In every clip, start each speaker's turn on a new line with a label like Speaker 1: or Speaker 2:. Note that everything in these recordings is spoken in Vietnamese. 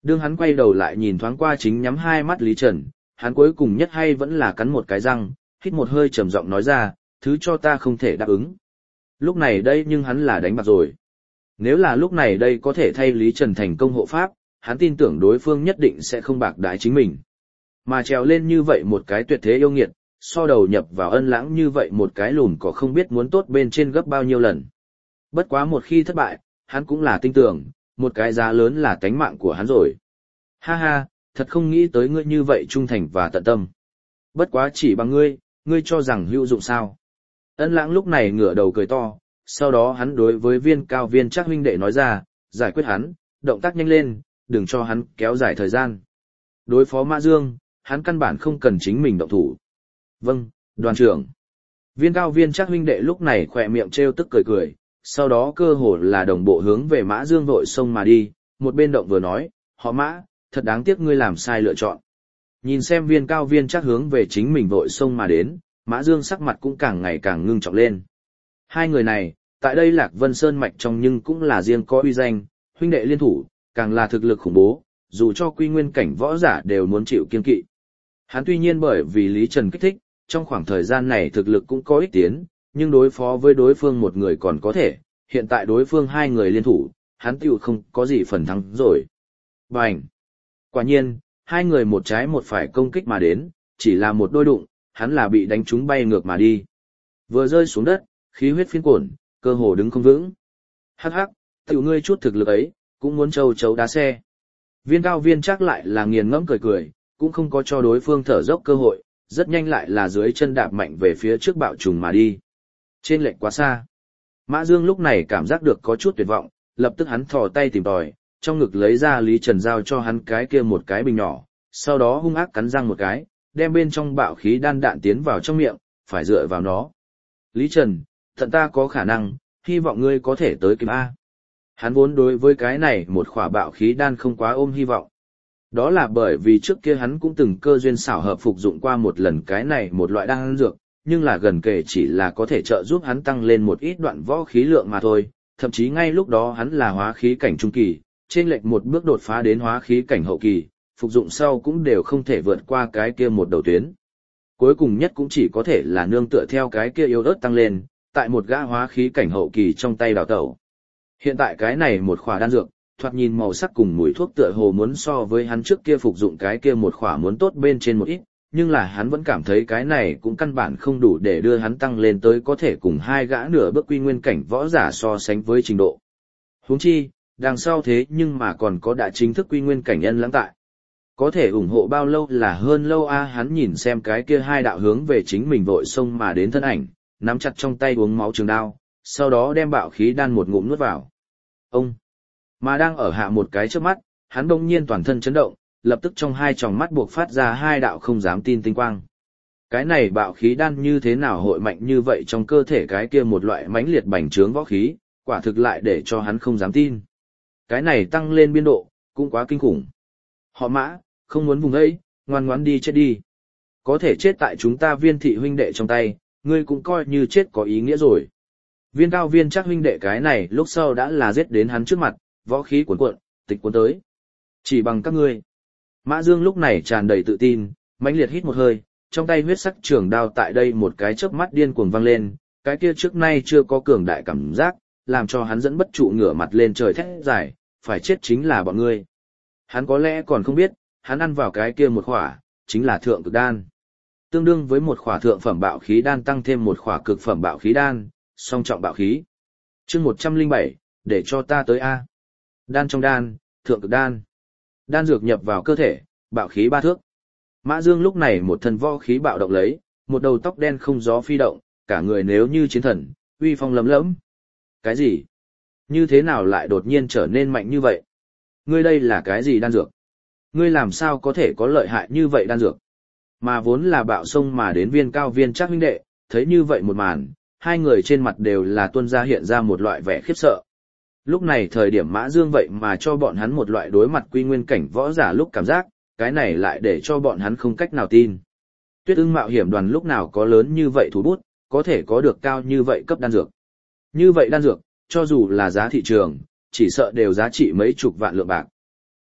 Speaker 1: Đương hắn quay đầu lại nhìn thoáng qua chính nhắm hai mắt Lý Trần, hắn cuối cùng nhất hay vẫn là cắn một cái răng, hít một hơi trầm giọng nói ra, thứ cho ta không thể đáp ứng. Lúc này đây nhưng hắn là đánh bạc rồi. Nếu là lúc này đây có thể thay Lý Trần thành công hộ pháp, hắn tin tưởng đối phương nhất định sẽ không bạc đãi chính mình. Mà trèo lên như vậy một cái tuyệt thế yêu nghiệt, so đầu nhập vào Ân Lãng như vậy một cái lùn có không biết muốn tốt bên trên gấp bao nhiêu lần. Bất quá một khi thất bại, hắn cũng là tin tưởng, một cái giá lớn là tánh mạng của hắn rồi. Ha ha, thật không nghĩ tới ngươi như vậy trung thành và tận tâm. Bất quá chỉ bằng ngươi cho rằng hữu dụng sao. Ân Lãng lúc này ngửa đầu cười to, sau đó hắn đối với Viên Cao Viên Trác huynh đệ nói ra, giải quyết hắn, động tác nhanh lên, đừng cho hắn kéo dài thời gian. Đối phó Mã Dương, hắn căn bản không cần chính mình động thủ. Vâng, đoàn trưởng. Viên Cao Viên Trác huynh đệ lúc này khỏe miệng trêu tức cười cười, sau đó cơ hồ là đồng bộ hướng về Mã Dương vội xông mà đi, một bên động vừa nói, họ Mã, thật đáng tiếc ngươi làm sai lựa chọn. Nhìn xem Viên Cao Viên Trác hướng về chính mình vội xông mà đến, Mã Dương sắc mặt cũng càng ngày càng ngưng trọng lên. Hai người này, tại đây Lạc Vân Sơn mạch trong nhưng cũng là riêng có uy danh, huynh đệ liên thủ, càng là thực lực khủng bố, dù cho quy nguyên cảnh võ giả đều muốn chịu kiêng kỵ. Hắn tuy nhiên bởi vì Lý Trần kích thích, trong khoảng thời gian này thực lực cũng có ích tiến, nhưng đối phó với đối phương một người còn có thể, hiện tại đối phương hai người liên thủ, hắn tiểu không có gì phần thắng rồi. Bành! Quả nhiên, hai người một trái một phải công kích mà đến, chỉ là một đôi đụng, hắn là bị đánh trúng bay ngược mà đi. Vừa rơi xuống đất, khí huyết phiên cuộn, cơ hồ đứng không vững. Hắc hắc, tiểu ngươi chút thực lực ấy, cũng muốn châu chấu đá xe. Viên Cao Viên Trác lại là nghiền ngẫm cười cười, cũng không có cho đối phương thở dốc cơ hội, rất nhanh lại là dưới chân đạp mạnh về phía trước bạo trùng mà đi. Trên lệch quá xa. Mã Dương lúc này cảm giác được có chút tuyệt vọng, lập tức hắn thò tay tìm tòi, trong ngực lấy ra Lý Trần giao cho hắn cái kia một cái bình nhỏ, sau đó hung ác cắn răng một cái, đem bên trong bạo khí đan đạn tiến vào trong miệng, phải dựa vào nó. Lý Trần, thận ta có khả năng, hy vọng ngươi có thể tới kịp A. Hắn vốn đối với cái này một khỏa bạo khí đan không quá ôm hy vọng. Đó là bởi vì trước kia hắn cũng từng cơ duyên xảo hợp phục dụng qua một lần cái này một loại đan dược, nhưng là gần kề chỉ là có thể trợ giúp hắn tăng lên một ít đoạn võ khí lượng mà thôi, thậm chí ngay lúc đó hắn là hóa khí cảnh trung kỳ, trên lệch một bước đột phá đến hóa khí cảnh hậu kỳ, phục dụng sau cũng đều không thể vượt qua cái kia một đầu tuyến. Cuối cùng nhất cũng chỉ có thể là nương tựa theo cái kia yếu ớt tăng lên, tại một gã hóa khí cảnh hậu kỳ trong tay đào tẩu. Hiện tại cái này một khỏa đan dược, thoạt nhìn màu sắc cùng mùi thuốc tựa hồ muốn so với hắn trước kia phục dụng cái kia một khỏa muốn tốt bên trên một ít, nhưng là hắn vẫn cảm thấy cái này cũng căn bản không đủ để đưa hắn tăng lên tới có thể cùng hai gã nửa bước quy nguyên cảnh võ giả so sánh với trình độ. Huống chi, đằng sau thế nhưng mà còn có đã chính thức quy nguyên cảnh Ân Lãng tại. Có thể ủng hộ bao lâu là hơn lâu a. Hắn nhìn xem cái kia hai đạo hướng về chính mình vội xông mà đến thân ảnh, nắm chặt trong tay uống máu trường đao, sau đó đem bạo khí đan một ngụm nuốt vào. Ông! Mà đang ở hạ một cái trước mắt, hắn đông nhiên toàn thân chấn động, lập tức trong hai tròng mắt buộc phát ra hai đạo không dám tin tinh quang. Cái này bạo khí đan như thế nào hội mạnh như vậy trong cơ thể cái kia một loại mãnh liệt bành trướng võ khí, quả thực lại để cho hắn không dám tin. Cái này tăng lên biên độ, cũng quá kinh khủng. Họ Mã, không muốn vùng ấy, ngoan ngoãn đi chết đi. Có thể chết tại chúng ta Viên thị huynh đệ trong tay, ngươi cũng coi như chết có ý nghĩa rồi. Viên Cao Viên Trác huynh đệ cái này lúc sau đã là giết đến hắn trước mặt, võ khí cuồn cuộn, tịch cuốn tới. Chỉ bằng các ngươi. Mã Dương lúc này tràn đầy tự tin, mãnh liệt hít một hơi, trong tay huyết sắc trường đao tại đây một cái chớp mắt điên cuồng vang lên, cái kia trước nay chưa có cường đại cảm giác, làm cho hắn dẫn bất trụ ngửa mặt lên trời thét dài, phải chết chính là bọn ngươi. Hắn có lẽ còn không biết, hắn ăn vào cái kia một khỏa, chính là thượng cực đan. Tương đương với một khỏa thượng phẩm bạo khí đan tăng thêm một khỏa cực phẩm bạo khí đan, song trọng bạo khí. Chương 107, để cho ta tới A. Đan trong đan, thượng cực đan. Đan dược nhập vào cơ thể, bạo khí 3 thước. Mã Dương lúc này một thân võ khí bạo động lấy, một đầu tóc đen không gió phi động, cả người nếu như chiến thần, uy phong lấm lẫm. Cái gì? Như thế nào lại đột nhiên trở nên mạnh như vậy? Ngươi đây là cái gì đan dược? Ngươi làm sao có thể có lợi hại như vậy đan dược? Mà vốn là bạo sông mà đến Viên Cao Viên Trác huynh đệ, thấy như vậy một màn, hai người trên mặt đều là tuôn ra hiện ra một loại vẻ khiếp sợ. Lúc này thời điểm Mã Dương vậy mà cho bọn hắn một loại đối mặt quy nguyên cảnh võ giả lúc cảm giác, cái này lại để cho bọn hắn không cách nào tin. Tuyết Ưng mạo hiểm đoàn lúc nào có lớn như vậy thủ bút, có thể có được cao như vậy cấp đan dược. Như vậy đan dược, cho dù là giá thị trường, chỉ sợ đều giá trị mấy chục vạn lượng bạc.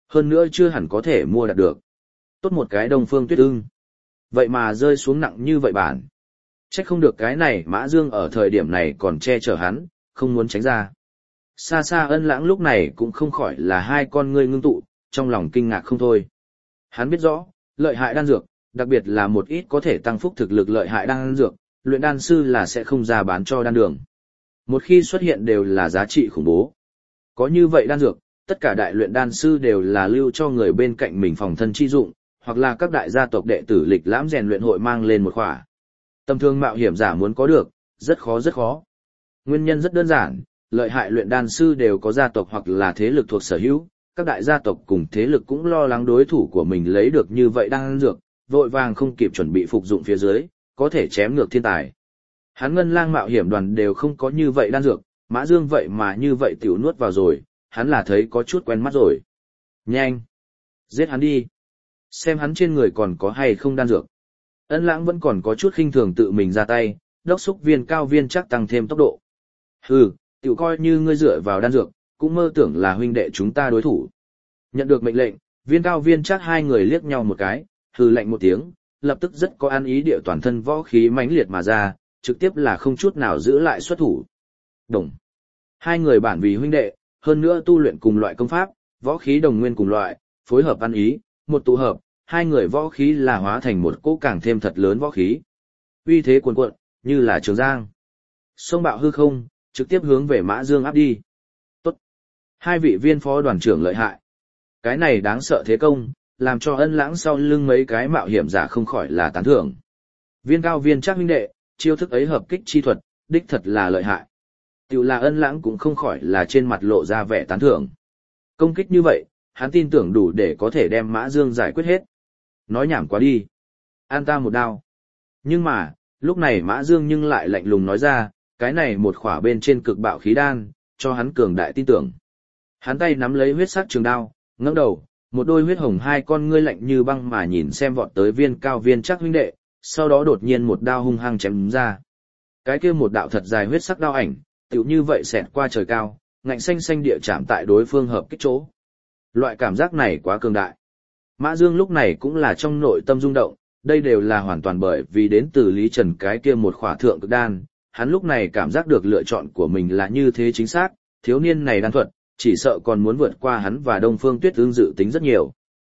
Speaker 1: Hơn nữa chưa hẳn có thể mua đạt được. Tốt một cái Đông Phương Tuyết Ưng. Vậy mà rơi xuống nặng như vậy bản. Trách không được cái này Mã Dương ở thời điểm này còn che chở hắn, không muốn tránh ra. Xa xa Ân Lãng lúc này cũng không khỏi là hai con ngươi ngưng tụ, trong lòng kinh ngạc không thôi. Hắn biết rõ, lợi hại đan dược, đặc biệt là một ít có thể tăng phúc thực lực lợi hại đan dược, luyện đan sư là sẽ không ra bán cho đan đường. Một khi xuất hiện đều là giá trị khủng bố. Có như vậy đan dược, tất cả đại luyện đan sư đều là lưu cho người bên cạnh mình phòng thân chi dụng, hoặc là các đại gia tộc đệ tử lịch lãm rèn luyện hội mang lên một khỏa. Tầm thường mạo hiểm giả muốn có được, rất khó rất khó. Nguyên nhân rất đơn giản, lợi hại luyện đan sư đều có gia tộc hoặc là thế lực thuộc sở hữu, các đại gia tộc cùng thế lực cũng lo lắng đối thủ của mình lấy được như vậy đan dược, vội vàng không kịp chuẩn bị phục dụng phía dưới, có thể chém ngược thiên tài. Hắn Ngân Lang mạo hiểm đoàn đều không có như vậy đan dược, Mã Dương vậy mà như vậy tiểu nuốt vào rồi, hắn là thấy có chút quen mắt rồi. Nhanh! Giết hắn đi! Xem hắn trên người còn có hay không đan dược. Ân Lãng vẫn còn có chút khinh thường tự mình ra tay, đốc xúc Viên Cao Viên chắc tăng thêm tốc độ. Hừ, tiểu coi như ngươi dựa vào đan dược, cũng mơ tưởng là huynh đệ chúng ta đối thủ. Nhận được mệnh lệnh, Viên Cao Viên chắc hai người liếc nhau một cái, hừ lạnh một tiếng, lập tức rất có ăn ý địa toàn thân võ khí mãnh liệt mà ra, trực tiếp là không chút nào giữ lại xuất thủ. Đồng. Hai người bản vì huynh đệ, hơn nữa tu luyện cùng loại công pháp, võ khí đồng nguyên cùng loại, phối hợp ăn ý, một tụ hợp, hai người võ khí là hóa thành một cỗ càng thêm thật lớn võ khí. Uy thế cuồn cuộn, như là trường giang. Sông bạo hư không, trực tiếp hướng về Mã Dương áp đi. Tốt. Hai vị viên phó đoàn trưởng lợi hại. Cái này đáng sợ thế công, làm cho Ân Lãng sau lưng mấy cái mạo hiểm giả không khỏi là tán thưởng. Viên Cao Viên chắc huynh đệ, chiêu thức ấy hợp kích chi thuật, đích thật là lợi hại. Tiểu là Ân Lãng cũng không khỏi là trên mặt lộ ra vẻ tán thưởng. Công kích như vậy, hắn tin tưởng đủ để có thể đem Mã Dương giải quyết hết. Nói nhảm quá đi. An ta một đao. Nhưng mà, lúc này Mã Dương nhưng lại lạnh lùng nói ra, cái này một khỏa bên trên cực bạo khí đan, cho hắn cường đại tin tưởng. Hắn tay nắm lấy huyết sắc trường đao, ngẩng đầu, một đôi huyết hồng hai con ngươi lạnh như băng mà nhìn xem vọt tới Viên Cao Viên chắc huynh đệ, sau đó đột nhiên một đao hung hăng chém ra. Cái kia một đạo thật dài huyết sắc đao ảnh, tựu như vậy xẹt qua trời cao, ngạnh xanh xanh địa chạm tại đối phương hợp kích chỗ. Loại cảm giác này quá cường đại. Mã Dương lúc này cũng là trong nội tâm rung động, đây đều là hoàn toàn bởi vì đến từ Lý Trần cái kia một khỏa thượng cực đan, hắn lúc này cảm giác được lựa chọn của mình là như thế chính xác, thiếu niên này đan thuật, chỉ sợ còn muốn vượt qua hắn và Đông Phương Tuyết Ưng dự tính rất nhiều.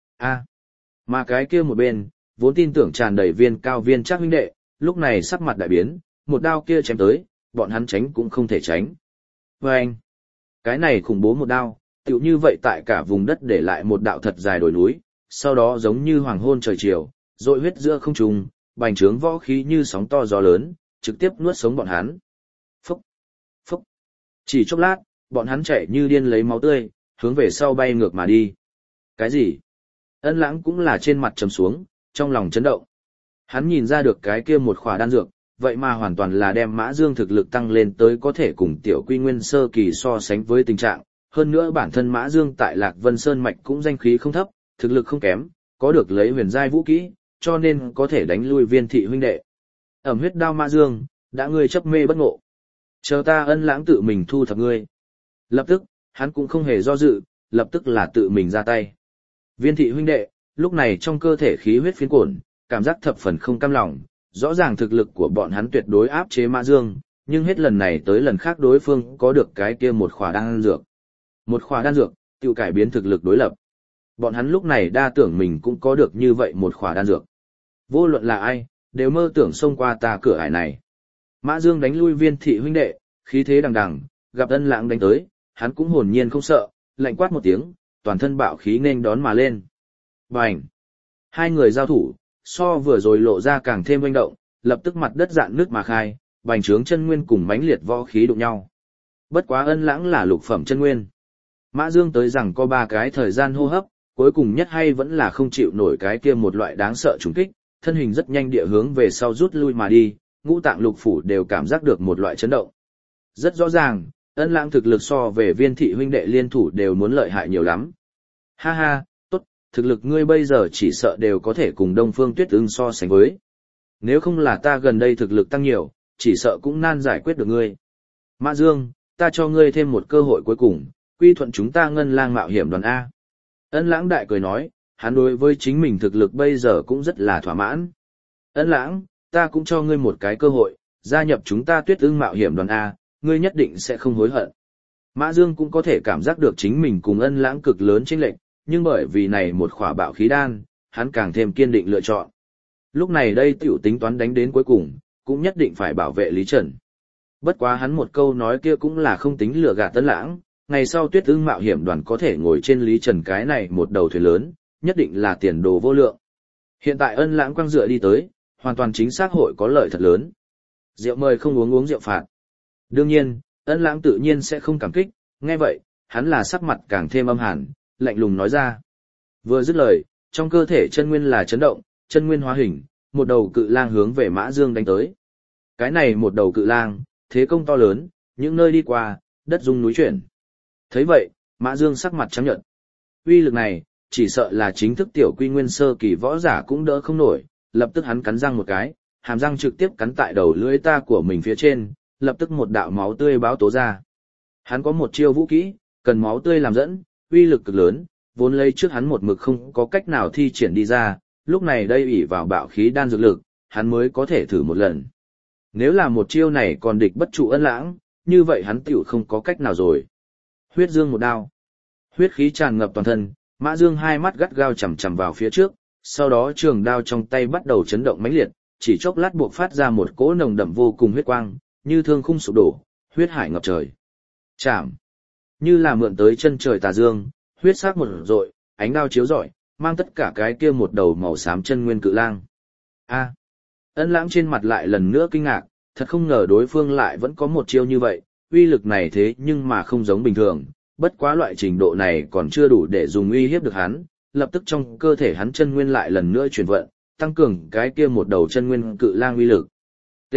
Speaker 1: Mà cái kia một bên, vốn tin tưởng tràn đầy Viên Cao Viên chắc huynh đệ, lúc này sắc mặt đại biến, một đao kia chém tới, bọn hắn tránh cũng không thể tránh. Vâng! Cái này khủng bố một đao, tựu như vậy tại cả vùng đất để lại một đạo thật dài đồi núi, sau đó giống như hoàng hôn trời chiều, rội huyết giữa không trung, bành trướng võ khí như sóng to gió lớn, trực tiếp nuốt sống bọn hắn. Phúc! Phúc! Chỉ chốc lát, bọn hắn chạy như điên lấy máu tươi, hướng về sau bay ngược mà đi. Cái gì? Ân Lãng cũng là trên mặt trầm xuống, trong lòng chấn động. Hắn nhìn ra được cái kia một khỏa đan dược, vậy mà hoàn toàn là đem Mã Dương thực lực tăng lên tới có thể cùng Tiểu Quy Nguyên sơ kỳ so sánh với tình trạng. Hơn nữa bản thân Mã Dương tại Lạc Vân Sơn Mạch cũng danh khí không thấp, thực lực không kém, có được lấy huyền giai vũ kỹ, cho nên có thể đánh lui Viên thị huynh đệ. Ẩm huyết đao Mã Dương, đã ngươi chấp mê bất ngộ. Chờ ta Ân Lãng tự mình thu thập ngươi. Lập tức, hắn cũng không hề do dự, lập tức là tự mình ra tay. Viên thị huynh đệ, lúc này trong cơ thể khí huyết phiến cuồn, cảm giác thập phần không cam lòng, rõ ràng thực lực của bọn hắn tuyệt đối áp chế Mã Dương, nhưng hết lần này tới lần khác đối phương có được cái kia một khỏa đan dược. Một khỏa đan dược, tự cải biến thực lực đối lập. Bọn hắn lúc này đa tưởng mình cũng có được như vậy một khỏa đan dược. Vô luận là ai, đều mơ tưởng xông qua ta cửa ải này. Mã Dương đánh lui Viên thị huynh đệ, khí thế đằng đằng, gặp Ân Lãng đánh tới, hắn cũng hồn nhiên không sợ, lạnh quát một tiếng, toàn thân bạo khí nên đón mà lên. Bành! Hai người giao thủ, so vừa rồi lộ ra càng thêm oanh động, lập tức mặt đất dạn nước mà khai, bành trướng chân nguyên cùng mãnh liệt võ khí đụng nhau. Bất quá Ân Lãng là lục phẩm chân nguyên. Mã Dương tới rằng có 3 cái thời gian hô hấp, cuối cùng nhất hay vẫn là không chịu nổi cái kia một loại đáng sợ trùng kích, thân hình rất nhanh địa hướng về sau rút lui mà đi, ngũ tạng lục phủ đều cảm giác được một loại chấn động. Rất rõ ràng, Ân Lãng thực lực so về Viên thị huynh đệ liên thủ đều muốn lợi hại nhiều lắm. Ha ha, tốt, thực lực ngươi bây giờ chỉ sợ đều có thể cùng Đông Phương Tuyết Ưng so sánh với. Nếu không là ta gần đây thực lực tăng nhiều, chỉ sợ cũng nan giải quyết được ngươi. Mã Dương, ta cho ngươi thêm một cơ hội cuối cùng, quy thuận chúng ta Ngân Lang mạo hiểm đoàn A. Ân Lãng đại cười nói, hắn đối với chính mình thực lực bây giờ cũng rất là thỏa mãn. Ân Lãng, ta cũng cho ngươi một cái cơ hội, gia nhập chúng ta Tuyết Ưng Mạo Hiểm Đoàn A, ngươi nhất định sẽ không hối hận. Mã Dương cũng có thể cảm giác được chính mình cùng Ân Lãng cực lớn chênh lệch, nhưng bởi vì này một khỏa bạo khí đan, hắn càng thêm kiên định lựa chọn. Lúc này đây tiểu tính toán đánh đến cuối cùng, cũng nhất định phải bảo vệ Lý Trần. Bất quá hắn một câu nói kia cũng là không tính lừa gạt Ân Lãng, ngày sau Tuyết Ưng Mạo Hiểm Đoàn có thể ngồi trên Lý Trần cái này một đầu thuyền lớn, nhất định là tiền đồ vô lượng. Hiện tại Ân Lãng quăng dựa đi tới, hoàn toàn chính xác hội có lợi thật lớn. Rượu mời không uống uống rượu phạt. Đương nhiên, Ân Lãng tự nhiên sẽ không cảm kích, nghe vậy, hắn là sắc mặt càng thêm âm hàn, lạnh lùng nói ra. Vừa dứt lời, trong cơ thể chân nguyên là chấn động, chân nguyên hóa hình, một đầu cự lang hướng về Mã Dương đánh tới. Cái này một đầu cự lang, thế công to lớn, những nơi đi qua, đất rung núi chuyển. Thấy vậy, Mã Dương sắc mặt trắng nhợt. Uy lực này, chỉ sợ là chính thức tiểu quy nguyên sơ kỳ võ giả cũng đỡ không nổi, lập tức hắn cắn răng một cái, hàm răng trực tiếp cắn tại đầu lưỡi ta của mình phía trên, lập tức một đạo máu tươi báo tố ra. Hắn có một chiêu vũ kỹ, cần máu tươi làm dẫn, uy lực cực lớn, vốn lấy trước hắn một mực không có cách nào thi triển đi ra, lúc này đây ủy vào bạo khí đan dược lực, hắn mới có thể thử một lần. Nếu là một chiêu này còn địch bất trụ Ân Lãng, như vậy hắn tiểu không có cách nào rồi. Huyết dương một đao. Huyết khí tràn ngập toàn thân, Mã Dương hai mắt gắt gao chằm chằm vào phía trước, sau đó trường đao trong tay bắt đầu chấn động mãnh liệt, chỉ chốc lát buộc phát ra một cỗ nồng đậm vô cùng huyết quang, như thương khung sụp đổ, huyết hải ngập trời. Chạm. Như là mượn tới chân trời tà dương, huyết sắc một rọi, ánh đao chiếu rọi, mang tất cả cái kia một đầu màu xám chân nguyên cự lang. A. Ân Lãng trên mặt lại lần nữa kinh ngạc, thật không ngờ đối phương lại vẫn có một chiêu như vậy, uy lực này thế nhưng mà không giống bình thường, bất quá loại trình độ này còn chưa đủ để dùng uy hiếp được hắn, lập tức trong cơ thể hắn chân nguyên lại lần nữa chuyển vận, tăng cường cái kia một đầu chân nguyên cự lang uy lực. T.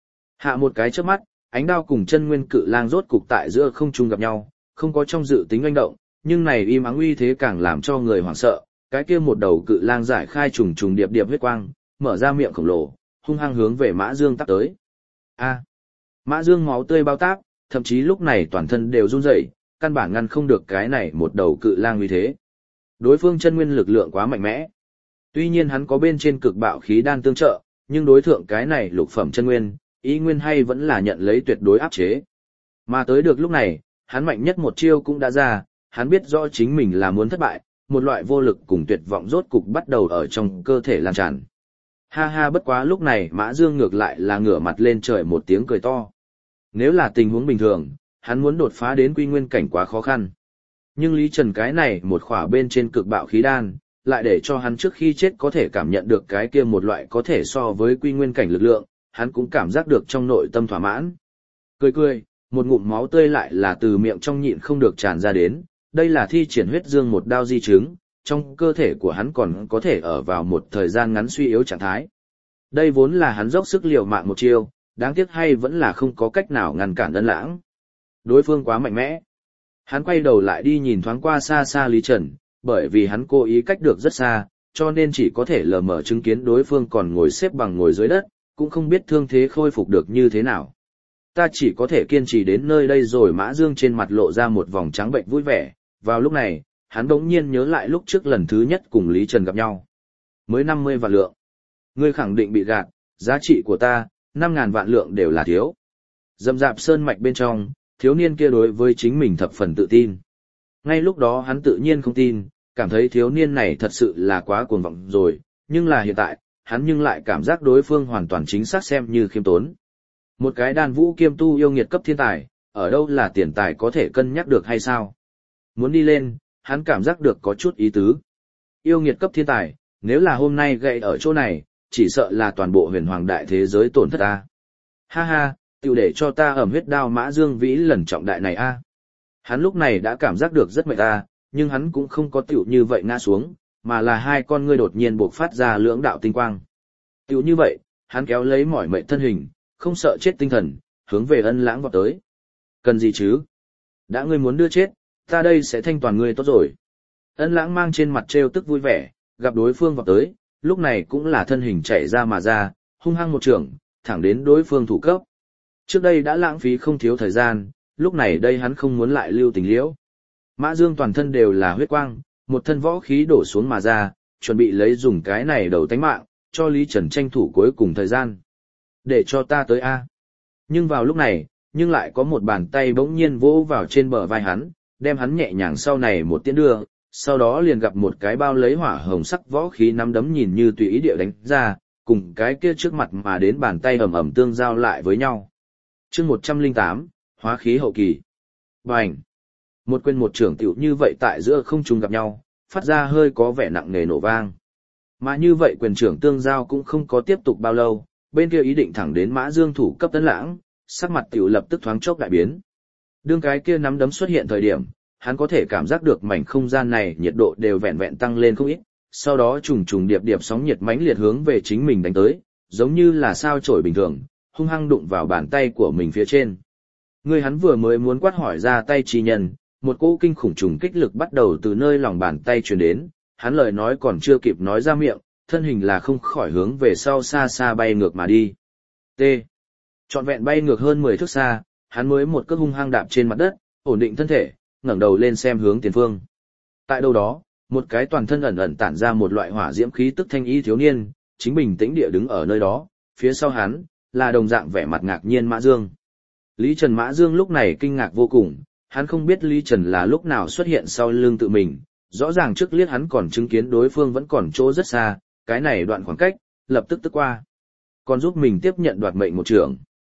Speaker 1: Hạ một cái chớp mắt, ánh đao cùng chân nguyên cự lang rốt cục tại giữa không trung gặp nhau, không có trong dự tính oanh động, nhưng này im ắng uy thế càng làm cho người hoảng sợ, cái kia một đầu cự lang giải khai trùng trùng điệp điệp huyết quang, mở ra miệng khổng lồ, hung hăng hướng về Mã Dương tắp tới. A. Mã Dương máu tươi bao táp, thậm chí lúc này toàn thân đều run rẩy, căn bản ngăn không được cái này một đầu cự lang uy thế. Đối phương chân nguyên lực lượng quá mạnh mẽ. Tuy nhiên hắn có bên trên cực bạo khí đan tương trợ, nhưng đối thượng cái này lục phẩm chân nguyên, ý nguyên hay vẫn là nhận lấy tuyệt đối áp chế. Mà tới được lúc này, hắn mạnh nhất một chiêu cũng đã ra, hắn biết rõ chính mình là muốn thất bại, một loại vô lực cùng tuyệt vọng rốt cục bắt đầu ở trong cơ thể lan tràn. Ha ha, bất quá lúc này Mã Dương ngược lại là ngửa mặt lên trời một tiếng cười to. Nếu là tình huống bình thường, hắn muốn đột phá đến quy nguyên cảnh quá khó khăn. Nhưng Lý Trần cái này một khỏa bên trên cực bạo khí đan, lại để cho hắn trước khi chết có thể cảm nhận được cái kia một loại có thể so với quy nguyên cảnh lực lượng, hắn cũng cảm giác được trong nội tâm thỏa mãn. Cười cười, một ngụm máu tươi lại là từ miệng trong nhịn không được tràn ra đến, đây là thi triển huyết dương một đao di chứng, trong cơ thể của hắn còn có thể ở vào một thời gian ngắn suy yếu trạng thái. Đây vốn là hắn dốc sức liều mạng một chiêu, đáng tiếc hay vẫn là không có cách nào ngăn cản Ân Lãng. Đối phương quá mạnh mẽ. Hắn quay đầu lại đi nhìn thoáng qua xa xa Lý Trần, bởi vì hắn cố ý cách được rất xa, cho nên chỉ có thể lờ mờ chứng kiến đối phương còn ngồi xếp bằng ngồi dưới đất, cũng không biết thương thế khôi phục được như thế nào. Ta chỉ có thể kiên trì đến nơi đây rồi. Mã Dương trên mặt lộ ra một vòng trắng bệnh vui vẻ, vào lúc này, hắn đống nhiên nhớ lại lúc trước lần thứ nhất cùng Lý Trần gặp nhau. Mới 50 vạn lượng. Ngươi khẳng định bị gạt, giá trị của ta, 5.000 vạn lượng đều là thiếu. Dầm dạp sơn mạch bên trong, thiếu niên kia đối với chính mình thập phần tự tin. Ngay lúc đó hắn tự nhiên không tin, cảm thấy thiếu niên này thật sự là quá cuồng vọng rồi, nhưng là hiện tại, hắn nhưng lại cảm giác đối phương hoàn toàn chính xác xem như khiêm tốn. Một cái đan vũ kiêm tu yêu nghiệt cấp thiên tài, ở đâu là tiền tài có thể cân nhắc được hay sao? Muốn đi lên, hắn cảm giác được có chút ý tứ. Yêu nghiệt cấp thiên tài, nếu là hôm nay gậy ở chỗ này, chỉ sợ là toàn bộ huyền hoàng đại thế giới tổn thất ta. Ha ha, tiểu để cho ta ẩm huyết đao Mã Dương Vĩ lần trọng đại này a. Hắn lúc này đã cảm giác được rất mệt ta, nhưng hắn cũng không có tiểu như vậy ngã xuống, mà là hai con ngươi đột nhiên bộc phát ra lưỡng đạo tinh quang. Tiểu như vậy, hắn kéo lấy mỏi mệt thân hình, không sợ chết tinh thần, hướng về Ân Lãng vọt tới. Cần gì chứ? Đã ngươi muốn đưa chết, ta đây sẽ thanh toàn ngươi tốt rồi. Ân Lãng mang trên mặt trêu tức vui vẻ, gặp đối phương vọt tới, lúc này cũng là thân hình chạy ra mà ra, hung hăng một trường, thẳng đến đối phương thủ cấp. Trước đây đã lãng phí không thiếu thời gian, lúc này đây hắn không muốn lại lưu tình liễu. Mã Dương toàn thân đều là huyết quang, một thân võ khí đổ xuống mà ra, chuẩn bị lấy dùng cái này đầu tánh mạng, cho Lý Trần tranh thủ cuối cùng thời gian. Để cho ta tới A. Nhưng vào lúc này, nhưng lại có một bàn tay bỗng nhiên vỗ vào trên bờ vai hắn, đem hắn nhẹ nhàng sau này một tiến đưa, sau đó liền gặp một cái bao lấy hỏa hồng sắc võ khí nắm đấm nhìn như tùy ý địa đánh ra, cùng cái kia trước mặt mà đến bàn tay ầm ầm tương giao lại với nhau. Chương 108, hóa khí hậu kỳ. Bành! Một quyền một trưởng tiểu như vậy tại giữa không trung gặp nhau, phát ra hơi có vẻ nặng nề nổ vang. Mà như vậy quyền trưởng tương giao cũng không có tiếp tục bao lâu, bên kia ý định thẳng đến Mã Dương thủ cấp Tấn Lãng, sắc mặt tiểu lập tức thoáng chốc đại biến. Đương cái kia nắm đấm xuất hiện thời điểm, hắn có thể cảm giác được mảnh không gian này nhiệt độ đều vẹn vẹn tăng lên không ít, sau đó trùng trùng điệp điệp sóng nhiệt mãnh liệt hướng về chính mình đánh tới, giống như là sao chổi bình thường, hung hăng đụng vào bàn tay của mình phía trên. Người hắn vừa mới muốn quát hỏi ra tay chi nhân, một cỗ kinh khủng trùng kích lực bắt đầu từ nơi lòng bàn tay truyền đến, hắn lời nói còn chưa kịp nói ra miệng, thân hình là không khỏi hướng về sau xa xa bay ngược mà đi. T. Trọn vẹn bay ngược hơn 10 thước xa, hắn mới một cước hung hăng đạp trên mặt đất, ổn định thân thể, ngẩng đầu lên xem hướng tiền phương. Tại đâu đó, một cái toàn thân ẩn ẩn tản ra một loại hỏa diễm khí tức thanh y thiếu niên, chính bình tĩnh địa đứng ở nơi đó, phía sau hắn là đồng dạng vẻ mặt ngạc nhiên Mã Dương. Lý Trần Mã Dương lúc này kinh ngạc vô cùng, hắn không biết Lý Trần là lúc nào xuất hiện sau lưng tự mình, rõ ràng trước liếc hắn còn chứng kiến đối phương vẫn còn chỗ rất xa, cái này đoạn khoảng cách, lập tức tức qua. Còn giúp mình tiếp nhận đoạt mệnh một trưởng.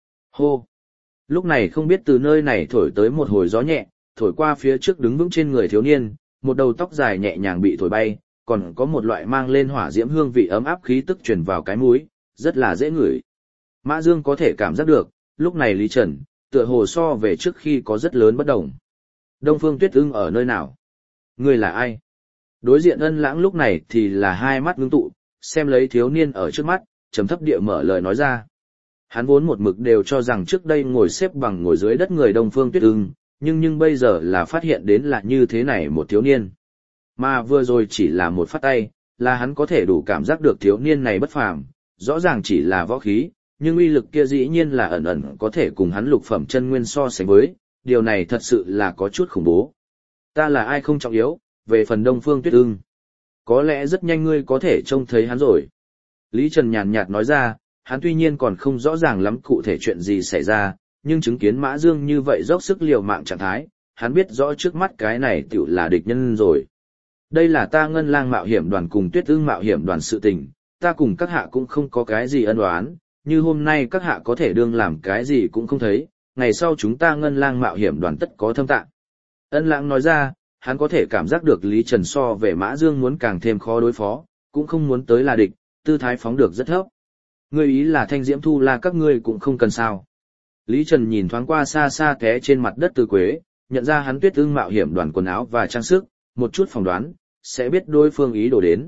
Speaker 1: Hô! Lúc này không biết từ nơi này thổi tới một hồi gió nhẹ, thổi qua phía trước đứng vững trên người thiếu niên, một đầu tóc dài nhẹ nhàng bị thổi bay, còn có một loại mang lên hỏa diễm hương vị ấm áp khí tức truyền vào cái mũi, rất là dễ ngửi. Mã Dương có thể cảm giác được, lúc này Lý Trần, tựa hồ so về trước khi có rất lớn bất đồng. Đông Phương Tuyết Ưng ở nơi nào? Ngươi là ai? Đối diện Ân Lãng lúc này thì là hai mắt ngưng tụ, xem lấy thiếu niên ở trước mắt, trầm thấp địa mở lời nói ra. Hắn vốn một mực đều cho rằng trước đây ngồi xếp bằng ngồi dưới đất người Đông Phương Tuyết Ưng, nhưng bây giờ là phát hiện đến là như thế này một thiếu niên. Mà vừa rồi chỉ là một phát tay, là hắn có thể đủ cảm giác được thiếu niên này bất phàm, rõ ràng chỉ là võ khí, nhưng uy lực kia dĩ nhiên là ẩn ẩn có thể cùng hắn lục phẩm chân nguyên so sánh với, điều này thật sự là có chút khủng bố. Ta là ai không trọng yếu, về phần Đông Phương Tuyết Ưng, có lẽ rất nhanh ngươi có thể trông thấy hắn rồi. Lý Trần nhàn nhạt nói ra, hắn tuy nhiên còn không rõ ràng lắm cụ thể chuyện gì xảy ra, nhưng chứng kiến Mã Dương như vậy dốc sức liều mạng trạng thái, hắn biết rõ trước mắt cái này tiểu là địch nhân rồi. Đây là ta Ngân Lang mạo hiểm đoàn cùng Tuyết Ưng mạo hiểm đoàn sự tình, ta cùng các hạ cũng không có cái gì ân oán, như hôm nay các hạ có thể đương làm cái gì cũng không thấy, ngày sau chúng ta Ngân Lang mạo hiểm đoàn tất có thâm tạng. Ân Lãng nói ra, hắn có thể cảm giác được Lý Trần so về Mã Dương muốn càng thêm khó đối phó, cũng không muốn tới là địch, tư thái phóng được rất thấp. Ngươi ý là Thanh Diễm Thu La các ngươi cũng không cần sao. Lý Trần nhìn thoáng qua xa xa té trên mặt đất Từ Quế, nhận ra hắn Tuyết Ưng mạo hiểm đoàn quần áo và trang sức, một chút phỏng đoán, sẽ biết đối phương ý đồ đến.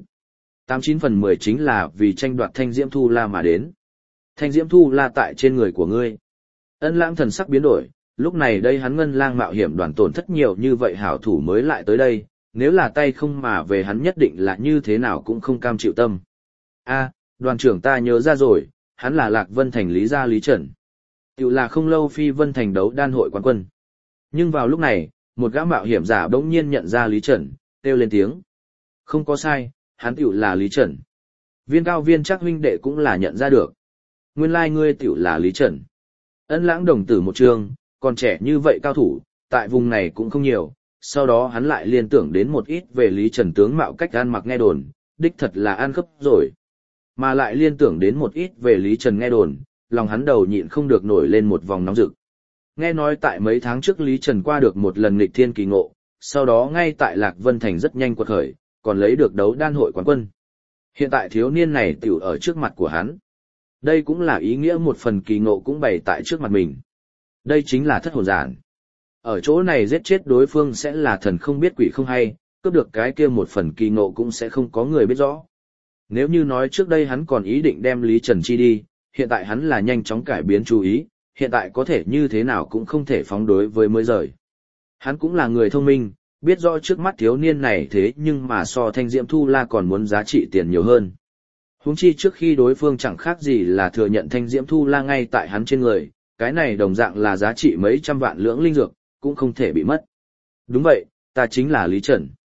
Speaker 1: 89 phần 10 chính là vì tranh đoạt Thanh Diễm Thu La mà đến. Thanh Diễm Thu La tại trên người của ngươi. Ân Lãng thần sắc biến đổi, lúc này đây hắn Ngân Lang mạo hiểm đoàn tổn thất nhiều như vậy hảo thủ mới lại tới đây, nếu là tay không mà về hắn nhất định là như thế nào cũng không cam chịu tâm. A, đoàn trưởng ta nhớ ra rồi, hắn là Lạc Vân Thành Lý gia Lý Trần. Tiểu là không lâu Phi Vân Thành đấu đan hội quán quân. Nhưng vào lúc này, một gã mạo hiểm giả bỗng nhiên nhận ra Lý Trần, kêu lên tiếng. Không có sai, hắn tiểu là Lý Trần. Viên Cao Viên Trác huynh đệ cũng là nhận ra được. Nguyên lai ngươi tiểu là Lý Trần. Ân Lãng đồng tử một trường, còn trẻ như vậy cao thủ, tại vùng này cũng không nhiều, sau đó hắn lại liên tưởng đến một ít về Lý Trần tướng mạo cách ăn mặc nghe đồn, đích thật là ăn khớp rồi. Mà lại liên tưởng đến một ít về Lý Trần nghe đồn, lòng hắn đầu nhịn không được nổi lên một vòng nóng rực. Nghe nói tại mấy tháng trước Lý Trần qua được một lần nghịch thiên kỳ ngộ, sau đó ngay tại Lạc Vân Thành rất nhanh quật khởi, còn lấy được đấu đan hội quán quân. Hiện tại thiếu niên này tiểu ở trước mặt của hắn. Đây cũng là ý nghĩa một phần kỳ ngộ cũng bày tại trước mặt mình. Đây chính là thất hồn giản. Ở chỗ này giết chết đối phương sẽ là thần không biết quỷ không hay, cướp được cái kia một phần kỳ ngộ cũng sẽ không có người biết rõ. Nếu như nói trước đây hắn còn ý định đem Lý Trần chi đi, hiện tại hắn là nhanh chóng cải biến chú ý, hiện tại có thể như thế nào cũng không thể phóng đối với mới rời. Hắn cũng là người thông minh, biết rõ trước mắt thiếu niên này thế nhưng mà so Thanh Diễm Thu La còn muốn giá trị tiền nhiều hơn. Huống chi trước khi đối phương chẳng khác gì là thừa nhận Thanh Diễm Thu La ngay tại hắn trên người, cái này đồng dạng là giá trị mấy trăm vạn lưỡng linh dược, cũng không thể bị mất. Đúng vậy, ta chính là Lý Trần.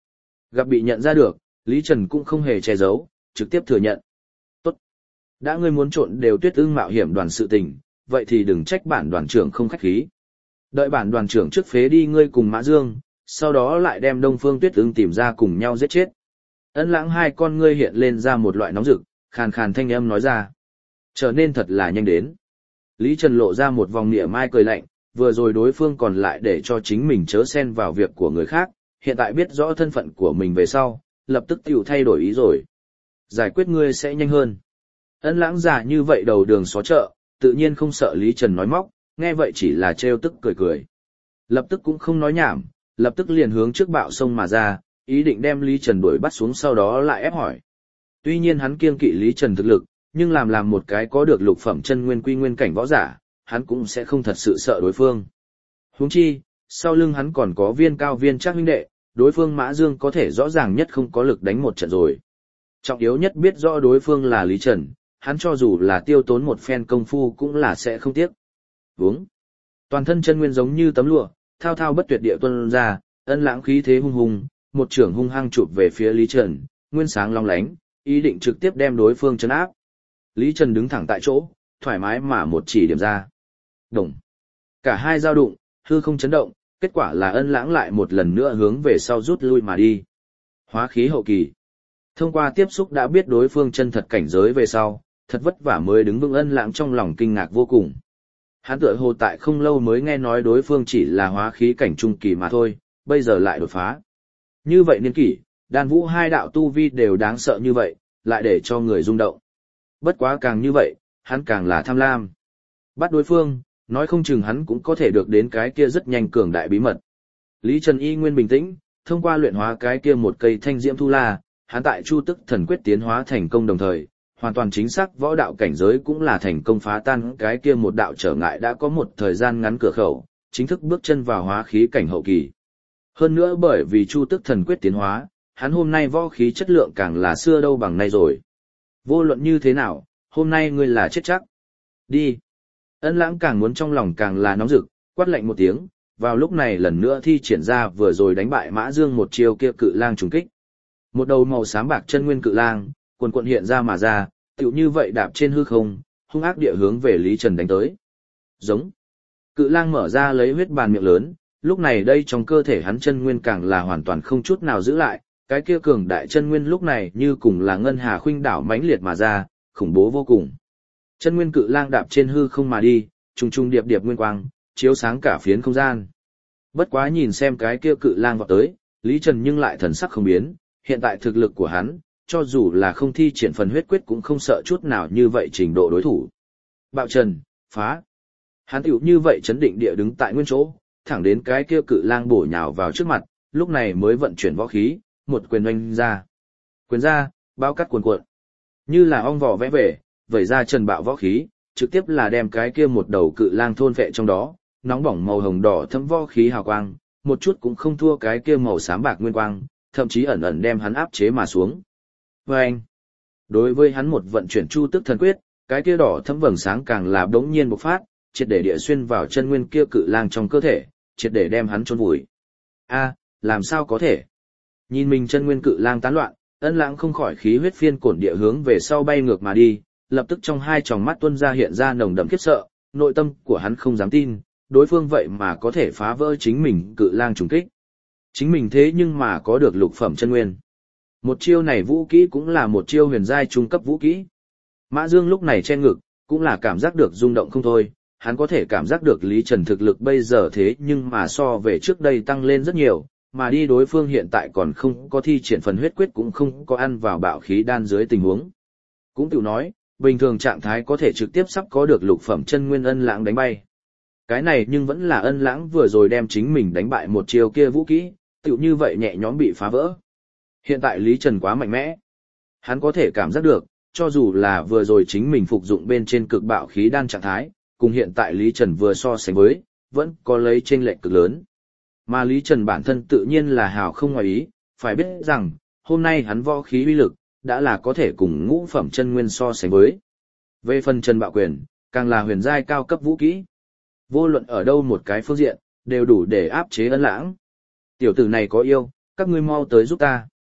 Speaker 1: Gặp bị nhận ra được, Lý Trần cũng không hề che giấu, trực tiếp thừa nhận. Tốt. Đã ngươi muốn trộn đều Tuyết Ưng mạo hiểm đoàn sự tình, vậy thì đừng trách bản đoàn trưởng không khách khí. Đợi bản đoàn trưởng trước phế đi ngươi cùng Mã Dương, sau đó lại đem Đông Phương Tuyết Ưng tìm ra cùng nhau giết chết. Ân Lãng hai con ngươi hiện lên ra một loại nóng rực, khàn khàn thanh âm nói ra. Trở nên thật là nhanh đến. Lý Trần lộ ra một vòng nịa mai cười lạnh, vừa rồi đối phương còn lại để cho chính mình chớ xen vào việc của người khác, hiện tại biết rõ thân phận của mình về sau, lập tức tiểu thay đổi ý rồi. Giải quyết ngươi sẽ nhanh hơn. Ân Lãng giả như vậy đầu đường xó chợ, tự nhiên không sợ Lý Trần nói móc, nghe vậy chỉ là trêu tức cười cười. Lập tức cũng không nói nhảm, lập tức liền hướng trước bạo sông mà ra, ý định đem Lý Trần đuổi bắt xuống sau đó lại ép hỏi. Tuy nhiên hắn kiêng kỵ Lý Trần thực lực, nhưng làm một cái có được lục phẩm chân nguyên quy nguyên cảnh võ giả, hắn cũng sẽ không thật sự sợ đối phương. Huống chi, sau lưng hắn còn có Viên Cao Viên Trác huynh đệ, đối phương Mã Dương có thể rõ ràng nhất không có lực đánh một trận rồi. Trọng yếu nhất biết rõ đối phương là Lý Trần, hắn cho dù là tiêu tốn một phen công phu cũng là sẽ không tiếc. Vướng. Toàn thân chân nguyên giống như tấm lụa, thao thao bất tuyệt địa tuôn ra, Ân Lãng khí thế hung hùng, một trưởng hung hăng chụp về phía Lý Trần, nguyên sáng long lánh, ý định trực tiếp đem đối phương trấn áp. Lý Trần đứng thẳng tại chỗ, thoải mái mà một chỉ điểm ra. Đồng. Cả hai giao đụng, hư không chấn động, kết quả là Ân Lãng lại một lần nữa hướng về sau rút lui mà đi. Hóa khí hậu kỳ. Thông qua tiếp xúc đã biết đối phương chân thật cảnh giới về sau, thật vất vả mới đứng vững Ân Lãng trong lòng kinh ngạc vô cùng. Hắn tựa hồ tại không lâu mới nghe nói đối phương chỉ là hóa khí cảnh trung kỳ mà thôi, bây giờ lại đột phá. Như vậy niên kỷ, Đan Vũ hai đạo tu vi đều đáng sợ như vậy, lại để cho người rung động. Bất quá càng như vậy, hắn càng là tham lam. Bắt đối phương, nói không chừng hắn cũng có thể được đến cái kia rất nhanh cường đại bí mật. Lý Trần y nguyên bình tĩnh, thông qua luyện hóa cái kia một cây thanh diễm thu la, hắn tại Chu Tức Thần Quyết tiến hóa thành công đồng thời, hoàn toàn chính xác võ đạo cảnh giới cũng là thành công phá tan cái kia một đạo trở ngại đã có một thời gian ngắn cửa khẩu, chính thức bước chân vào hóa khí cảnh hậu kỳ. Hơn nữa bởi vì Chu Tức Thần Quyết tiến hóa, hắn hôm nay võ khí chất lượng càng là xưa đâu bằng nay rồi. Vô luận như thế nào, hôm nay ngươi là chết chắc. Đi. Ân Lãng càng muốn trong lòng càng là nóng rực, quát lạnh một tiếng, vào lúc này lần nữa thi triển ra vừa rồi đánh bại Mã Dương một chiêu kia cự lang trùng kích. Một đầu màu xám bạc chân nguyên cự lang, quần quần hiện ra mà ra, tựu như vậy đạp trên hư không, hung ác địa hướng về Lý Trần đánh tới. Giống. Cự lang mở ra lấy huyết bàn miệng lớn, lúc này đây trong cơ thể hắn chân nguyên càng là hoàn toàn không chút nào giữ lại, cái kia cường đại chân nguyên lúc này như cùng là ngân hà khuynh đảo mãnh liệt mà ra, khủng bố vô cùng. Chân nguyên cự lang đạp trên hư không mà đi, trùng trùng điệp điệp nguyên quang, chiếu sáng cả phiến không gian. Bất quá nhìn xem cái kia cự lang vọt tới, Lý Trần nhưng lại thần sắc không biến, hiện tại thực lực của hắn, cho dù là không thi triển phần huyết quyết cũng không sợ chút nào như vậy trình độ đối thủ. Bạo trần, phá. Hắn tiểu như vậy chấn định địa đứng tại nguyên chỗ, thẳng đến cái kia cự lang bổ nhào vào trước mặt, lúc này mới vận chuyển võ khí, một quyền oanh ra. Quyền ra, bao cắt cuồn cuộn. Như là ong vỏ vẽ về, vẩy ra trần bạo võ khí, trực tiếp là đem cái kia một đầu cự lang thôn vệ trong đó, nóng bỏng màu hồng đỏ thấm võ khí hào quang, một chút cũng không thua cái kia màu xám bạc nguyên quang, thậm chí ẩn ẩn đem hắn áp chế mà xuống. Và anh, đối với hắn một vận chuyển Chu Tức Thần Quyết, cái kia đỏ thấm vầng sáng càng là đống nhiên bộc phát, triệt để địa xuyên vào chân nguyên kia cự lang trong cơ thể, triệt để đem hắn chôn vùi. A, làm sao có thể? Nhìn mình chân nguyên cự lang tán loạn, Ân Lãng không khỏi khí huyết phiên cổn địa hướng về sau bay ngược mà đi, lập tức trong hai tròng mắt tuôn ra hiện ra nồng đậm khiếp sợ, nội tâm của hắn không dám tin, đối phương vậy mà có thể phá vỡ chính mình cự lang trùng kích. Chính mình thế nhưng mà có được lục phẩm chân nguyên. Một chiêu này vũ kỹ cũng là một chiêu huyền giai trung cấp vũ kỹ. Mã Dương lúc này che ngực, cũng là cảm giác được rung động không thôi, hắn có thể cảm giác được Lý Trần thực lực bây giờ thế nhưng mà so về trước đây tăng lên rất nhiều, mà đi đối phương hiện tại còn không có thi triển phần huyết quyết cũng không có ăn vào bạo khí đan dưới tình huống. Cũng tiểu nói, bình thường trạng thái có thể trực tiếp sắp có được lục phẩm chân nguyên Ân Lãng đánh bay. Cái này nhưng vẫn là Ân Lãng vừa rồi đem chính mình đánh bại một chiêu kia vũ kỹ, tiểu như vậy nhẹ nhõm bị phá vỡ. Hiện tại Lý Trần quá mạnh mẽ. Hắn có thể cảm giác được, cho dù là vừa rồi chính mình phục dụng bên trên cực bạo khí đan trạng thái, cùng hiện tại Lý Trần vừa so sánh với, vẫn có lấy chênh lệch cực lớn. Mà Lý Trần bản thân tự nhiên là hào không ngoài ý, phải biết rằng, hôm nay hắn võ khí uy lực, đã là có thể cùng ngũ phẩm chân nguyên so sánh với. Về phần Trần Bạo Quyền, càng là huyền giai cao cấp vũ kỹ. Vô luận ở đâu một cái phương diện, đều đủ để áp chế Ân Lãng. Tiểu tử này có yêu, các ngươi mau tới giúp ta.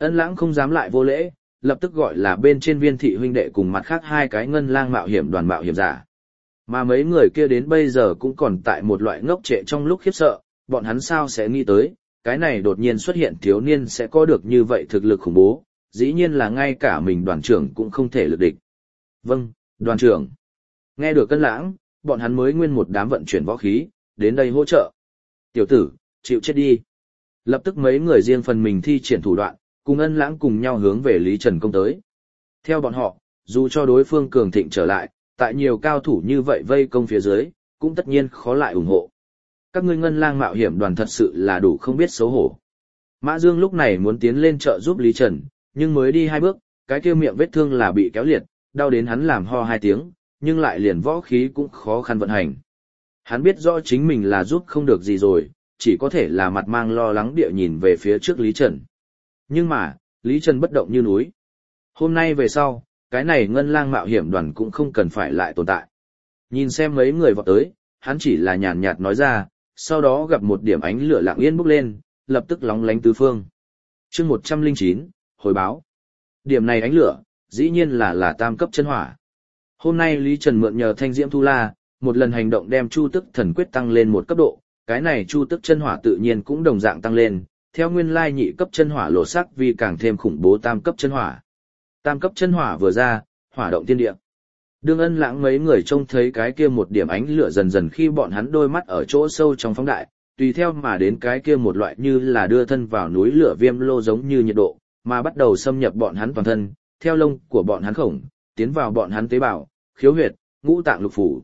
Speaker 1: Ân Lãng không dám lại vô lễ, lập tức gọi là bên trên Viên thị huynh đệ cùng mặt khác hai cái ngân lang mạo hiểm đoàn mạo hiểm giả. Mà mấy người kia đến bây giờ cũng còn tại một loại ngốc trệ trong lúc khiếp sợ, bọn hắn sao sẽ nghĩ tới, cái này đột nhiên xuất hiện thiếu niên sẽ có được như vậy thực lực khủng bố, dĩ nhiên là ngay cả mình đoàn trưởng cũng không thể lực địch. Vâng, đoàn trưởng. Nghe được Ân Lãng, bọn hắn mới nguyên một đám vận chuyển võ khí, đến đây hỗ trợ. Tiểu tử, chịu chết đi. Lập tức mấy người riêng phần mình thi triển thủ đoạn, cùng Ân Lãng cùng nhau hướng về Lý Trần công tới. Theo bọn họ, dù cho đối phương cường thịnh trở lại, tại nhiều cao thủ như vậy vây công phía dưới, cũng tất nhiên khó lại ủng hộ. Các ngươi ngân lang mạo hiểm đoàn thật sự là đủ không biết xấu hổ. Mã Dương lúc này muốn tiến lên trợ giúp Lý Trần, nhưng mới đi 2 bước, cái kia miệng vết thương là bị kéo liệt, đau đến hắn làm ho 2 tiếng, nhưng lại liền võ khí cũng khó khăn vận hành. Hắn biết rõ chính mình là giúp không được gì rồi, chỉ có thể là mặt mang lo lắng địa nhìn về phía trước Lý Trần. Nhưng mà, Lý Trần bất động như núi. Hôm nay về sau, cái này ngân lang mạo hiểm đoàn cũng không cần phải lại tồn tại. Nhìn xem mấy người vọt tới, hắn chỉ là nhàn nhạt nói ra, sau đó gặp một điểm ánh lửa lặng yên bốc lên, lập tức lóng lánh tứ phương. Chương 109, hồi báo. Điểm này ánh lửa, dĩ nhiên là tam cấp chân hỏa. Hôm nay Lý Trần mượn nhờ Thanh Diễm Tu La, một lần hành động đem Chu Tức Thần Quyết tăng lên một cấp độ, cái này Chu Tức chân hỏa tự nhiên cũng đồng dạng tăng lên, theo nguyên lai nhị cấp chân hỏa lộ sắc vì càng thêm khủng bố tam cấp chân hỏa. Tam cấp chân hỏa vừa ra, hỏa động thiên địa. Đương Ân Lãng mấy người trông thấy cái kia một điểm ánh lửa dần dần khi bọn hắn đôi mắt ở chỗ sâu trong phóng đại, tùy theo mà đến cái kia một loại như là đưa thân vào núi lửa viêm lô giống như nhiệt độ, mà bắt đầu xâm nhập bọn hắn toàn thân, theo lông của bọn hắn khổng, tiến vào bọn hắn tế bào, khiếu huyệt, ngũ tạng lục phủ.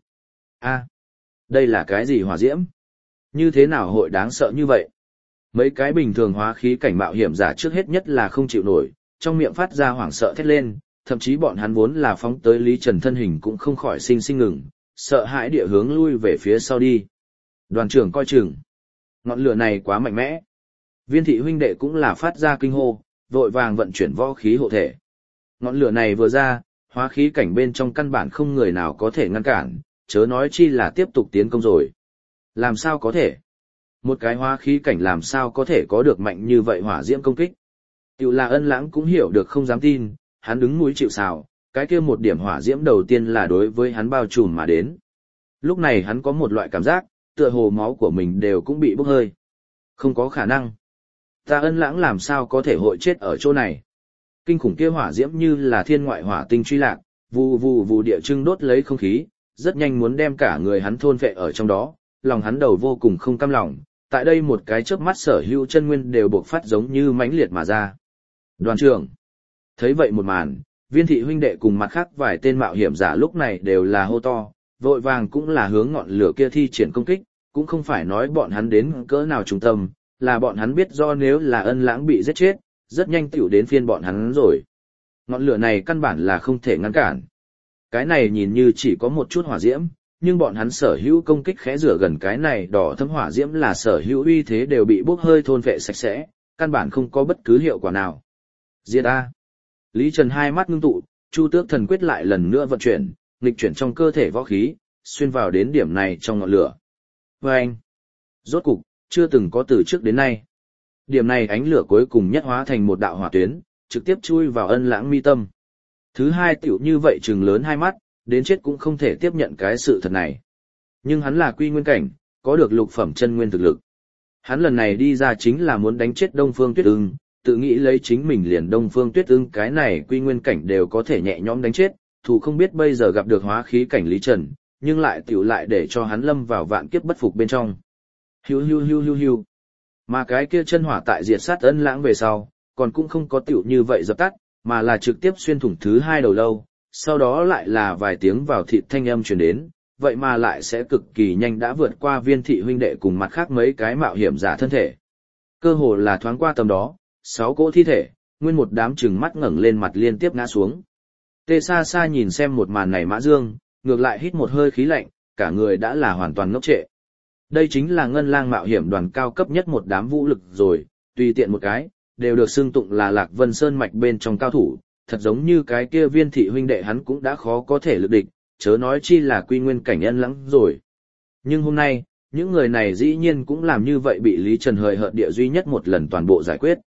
Speaker 1: Đây là cái gì hỏa diễm? Như thế nào hội đáng sợ như vậy? Mấy cái bình thường hóa khí cảnh mạo hiểm giả trước hết nhất là không chịu nổi, trong miệng phát ra hoảng sợ thét lên, thậm chí bọn hắn vốn là phóng tới Lý Trần thân hình cũng không khỏi sinh ngừng, sợ hãi địa hướng lui về phía sau đi. Đoàn trưởng coi chừng. Ngọn lửa này quá mạnh mẽ. Viên thị huynh đệ cũng là phát ra kinh hô, vội vàng vận chuyển võ khí hộ thể. Ngọn lửa này vừa ra, hóa khí cảnh bên trong căn bản không người nào có thể ngăn cản, chớ nói chi là tiếp tục tiến công rồi. Làm sao có thể? Một cái hóa khí cảnh làm sao có thể có được mạnh như vậy hỏa diễm công kích? Tiểu là Ân Lãng cũng hiểu được không dám tin, hắn đứng núi chịu sào, cái kia một điểm hỏa diễm đầu tiên là đối với hắn bao trùm mà đến. Lúc này hắn có một loại cảm giác, tựa hồ máu của mình đều cũng bị bốc hơi. Không có khả năng. Ta Ân Lãng làm sao có thể hội chết ở chỗ này? Kinh khủng kia hỏa diễm như là thiên ngoại hỏa tinh truy lạc, vù vù vù địa trưng đốt lấy không khí, rất nhanh muốn đem cả người hắn thôn phệ ở trong đó, lòng hắn đầu vô cùng không cam lòng. Tại đây một cái chớp mắt sở hữu chân nguyên đều bộc phát giống như mãnh liệt mà ra. Đoàn trưởng. Thấy vậy một màn, Viên thị huynh đệ cùng mặt khác vài tên mạo hiểm giả lúc này đều là hô to, vội vàng cũng là hướng ngọn lửa kia thi triển công kích, cũng không phải nói bọn hắn đến cỡ nào trung tâm, là bọn hắn biết do nếu là Ân Lãng bị giết chết, rất nhanh tiểu đến phiên bọn hắn rồi. Ngọn lửa này căn bản là không thể ngăn cản. Cái này nhìn như chỉ có một chút hỏa diễm, nhưng bọn hắn sở hữu công kích khẽ rửa gần cái này đỏ thâm hỏa diễm là sở hữu uy thế đều bị bốc hơi thôn vệ sạch sẽ, căn bản không có bất cứ hiệu quả nào. Diệt A. Lý Trần hai mắt ngưng tụ, Chu Tước Thần Quyết lại lần nữa vận chuyển, nghịch chuyển trong cơ thể võ khí, xuyên vào đến điểm này trong ngọn lửa. Và anh, rốt cục, chưa từng có từ trước đến nay. Điểm này ánh lửa cuối cùng nhất hóa thành một đạo hỏa tuyến, trực tiếp chui vào Ân Lãng mi tâm. Thứ hai tiểu như vậy trừng lớn hai mắt, đến chết cũng không thể tiếp nhận cái sự thật này. Nhưng hắn là quy nguyên cảnh, có được lục phẩm chân nguyên thực lực. Hắn lần này đi ra chính là muốn đánh chết Đông Phương Tuyết Ưng, tự nghĩ lấy chính mình liền Đông Phương Tuyết Ưng cái này quy nguyên cảnh đều có thể nhẹ nhõm đánh chết, thủ không biết bây giờ gặp được hóa khí cảnh Lý Trần, nhưng lại tiểu lại để cho hắn lâm vào vạn kiếp bất phục bên trong. Hiu hiu hiu hiu hiu. Mà cái kia chân hỏa tại diệt sát Ân Lãng về sau, còn cũng không có tiểu như vậy dập tắt, mà là trực tiếp xuyên thủng thứ hai đầu lâu, sau đó lại là vài tiếng vào thịt thanh âm truyền đến, vậy mà lại sẽ cực kỳ nhanh đã vượt qua Viên thị huynh đệ cùng mặt khác mấy cái mạo hiểm giả thân thể. Cơ hồ là thoáng qua tầm đó, 6 cỗ thi thể, nguyên một đám trừng mắt ngẩng lên mặt liên tiếp ngã xuống. Tê xa xa nhìn xem một màn này Mã Dương, ngược lại hít một hơi khí lạnh, cả người đã là hoàn toàn ngốc trệ. Đây chính là ngân lang mạo hiểm đoàn cao cấp nhất một đám vũ lực rồi, tùy tiện một cái, đều được xưng tụng là Lạc Vân Sơn mạch bên trong cao thủ, thật giống như cái kia Viên thị huynh đệ hắn cũng đã khó có thể lực địch, chớ nói chi là quy nguyên cảnh Ân Lãng rồi. Nhưng hôm nay, những người này dĩ nhiên cũng làm như vậy bị Lý Trần hời hợt địa duy nhất một lần toàn bộ giải quyết.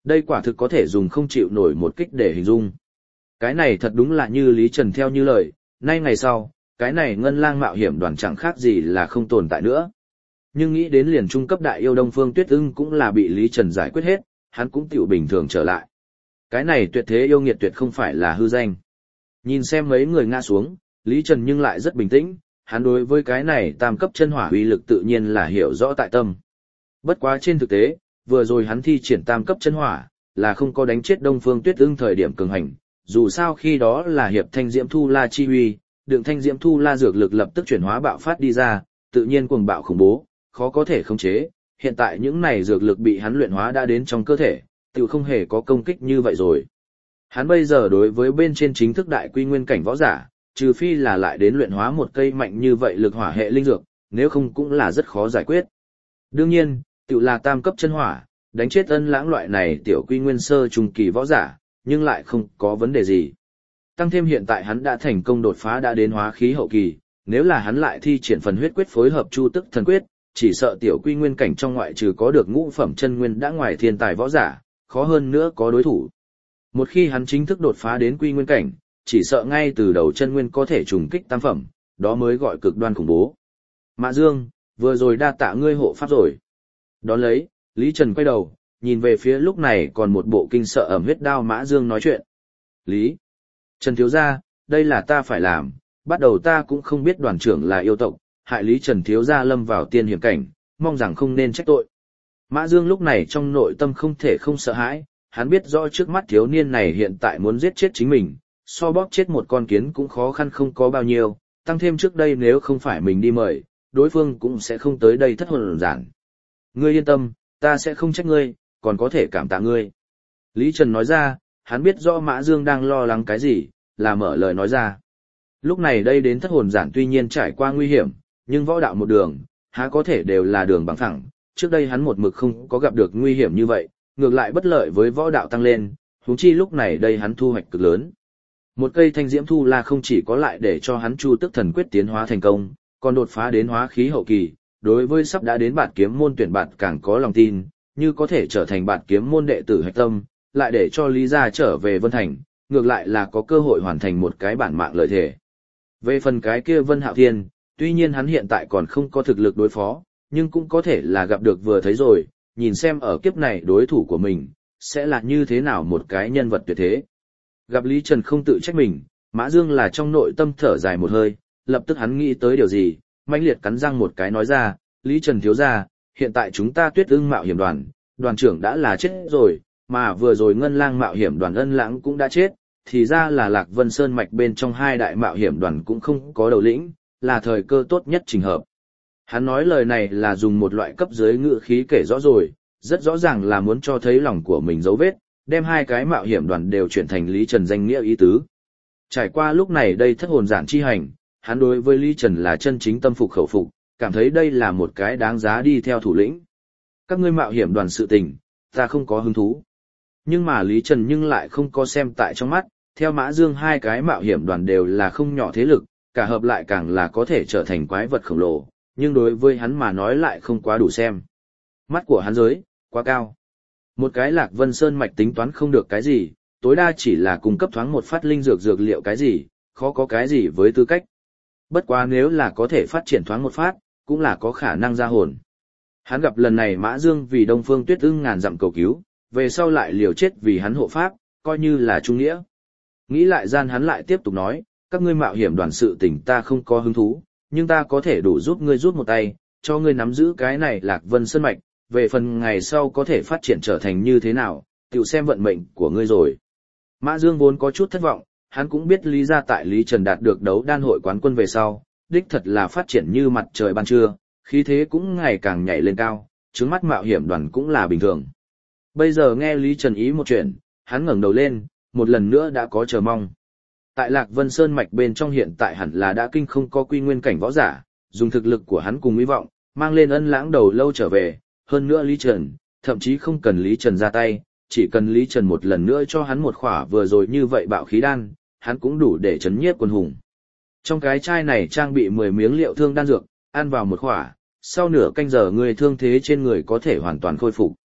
Speaker 1: Đây quả thực có thể dùng không chịu nổi một kích để hình dung. Cái này thật đúng là như Lý Trần theo như lời, nay ngày sau, cái này ngân lang mạo hiểm đoàn chẳng khác gì là không tồn tại nữa. Nhưng nghĩ đến liền trung cấp đại yêu Đông Phương Tuyết Ưng cũng là bị Lý Trần giải quyết hết, hắn cũng tiểu bình thường trở lại. Cái này tuyệt thế yêu nghiệt tuyệt không phải là hư danh. Nhìn xem mấy người ngã xuống, Lý Trần nhưng lại rất bình tĩnh, hắn đối với cái này tam cấp chân hỏa uy lực tự nhiên là hiểu rõ tại tâm. Bất quá trên thực tế, vừa rồi hắn thi triển tam cấp chân hỏa, là không có đánh chết Đông Phương Tuyết Ưng thời điểm cường hành, dù sao khi đó là hiệp thanh diễm thu la chi uy, đựng thanh diễm thu la dược lực lập tức chuyển hóa bạo phát đi ra, tự nhiên cuồng bạo khủng bố, khó có thể khống chế, hiện tại những này dược lực bị hắn luyện hóa đã đến trong cơ thể, tự không hề có công kích như vậy rồi. Hắn bây giờ đối với bên trên chính thức đại quy nguyên cảnh võ giả, trừ phi là lại đến luyện hóa một cây mạnh như vậy lực hỏa hệ linh dược, nếu không cũng là rất khó giải quyết. Đương nhiên, tự là tam cấp chân hỏa, đánh chết Ân Lãng loại này tiểu quy nguyên sơ trung kỳ võ giả, nhưng lại không có vấn đề gì. Tăng thêm hiện tại hắn đã thành công đột phá đã đến hóa khí hậu kỳ, nếu là hắn lại thi triển phần huyết quyết phối hợp chu tức thần quyết, chỉ sợ tiểu quy nguyên cảnh trong ngoại trừ có được ngũ phẩm chân nguyên đã ngoài thiên tài võ giả, khó hơn nữa có đối thủ. Một khi hắn chính thức đột phá đến quy nguyên cảnh, chỉ sợ ngay từ đầu chân nguyên có thể trùng kích tam phẩm, đó mới gọi cực đoan khủng bố. Mã Dương, vừa rồi đa tạ ngươi hộ pháp rồi. Đón lấy, Lý Trần quay đầu, nhìn về phía lúc này còn một bộ kinh sợ ẩm huyết đao Mã Dương nói chuyện. Lý Trần thiếu gia, đây là ta phải làm, bắt đầu ta cũng không biết đoàn trưởng là yêu tộc, hại Lý Trần thiếu gia lâm vào tiên hiểm cảnh, mong rằng không nên trách tội. Mã Dương lúc này trong nội tâm không thể không sợ hãi, hắn biết rõ trước mắt thiếu niên này hiện tại muốn giết chết chính mình, so bóp chết một con kiến cũng khó khăn không có bao nhiêu, tăng thêm trước đây nếu không phải mình đi mời, đối phương cũng sẽ không tới đây thất hồn giản. Ngươi yên tâm, ta sẽ không trách ngươi, còn có thể cảm tạ ngươi. Lý Trần nói ra, hắn biết rõ Mã Dương đang lo lắng cái gì, là mở lời nói ra. Lúc này đây đến thất hồn giản tuy nhiên trải qua nguy hiểm, nhưng võ đạo một đường, há có thể đều là đường bằng phẳng, trước đây hắn một mực không có gặp được nguy hiểm như vậy, ngược lại bất lợi với võ đạo tăng lên, huống chi lúc này đây hắn thu hoạch cực lớn. Một cây thanh diễm thu la không chỉ có lại để cho hắn chu tức thần quyết tiến hóa thành công, còn đột phá đến hóa khí hậu kỳ, đối với sắp đã đến bạt kiếm môn tuyển bạt càng có lòng tin, như có thể trở thành bạt kiếm môn đệ tử hạch tâm, lại để cho Lý gia trở về Vân Thành, ngược lại là có cơ hội hoàn thành một cái bản mạng lợi thể. Về phần cái kia Vân Hạo Thiên, tuy nhiên hắn hiện tại còn không có thực lực đối phó, nhưng cũng có thể là gặp được vừa thấy rồi, nhìn xem ở kiếp này đối thủ của mình, sẽ là như thế nào một cái nhân vật tuyệt thế. Gặp Lý Trần không tự trách mình, Mã Dương là trong nội tâm thở dài một hơi, lập tức hắn nghĩ tới điều gì, mãnh liệt cắn răng một cái nói ra, Lý Trần thiếu gia, hiện tại chúng ta Tuyết Ưng mạo hiểm đoàn, đoàn trưởng đã là chết rồi, mà vừa rồi Ngân Lang mạo hiểm đoàn Ân Lãng cũng đã chết, thì ra là Lạc Vân Sơn mạch bên trong hai đại mạo hiểm đoàn cũng không có đầu lĩnh, là thời cơ tốt nhất trình hợp. Hắn nói lời này là dùng một loại cấp dưới ngữ khí kể rõ rồi, rất rõ ràng là muốn cho thấy lòng của mình dấu vết, đem hai cái mạo hiểm đoàn đều chuyển thành Lý Trần danh nghĩa ý tứ. Trải qua lúc này đây thất hồn giản chi hành, hắn đối với Lý Trần là chân chính tâm phục khẩu phục, cảm thấy đây là một cái đáng giá đi theo thủ lĩnh. Các ngươi mạo hiểm đoàn sự tình, ta không có hứng thú. Nhưng mà Lý Trần nhưng lại không có xem tại trong mắt, theo Mã Dương hai cái mạo hiểm đoàn đều là không nhỏ thế lực, cả hợp lại càng là có thể trở thành quái vật khổng lồ, nhưng đối với hắn mà nói lại không quá đủ xem. Mắt của hắn giới, quá cao. Một cái Lạc Vân Sơn mạch tính toán không được cái gì, tối đa chỉ là cung cấp thoáng một phát linh dược dược liệu cái gì, khó có cái gì với tư cách. Bất quá nếu là có thể phát triển thoáng một phát, cũng là có khả năng ra hồn. Hắn gặp lần này Mã Dương vì Đông Phương Tuyết Ưng ngàn dặm cầu cứu, về sau lại liều chết vì hắn hộ pháp, coi như là trung nghĩa. Nghĩ lại gian hắn lại tiếp tục nói, các ngươi mạo hiểm đoàn sự tình ta không có hứng thú, nhưng ta có thể đủ giúp ngươi rút một tay, cho ngươi nắm giữ cái này Lạc Vân Sơn mạch, về phần ngày sau có thể phát triển trở thành như thế nào, tự xem vận mệnh của ngươi rồi. Mã Dương vốn có chút thất vọng, hắn cũng biết Lý gia tại Lý Trần đạt được đấu đan hội quán quân về sau, đích thật là phát triển như mặt trời ban trưa, khí thế cũng ngày càng nhảy lên cao, trước mắt mạo hiểm đoàn cũng là bình thường. Bây giờ nghe Lý Trần ý một chuyện, hắn ngẩng đầu lên, một lần nữa đã có chờ mong. Tại Lạc Vân Sơn mạch bên trong hiện tại hẳn là đã kinh không có quy nguyên cảnh võ giả, dùng thực lực của hắn cùng hy vọng, mang lên Ân Lãng đầu lâu trở về, hơn nữa Lý Trần, thậm chí không cần Lý Trần ra tay, chỉ cần Lý Trần một lần nữa cho hắn một khỏa vừa rồi như vậy bạo khí đan, hắn cũng đủ để chấn nhiếp quân hùng. Trong cái chai này trang bị 10 miếng liệu thương đan dược, ăn vào một khỏa, sau nửa canh giờ người thương thế trên người có thể hoàn toàn khôi phục.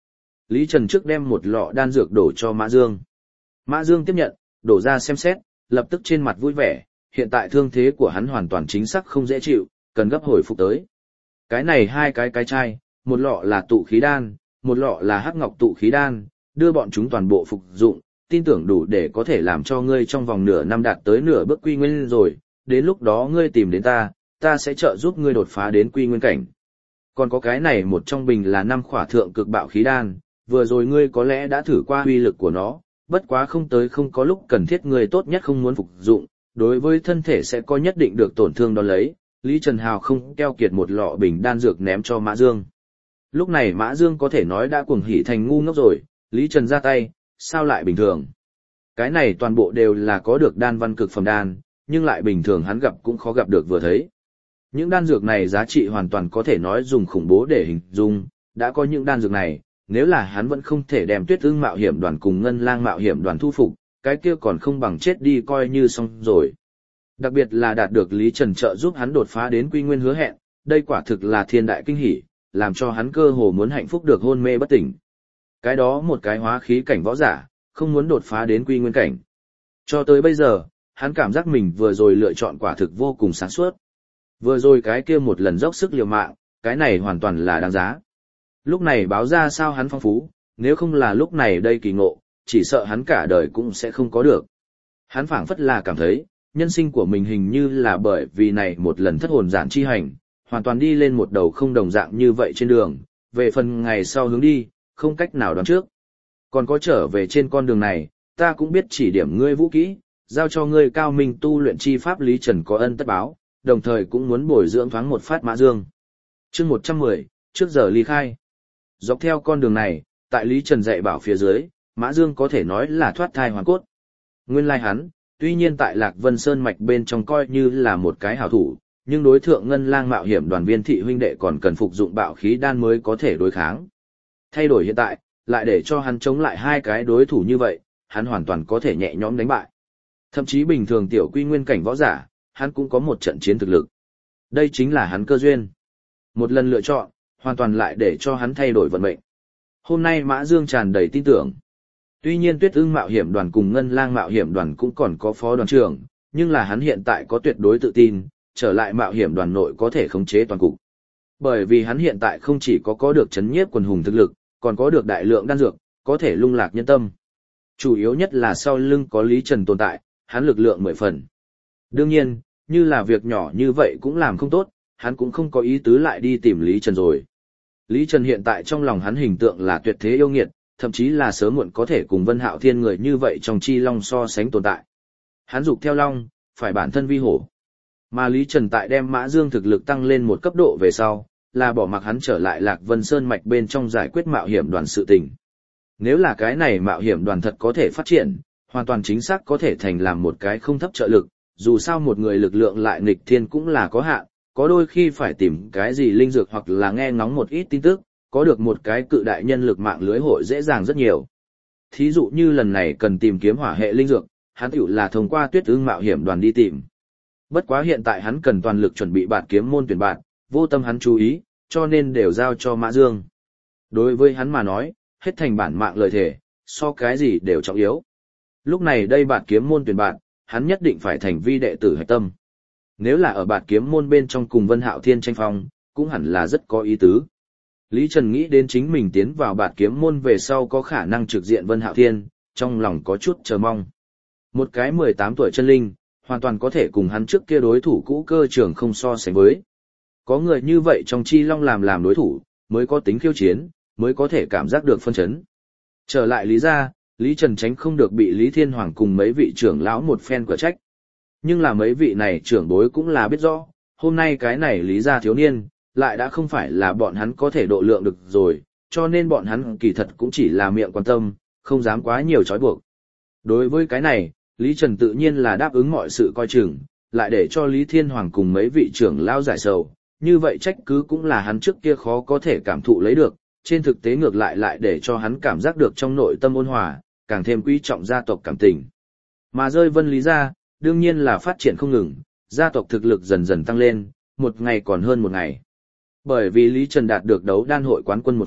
Speaker 1: Lý Trần trước đem một lọ đan dược đổ cho Mã Dương. Mã Dương tiếp nhận, đổ ra xem xét, lập tức trên mặt vui vẻ, hiện tại thương thế của hắn hoàn toàn chính xác không dễ chịu, cần gấp hồi phục tới. Cái này hai cái chai, một lọ là tụ khí đan, một lọ là hắc ngọc tụ khí đan, đưa bọn chúng toàn bộ phục dụng, tin tưởng đủ để có thể làm cho ngươi trong vòng nửa năm đạt tới nửa bước quy nguyên rồi, đến lúc đó ngươi tìm đến ta sẽ trợ giúp ngươi đột phá đến quy nguyên cảnh. Còn có cái này một trong bình là 5 khỏa thượng cực bạo khí đan, vừa rồi ngươi có lẽ đã thử qua uy lực của nó, bất quá không có lúc cần thiết ngươi tốt nhất không muốn phục dụng, đối với thân thể sẽ có nhất định được tổn thương đó lấy. Lý Trần Hào không keo kiệt một lọ bình đan dược ném cho Mã Dương. Lúc này Mã Dương có thể nói đã cuồng hỉ thành ngu ngốc rồi, Lý Trần ra tay, sao lại bình thường? Cái này toàn bộ đều là có được đan văn cực phẩm đan, nhưng lại bình thường hắn gặp cũng khó gặp được vừa thấy. Những đan dược này giá trị hoàn toàn có thể nói dùng khủng bố để hình dung, đã có những đan dược này, nếu là hắn vẫn không thể đem Tuyết Ưng Mạo Hiểm Đoàn cùng Ngân Lang Mạo Hiểm Đoàn thu phục, cái kia còn không bằng chết đi coi như xong rồi. Đặc biệt là đạt được Lý Trần trợ giúp hắn đột phá đến quy nguyên hứa hẹn, đây quả thực là thiên đại kinh hỉ, làm cho hắn cơ hồ muốn hạnh phúc được hôn mê bất tỉnh. Cái đó một cái hóa khí cảnh võ giả, không muốn đột phá đến quy nguyên cảnh. Cho tới bây giờ, hắn cảm giác mình vừa rồi lựa chọn quả thực vô cùng sáng suốt. Vừa rồi cái kia một lần dốc sức liều mạng, cái này hoàn toàn là đáng giá. Lúc này báo ra sao hắn phong phú, nếu không là lúc này đây kỳ ngộ, chỉ sợ hắn cả đời cũng sẽ không có được. Hắn phảng phất là cảm thấy, nhân sinh của mình hình như là bởi vì này một lần thất hồn giản chi hành, hoàn toàn đi lên một đầu không đồng dạng như vậy trên đường, về phần ngày sau hướng đi, không cách nào đoán trước. Còn có trở về trên con đường này, ta cũng biết chỉ điểm ngươi vũ kỹ, giao cho ngươi cao minh tu luyện chi pháp. Lý Trần có ân tất báo, đồng thời cũng muốn bồi dưỡng thoáng một phát Mã Dương. Chương 110, trước giờ ly khai. Dọc theo con đường này, tại Lý Trần dạy bảo phía dưới, Mã Dương có thể nói là thoát thai hoàn cốt. Nguyên lai hắn, tuy nhiên tại Lạc Vân Sơn mạch bên trong coi như là một cái hảo thủ, nhưng đối thượng Ngân Lang Mạo Hiểm Đoàn viên thị huynh đệ còn cần phục dụng bạo khí đan mới có thể đối kháng. Thay đổi hiện tại, lại để cho hắn chống lại hai cái đối thủ như vậy, hắn hoàn toàn có thể nhẹ nhõm đánh bại. Thậm chí bình thường tiểu quy nguyên cảnh võ giả, hắn cũng có một trận chiến thực lực. Đây chính là hắn cơ duyên. Một lần lựa chọn, hoàn toàn lại để cho hắn thay đổi vận mệnh. Hôm nay Mã Dương tràn đầy tin tưởng. Tuy nhiên Tuyết Ưng Mạo Hiểm Đoàn cùng Ngân Lang Mạo Hiểm Đoàn cũng còn có phó đoàn trưởng, nhưng là hắn hiện tại có tuyệt đối tự tin, trở lại Mạo Hiểm Đoàn nội có thể khống chế toàn cục. Bởi vì hắn hiện tại không chỉ có được chấn nhiếp quần hùng thực lực, còn có được đại lượng đan dược, có thể lung lạc nhân tâm. Chủ yếu nhất là sau lưng có Lý Trần tồn tại, hắn lực lượng 10 phần. Đương nhiên, như là việc nhỏ như vậy cũng làm không tốt, hắn cũng không có ý tứ lại đi tìm Lý Trần rồi. Lý Trần hiện tại trong lòng hắn hình tượng là tuyệt thế yêu nghiệt, thậm chí là sớm muộn có thể cùng Vân Hạo Thiên người như vậy trong chi long so sánh tồn tại. Hắn dục theo long, phải bản thân vi hổ. Mà Lý Trần tại đem Mã Dương thực lực tăng lên một cấp độ về sau, là bỏ mặc hắn trở lại Lạc Vân Sơn mạch bên trong giải quyết mạo hiểm đoàn sự tình. Nếu là cái này mạo hiểm đoàn thật có thể phát triển, hoàn toàn chính xác có thể thành làm một cái không thấp trợ lực, dù sao một người lực lượng lại nghịch thiên cũng là có hạn, có đôi khi phải tìm cái gì linh dược hoặc là nghe ngóng một ít tin tức, có được một cái cự đại nhân lực mạng lưới hội dễ dàng rất nhiều. Thí dụ như lần này cần tìm kiếm hỏa hệ linh dược, hắn tiểu là thông qua Tuyết Ưng Mạo Hiểm Đoàn đi tìm. Bất quá hiện tại hắn cần toàn lực chuẩn bị bạt kiếm môn tuyển bạn, vô tâm hắn chú ý, cho nên đều giao cho Mã Dương. Đối với hắn mà nói, hết thành bản mạng lời thể, so cái gì đều trọng yếu. Lúc này đây bạt kiếm môn tuyển bạn, hắn nhất định phải thành vi đệ tử hạch tâm. Nếu là ở bạt kiếm môn bên trong cùng Vân Hạo Thiên tranh phong, cũng hẳn là rất có ý tứ. Lý Trần nghĩ đến chính mình tiến vào bạt kiếm môn về sau có khả năng trực diện Vân Hạo Thiên, trong lòng có chút chờ mong. Một cái 18 tuổi chân linh, hoàn toàn có thể cùng hắn trước kia đối thủ cũ Cơ Trường không so sánh với. Có người như vậy trong chi long làm đối thủ, mới có tính khiêu chiến, mới có thể cảm giác được phân chấn. Trở lại Lý gia, Lý Trần tránh không được bị Lý Thiên Hoàng cùng mấy vị trưởng lão một phen quả trách. Nhưng là mấy vị này trưởng bối cũng là biết rõ, hôm nay cái này Lý gia thiếu niên, lại đã không phải là bọn hắn có thể độ lượng được rồi, cho nên bọn hắn kỳ thật cũng chỉ là miệng quan tâm, không dám quá nhiều trói buộc. Đối với cái này, Lý Trần tự nhiên là đáp ứng mọi sự coi chừng, lại để cho Lý Thiên Hoàng cùng mấy vị trưởng lão giải sầu, như vậy trách cứ cũng là hắn trước kia khó có thể cảm thụ lấy được, trên thực tế ngược lại để cho hắn cảm giác được trong nội tâm ôn hòa, càng thêm quý trọng gia tộc cảm tình. Mà rơi Vân Lý gia, đương nhiên là phát triển không ngừng, gia tộc thực lực dần dần tăng lên, một ngày còn hơn một ngày. Bởi vì Lý Trần đạt được đấu đan hội quán quân một chuyện,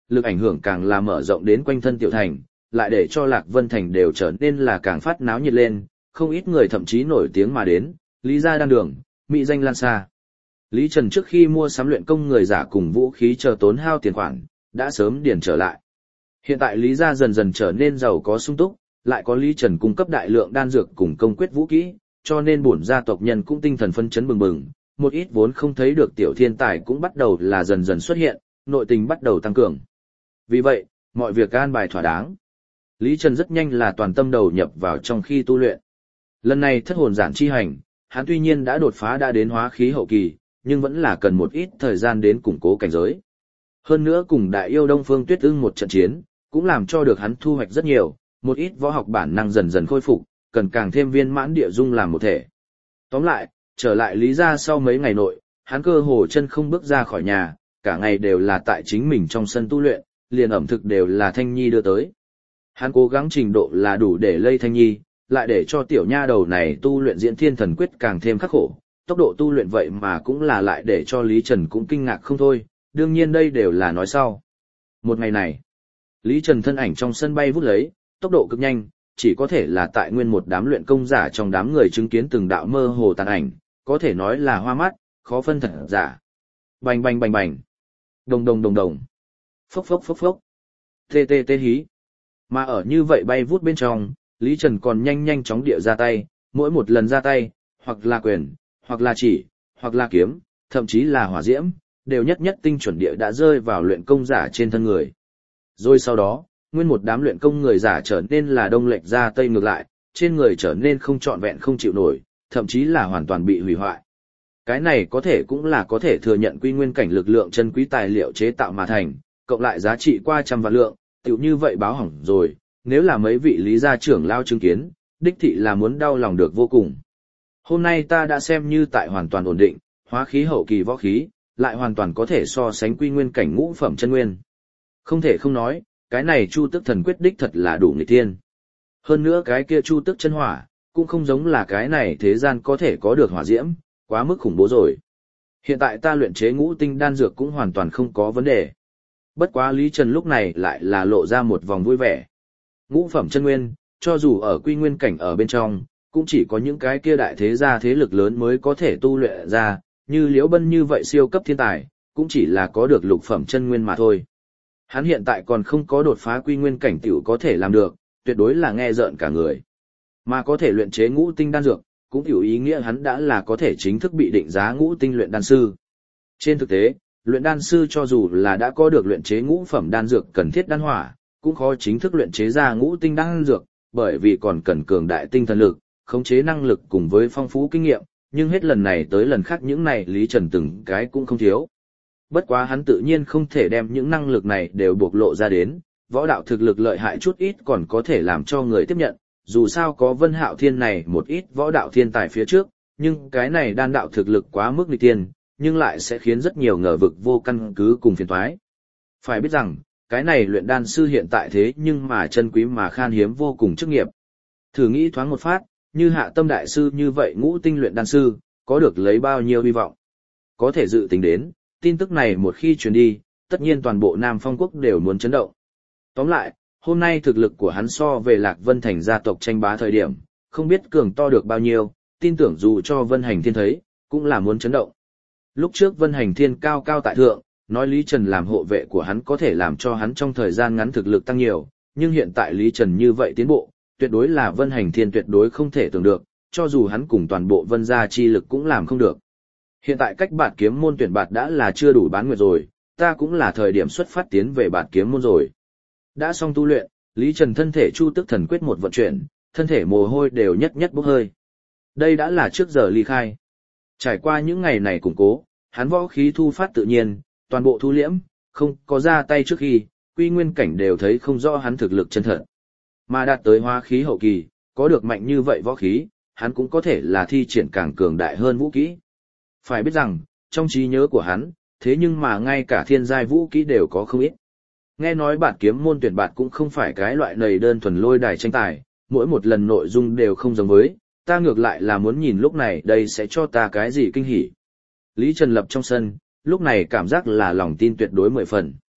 Speaker 1: lực ảnh hưởng càng là mở rộng đến quanh thân tiểu thành, lại để cho Lạc Vân Thành đều trở nên là càng phát náo nhiệt lên, không ít người thậm chí nổi tiếng mà đến, Lý gia đan đường, mỹ danh lan xa. Lý Trần trước khi mua sắm luyện công người giả cùng vũ khí chờ tốn hao tiền khoản, đã sớm điền trở lại. Hiện tại Lý gia dần dần trở nên giàu có sung túc, lại có Lý Trần cung cấp đại lượng đan dược cùng công quyết vũ kỹ, cho nên bổn gia tộc nhân cũng tinh thần phân chấn bừng bừng, một ít vốn không thấy được tiểu thiên tài cũng bắt đầu là dần dần xuất hiện, nội tình bắt đầu tăng cường. Vì vậy, mọi việc an bài thỏa đáng. Lý Trần rất nhanh là toàn tâm đầu nhập vào trong khi tu luyện. Lần này thất hồn giản chi hành, hắn tuy nhiên đã đột phá đã đến hóa khí hậu kỳ, nhưng vẫn là cần một ít thời gian đến củng cố cảnh giới. Hơn nữa cùng đại yêu Đông Phương Tuyết Ưng một trận chiến, cũng làm cho được hắn thu hoạch rất nhiều, một ít võ học bản năng dần dần khôi phục, cần càng thêm viên mãn địa dung làm một thể. Tóm lại, trở lại Lý gia sau mấy ngày nội, hắn cơ hồ chân không bước ra khỏi nhà, cả ngày đều là tại chính mình trong sân tu luyện, liền ẩm thực đều là Thanh Nhi đưa tới. Hắn cố gắng trình độ là đủ để lây Thanh Nhi, lại để cho tiểu nha đầu này tu luyện diễn thiên thần quyết càng thêm khắc khổ, tốc độ tu luyện vậy mà cũng là lại để cho Lý Trần cũng kinh ngạc không thôi, đương nhiên đây đều là nói sau. Một ngày này, Lý Trần thân ảnh trong sân bay vút lấy, tốc độ cực nhanh, chỉ có thể là tại nguyên một đám luyện công giả trong đám người chứng kiến từng đạo mơ hồ tàn ảnh, có thể nói là hoa mắt, khó phân thật giả. Bành bành bành bành, đồng đồng đồng đồng, phốc phốc phốc phốc, tê tê tê hí. Mà ở như vậy bay vút bên trong, Lý Trần còn nhanh chóng địa ra tay, mỗi một lần ra tay, hoặc là quyền, hoặc là chỉ, hoặc là kiếm, thậm chí là hỏa diễm, đều nhất tinh chuẩn địa đã rơi vào luyện công giả trên thân người. Rồi sau đó, nguyên một đám luyện công người giả trở nên là đông lệch ra tây ngược lại, trên người trở nên không trọn vẹn không chịu nổi, thậm chí là hoàn toàn bị hủy hoại. Cái này có thể cũng là có thể thừa nhận quy nguyên cảnh lực lượng chân quý tài liệu chế tạo mà thành, cộng lại giá trị qua trăm vạn lượng, tiểu như vậy báo hỏng rồi, nếu là mấy vị Lý gia trưởng lao chứng kiến, đích thị là muốn đau lòng được vô cùng. Hôm nay ta đã xem như tại hoàn toàn ổn định, hóa khí hậu kỳ võ khí, lại hoàn toàn có thể so sánh quy nguyên cảnh ngũ phẩm chân nguyên. Không thể không nói, cái này Chu Tức Thần Quyết đích thật là đủ nghịch thiên. Hơn nữa cái kia Chu Tức chân hỏa, cũng không giống là cái này thế gian có thể có được hỏa diễm, quá mức khủng bố rồi. Hiện tại ta luyện chế ngũ tinh đan dược cũng hoàn toàn không có vấn đề. Bất quá Lý Trần lúc này lại là lộ ra một vòng vui vẻ. Ngũ phẩm chân nguyên, cho dù ở quy nguyên cảnh ở bên trong, cũng chỉ có những cái kia đại thế gia thế lực lớn mới có thể tu luyện ra, như Liễu Bân như vậy siêu cấp thiên tài, cũng chỉ là có được lục phẩm chân nguyên mà thôi. Hắn hiện tại còn không có đột phá quy nguyên cảnh tiểu có thể làm được, tuyệt đối là nghe rợn cả người. Mà có thể luyện chế ngũ tinh đan dược, cũng hiểu ý nghĩa hắn đã là có thể chính thức bị định giá ngũ tinh luyện đan sư. Trên thực tế, luyện đan sư cho dù là đã có được luyện chế ngũ phẩm đan dược cần thiết đan hỏa, cũng khó chính thức luyện chế ra ngũ tinh đan dược, bởi vì còn cần cường đại tinh thần lực, khống chế năng lực cùng với phong phú kinh nghiệm, nhưng hết lần này tới lần khác những này Lý Trần từng cái cũng không thiếu. Bất quá hắn tự nhiên không thể đem những năng lực này đều bộc lộ ra đến, võ đạo thực lực lợi hại chút ít còn có thể làm cho người tiếp nhận, dù sao có Vân Hạo Thiên này một ít võ đạo thiên tài phía trước, nhưng cái này đan đạo thực lực quá mức nghịch tiên, nhưng lại sẽ khiến rất nhiều ngờ vực vô căn cứ cùng phiền toái. Phải biết rằng, cái này luyện đan sư hiện tại thế nhưng mà chân quý mà khan hiếm vô cùng chức nghiệp. Thử nghĩ thoáng một phát, như Hạ Tâm đại sư như vậy ngũ tinh luyện đan sư, có được lấy bao nhiêu hy vọng. Có thể dự tính đến, tin tức này một khi truyền đi, tất nhiên toàn bộ Nam Phong quốc đều muốn chấn động. Tóm lại, hôm nay thực lực của hắn so về Lạc Vân Thành gia tộc tranh bá thời điểm, không biết cường to được bao nhiêu, tin tưởng dù cho Vân Hành Thiên thấy, cũng là muốn chấn động. Lúc trước Vân Hành Thiên cao cao tại thượng, nói Lý Trần làm hộ vệ của hắn có thể làm cho hắn trong thời gian ngắn thực lực tăng nhiều, nhưng hiện tại Lý Trần như vậy tiến bộ, tuyệt đối là Vân Hành Thiên tuyệt đối không thể tưởng được, cho dù hắn cùng toàn bộ Vân gia chi lực cũng làm không được. Hiện tại cách Bạt Kiếm môn tuyển bạt đã là chưa đủ bán nguyệt rồi, ta cũng là thời điểm xuất phát tiến về Bạt Kiếm môn rồi. Đã xong tu luyện, Lý Trần thân thể Chu Tức Thần Quyết một vận chuyển, thân thể mồ hôi đều nhất bốc hơi. Đây đã là trước giờ ly khai. Trải qua những ngày này củng cố, hắn võ khí thu phát tự nhiên, toàn bộ thu liễm, không có ra tay trước khi, quy nguyên cảnh đều thấy không rõ hắn thực lực chân thật. Mà đạt tới hóa khí hậu kỳ, có được mạnh như vậy võ khí, hắn cũng có thể là thi triển càng cường đại hơn vũ kỹ. Phải biết rằng, trong trí nhớ của hắn, thế nhưng mà ngay cả thiên giai vũ kỹ đều có không ít. Nghe nói Bạt Kiếm môn tuyển bạt cũng không phải cái loại nầy đơn thuần lôi đài tranh tài, mỗi một lần nội dung đều không giống với, ta ngược lại là muốn nhìn lúc này đây sẽ cho ta cái gì kinh hỉ. Lý Trần lập trong sân, lúc này cảm giác là lòng tin tuyệt đối 10 phần.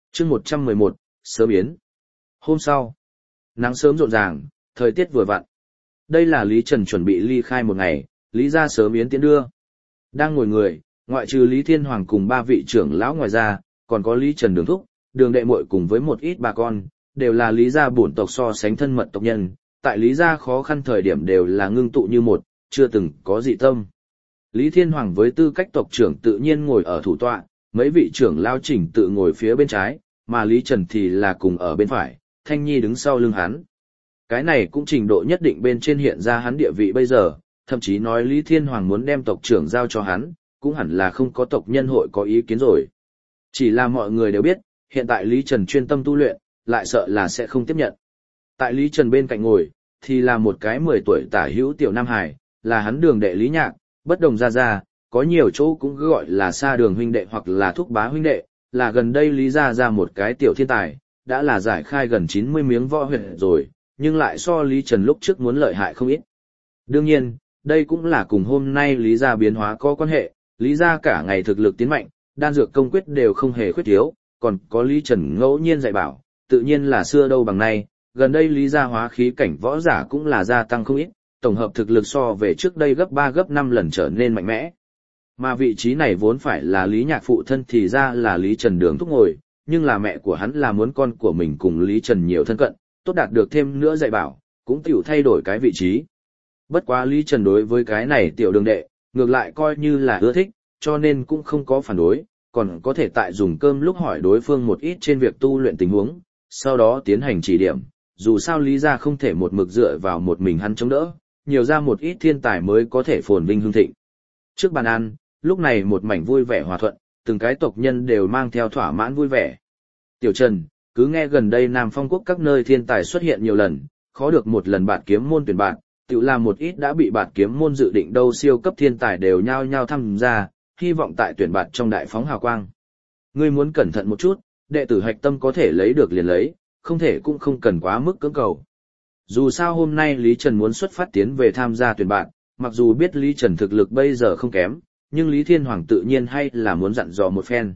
Speaker 1: Chương 111, sớm yến. Hôm sau, nắng sớm rộn ràng, thời tiết vừa vặn. Đây là Lý Trần chuẩn bị ly khai một ngày, Lý ra sớm yến tiễn đưa. Đang ngồi người, ngoại trừ Lý Thiên Hoàng cùng 3 vị trưởng lão ngoài ra, còn có Lý Trần Đường Thúc, Đường Đệ Muội cùng với một ít bà con, đều là Lý gia bổn tộc so sánh thân mật tộc nhân, tại Lý gia khó khăn thời điểm đều là ngưng tụ như một, chưa từng có dị tâm. Lý Thiên Hoàng với tư cách tộc trưởng tự nhiên ngồi ở thủ tọa, mấy vị trưởng lão chỉnh tự ngồi phía bên trái, mà Lý Trần thì là cùng ở bên phải, Thanh Nhi đứng sau lưng hắn. Cái này cũng trình độ nhất định bên trên hiện ra hắn địa vị bây giờ, thậm chí nói Lý Thiên Hoàng muốn đem tộc trưởng giao cho hắn, cũng hẳn là không có tộc nhân hội có ý kiến rồi. Chỉ là mọi người đều biết, hiện tại Lý Trần chuyên tâm tu luyện, lại sợ là sẽ không tiếp nhận. Tại Lý Trần bên cạnh ngồi, thì là một cái 10 tuổi tả hữu tiểu Nam Hải, là hắn Đường đệ Lý Nhạc, bất đồng ra, có nhiều chỗ cũng gọi là xa Đường huynh đệ hoặc là Thúc Bá huynh đệ, là gần đây Lý ra một cái tiểu thiên tài, đã là giải khai gần 90 miếng võ huyệt rồi, nhưng lại so Lý Trần lúc trước muốn lợi hại không ít. Đương nhiên, đây cũng là cùng hôm nay Lý gia biến hóa có quan hệ, Lý gia cả ngày thực lực tiến mạnh, đan dược công quyết đều không hề khuyết thiếu, còn có Lý Trần ngẫu nhiên dạy bảo, tự nhiên là xưa đâu bằng nay, gần đây Lý gia hóa khí cảnh võ giả cũng là gia tăng không ít, tổng hợp thực lực so về trước đây gấp 3 gấp 5 lần trở nên mạnh mẽ. Mà vị trí này vốn phải là Lý Nhạc phụ thân thì ra là Lý Trần Đường Thúc ngồi, nhưng là mẹ của hắn là muốn con của mình cùng Lý Trần nhiều thân cận, tốt đạt được thêm nữa dạy bảo, cũng tiểu thay đổi cái vị trí. Bất quá Lý Trần đối với cái này tiểu Đường đệ, ngược lại coi như là ưa thích, cho nên cũng không có phản đối, còn có thể tại dùng cơm lúc hỏi đối phương một ít trên việc tu luyện tình huống, sau đó tiến hành chỉ điểm, dù sao Lý gia không thể một mực dựa vào một mình hắn chống đỡ, nhiều ra một ít thiên tài mới có thể phồn vinh hưng thịnh. Trước bàn ăn, lúc này một mảnh vui vẻ hòa thuận, từng cái tộc nhân đều mang theo thỏa mãn vui vẻ. Tiểu Trần, cứ nghe gần đây Nam Phong quốc các nơi thiên tài xuất hiện nhiều lần, khó được một lần bạt kiếm môn tuyển bạn, tự làm một ít đã bị bạt kiếm môn dự định đâu siêu cấp thiên tài đều nhao nhao tham gia, hy vọng tại tuyển bạn trong đại phóng hào quang. Ngươi muốn cẩn thận một chút, đệ tử hạch tâm có thể lấy được liền lấy, không thể cũng không cần quá mức cưỡng cầu. Dù sao hôm nay Lý Trần muốn xuất phát tiến về tham gia tuyển bạn, mặc dù biết Lý Trần thực lực bây giờ không kém, nhưng Lý Thiên Hoàng tự nhiên hay là muốn dặn dò một phen.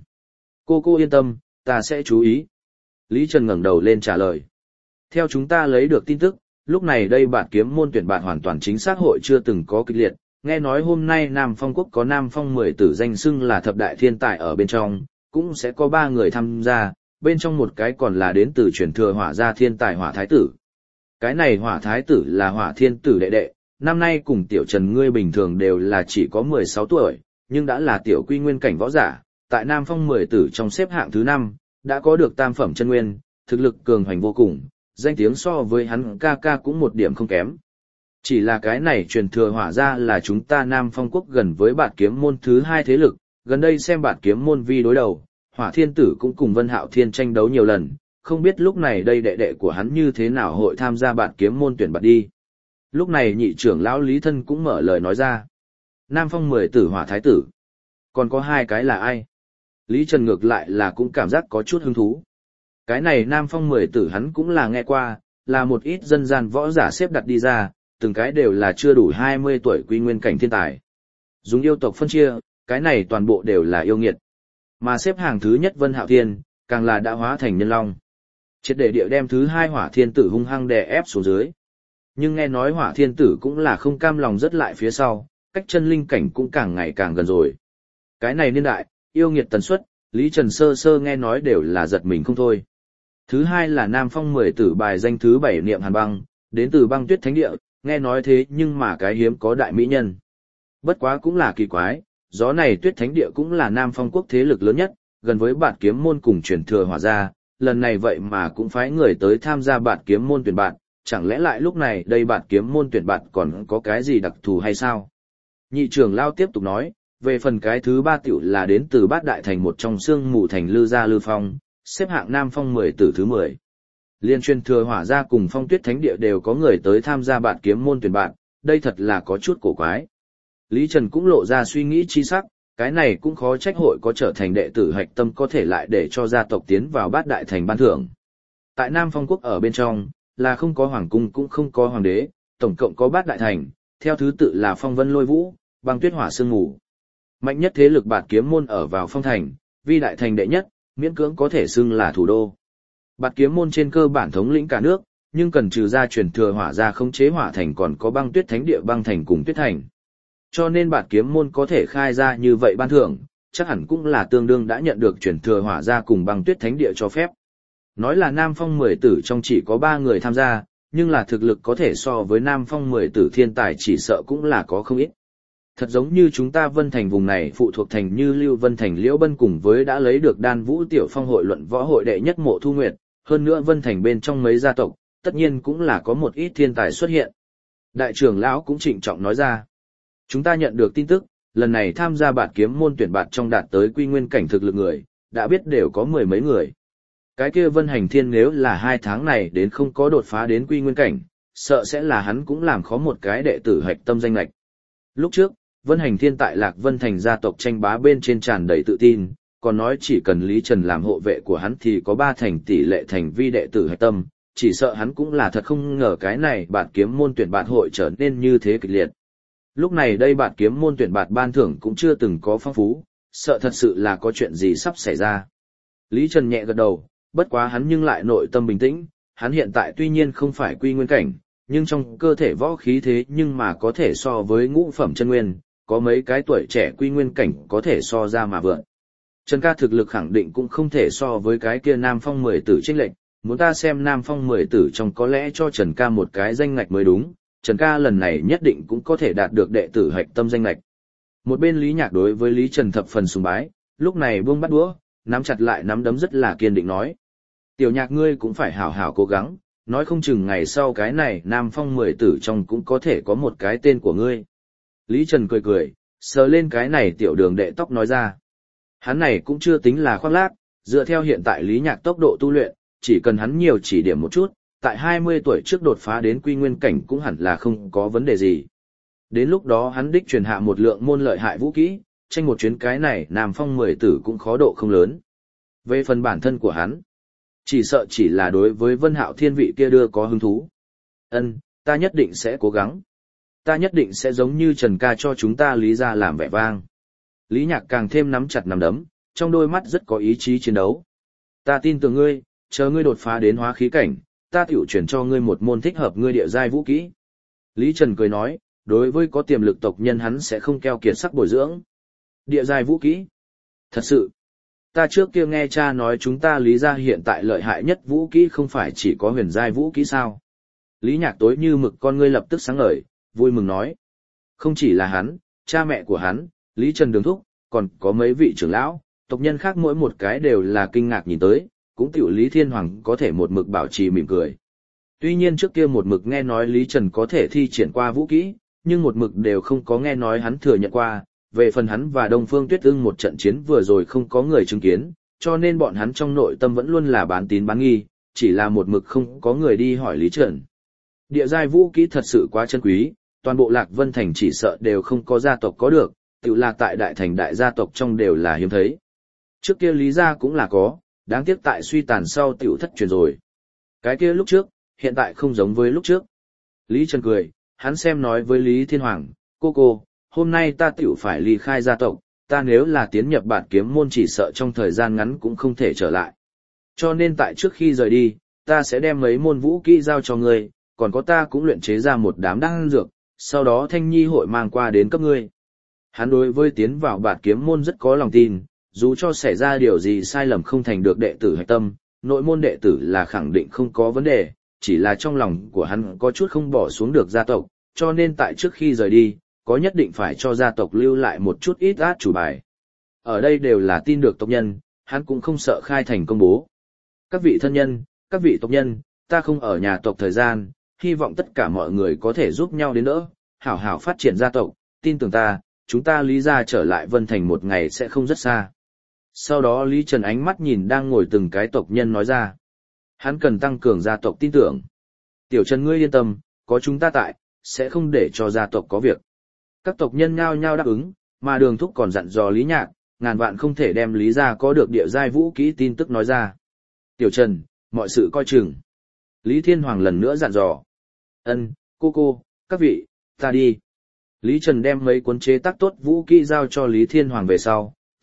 Speaker 1: Cô yên tâm, ta sẽ chú ý. Lý Trần ngẩng đầu lên trả lời. Theo chúng ta lấy được tin tức, lúc này đây bạt kiếm môn tuyển bạn hoàn toàn chính xác hội chưa từng có kịch liệt, nghe nói hôm nay Nam Phong quốc có Nam Phong 10 tử danh xưng là thập đại thiên tài ở bên trong, cũng sẽ có 3 người tham gia, bên trong một cái còn là đến từ truyền thừa Hỏa gia thiên tài Hỏa Thái tử. Cái này Hỏa Thái tử là Hỏa Thiên tử đệ đệ, năm nay cùng Tiểu Trần ngươi bình thường đều là chỉ có 16 tuổi, nhưng đã là tiểu quy nguyên cảnh võ giả, tại Nam Phong 10 tử trong xếp hạng thứ 5, đã có được tam phẩm chân nguyên, thực lực cường hoành vô cùng, danh tiếng so với hắn ca ca cũng một điểm không kém. Chỉ là cái này truyền thừa Hỏa gia là chúng ta Nam Phong quốc gần với bạt kiếm môn thứ 2 thế lực, gần đây xem bạt kiếm môn vi đối đầu, Hỏa Thiên tử cũng cùng Vân Hạo Thiên tranh đấu nhiều lần, không biết lúc này đây đệ đệ của hắn như thế nào hội tham gia bạt kiếm môn tuyển bạt đi. Lúc này nhị trưởng lão Lý Thân cũng mở lời nói ra. Nam Phong 10 tử Hỏa Thái tử. Còn có 2 cái là ai? Lý Trần ngược lại là cũng cảm giác có chút hứng thú. Cái này Nam Phong 10 tử hắn cũng là nghe qua, là một ít dân gian võ giả xếp đặt đi ra, từng cái đều là chưa đủ 20 tuổi quy nguyên cảnh thiên tài. Dùng yêu tộc phân chia, cái này toàn bộ đều là yêu nghiệt. Mà xếp hàng thứ nhất Vân Hạo Thiên, càng là đã hóa thành nhân long. Triệt để địa đem thứ 2 Hỏa Thiên tử hung hăng đè ép xuống dưới. Nhưng nghe nói Hỏa Thiên tử cũng là không cam lòng rất lại phía sau, cách chân linh cảnh cũng càng ngày càng gần rồi. Cái này niên đại, yêu nghiệt tần suất, Lý Trần sơ sơ nghe nói đều là giật mình không thôi. Thứ 2 là Nam Phong 10 tử bài danh thứ 7 Niệm Hàn Băng, đến từ Băng Tuyết Thánh Địa, nghe nói thế nhưng mà cái hiếm có đại mỹ nhân. Bất quá cũng là kỳ quái, gió này Tuyết Thánh Địa cũng là Nam Phong quốc thế lực lớn nhất, gần với bạt kiếm môn cùng truyền thừa Hỏa gia, lần này vậy mà cũng phái người tới tham gia bạt kiếm môn tuyển bạn, chẳng lẽ lại lúc này đây bạt kiếm môn tuyển bạn còn có cái gì đặc thù hay sao? Nhị trưởng lao tiếp tục nói, về phần cái thứ 3 tiểu là đến từ Bát Đại Thành một trong xương mù thành Lư gia Lư Phong, xếp hạng Nam Phong 10 tử thứ 10. Liên truyền thừa Hỏa gia cùng Phong Tuyết Thánh Địa đều có người tới tham gia bạt kiếm môn tuyển bạn, đây thật là có chút cổ quái. Lý Trần cũng lộ ra suy nghĩ chi sắc, cái này cũng khó trách hội có trở thành đệ tử hạch tâm có thể lại để cho gia tộc tiến vào Bát Đại Thành ban thưởng. Tại Nam Phong quốc ở bên trong, là không có hoàng cung cũng không có hoàng đế, tổng cộng có Bát Đại Thành, theo thứ tự là Phong Vân Lôi Vũ, Băng Tuyết Hỏa Sương Mù. Mạnh nhất thế lực bạt kiếm môn ở vào Phong Thành, vi Đại Thành đệ nhất, miễn cưỡng có thể xưng là thủ đô. Bạt Kiếm môn trên cơ bản thống lĩnh cả nước, nhưng cần trừ ra truyền thừa hỏa ra khống chế hỏa thành còn có băng tuyết thánh địa băng thành cùng tuyết thành. Cho nên Bạt Kiếm môn có thể khai ra như vậy ban thưởng, chắc hẳn cũng là tương đương đã nhận được truyền thừa hỏa ra cùng băng tuyết thánh địa cho phép. Nói là Nam Phong 10 tử trong chỉ có 3 người tham gia, nhưng là thực lực có thể so với Nam Phong 10 tử thiên tài chỉ sợ cũng là có không ít. Thật giống như chúng ta Vân Thành vùng này phụ thuộc thành như Lưu Vân Thành Liễu Bân cùng với đã lấy được Đan Vũ Tiểu Phong hội luận võ hội đệ nhất Mộ Thu Nguyệt, hơn nữa Vân Thành bên trong mấy gia tộc, tất nhiên cũng là có một ít thiên tài xuất hiện. Đại trưởng lão cũng trịnh trọng nói ra. Chúng ta nhận được tin tức, lần này tham gia Bạt Kiếm môn tuyển bạt trong đạt tới quy nguyên cảnh thực lực người, đã biết đều có 10 mấy người. Cái kia Vân Hành Thiên nếu là 2 tháng này đến không có đột phá đến quy nguyên cảnh, sợ sẽ là hắn cũng làm khó một cái đệ tử hạch tâm danh lệch. Lúc trước, Vân Hành Thiên tại Lạc Vân Thành gia tộc tranh bá bên trên tràn đầy tự tin, còn nói chỉ cần Lý Trần làm hộ vệ của hắn thì có 3 thành tỷ lệ thành vi đệ tử hạch tâm, chỉ sợ hắn cũng là thật không ngờ cái này Bạt Kiếm môn tuyển bạt hội trở nên như thế kịch liệt. Lúc này đây Bạt Kiếm môn tuyển bạt ban thưởng cũng chưa từng có phong phú, sợ thật sự là có chuyện gì sắp xảy ra. Lý Trần nhẹ gật đầu, bất quá hắn nhưng lại nội tâm bình tĩnh, hắn hiện tại tuy nhiên không phải quy nguyên cảnh, nhưng trong cơ thể võ khí thế nhưng mà có thể so với ngũ phẩm chân nguyên, có mấy cái tuổi trẻ quy nguyên cảnh có thể so ra mà vượn. Trần ca thực lực khẳng định cũng không thể so với cái kia Nam Phong 10 tử chênh lệch, muốn ta xem Nam Phong 10 tử trong có lẽ cho Trần ca một cái danh ngạch mới đúng, Trần ca lần này nhất định cũng có thể đạt được đệ tử hạch tâm danh ngạch. Một bên Lý Nhạc đối với Lý Trần thập phần sùng bái, lúc này buông bắt đũa, nắm chặt lại nắm đấm rất là kiên định nói. Tiểu Nhạc ngươi cũng phải hảo hảo cố gắng, nói không chừng ngày sau cái này Nam Phong 10 tử trong cũng có thể có một cái tên của ngươi. Lý Trần cười cười, sờ lên cái này tiểu đường đệ tóc nói ra. Hắn này cũng chưa tính là khoác lác, dựa theo hiện tại Lý Nhạc tốc độ tu luyện, chỉ cần hắn nhiều chỉ điểm một chút, tại 20 tuổi trước đột phá đến quy nguyên cảnh cũng hẳn là không có vấn đề gì. Đến lúc đó hắn đích truyền hạ một lượng môn lợi hại vũ kỹ, tranh một chuyến cái này Nam Phong 10 tử cũng khó độ không lớn. Về phần bản thân của hắn, chỉ sợ chỉ là đối với Vân Hạo Thiên vị kia đưa có hứng thú. Ta nhất định sẽ cố gắng. Ta nhất định sẽ giống như Trần ca cho chúng ta Lý ra làm vẻ vang. Lý Nhạc càng thêm nắm chặt nắm đấm, trong đôi mắt rất có ý chí chiến đấu. Ta tin tưởng ngươi, chờ ngươi đột phá đến hóa khí cảnh, ta tiểu chuyển cho ngươi một môn thích hợp ngươi địa giai vũ kỹ. Lý Trần cười nói, đối với có tiềm lực tộc nhân hắn sẽ không keo kiệt sắc bồi dưỡng. Địa giai vũ kỹ? Thật sự, ta trước kia nghe cha nói chúng ta Lý gia hiện tại lợi hại nhất vũ kỹ không phải chỉ có huyền giai vũ kỹ sao? Lý Nhạc tối như mực con ngươi lập tức sáng ngời, vui mừng nói. Không chỉ là hắn, cha mẹ của hắn, Lý Trần Đường Thúc, còn có mấy vị trưởng lão, tộc nhân khác mỗi một cái đều là kinh ngạc nhìn tới, cũng tiểu Lý Thiên Hoàng có thể một mực bảo trì mỉm cười. Tuy nhiên trước kia một mực nghe nói Lý Trần có thể thi triển qua vũ kỹ, nhưng một mực đều không có nghe nói hắn thừa nhận qua, về phần hắn và Đông Phương Tuyết Ưng một trận chiến vừa rồi không có người chứng kiến, cho nên bọn hắn trong nội tâm vẫn luôn là bán tín bán nghi, chỉ là một mực không có người đi hỏi Lý Trần. Địa giai vũ kỹ thật sự quá chân quý, toàn bộ Lạc Vân Thành chỉ sợ đều không có gia tộc có được, tự là tại đại thành đại gia tộc trong đều là hiếm thấy. Trước kia Lý gia cũng là có, đáng tiếc tại suy tàn sau tiểu thất truyền rồi. Cái kia lúc trước, hiện tại không giống với lúc trước. Lý Trần cười, hắn xem nói với Lý Thiên Hoàng, cô, hôm nay ta tiểu phải ly khai gia tộc, ta nếu là tiến nhập Bạt Kiếm môn chỉ sợ trong thời gian ngắn cũng không thể trở lại. Cho nên tại trước khi rời đi, ta sẽ đem mấy môn vũ kỹ giao cho ngươi, còn có ta cũng luyện chế ra một đám đan dược, sau đó Thanh Nhi hội mang qua đến cấp ngươi. Hắn đối với tiến vào Bạt Kiếm môn rất có lòng tin, dù cho xảy ra điều gì sai lầm không thành được đệ tử hạch tâm, nội môn đệ tử là khẳng định không có vấn đề, chỉ là trong lòng của hắn có chút không bỏ xuống được gia tộc, cho nên tại trước khi rời đi, có nhất định phải cho gia tộc lưu lại một chút ít át chủ bài. Ở đây đều là tin được tộc nhân, hắn cũng không sợ khai thành công bố. Các vị thân nhân, các vị tộc nhân, ta không ở nhà tộc thời gian, hy vọng tất cả mọi người có thể giúp nhau đến đỡ, hảo hảo phát triển gia tộc, tin tưởng ta, chúng ta Lý gia trở lại Vân Thành một ngày sẽ không rất xa. Sau đó Lý Trần ánh mắt nhìn đang ngồi từng cái tộc nhân nói ra. Hắn cần tăng cường gia tộc tin tưởng. Tiểu Trần ngươi yên tâm, có chúng ta tại, sẽ không để cho gia tộc có việc. Các tộc nhân nhao nhao đáp ứng, mà Đường Thúc còn dặn dò Lý Nhạc, ngàn vạn không thể đem Lý gia có được địa giai vũ kỹ tin tức nói ra. Tiểu Trần, mọi sự coi chừng. Lý Thiên Hoàng lần nữa dặn dò. Cô, các vị, ta đi. Lý Trần đem mấy cuốn chế tác tốt vũ kỹ giao cho Lý Thiên Hoàng về sau,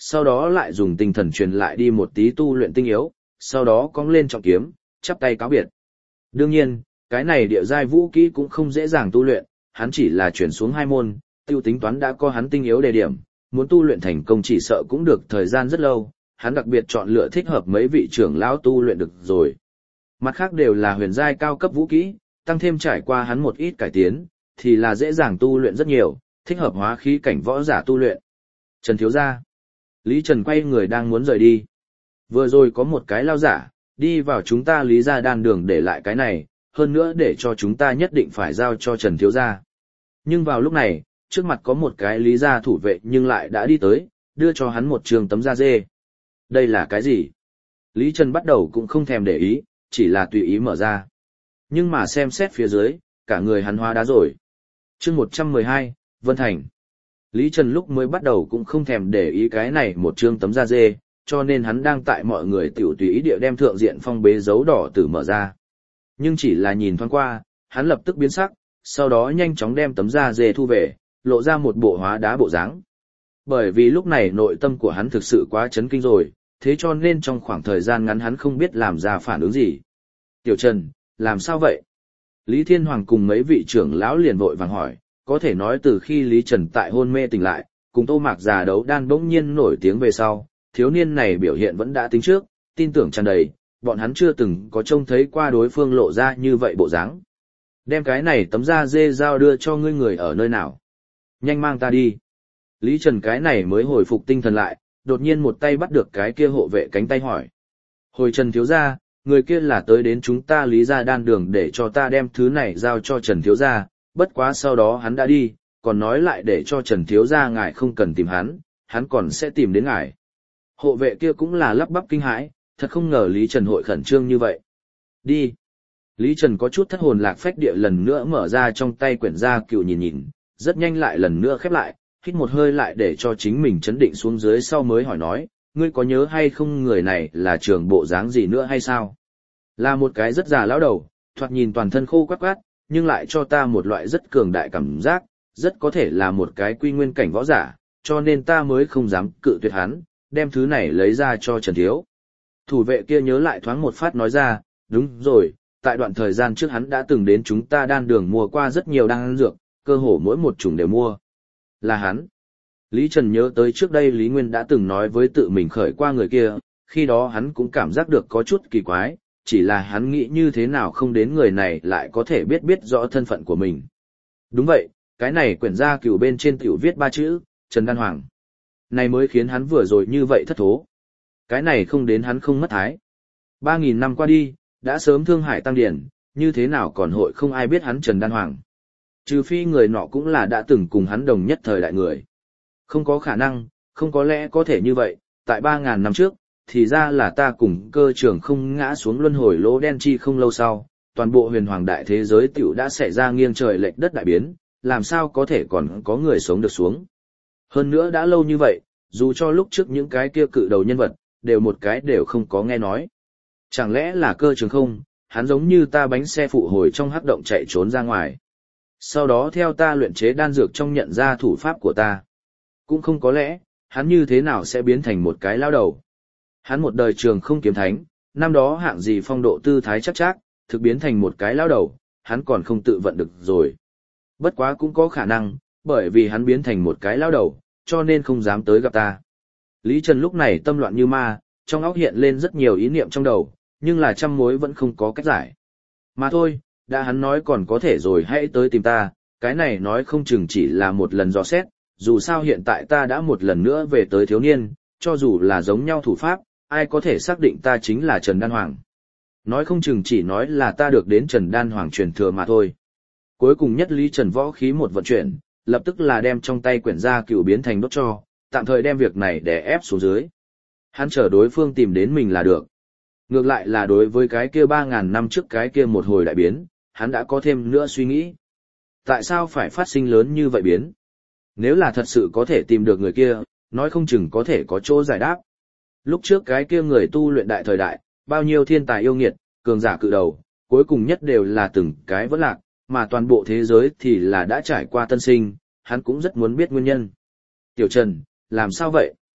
Speaker 1: sau đó lại dùng tinh thần truyền lại đi một tí tu luyện tinh yếu, sau đó cong lên trọng kiếm, chắp tay cáo biệt. Đương nhiên, cái này địa giai vũ kỹ cũng không dễ dàng tu luyện, hắn chỉ là chuyển xuống 2 môn, tiêu tính toán đã có hắn tinh yếu đề điểm, muốn tu luyện thành công chỉ sợ cũng được thời gian rất lâu, hắn đặc biệt chọn lựa thích hợp mấy vị trưởng lão tu luyện được rồi. Mặt khác đều là huyền giai cao cấp vũ kỹ, tăng thêm trải qua hắn một ít cải tiến, thì là dễ dàng tu luyện rất nhiều, thích hợp hóa khí cảnh võ giả tu luyện. Trần thiếu gia. Lý Trần quay người đang muốn rời đi. Vừa rồi có một cái lao giả, đi vào chúng ta Lý gia đan đường để lại cái này, hơn nữa để cho chúng ta nhất định phải giao cho Trần thiếu gia. Nhưng vào lúc này, trước mặt có một cái Lý gia thủ vệ nhưng lại đã đi tới, đưa cho hắn một trường tấm da dê. Đây là cái gì? Lý Trần bắt đầu cũng không thèm để ý, chỉ là tùy ý mở ra. Nhưng mà xem xét phía dưới, cả người hắn hóa đá rồi. Chương 112, Vân Thành. Lý Trần lúc mới bắt đầu cũng không thèm để ý cái này một chương tấm da dê, cho nên hắn đang tại mọi người tiểu tùy ý địa đem thượng diện phong bế dấu đỏ tử mở ra. Nhưng chỉ là nhìn thoáng qua, hắn lập tức biến sắc, sau đó nhanh chóng đem tấm da dê thu về, lộ ra một bộ hóa đá bộ dáng. Bởi vì lúc này nội tâm của hắn thực sự quá chấn kinh rồi, thế cho nên trong khoảng thời gian ngắn hắn không biết làm ra phản ứng gì. Tiểu Trần, làm sao vậy? Lý Thiên Hoàng cùng mấy vị trưởng lão liền vội vàng hỏi, có thể nói từ khi Lý Trần tại hôn mê tỉnh lại, cùng Tô Mạc già đấu đan bỗng nhiên nổi tiếng về sau, thiếu niên này biểu hiện vẫn đã tính trước, tin tưởng tràn đầy, bọn hắn chưa từng có trông thấy qua đối phương lộ ra như vậy bộ dáng. Đem cái này tấm da dê giao đưa cho ngươi người ở nơi nào? Nhanh mang ta đi. Lý Trần cái này mới hồi phục tinh thần lại, đột nhiên một tay bắt được cái kia hộ vệ cánh tay hỏi. Hồi Trần thiếu gia, người kia là tới đến chúng ta Lý gia đan đường để cho ta đem thứ này giao cho Trần thiếu gia, bất quá sau đó hắn đã đi, còn nói lại để cho Trần thiếu gia ngài không cần tìm hắn còn sẽ tìm đến ngài. Hộ vệ kia cũng là lắp bắp kinh hãi, thật không ngờ Lý Trần hội khẩn trương như vậy. Đi. Lý Trần có chút thất hồn lạc phách địa lần nữa mở ra trong tay quyển gia cựu nhìn, rất nhanh lại lần nữa khép lại, hít một hơi lại để cho chính mình chấn định xuống dưới sau mới hỏi nói, ngươi có nhớ hay không người này là trưởng bộ dáng gì nữa hay sao? Là một cái rất già lão đầu, thoạt nhìn toàn thân khô quắt quát, nhưng lại cho ta một loại rất cường đại cảm giác, rất có thể là một cái quy nguyên cảnh võ giả, cho nên ta mới không dám cự tuyệt hắn, đem thứ này lấy ra cho Trần thiếu. Thủ vệ kia nhớ lại thoáng một phát nói ra, đúng rồi, tại đoạn thời gian trước hắn đã từng đến chúng ta đan đường mua qua rất nhiều đan dược, cơ hồ mỗi một chủng đều mua. Là hắn. Lý Trần nhớ tới trước đây Lý Nguyên đã từng nói với tự mình khởi qua người kia, khi đó hắn cũng cảm giác được có chút kỳ quái, chỉ là hắn nghĩ như thế nào không đến người này lại có thể biết rõ thân phận của mình. Đúng vậy, cái này quyển gia cửu bên trên tiểu viết 3 chữ, Trần Đan Hoàng. Này mới khiến hắn vừa rồi như vậy thất thố. Cái này không đến hắn không mất thái. 3.000 năm qua đi, đã sớm thương hải tăng điển, như thế nào còn hội không ai biết hắn Trần Đan Hoàng. Trừ phi người nọ cũng là đã từng cùng hắn đồng nhất thời đại người. Không có khả năng, không có lẽ có thể như vậy, tại 3.000 năm trước, thì ra là ta cùng cơ trưởng không ngã xuống luân hồi lỗ đen chi không lâu sau, toàn bộ huyền hoàng đại thế giới tiểu đã xảy ra nghiêng trời lệch đất đại biến, làm sao có thể còn có người sống được xuống. Hơn nữa đã lâu như vậy, dù cho lúc trước những cái kia cự đầu nhân vật, đều một cái đều không có nghe nói. Chẳng lẽ là cơ trường không, hắn giống như ta bánh xe phụ hồi trong hắc động chạy trốn ra ngoài. Sau đó theo ta luyện chế đan dược trong nhận ra thủ pháp của ta. Cũng không có lẽ, hắn như thế nào sẽ biến thành một cái lao đầu. Hắn một đời trường không kiếm thánh, năm đó hạng gì phong độ tư thái chắc chắc, thực biến thành một cái lao đầu, hắn còn không tự vận được rồi. Bất quá cũng có khả năng, bởi vì hắn biến thành một cái lao đầu, cho nên không dám tới gặp ta. Lý Trần lúc này tâm loạn như ma, trong óc hiện lên rất nhiều ý niệm trong đầu, nhưng là trăm mối vẫn không có cách giải. Mà thôi, đã hắn nói còn có thể rồi hãy tới tìm ta, cái này nói không chừng chỉ là một lần dò xét, dù sao hiện tại ta đã một lần nữa về tới thiếu niên, cho dù là giống nhau thủ pháp, ai có thể xác định ta chính là Trần Đan Hoàng. Nói không chừng chỉ nói là ta được đến Trần Đan Hoàng truyền thừa mà thôi. Cuối cùng nhất Lý Trần võ khí một vận chuyển, lập tức là đem trong tay quyển gia cựu biến thành đốt cho, tạm thời đem việc này để ép xuống dưới. Hắn chờ đối phương tìm đến mình là được. Ngược lại là đối với cái kia 3.000 năm trước cái kia một hồi đại biến, hắn đã có thêm nữa suy nghĩ. Tại sao phải phát sinh lớn như vậy biến? Nếu là thật sự có thể tìm được người kia, nói không chừng có thể có chỗ giải đáp. Lúc trước cái kia người tu luyện đại thời đại, bao nhiêu thiên tài yêu nghiệt, cường giả cự đầu, cuối cùng nhất đều là từng cái vỡ lạc, mà toàn bộ thế giới thì là đã trải qua tân sinh, hắn cũng rất muốn biết nguyên nhân. Tiểu Trần, làm sao vậy?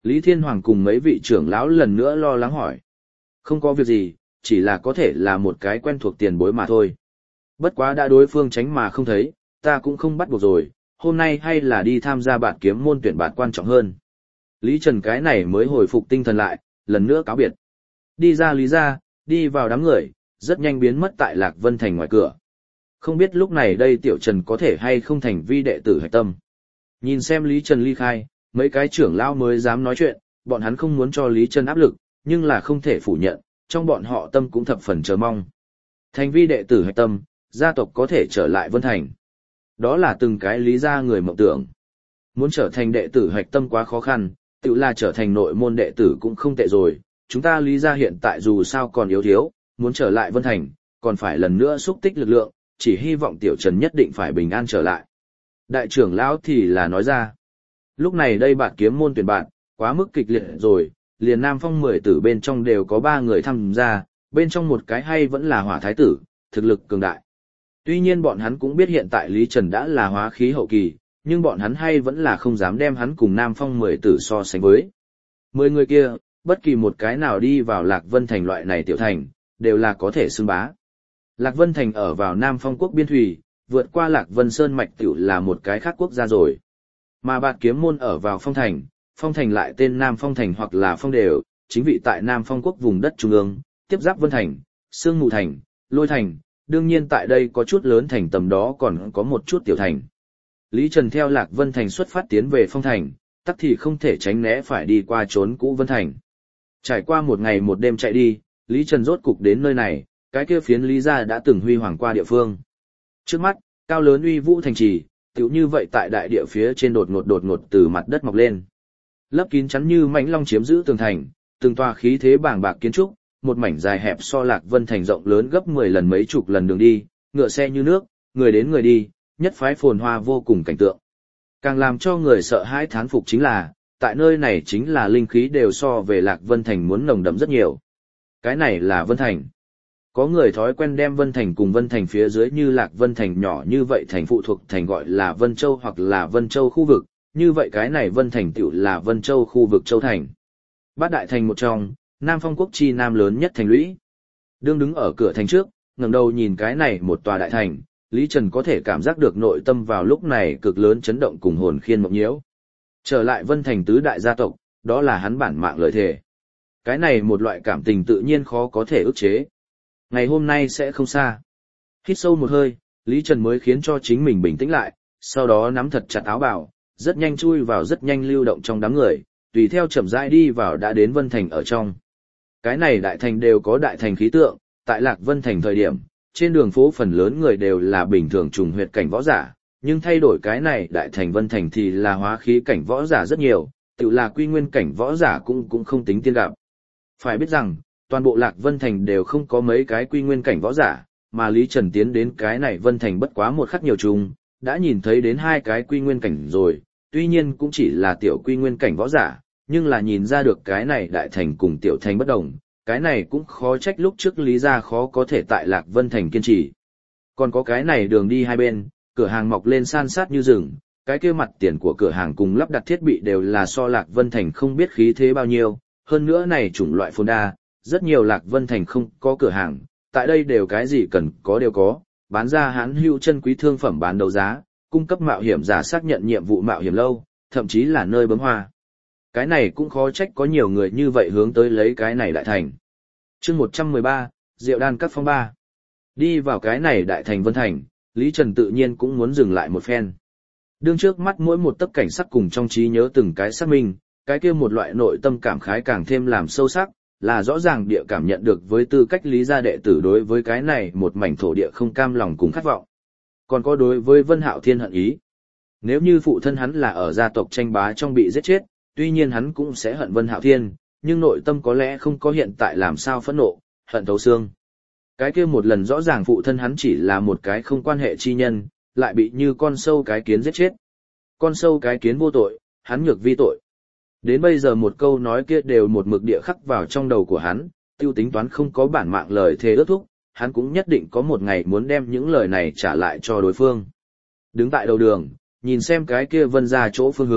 Speaker 1: Lý Thiên Hoàng cùng mấy vị trưởng lão lần nữa lo lắng hỏi. Không có việc gì, chỉ là có thể là một cái quen thuộc tiền bối mà thôi. Bất quá đã đối phương tránh mà không thấy, ta cũng không bắt buộc rồi, hôm nay hay là đi tham gia bạn kiếm môn tuyển bạn quan trọng hơn. Lý Trần cái này mới hồi phục tinh thần lại, lần nữa cáo biệt. Đi ra Lý ra, đi vào đám người, rất nhanh biến mất tại Lạc Vân Thành ngoài cửa. Không biết lúc này đây Tiểu Trần có thể hay không thành vi đệ tử hạch tâm. Nhìn xem Lý Trần ly khai, mấy cái trưởng lão mới dám nói chuyện, bọn hắn không muốn cho Lý Trần áp lực, nhưng là không thể phủ nhận, trong bọn họ tâm cũng thập phần chờ mong. Thành vi đệ tử hạch tâm, gia tộc có thể trở lại Vân Thành. Đó là từng cái lý gia người mộng tưởng. Muốn trở thành đệ tử hạch tâm quá khó khăn, tự là trở thành nội môn đệ tử cũng không tệ rồi. Chúng ta lý gia hiện tại dù sao còn yếu thiếu, muốn trở lại Vân Thành, còn phải lần nữa xúc tích lực lượng, chỉ hy vọng Tiểu Trần nhất định phải bình an trở lại. Đại trưởng lão thì là nói ra. Lúc này đây bạn kiếm môn tuyển bạn, quá mức kịch liệt rồi, liền Nam Phong 10 tử bên trong đều có 3 người tham gia, bên trong một cái hay vẫn là Hỏa Thái tử, thực lực cường đại. Tuy nhiên bọn hắn cũng biết hiện tại Lý Trần đã là hóa khí hậu kỳ, nhưng bọn hắn hay vẫn là không dám đem hắn cùng Nam Phong 10 tử so sánh với. 10 người kia, bất kỳ một cái nào đi vào Lạc Vân Thành loại này tiểu thành, đều là có thể xưng bá. Lạc Vân Thành ở vào Nam Phong quốc biên thùy, vượt qua Lạc Vân Sơn mạch tiểu là một cái khác quốc gia rồi. Mà Bạt Kiếm môn ở vào Phong Thành lại tên Nam Phong Thành hoặc là Phong Đều, chính vị tại Nam Phong quốc vùng đất trung ương, tiếp giáp Vân Thành, Sương Mù Thành, Lôi Thành, đương nhiên tại đây có chút lớn thành tầm đó còn có một chút tiểu thành. Lý Trần theo Lạc Vân Thành xuất phát tiến về Phong Thành, tắc thì không thể tránh né phải đi qua trốn cũ Vân Thành. Trải qua một ngày một đêm chạy đi, Lý Trần rốt cục đến nơi này, cái kia phiến Lý gia đã từng huy hoàng qua địa phương. Trước mắt, cao lớn uy vũ thành trì, tiểu như vậy tại đại địa phía trên đột ngột từ mặt đất mọc lên. Lấp kín chắn như mãnh long chiếm giữ tường thành, từng tòa khí thế bàng bạc kiến trúc, một mảnh dài hẹp so Lạc Vân Thành rộng lớn gấp 10 lần mấy chục lần đường đi, ngựa xe như nước, người đến người đi, nhất phái phồn hoa vô cùng cảnh tượng. Càng làm cho người sợ hãi thán phục chính là, tại nơi này chính là linh khí đều so về Lạc Vân Thành muốn nồng đậm rất nhiều. Cái này là Vân Thành. Có người thói quen đem Vân Thành cùng Vân Thành phía dưới như Lạc Vân Thành nhỏ như vậy thành phụ thuộc thành gọi là Vân Châu hoặc là Vân Châu khu vực, như vậy cái này Vân Thành tiểu là Vân Châu khu vực Châu Thành. Bát đại thành một trong, Nam Phong quốc chi nam lớn nhất thành lũy. Đương đứng ở cửa thành trước, ngẩng đầu nhìn cái này một tòa đại thành, Lý Trần có thể cảm giác được nội tâm vào lúc này cực lớn chấn động cùng hồn khiên mộng nhiễu. Trở lại Vân Thành tứ đại gia tộc, đó là hắn bản mạng lợi thề. Cái này một loại cảm tình tự nhiên khó có thể ức chế. Ngày hôm nay sẽ không xa. Hít sâu một hơi, Lý Trần mới khiến cho chính mình bình tĩnh lại, sau đó nắm thật chặt áo bào, rất nhanh chui vào rất nhanh lưu động trong đám người, tùy theo chậm rãi đi vào đã đến Vân Thành ở trong. Cái này đại thành đều có đại thành khí tượng, tại Lạc Vân Thành thời điểm, trên đường phố phần lớn người đều là bình thường trùng huyệt cảnh võ giả, nhưng thay đổi cái này đại thành Vân Thành thì là hóa khí cảnh võ giả rất nhiều, tự là quy nguyên cảnh võ giả cũng không tính tiên gặp. Phải biết rằng, toàn bộ Lạc Vân Thành đều không có mấy cái quy nguyên cảnh võ giả, mà Lý Trần tiến đến cái này Vân Thành bất quá một khắc nhiều chung, đã nhìn thấy đến 2 cái quy nguyên cảnh rồi, tuy nhiên cũng chỉ là tiểu quy nguyên cảnh võ giả, nhưng là nhìn ra được cái này đại thành cùng tiểu thành bất đồng, cái này cũng khó trách lúc trước Lý gia khó có thể tại Lạc Vân Thành kiên trì. Còn có cái này đường đi hai bên, cửa hàng mọc lên san sát như rừng, cái kia mặt tiền của cửa hàng cùng lắp đặt thiết bị đều là so Lạc Vân Thành không biết khí thế bao nhiêu, hơn nữa này chủng loại phồn đa, rất nhiều Lạc Vân Thành không có cửa hàng, tại đây đều cái gì cần có đều có, bán ra hán hữu chân quý thương phẩm bán đấu giá, cung cấp mạo hiểm giả xác nhận nhiệm vụ mạo hiểm lâu, thậm chí là nơi bấm hoa. Cái này cũng khó trách có nhiều người như vậy hướng tới lấy cái này đại thành. Chương 113, Diệu Đan Các phong 3. Đi vào cái này đại thành Vân Thành, Lý Trần tự nhiên cũng muốn dừng lại một phen. Đương trước mắt mỗi một tấc cảnh sắc cùng trong trí nhớ từng cái xác minh, cái kia một loại nội tâm cảm khái càng thêm làm sâu sắc, là rõ ràng địa cảm nhận được với tư cách Lý gia đệ tử đối với cái này một mảnh thổ địa không cam lòng cùng khát vọng. Còn có đối với Vân Hạo Thiên hận ý. Nếu như phụ thân hắn là ở gia tộc tranh bá trong bị giết chết, tuy nhiên hắn cũng sẽ hận Vân Hạo Thiên, nhưng nội tâm có lẽ không có hiện tại làm sao phẫn nộ, hận thấu xương. Cái kia một lần rõ ràng phụ thân hắn chỉ là một cái không quan hệ chi nhân, lại bị như con sâu cái kiến giết chết. Con sâu cái kiến vô tội, hắn nhược vi tội. Đến bây giờ một câu nói kia đều một mực địa khắc vào trong đầu của hắn, tiêu tính toán không có bản mạng lời thề ước thúc, hắn cũng nhất định có một ngày muốn đem những lời này trả lại cho đối phương. Đứng tại đầu đường, nhìn xem cái kia Vân ra chỗ phương hướng,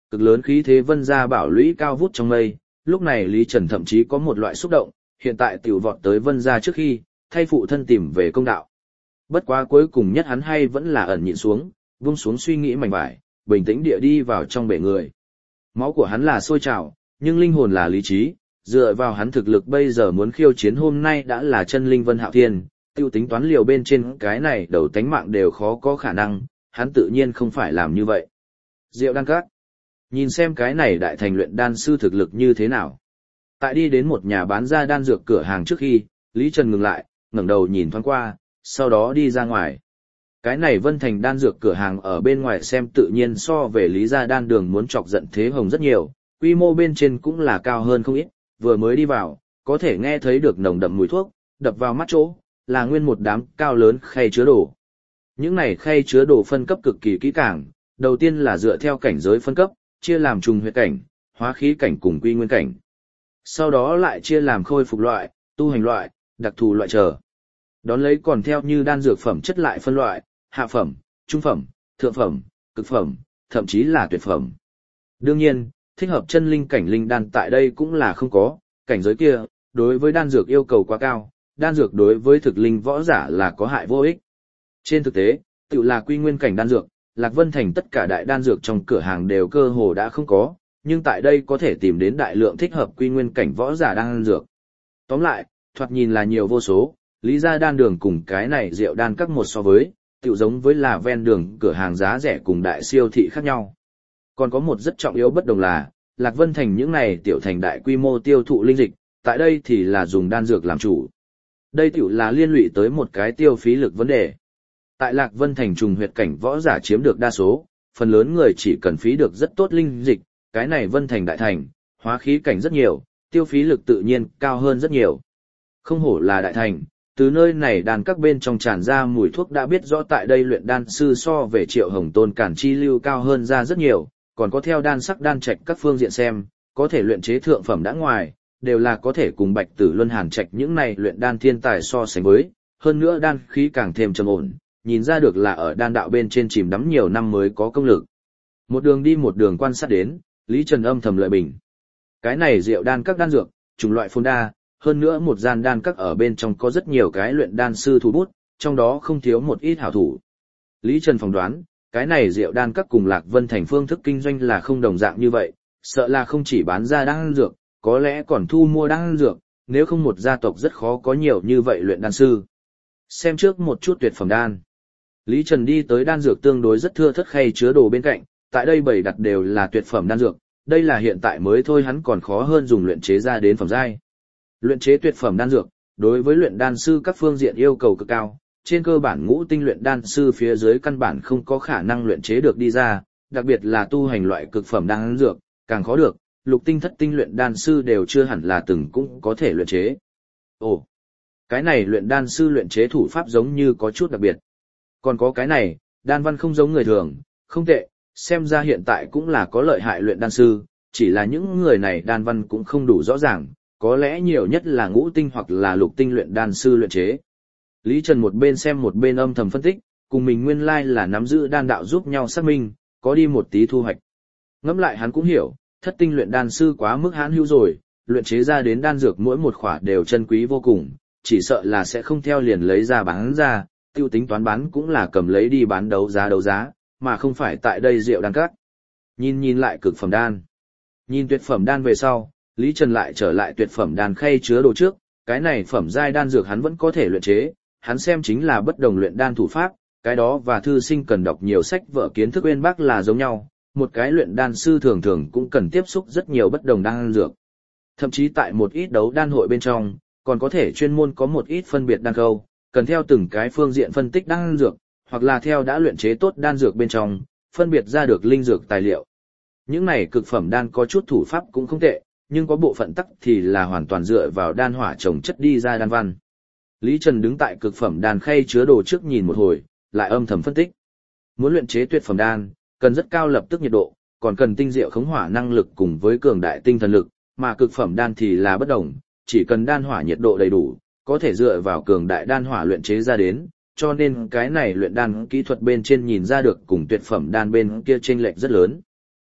Speaker 1: cực lớn khí thế vân ra bảo lũy cao vút trong mây, lúc này Lý Trần thậm chí có một loại xúc động, hiện tại tiểu vọt tới vân ra trước khi, thay phụ thân tìm về công đạo. Bất quá cuối cùng nhất hắn hay vẫn là ẩn nhịn xuống, vung xuống suy nghĩ mảnh vải, bình tĩnh địa đi vào trong bể người. Máu của hắn là sôi trào, nhưng linh hồn là lý trí, dựa vào hắn thực lực bây giờ muốn khiêu chiến hôm nay đã là chân linh Vân Hạo Thiên, tiêu tính toán liều bên trên cái này đầu tánh mạng đều khó có khả năng, hắn tự nhiên không phải làm như vậy. Diệu đan các. Nhìn xem cái này đại thành luyện đan sư thực lực như thế nào. Tại đi đến một nhà bán ra đan dược cửa hàng trước khi, Lý Trần ngừng lại, ngẩng đầu nhìn thoáng qua, sau đó đi ra ngoài. Cái này Vân Thành đan dược cửa hàng ở bên ngoài xem tự nhiên so về Lý gia đan đường muốn chọc giận Thế Hồng rất nhiều, quy mô bên trên cũng là cao hơn không ít, vừa mới đi vào, có thể nghe thấy được nồng đậm mùi thuốc, đập vào mắt chỗ, là nguyên một đám cao lớn khay chứa đồ. Những này khay chứa đồ phân cấp cực kỳ kỹ càng, đầu tiên là dựa theo cảnh giới phân cấp, chia làm trùng huyết cảnh, hóa khí cảnh cùng quy nguyên cảnh. Sau đó lại chia làm khôi phục loại, tu hành loại, đặc thù loại trở. Đón lấy còn theo như đan dược phẩm chất lại phân loại, hạ phẩm, trung phẩm, thượng phẩm, cực phẩm, thậm chí là tuyệt phẩm. Đương nhiên, thích hợp chân linh cảnh linh đan tại đây cũng là không có, cảnh giới kia, đối với đan dược yêu cầu quá cao, đan dược đối với thực linh võ giả là có hại vô ích. Trên thực tế, tự là quy nguyên cảnh đan dược, Lạc Vân Thành tất cả đại đan dược trong cửa hàng đều cơ hồ đã không có, nhưng tại đây có thể tìm đến đại lượng thích hợp quy nguyên cảnh võ giả đan dược. Tóm lại, thoạt nhìn là nhiều vô số, Lý gia đan đường cùng cái này Diệu đan các một so với, tự giống với là ven đường cửa hàng giá rẻ cùng đại siêu thị khác nhau. Còn có một rất trọng yếu bất đồng là, Lạc Vân Thành những này tiểu thành đại quy mô tiêu thụ linh dịch, tại đây thì là dùng đan dược làm chủ. Đây tiểu là liên lụy tới một cái tiêu phí lực vấn đề. Tại Lạc Vân Thành trùng huyệt cảnh võ giả chiếm được đa số, phần lớn người chỉ cần phí được rất tốt linh dịch, cái này Vân Thành đại thành, hóa khí cảnh rất nhiều, tiêu phí lực tự nhiên cao hơn rất nhiều. Không hổ là đại thành, từ nơi này đàn các bên trong tràn ra mùi thuốc đã biết rõ tại đây luyện đan sư so về Triệu Hồng Tôn Cản Chi Lưu cao hơn ra rất nhiều, còn có theo đan sắc đan trạch các phương diện xem, có thể luyện chế thượng phẩm đã ngoài, đều là có thể cùng Bạch Tử Luân Hàn Trạch những này luyện đan thiên tài so sánh với, hơn nữa đan khí càng thêm trầm ổn, nhìn ra được là ở đan đạo bên trên chìm đắm nhiều năm mới có công lực. Một đường đi một đường quan sát đến, Lý Trần âm thầm lợi bình. Cái này Diệu đan các đan dược, chủng loại phồn đa, hơn nữa một gian đan các ở bên trong có rất nhiều cái luyện đan sư thủ bút, trong đó không thiếu một ít hảo thủ. Lý Trần phỏng đoán, cái này Diệu đan các cùng Lạc Vân Thành phương thức kinh doanh là không đồng dạng như vậy, sợ là không chỉ bán ra đan dược, có lẽ còn thu mua đan dược, nếu không một gia tộc rất khó có nhiều như vậy luyện đan sư. Xem trước một chút tuyệt phẩm đan. Lý Trần đi tới đan dược tương đối rất thưa thớt khay chứa đồ bên cạnh, tại đây bày đặt đều là tuyệt phẩm đan dược, đây là hiện tại mới thôi hắn còn khó hơn dùng luyện chế ra đến phẩm giai. Luyện chế tuyệt phẩm đan dược, đối với luyện đan sư các phương diện yêu cầu cực cao, trên cơ bản ngũ tinh luyện đan sư phía dưới căn bản không có khả năng luyện chế được đi ra, đặc biệt là tu hành loại cực phẩm đan dược, càng khó được, lục tinh thất tinh luyện đan sư đều chưa hẳn là từng cũng có thể luyện chế. Ồ, cái này luyện đan sư luyện chế thủ pháp giống như có chút đặc biệt. Còn có cái này, đan văn không giống người thường, không tệ, xem ra hiện tại cũng là có lợi hại luyện đan sư, chỉ là những người này đan văn cũng không đủ rõ ràng, có lẽ nhiều nhất là ngũ tinh hoặc là lục tinh luyện đan sư luyện chế. Lý Trần một bên xem một bên âm thầm phân tích, cùng mình nguyên lai là nắm giữ đan đạo giúp nhau xác minh, có đi một tí thu hoạch. Ngẫm lại hắn cũng hiểu, thất tinh luyện đan sư quá mức hãn hữu rồi, luyện chế ra đến đan dược mỗi một khỏa đều chân quý vô cùng, chỉ sợ là sẽ không theo liền lấy ra bán ra, tiêu tính toán bán cũng là cầm lấy đi bán đấu giá, mà không phải tại đây Diệu đan các. Nhìn lại cực phẩm đan. Nhìn tuyệt phẩm đan về sau, Lý Trần lại trở lại tuyệt phẩm đan khay chứa đồ trước, cái này phẩm giai đan dược hắn vẫn có thể luyện chế, hắn xem chính là bất đồng luyện đan thủ pháp, cái đó và thư sinh cần đọc nhiều sách vở kiến thức uyên bác là giống nhau, một cái luyện đan sư thường thường cũng cần tiếp xúc rất nhiều bất đồng đan dược. Thậm chí tại một ít đấu đan hội bên trong, còn có thể chuyên môn có một ít phân biệt đan câu, cần theo từng cái phương diện phân tích đan dược, hoặc là theo đã luyện chế tốt đan dược bên trong, phân biệt ra được linh dược tài liệu. Những này cực phẩm đan có chút thủ pháp cũng không tệ, nhưng có bộ phận tắc thì là hoàn toàn dựa vào đan hỏa trồng chất đi ra đan văn. Lý Trần đứng tại cực phẩm đan khay chứa đồ trước nhìn một hồi, lại âm thầm phân tích. Muốn luyện chế tuyệt phẩm đan, cần rất cao lập tức nhiệt độ, còn cần tinh diệu khống hỏa năng lực cùng với cường đại tinh thần lực, mà cực phẩm đan thì là bất đồng, chỉ cần đan hỏa nhiệt độ đầy đủ, có thể dựa vào cường đại đan hỏa luyện chế ra đến, cho nên cái này luyện đan kỹ thuật bên trên nhìn ra được cùng tuyệt phẩm đan bên kia chênh lệch rất lớn.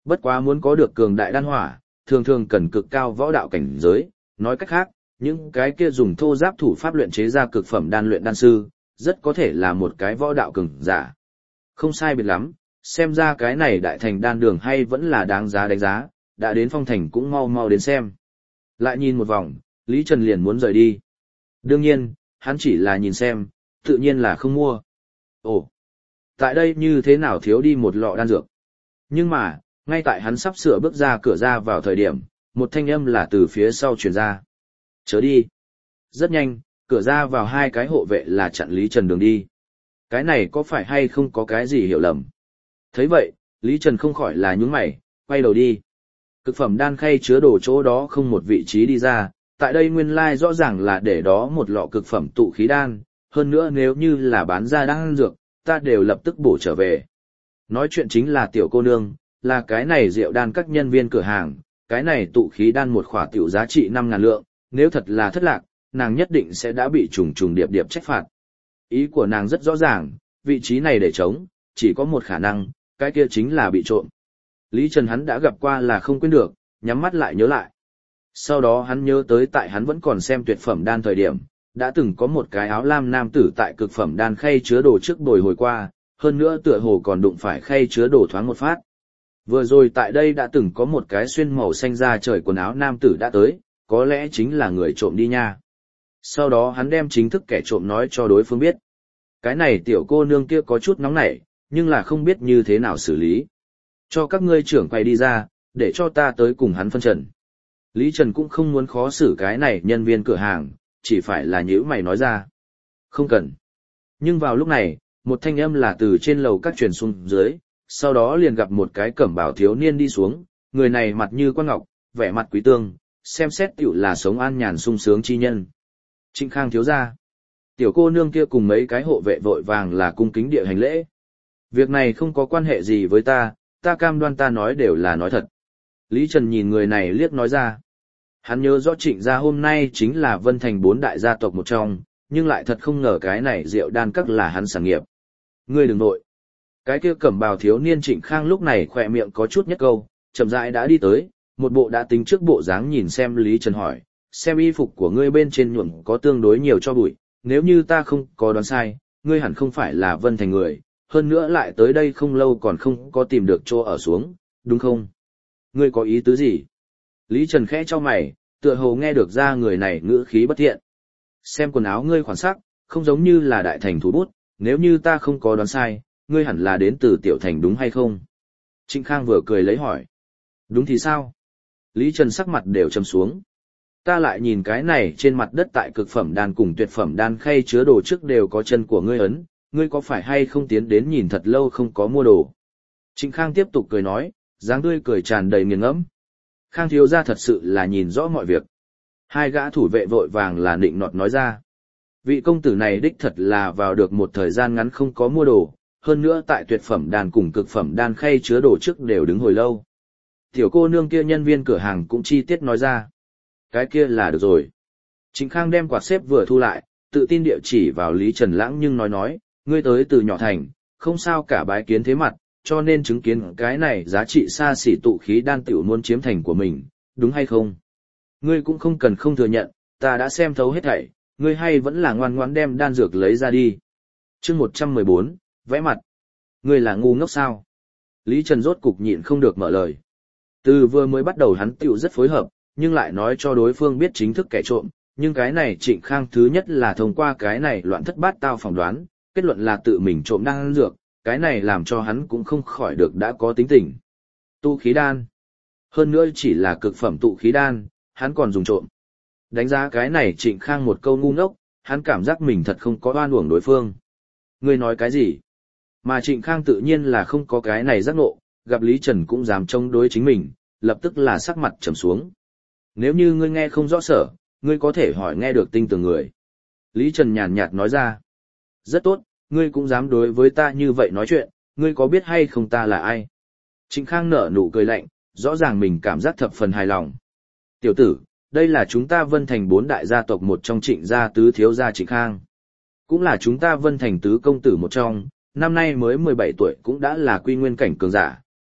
Speaker 1: Bất quá muốn có được cường đại đan hỏa, thường thường cần cực cao võ đạo cảnh giới, nói cách khác, những cái kia dùng thô giáp thủ pháp luyện chế ra cực phẩm đan luyện đan sư, rất có thể là một cái võ đạo cường giả. Không sai biệt lắm, xem ra cái này đại thành đan đường hay vẫn là đáng giá đánh giá, đã đến phong thành cũng mau mau đến xem. Lại nhìn một vòng, Lý Trần liền muốn rời đi. Đương nhiên, hắn chỉ là nhìn xem, tự nhiên là không mua. Ồ, tại đây như thế nào thiếu đi một lọ đan dược. Nhưng mà, ngay tại hắn sắp sửa bước ra cửa ra vào thời điểm, một thanh âm là từ phía sau truyền ra. Chớ đi. Rất nhanh, cửa ra vào hai cái hộ vệ là chặn Lý Trần đường đi. Cái này có phải hay không có cái gì hiểu lầm? Thấy vậy, Lý Trần không khỏi là nhướng mày, quay đầu đi. Cực phẩm đan khay chứa đồ chỗ đó không một vị trí đi ra, tại đây nguyên lai rõ ràng là để đó một lọ cực phẩm tụ khí đan, hơn nữa nếu như là bán ra đan dược, ta đều lập tức bổ trở về. Nói chuyện chính là tiểu cô nương, là cái này rượu đan các nhân viên cửa hàng, cái này tụ khí đan một khỏa tiểu giá trị 5.000 lượng, nếu thật là thất lạc, nàng nhất định sẽ đã bị trùng trùng điệp điệp trách phạt. Ý của nàng rất rõ ràng, vị trí này để trống, chỉ có một khả năng, cái kia chính là bị trộm. Lý Trần hắn đã gặp qua là không quên được, nhắm mắt lại nhớ lại. Sau đó hắn nhớ tới tại hắn vẫn còn xem tuyệt phẩm đan thời điểm, đã từng có một cái áo lam nam tử tại cực phẩm đan khay chứa đồ trước bồi hồi qua, hơn nữa tựa hồ còn đụng phải khay chứa đồ thoáng một phát. Vừa rồi tại đây đã từng có một cái xuyên màu xanh da trời quần áo nam tử đã tới, có lẽ chính là người trộm đi nha. Sau đó hắn đem chính thức kẻ trộm nói cho đối phương biết. Cái này tiểu cô nương kia có chút nóng nảy, nhưng là không biết như thế nào xử lý. Cho các ngươi trưởng quay đi ra, để cho ta tới cùng hắn phân trần. Lý Trần cũng không muốn khó xử cái này nhân viên cửa hàng, chỉ phải là nhíu mày nói ra. Không cần. Nhưng vào lúc này, một thanh âm là từ trên lầu các truyền xuống dưới, sau đó liền gặp một cái cẩm bào thiếu niên đi xuống, người này mặt như quan ngọc, vẻ mặt quý tương, xem xét tiểu là sống an nhàn sung sướng chi nhân. Trịnh Khang thiếu gia. Tiểu cô nương kia cùng mấy cái hộ vệ vội vàng là cung kính địa hành lễ. Việc này không có quan hệ gì với ta cam đoan ta nói đều là nói thật. Lý Trần nhìn người này liếc nói ra. Hắn nhớ rõ Trịnh gia hôm nay chính là Vân Thành 4 đại gia tộc một trong, nhưng lại thật không ngờ cái này rượu đan các là hắn sản nghiệp. Ngươi đừng nội. Cái kia cẩm bào thiếu niên Trịnh Khang lúc này khỏe miệng có chút nhất câu, chậm rãi đã đi tới, một bộ đã tính trước bộ dáng nhìn xem Lý Trần hỏi, xem y phục của ngươi bên trên nhuộm có tương đối nhiều cho bụi, nếu như ta không có đoán sai, ngươi hẳn không phải là Vân Thành người, hơn nữa lại tới đây không lâu còn không có tìm được chỗ ở xuống, đúng không? Ngươi có ý tứ gì? Lý Trần khẽ cho mày, tựa hồ nghe được ra người này ngữ khí bất thiện. Xem quần áo ngươi khoản sắc, không giống như là đại thành thủ bút, nếu như ta không có đoán sai, ngươi hẳn là đến từ tiểu thành đúng hay không? Trịnh Khang vừa cười lấy hỏi. Đúng thì sao? Lý Trần sắc mặt đều trầm xuống. Ta lại nhìn cái này trên mặt đất tại cực phẩm đan cùng tuyệt phẩm đan khay chứa đồ trước đều có chân của ngươi ấn, ngươi có phải hay không tiến đến nhìn thật lâu không có mua đồ? Trịnh Khang tiếp tục cười nói, dáng tươi cười tràn đầy nghiền ngẫm. Khang thiếu gia thật sự là nhìn rõ mọi việc. Hai gã thủ vệ vội vàng là nịnh nọt nói ra. Vị công tử này đích thật là vào được một thời gian ngắn không có mua đồ, hơn nữa tại tuyệt phẩm đan cùng cực phẩm đan khay chứa đồ trước đều đứng hồi lâu. Tiểu cô nương kia nhân viên cửa hàng cũng chi tiết nói ra. Cái kia là được rồi. Trịnh Khang đem quạt xếp vừa thu lại, tự tin địa chỉ vào Lý Trần Lãng nhưng nói, ngươi tới từ nhỏ thành, không sao cả bái kiến thế mặt, cho nên chứng kiến cái này giá trị xa xỉ tụ khí đan tiểu muốn chiếm thành của mình, đúng hay không? Ngươi cũng không cần không thừa nhận, ta đã xem thấu hết thảy, ngươi hay vẫn là ngoan ngoãn đem đan dược lấy ra đi. Chương 114, vẽ mặt. Ngươi là ngu ngốc sao? Lý Trần rốt cục nhịn không được mở lời. Từ vừa mới bắt đầu hắn tiểu rất phối hợp, nhưng lại nói cho đối phương biết chính thức kẻ trộm, nhưng cái này Trịnh Khang thứ nhất là thông qua cái này loạn thất bát tao phỏng đoán, kết luận là tự mình trộm đan dược, cái này làm cho hắn cũng không khỏi được đã có tính tình. Tụ khí đan. Hơn nữa chỉ là cực phẩm tụ khí đan, hắn còn dùng trộm. Đánh giá cái này Trịnh Khang một câu ngu ngốc, hắn cảm giác mình thật không có oan uổng đối phương. Ngươi nói cái gì? Mà Trịnh Khang tự nhiên là không có cái này giác ngộ, gặp Lý Trần cũng dám chống đối chính mình, lập tức là sắc mặt trầm xuống. Nếu như ngươi nghe không rõ sở, ngươi có thể hỏi nghe được tinh tường người. Lý Trần nhàn nhạt nói ra. Rất tốt, ngươi cũng dám đối với ta như vậy nói chuyện, ngươi có biết hay không ta là ai? Trịnh Khang nở nụ cười lạnh, rõ ràng mình cảm giác thập phần hài lòng. Tiểu tử, đây là chúng ta Vân Thành 4 đại gia tộc một trong Trịnh gia tứ thiếu gia Trịnh Khang. Cũng là chúng ta Vân Thành tứ công tử một trong, năm nay mới 17 tuổi cũng đã là quy nguyên cảnh cường giả,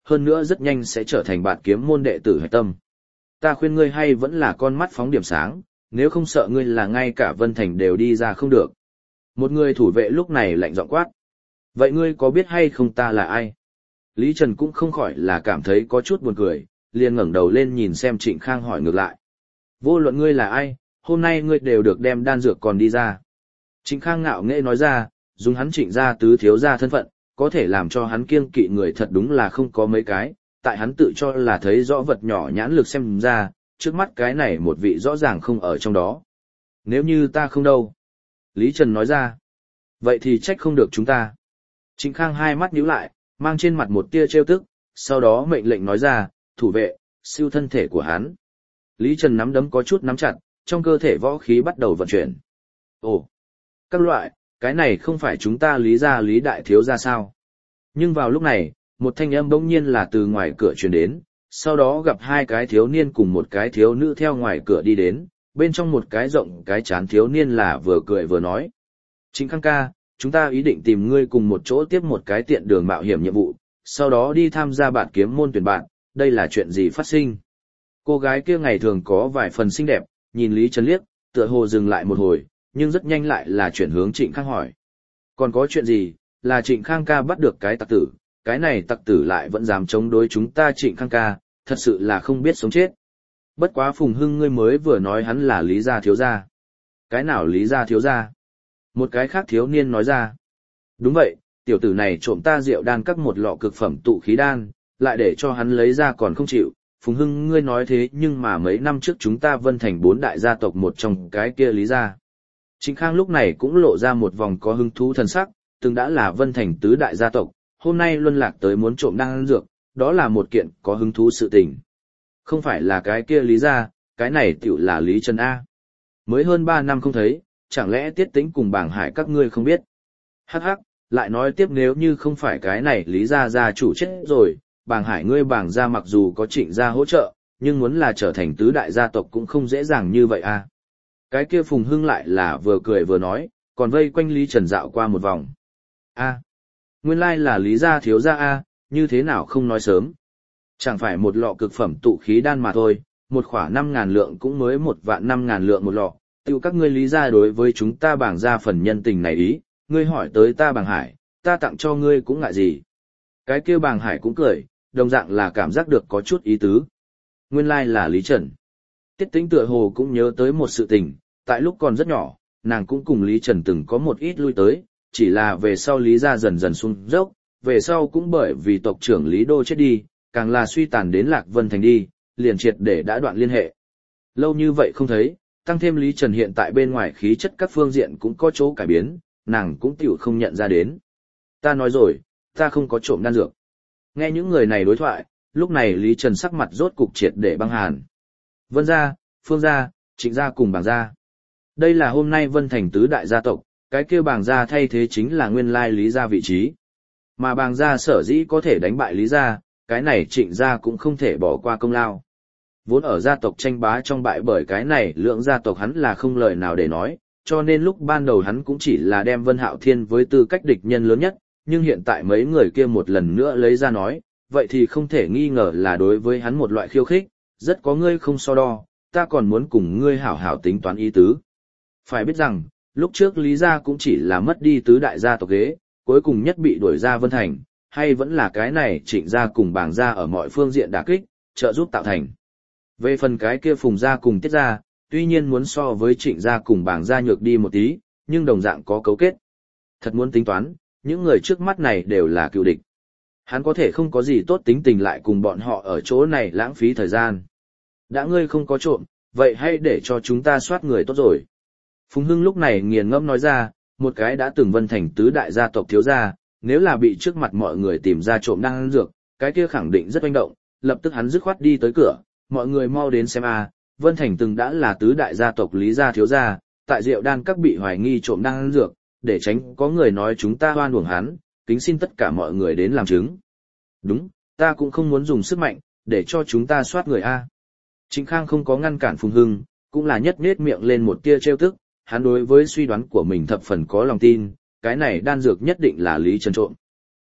Speaker 1: hơn nữa rất nhanh sẽ trở thành bạt kiếm môn đệ tử hạch tâm. Ta khuyên ngươi hay vẫn là con mắt phóng điểm sáng, nếu không sợ ngươi là ngay cả Vân Thành đều đi ra không được. Một người thủ vệ lúc này lạnh giọng quát. Vậy ngươi có biết hay không ta là ai? Lý Trần cũng không khỏi là cảm thấy có chút buồn cười, liền ngẩng đầu lên nhìn xem Trịnh Khang hỏi ngược lại. Vô luận ngươi là ai, hôm nay ngươi đều được đem đan dược còn đi ra. Trịnh Khang ngạo nghễ nói ra, dùng hắn Trịnh gia tứ thiếu gia thân phận, có thể làm cho hắn kiêng kỵ người thật đúng là không có mấy cái, tại hắn tự cho là thấy rõ vật nhỏ nhãn lực xem ra, trước mắt cái này một vị rõ ràng không ở trong đó. Nếu như ta không đâu. Lý Trần nói ra. Vậy thì trách không được chúng ta. Trịnh Khang hai mắt nhíu lại, mang trên mặt một tia trêu tức, sau đó mệnh lệnh nói ra, thủ vệ, siêu thân thể của hắn. Lý Trần nắm đấm có chút nắm chặt, trong cơ thể võ khí bắt đầu vận chuyển. Ồ, các loại, cái này không phải chúng ta Lý gia Lý đại thiếu gia sao? Nhưng vào lúc này, một thanh âm bỗng nhiên là từ ngoài cửa truyền đến, sau đó gặp hai cái thiếu niên cùng một cái thiếu nữ theo ngoài cửa đi đến, bên trong một cái rộng cái chán thiếu niên là vừa cười vừa nói. Trịnh Khang ca, chúng ta ý định tìm ngươi cùng một chỗ tiếp một cái tiện đường mạo hiểm nhiệm vụ, sau đó đi tham gia bạt kiếm môn tuyển bạn, đây là chuyện gì phát sinh? Cô gái kia ngày thường có vài phần xinh đẹp, nhìn Lý Trần liếc, tựa hồ dừng lại một hồi, nhưng rất nhanh lại là chuyển hướng Trịnh Khang hỏi. Còn có chuyện gì, là Trịnh Khang ca bắt được cái tặc tử, cái này tặc tử lại vẫn dám chống đối chúng ta Trịnh Khang ca, thật sự là không biết sống chết. Bất quá Phùng Hưng ngươi mới vừa nói hắn là Lý gia thiếu gia. Cái nào Lý gia thiếu gia? Một cái khác thiếu niên nói ra. Đúng vậy, tiểu tử này trộm ta rượu đan các một lọ cực phẩm tụ khí đan, lại để cho hắn lấy ra còn không chịu. Phùng Hưng ngươi nói thế nhưng mà mấy năm trước chúng ta Vân Thành 4 đại gia tộc một trong cái kia Lý gia. Trịnh Khang lúc này cũng lộ ra một vòng có hứng thú thần sắc, từng đã là Vân Thành tứ đại gia tộc, hôm nay luân lạc tới muốn trộm đan dược, đó là một kiện có hứng thú sự tình. Không phải là cái kia Lý gia, cái này tiểu là Lý Trần A. Mới hơn 3 năm không thấy, chẳng lẽ Tiết Tĩnh cùng Bàng Hải các ngươi không biết? Hắc hắc, lại nói tiếp nếu như không phải cái này Lý gia gia chủ chết rồi, Bàng Hải ngươi Bàng gia mặc dù có Trịnh gia hỗ trợ, nhưng muốn là trở thành tứ đại gia tộc cũng không dễ dàng như vậy a. Cái kia Phùng Hưng lại là vừa cười vừa nói, còn vây quanh Lý Trần dạo qua một vòng. A, nguyên lai là Lý gia thiếu gia a, như thế nào không nói sớm? Chẳng phải một lọ cực phẩm tụ khí đan mà thôi, một khỏa 5.000 lượng cũng mới 1.500.000 lượng một lọ. Tiêu các ngươi Lý gia đối với chúng ta Bàng gia phần nhân tình này ý, ngươi hỏi tới ta Bàng Hải, ta tặng cho ngươi cũng ngại gì. Cái kia Bàng Hải cũng cười, đồng dạng là cảm giác được có chút ý tứ. Nguyên lai là Lý Trần. Tiết Tĩnh tựa hồ cũng nhớ tới một sự tình, tại lúc còn rất nhỏ, nàng cũng cùng Lý Trần từng có một ít lui tới, chỉ là về sau Lý gia dần dần xuống dốc, về sau cũng bởi vì tộc trưởng Lý Đô chết đi, càng là suy tàn đến Lạc Vân Thành đi, liền triệt để đã đoạn liên hệ. Lâu như vậy không thấy, tăng thêm Lý Trần hiện tại bên ngoài khí chất các phương diện cũng có chỗ cải biến, nàng cũng tiểu không nhận ra đến. Ta nói rồi, ta không có trộm đan dược. Nghe những người này đối thoại, lúc này Lý Trần sắc mặt rốt cục triệt để băng hàn. Vân gia, Phương gia, Trịnh gia cùng Bàng gia. Đây là hôm nay Vân Thành tứ đại gia tộc, cái kia Bàng gia thay thế chính là nguyên lai Lý gia vị trí. Mà Bàng gia sở dĩ có thể đánh bại Lý gia, cái này Trịnh gia cũng không thể bỏ qua công lao. Vốn ở gia tộc tranh bá trong bại bởi cái này lượng gia tộc hắn là không lời nào để nói, cho nên lúc ban đầu hắn cũng chỉ là đem Vân Hạo Thiên với tư cách địch nhân lớn nhất, nhưng hiện tại mấy người kia một lần nữa lấy ra nói, vậy thì không thể nghi ngờ là đối với hắn một loại khiêu khích, rất có ngươi không so đo, ta còn muốn cùng ngươi hảo hảo tính toán ý tứ. Phải biết rằng, lúc trước Lý gia cũng chỉ là mất đi tứ đại gia tộc ghế, cuối cùng nhất bị đuổi ra Vân Thành, hay vẫn là cái này Trịnh gia cùng Bàng gia ở mọi phương diện đả kích, trợ giúp tạo thành. Về phần cái kia Phùng gia cùng Tiết gia, tuy nhiên muốn so với Trịnh gia cùng Bàng gia nhược đi một tí, nhưng đồng dạng có cấu kết. Thật muốn tính toán, những người trước mắt này đều là cựu địch. Hắn có thể không có gì tốt tính tình lại cùng bọn họ ở chỗ này lãng phí thời gian. Đã ngươi không có trộm, vậy hãy để cho chúng ta soát người tốt rồi. Phùng Hưng lúc này nghiền ngẫm nói ra, một cái đã từng Vân Thành tứ đại gia tộc thiếu gia, nếu là bị trước mặt mọi người tìm ra trộm đan dược, cái kia khẳng định rất oanh động, lập tức hắn dứt khoát đi tới cửa, mọi người mau đến xem a, Vân Thành từng đã là tứ đại gia tộc Lý gia thiếu gia, tại Diệu Đan các bị hoài nghi trộm đan dược, để tránh có người nói chúng ta hoan uổng hắn, kính xin tất cả mọi người đến làm chứng. Đúng, ta cũng không muốn dùng sức mạnh, để cho chúng ta soát người a. Trịnh Khang không có ngăn cản Phùng Hưng, cũng là nhất nết miệng lên một tia trêu tức, hắn đối với suy đoán của mình thập phần có lòng tin, cái này đan dược nhất định là Lý Trần trộm.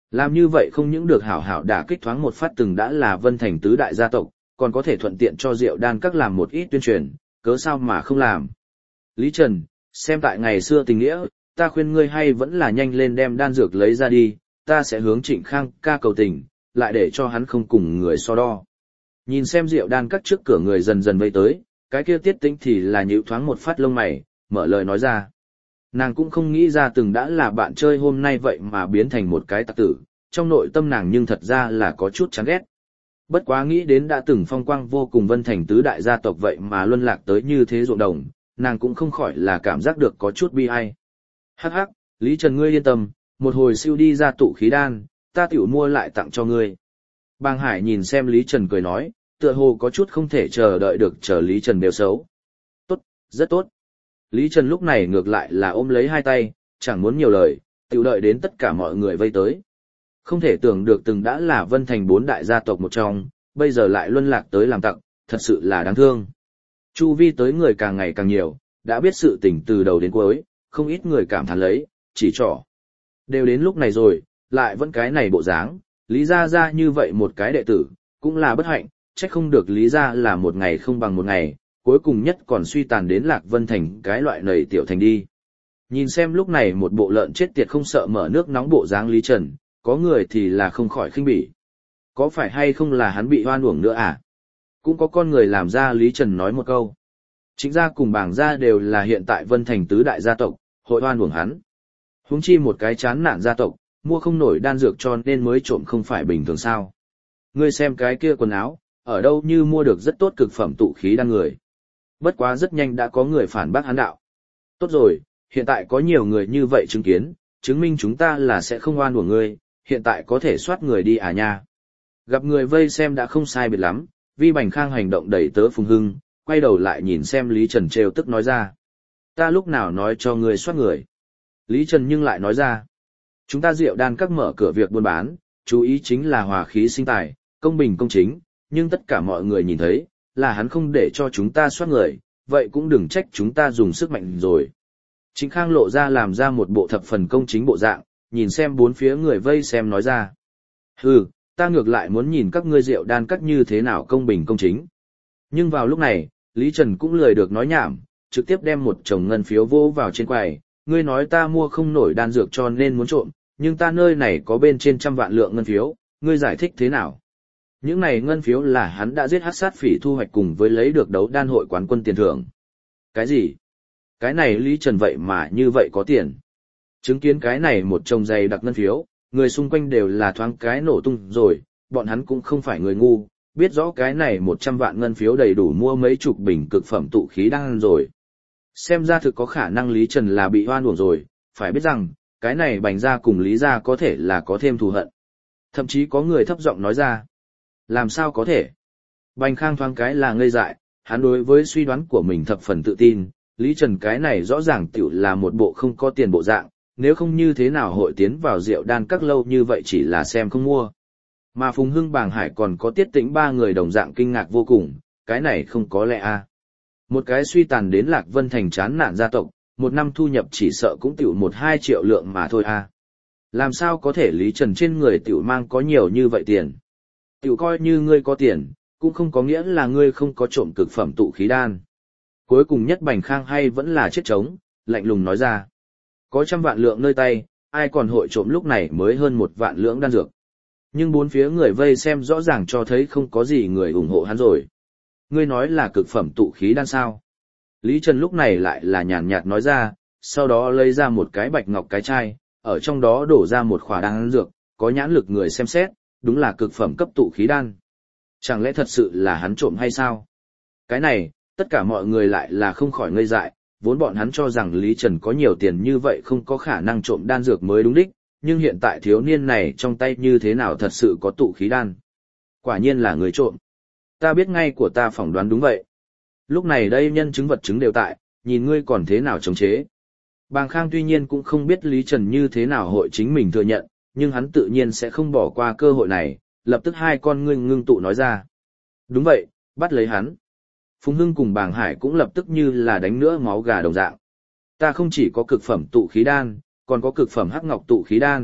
Speaker 1: Làm như vậy không những được hảo hảo đả kích thoáng một phát từng đã là Vân Thành tứ đại gia tộc, còn có thể thuận tiện cho Diệu Đan các làm một ít tuyên truyền, cớ sao mà không làm. Lý Trần, xem tại ngày xưa tình nghĩa, ta khuyên ngươi hay vẫn là nhanh lên đem đan dược lấy ra đi, ta sẽ hướng Trịnh Khang ca cầu tình, lại để cho hắn không cùng người so đo. Nhìn xem Diệu Đan các trước cửa người dần dần vây tới, cái kia Tiết Tĩnh thì là nhíu thoáng một phát lông mày, mở lời nói ra. Nàng cũng không nghĩ ra từng đã là bạn chơi hôm nay vậy mà biến thành một cái tặc tử, trong nội tâm nàng nhưng thật ra là có chút chán ghét. Bất quá nghĩ đến đã từng phong quang vô cùng Vân Thành tứ đại gia tộc vậy mà luân lạc tới như thế ruộng đồng, nàng cũng không khỏi là cảm giác được có chút bi ai. Hắc hắc, Lý Trần ngươi yên tâm, một hồi siêu đi ra tụ khí đan, ta tiểu mua lại tặng cho ngươi. Bàng Hải nhìn xem Lý Trần cười nói, tựa hồ có chút không thể chờ đợi được chờ Lý Trần đều xấu. Tốt, rất tốt. Lý Trần lúc này ngược lại là ôm lấy hai tay, chẳng muốn nhiều lời, tiểu đợi đến tất cả mọi người vây tới. Không thể tưởng được từng đã là Vân Thành bốn đại gia tộc một trong, bây giờ lại luân lạc tới làm tặc, thật sự là đáng thương. Chu vi tới người càng ngày càng nhiều, đã biết sự tình từ đầu đến cuối, không ít người cảm thán lấy, chỉ trỏ. Đều đến lúc này rồi, lại vẫn cái này bộ dáng, Lý Gia Gia như vậy một cái đệ tử, cũng là bất hạnh, trách không được Lý Gia là một ngày không bằng một ngày, cuối cùng nhất còn suy tàn đến Lạc Vân Thành cái loại nầy tiểu thành đi. Nhìn xem lúc này một bộ lợn chết tiệt không sợ mở nước nóng bộ dáng Lý Trần, có người thì là không khỏi khinh bỉ. Có phải hay không là hắn bị hoan uổng nữa à? Cũng có con người làm ra Lý Trần nói một câu. Chính gia cùng Bàng gia đều là hiện tại Vân Thành tứ đại gia tộc, hội hoan uổng hắn. Huống chi một cái chán nản gia tộc, mua không nổi đan dược cho nên mới trộm không phải bình thường sao. Ngươi xem cái kia quần áo, ở đâu như mua được rất tốt cực phẩm tụ khí đan người. Bất quá rất nhanh đã có người phản bác hắn đạo. Tốt rồi, hiện tại có nhiều người như vậy chứng kiến, chứng minh chúng ta là sẽ không oan uổng ngươi, hiện tại có thể soát người đi à nha. Gặp người vây xem đã không sai biệt lắm, Vi Bành Khang hành động đẩy tớ Phùng Hưng, quay đầu lại nhìn xem Lý Trần trêu tức nói ra. Ta lúc nào nói cho ngươi soát người. Lý Trần nhưng lại nói ra. Chúng ta Diệu Đan các mở cửa việc buôn bán, chú ý chính là hòa khí sinh tài, công bình công chính, nhưng tất cả mọi người nhìn thấy, là hắn không để cho chúng ta soát người, vậy cũng đừng trách chúng ta dùng sức mạnh rồi. Trịnh Khang lộ ra làm ra một bộ thập phần công chính bộ dạng, nhìn xem bốn phía người vây xem nói ra. Hừ, ta ngược lại muốn nhìn các ngươi Diệu Đan các như thế nào công bình công chính. Nhưng vào lúc này, Lý Trần cũng lười được nói nhảm, trực tiếp đem một chồng ngân phiếu vô vào trên quầy. Ngươi nói ta mua không nổi đan dược cho nên muốn trộm, nhưng ta nơi này có bên trên 100 vạn lượng ngân phiếu, ngươi giải thích thế nào? Những này ngân phiếu là hắn đã giết hắc sát phỉ thu hoạch cùng với lấy được đấu đan hội quán quân tiền thưởng. Cái gì? Cái này Lý Trần vậy mà như vậy có tiền. Chứng kiến cái này một chồng dày đặc ngân phiếu, người xung quanh đều là thoáng cái nổ tung rồi, bọn hắn cũng không phải người ngu, biết rõ cái này 100 vạn ngân phiếu đầy đủ mua mấy chục bình cực phẩm tụ khí đan rồi. Xem ra thực có khả năng Lý Trần là bị hoan uổng rồi, phải biết rằng, cái này Bành gia cùng Lý gia có thể là có thêm thù hận. Thậm chí có người thấp giọng nói ra. Làm sao có thể? Bành Khang thoáng cái là ngây dại, hắn đối với suy đoán của mình thập phần tự tin, Lý Trần cái này rõ ràng tiểu là một bộ không có tiền bộ dạng, nếu không như thế nào hội tiến vào Diệu Đan các lâu như vậy chỉ là xem không mua. Mà Phùng Hưng Bàng Hải còn có Tiết Tĩnh ba người đồng dạng kinh ngạc vô cùng, cái này không có lẽ a. Một cái suy tàn đến Lạc Vân Thành chán nản gia tộc, một năm thu nhập chỉ sợ cũng tiểu 1-2 triệu lượng mà thôi a. Làm sao có thể Lý Trần trên người tiểu mang có nhiều như vậy tiền? Tiểu coi như ngươi có tiền, cũng không có nghĩa là ngươi không có trộm cực phẩm tụ khí đan. Cuối cùng nhất Bành Khang hay vẫn là chết trống, lạnh lùng nói ra. Có 100 vạn lượng nơi tay, ai còn hội trộm lúc này mới hơn 1 vạn lượng đan dược. Nhưng bốn phía người vây xem rõ ràng cho thấy không có gì người ủng hộ hắn rồi. Ngươi nói là cực phẩm tụ khí đan sao? Lý Trần lúc này lại là nhàn nhạt nói ra, sau đó lấy ra một cái bạch ngọc cái chai, ở trong đó đổ ra một khỏa đan dược, có nhãn lực người xem xét, đúng là cực phẩm cấp tụ khí đan. Chẳng lẽ thật sự là hắn trộm hay sao? Cái này, tất cả mọi người lại là không khỏi ngây dại, vốn bọn hắn cho rằng Lý Trần có nhiều tiền như vậy không có khả năng trộm đan dược mới đúng đích, nhưng hiện tại thiếu niên này trong tay như thế nào thật sự có tụ khí đan. Quả nhiên là người trộm. Ta biết ngay của ta phỏng đoán đúng vậy. Lúc này đây nhân chứng vật chứng đều tại, nhìn ngươi còn thế nào chống chế. Bàng Khang tuy nhiên cũng không biết Lý Trần như thế nào hội chính mình thừa nhận, nhưng hắn tự nhiên sẽ không bỏ qua cơ hội này, lập tức hai con ngươi ngưng tụ nói ra. Đúng vậy, bắt lấy hắn. Phùng Hưng cùng Bàng Hải cũng lập tức như là đánh nữa máu gà đồng dạng. Ta không chỉ có cực phẩm tụ khí đan, còn có cực phẩm hắc ngọc tụ khí đan,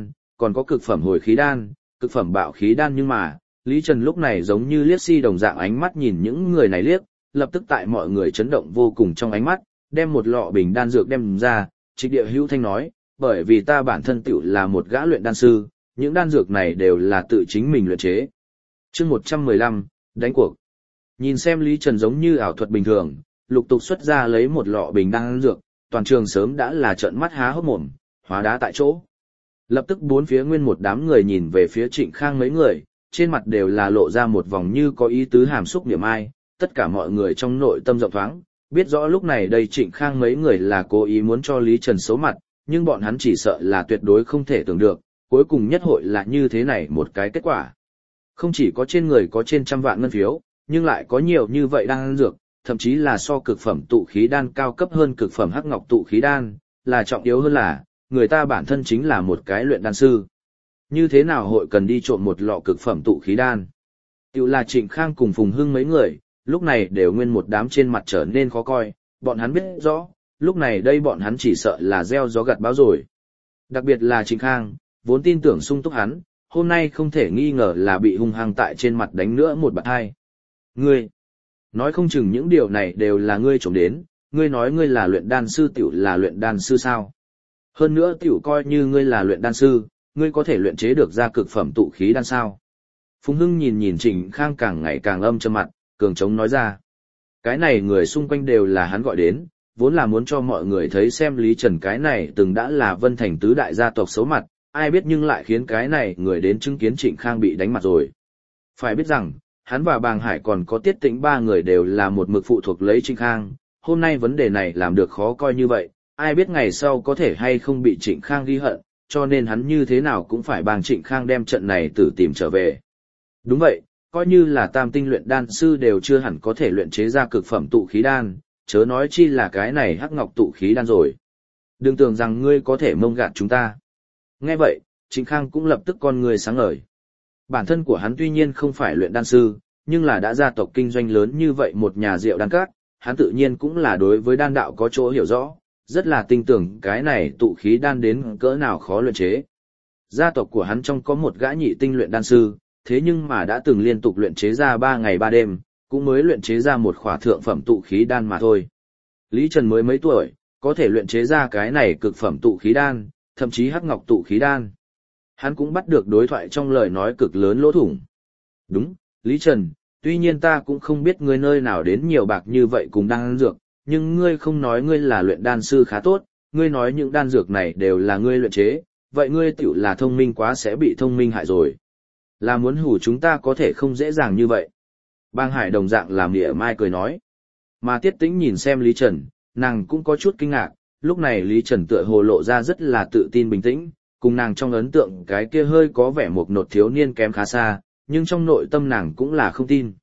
Speaker 1: còn có cực phẩm hồi khí đan, cực phẩm bạo khí đan, nhưng mà, Lý Trần lúc này giống như liếc si đồng dạng ánh mắt nhìn những người này liếc, lập tức tại mọi người chấn động vô cùng trong ánh mắt, đem một lọ bình đan dược đem ra, Trịnh Địa Hữu Thanh nói, bởi vì ta bản thân tựu là một gã luyện đan sư, những đan dược này đều là tự chính mình luyện chế. Chương 115, đánh cuộc. Nhìn xem Lý Trần giống như ảo thuật bình thường, lục tục xuất ra lấy một lọ bình đan dược, toàn trường sớm đã là trợn mắt há hốc mồm, hóa đá tại chỗ. Lập tức bốn phía nguyên một đám người nhìn về phía Trịnh Khang mấy người, trên mặt đều là lộ ra một vòng như có ý tứ hàm xúc niệm ai, tất cả mọi người trong nội tâm rộng thoáng, biết rõ lúc này đây Trịnh Khang mấy người là cố ý muốn cho Lý Trần xấu mặt, nhưng bọn hắn chỉ sợ là tuyệt đối không thể tưởng được, cuối cùng nhất hội là như thế này một cái kết quả. Không chỉ có trên người có trên trăm vạn ngân phiếu, nhưng lại có nhiều như vậy đan dược, thậm chí là so cực phẩm tụ khí đan cao cấp hơn cực phẩm hắc ngọc tụ khí đan, là trọng yếu hơn là, người ta bản thân chính là một cái luyện đan sư. Như thế nào hội cần đi trộn một lọ cực phẩm tụ khí đan? Tiểu là Trịnh Khang cùng Phùng Hưng mấy người, lúc này đều nguyên một đám trên mặt trở nên khó coi, bọn hắn biết rõ, lúc này đây bọn hắn chỉ sợ là gieo gió gặt bão rồi. Đặc biệt là Trịnh Khang, vốn tin tưởng sung túc hắn, hôm nay không thể nghi ngờ là bị hung hăng tại trên mặt đánh nữa một bạt hai. Ngươi, nói không chừng những điều này đều là ngươi trộm đến, ngươi nói ngươi là luyện đan sư tiểu là luyện đan sư sao? Hơn nữa tiểu coi như ngươi là luyện đan sư, ngươi có thể luyện chế được ra cực phẩm tụ khí đan sao? Phùng Hưng nhìn Trịnh Khang càng ngày càng âm trầm mặt, cường chống nói ra. Cái này người xung quanh đều là hắn gọi đến, vốn là muốn cho mọi người thấy xem Lý Trần cái này từng đã là Vân Thành tứ đại gia tộc xấu mặt, ai biết nhưng lại khiến cái này người đến chứng kiến Trịnh Khang bị đánh mặt rồi. Phải biết rằng, hắn và Bàng Hải còn có Tiết Tĩnh ba người đều là một mực phụ thuộc lấy Trịnh Khang, hôm nay vấn đề này làm được khó coi như vậy, ai biết ngày sau có thể hay không bị Trịnh Khang ghi hận, cho nên hắn như thế nào cũng phải bằng Trịnh Khang đem trận này tử tìm trở về. Đúng vậy, coi như là tam tinh luyện đan sư đều chưa hẳn có thể luyện chế ra cực phẩm tụ khí đan, chớ nói chi là cái này hắc ngọc tụ khí đan rồi. Đừng tưởng rằng ngươi có thể mông gạt chúng ta. Nghe vậy, Trịnh Khang cũng lập tức con người sáng ngời. Bản thân của hắn tuy nhiên không phải luyện đan sư, nhưng là đã gia tộc kinh doanh lớn như vậy một nhà rượu đan các, hắn tự nhiên cũng là đối với đan đạo có chỗ hiểu rõ, rất là tin tưởng cái này tụ khí đan đến cỡ nào khó luyện chế. Gia tộc của hắn trong có một gã nhị tinh luyện đan sư, thế nhưng mà đã từng liên tục luyện chế ra 3 ngày 3 đêm, cũng mới luyện chế ra một khỏa thượng phẩm tụ khí đan mà thôi. Lý Trần mới mấy tuổi, có thể luyện chế ra cái này cực phẩm tụ khí đan, thậm chí hắc ngọc tụ khí đan. Hắn cũng bắt được đối thoại trong lời nói cực lớn lỗ thủng. Đúng, Lý Trần, tuy nhiên ta cũng không biết ngươi nơi nào đến nhiều bạc như vậy cùng đan dược, nhưng ngươi không nói ngươi là luyện đan sư khá tốt, ngươi nói những đan dược này đều là ngươi luyện chế, vậy ngươi tiểu là thông minh quá sẽ bị thông minh hại rồi. Là muốn hù chúng ta có thể không dễ dàng như vậy. Bang Hải đồng dạng làm mỉa mai cười nói. Mà Tiết Tĩnh nhìn xem Lý Trần, nàng cũng có chút kinh ngạc, lúc này Lý Trần tựa hồ lộ ra rất là tự tin bình tĩnh, cùng nàng trong ấn tượng cái kia hơi có vẻ một nột thiếu niên kém khá xa, nhưng trong nội tâm nàng cũng là không tin.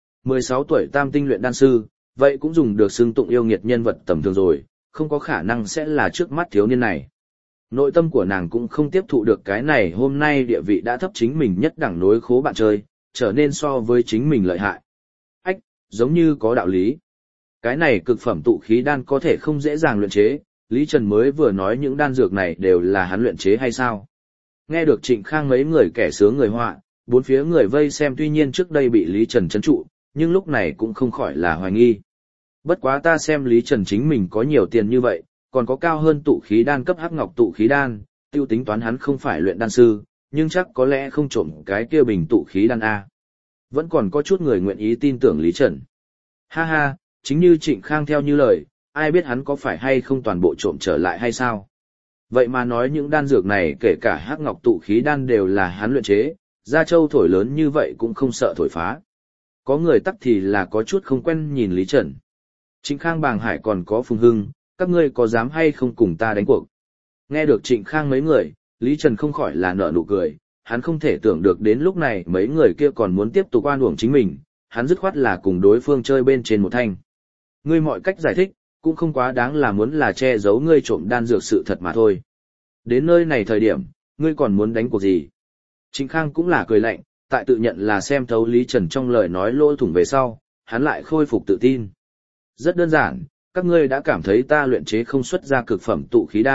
Speaker 1: 16 tuổi tam tinh luyện đan sư, vậy cũng dùng được xưng tụng yêu nghiệt nhân vật tầm thường rồi, không có khả năng sẽ là trước mắt thiếu niên này. Nội tâm của nàng cũng không tiếp thụ được cái này hôm nay địa vị đã thấp chính mình nhất đẳng nối khố bạn chơi, trở nên so với chính mình lợi hại. Ách, giống như có đạo lý. Cái này cực phẩm tụ khí đan có thể không dễ dàng luyện chế, Lý Trần mới vừa nói những đan dược này đều là hắn luyện chế hay sao? Nghe được Trịnh Khang mấy người kẻ sướng người họa, bốn phía người vây xem tuy nhiên trước đây bị Lý Trần trấn trụ, nhưng lúc này cũng không khỏi là hoài nghi. Bất quá ta xem Lý Trần chính mình có nhiều tiền như vậy, còn có cao hơn tụ khí đan cấp hắc ngọc tụ khí đan, tiêu tính toán hắn không phải luyện đan sư, nhưng chắc có lẽ không trộm cái kia bình tụ khí đan A. Vẫn còn có chút người nguyện ý tin tưởng Lý Trần. Ha ha, chính như Trịnh Khang theo như lời, ai biết hắn có phải hay không toàn bộ trộm trở lại hay sao. Vậy mà nói những đan dược này kể cả hắc ngọc tụ khí đan đều là hắn luyện chế, Gia Châu thổi lớn như vậy cũng không sợ thổi phá. Có người tắc thì là có chút không quen nhìn Lý Trần. Trịnh Khang Bàng Hải còn có Phùng Hưng, các ngươi có dám hay không cùng ta đánh cuộc? Nghe được Trịnh Khang mấy người, Lý Trần không khỏi là nở nụ cười, hắn không thể tưởng được đến lúc này mấy người kia còn muốn tiếp tục oan uổng chính mình, hắn dứt khoát là cùng đối phương chơi bên trên một thanh. Ngươi mọi cách giải thích, cũng không quá đáng là muốn là che giấu ngươi trộm đan dược sự thật mà thôi. Đến nơi này thời điểm, ngươi còn muốn đánh cuộc gì? Trịnh Khang cũng là cười lạnh, tại tự nhận là xem thấu Lý Trần trong lời nói lỗ thủng về sau, hắn lại khôi phục tự tin. Rất đơn giản, các ngươi đã cảm thấy ta luyện chế không xuất ra cực phẩm tụ khí đan,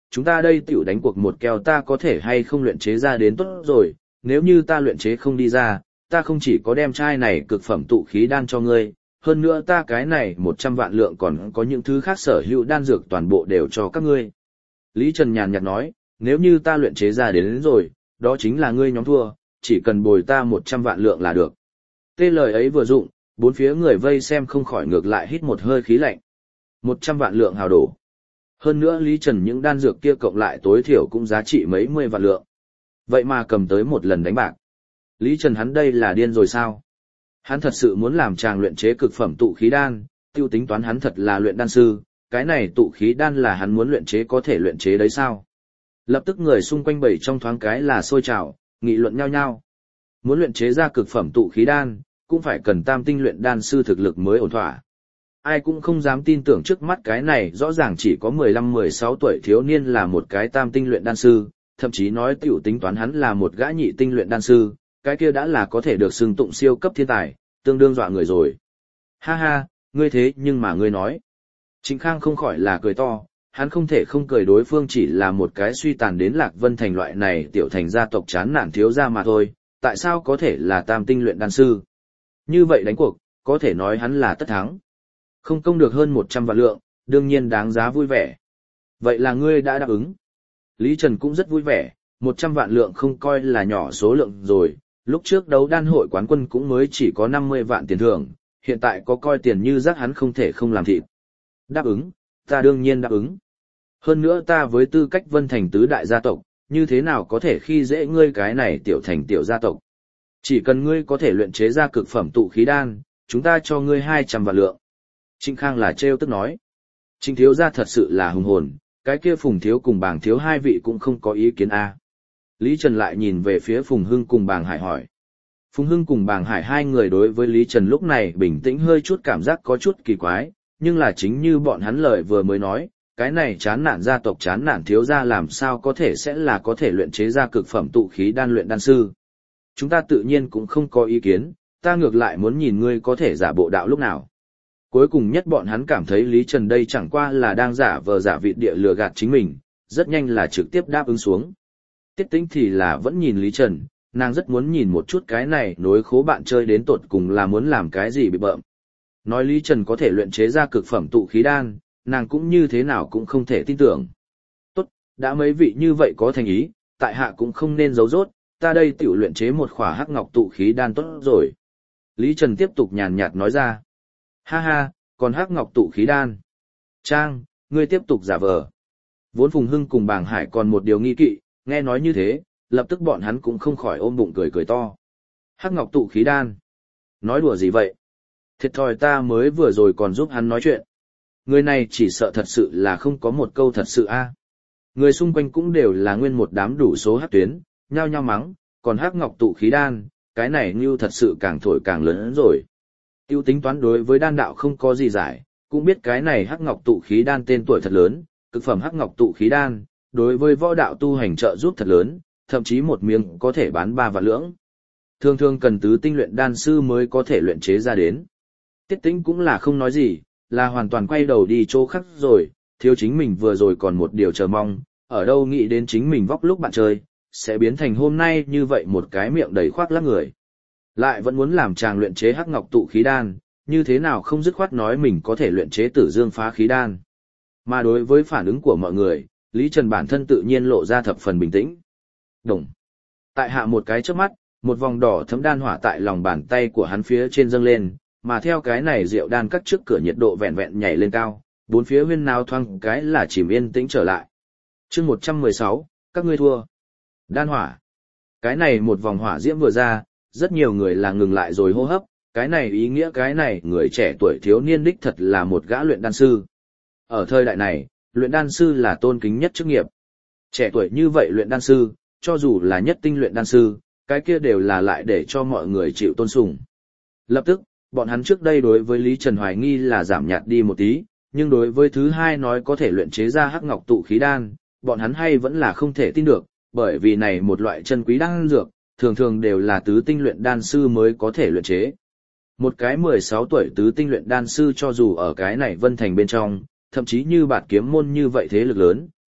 Speaker 1: chúng ta đây tiểu đánh cuộc một kèo ta có thể hay không luyện chế ra đến tốt rồi, nếu như ta luyện chế không đi ra, ta không chỉ có đem chai này cực phẩm tụ khí đan cho ngươi, hơn nữa ta cái này 100 vạn lượng còn có những thứ khác sở hữu đan dược toàn bộ đều cho các ngươi. Lý Trần nhàn nhạt nói, nếu như ta luyện chế ra đến rồi, đó chính là ngươi nhóm thua, chỉ cần bồi ta 100 vạn lượng là được. Tê lời ấy vừa dụng, bốn phía người vây xem không khỏi ngược lại hít một hơi khí lạnh. 100 vạn lượng hào đổ. Hơn nữa Lý Trần những đan dược kia cộng lại tối thiểu cũng giá trị mấy mươi vạn lượng. Vậy mà cầm tới một lần đánh bạc. Lý Trần hắn đây là điên rồi sao? Hắn thật sự muốn làm chàng luyện chế cực phẩm tụ khí đan, tiêu tính toán hắn thật là luyện đan sư, cái này tụ khí đan là hắn muốn luyện chế có thể luyện chế đấy sao? Lập tức người xung quanh bầy trong thoáng cái là sôi trào, nghị luận nhau nhau. Muốn luyện chế ra cực phẩm tụ khí đan, cũng phải cần tam tinh luyện đan sư thực lực mới ổn thỏa. Ai cũng không dám tin tưởng trước mắt cái này rõ ràng chỉ có 15-16 tuổi thiếu niên là một cái tam tinh luyện đan sư, thậm chí nói tiểu tính toán hắn là một gã nhị tinh luyện đan sư, cái kia đã là có thể được xưng tụng siêu cấp thiên tài, tương đương dọa người rồi. Ha ha, ngươi thế nhưng mà ngươi nói. Trịnh Khang không khỏi là cười to, hắn không thể không cười đối phương chỉ là một cái suy tàn đến Lạc Vân Thành loại này tiểu thành gia tộc chán nản thiếu gia mà thôi, tại sao có thể là tam tinh luyện đan sư. Như vậy đánh cuộc, có thể nói hắn là tất thắng. Không công được hơn 100 vạn lượng, đương nhiên đáng giá vui vẻ. Vậy là ngươi đã đáp ứng. Lý Trần cũng rất vui vẻ, 100 vạn lượng không coi là nhỏ số lượng rồi, lúc trước đấu đan hội quán quân cũng mới chỉ có 50 vạn tiền thưởng, hiện tại có coi tiền như rác hắn không thể không làm thịt. Đáp ứng, ta đương nhiên đáp ứng. Hơn nữa ta với tư cách Vân Thành tứ đại gia tộc, như thế nào có thể khi dễ ngươi cái này tiểu thành tiểu gia tộc. Chỉ cần ngươi có thể luyện chế ra cực phẩm tụ khí đan, chúng ta cho ngươi 200 vạn lượng. Trịnh Khang là trêu tức nói. Trịnh thiếu gia thật sự là hùng hồn, cái kia Phùng thiếu cùng Bàng thiếu hai vị cũng không có ý kiến a. Lý Trần lại nhìn về phía Phùng Hưng cùng Bàng Hải hỏi. Phùng Hưng cùng Bàng Hải hai người đối với Lý Trần lúc này bình tĩnh hơi chút cảm giác có chút kỳ quái, nhưng là chính như bọn hắn lời vừa mới nói, cái này chán nản gia tộc chán nản thiếu gia làm sao có thể sẽ là có thể luyện chế ra cực phẩm tụ khí đan luyện đan sư. Chúng ta tự nhiên cũng không có ý kiến, ta ngược lại muốn nhìn ngươi có thể giả bộ đạo lúc nào. Cuối cùng nhất bọn hắn cảm thấy Lý Trần đây chẳng qua là đang giả vờ giả vịt địa lừa gạt chính mình, rất nhanh là trực tiếp đáp ứng xuống. Tiết Tĩnh thì là vẫn nhìn Lý Trần, nàng rất muốn nhìn một chút cái này nối khố bạn chơi đến tột cùng là muốn làm cái gì bị bợm. Nói Lý Trần có thể luyện chế ra cực phẩm tụ khí đan, nàng cũng như thế nào cũng không thể tin tưởng. Tốt, đã mấy vị như vậy có thành ý, tại hạ cũng không nên giấu giốt, ta đây tiểu luyện chế một khỏa hắc ngọc tụ khí đan tốt rồi. Lý Trần tiếp tục nhàn nhạt nói ra. Ha ha, còn hắc ngọc tụ khí đan. Trang, ngươi tiếp tục giả vờ. Vốn Phùng Hưng cùng Bàng Hải còn một điều nghi kỵ, nghe nói như thế, lập tức bọn hắn cũng không khỏi ôm bụng cười cười to. Hắc ngọc tụ khí đan. Nói đùa gì vậy? Thiệt thòi ta mới vừa rồi còn giúp hắn nói chuyện. Người này chỉ sợ thật sự là không có một câu thật sự a. Người xung quanh cũng đều là nguyên một đám đủ số hắc tuyến, nhao nhao mắng, còn hắc ngọc tụ khí đan, cái này như thật sự càng thổi càng lớn hơn rồi. Tiêu tính toán đối với đan đạo không có gì giải, cũng biết cái này hắc ngọc tụ khí đan tên tuổi thật lớn, cực phẩm hắc ngọc tụ khí đan, đối với võ đạo tu hành trợ giúp thật lớn, thậm chí một miếng có thể bán 3 vạn lượng. Thường thường cần tứ tinh luyện đan sư mới có thể luyện chế ra đến. Tiết Tĩnh cũng là không nói gì, là hoàn toàn quay đầu đi chỗ khác rồi, thiếu chính mình vừa rồi còn một điều chờ mong, ở đâu nghĩ đến chính mình vóc lúc bạn chơi, sẽ biến thành hôm nay như vậy một cái miệng đầy khoác lác người. Lại vẫn muốn làm chàng luyện chế hắc ngọc tụ khí đan, như thế nào không dứt khoát nói mình có thể luyện chế tử dương phá khí đan. Mà đối với phản ứng của mọi người, Lý Trần bản thân tự nhiên lộ ra thập phần bình tĩnh. Đồng. Tại hạ một cái chớp mắt, một vòng đỏ thấm đan hỏa tại lòng bàn tay của hắn phía trên dâng lên, mà theo cái này rượu đan cắt trước cửa nhiệt độ vẹn vẹn nhảy lên cao, bốn phía huyên náo thoáng cái là chìm yên tĩnh trở lại. Chương 116, các ngươi thua. Đan hỏa. Cái này một vòng hỏa diễm vừa ra, rất nhiều người là ngừng lại rồi hô hấp, cái này ý nghĩa cái này người trẻ tuổi thiếu niên đích thật là một gã luyện đan sư. Ở thời đại này, luyện đan sư là tôn kính nhất chức nghiệp. Trẻ tuổi như vậy luyện đan sư, cho dù là nhất tinh luyện đan sư, cái kia đều là lại để cho mọi người chịu tôn sùng. Lập tức, bọn hắn trước đây đối với Lý Trần hoài nghi là giảm nhạt đi một tí, nhưng đối với thứ hai nói có thể luyện chế ra hắc ngọc tụ khí đan, bọn hắn hay vẫn là không thể tin được, bởi vì này một loại chân quý đan dược, thường thường đều là tứ tinh luyện đan sư mới có thể luyện chế. Một cái 16 tuổi tứ tinh luyện đan sư cho dù ở cái này Vân Thành bên trong, thậm chí như Bạt Kiếm môn như vậy thế lực lớn,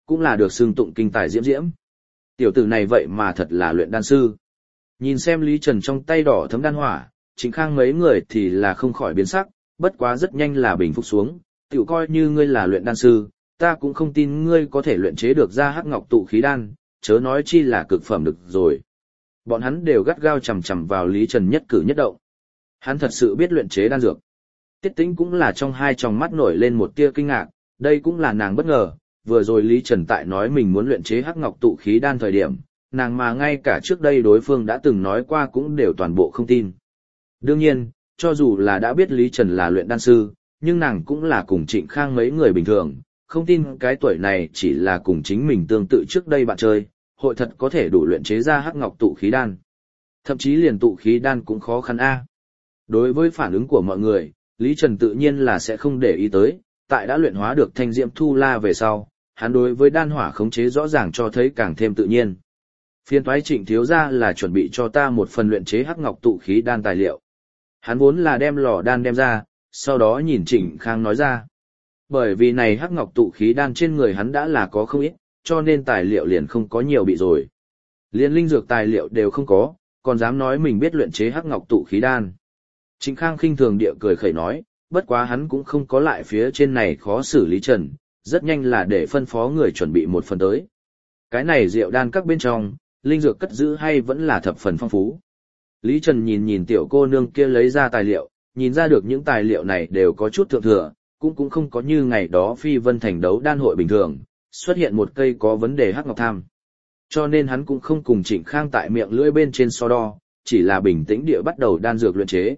Speaker 1: cũng là được xưng tụng kinh tài diễm diễm. Tiểu tử này vậy mà thật là luyện đan sư. Nhìn xem Lý Trần trong tay đỏ thấm đan hỏa, Trịnh Khang mấy người thì là không khỏi biến sắc, bất quá rất nhanh là bình phục xuống, tiểu coi như ngươi là luyện đan sư, ta cũng không tin ngươi có thể luyện chế được ra hắc ngọc tụ khí đan, chớ nói chi là cực phẩm được rồi. Bọn hắn đều gắt gao chằm chằm vào Lý Trần nhất cử nhất động. Hắn thật sự biết luyện chế đan dược. Tiết Tĩnh cũng là trong hai tròng mắt nổi lên một tia kinh ngạc, đây cũng là nàng bất ngờ, vừa rồi Lý Trần tại nói mình muốn luyện chế hắc ngọc tụ khí đan thời điểm, nàng mà ngay cả trước đây đối phương đã từng nói qua cũng đều toàn bộ không tin. Đương nhiên, cho dù là đã biết Lý Trần là luyện đan sư, nhưng nàng cũng là cùng Trịnh Khang mấy người bình thường, không tin cái tuổi này chỉ là cùng chính mình tương tự trước đây bạn chơi, hội thật có thể đủ luyện chế ra hắc ngọc tụ khí đan. Thậm chí liền tụ khí đan cũng khó khăn a. Đối với phản ứng của mọi người, Lý Trần tự nhiên là sẽ không để ý tới, tại đã luyện hóa được thanh diễm thu la về sau, hắn đối với đan hỏa khống chế rõ ràng cho thấy càng thêm tự nhiên. Phiên toái Trịnh thiếu gia là chuẩn bị cho ta một phần luyện chế hắc ngọc tụ khí đan tài liệu. Hắn vốn là đem lò đan đem ra, sau đó nhìn Trịnh Khang nói ra. Bởi vì này hắc ngọc tụ khí đan trên người hắn đã là có không ít, cho nên tài liệu liền không có nhiều bị rồi. Liên linh dược tài liệu đều không có, còn dám nói mình biết luyện chế hắc ngọc tụ khí đan. Trịnh Khang khinh thường địa cười khẩy nói, bất quá hắn cũng không có lại phía trên này khó xử Lý Trần, rất nhanh là để phân phó người chuẩn bị một phần tới. Cái này rượu đan các bên trong, linh dược cất giữ hay vẫn là thập phần phong phú. Lý Trần nhìn nhìn tiểu cô nương kia lấy ra tài liệu, nhìn ra được những tài liệu này đều có chút thượng thừa, cũng không có như ngày đó Phi Vân Thành đấu đan hội bình thường, xuất hiện một cây có vấn đề hắc ngọc tham. Cho nên hắn cũng không cùng Trịnh Khang tại miệng lưỡi bên trên so đo, chỉ là bình tĩnh địa bắt đầu đan dược luyện chế.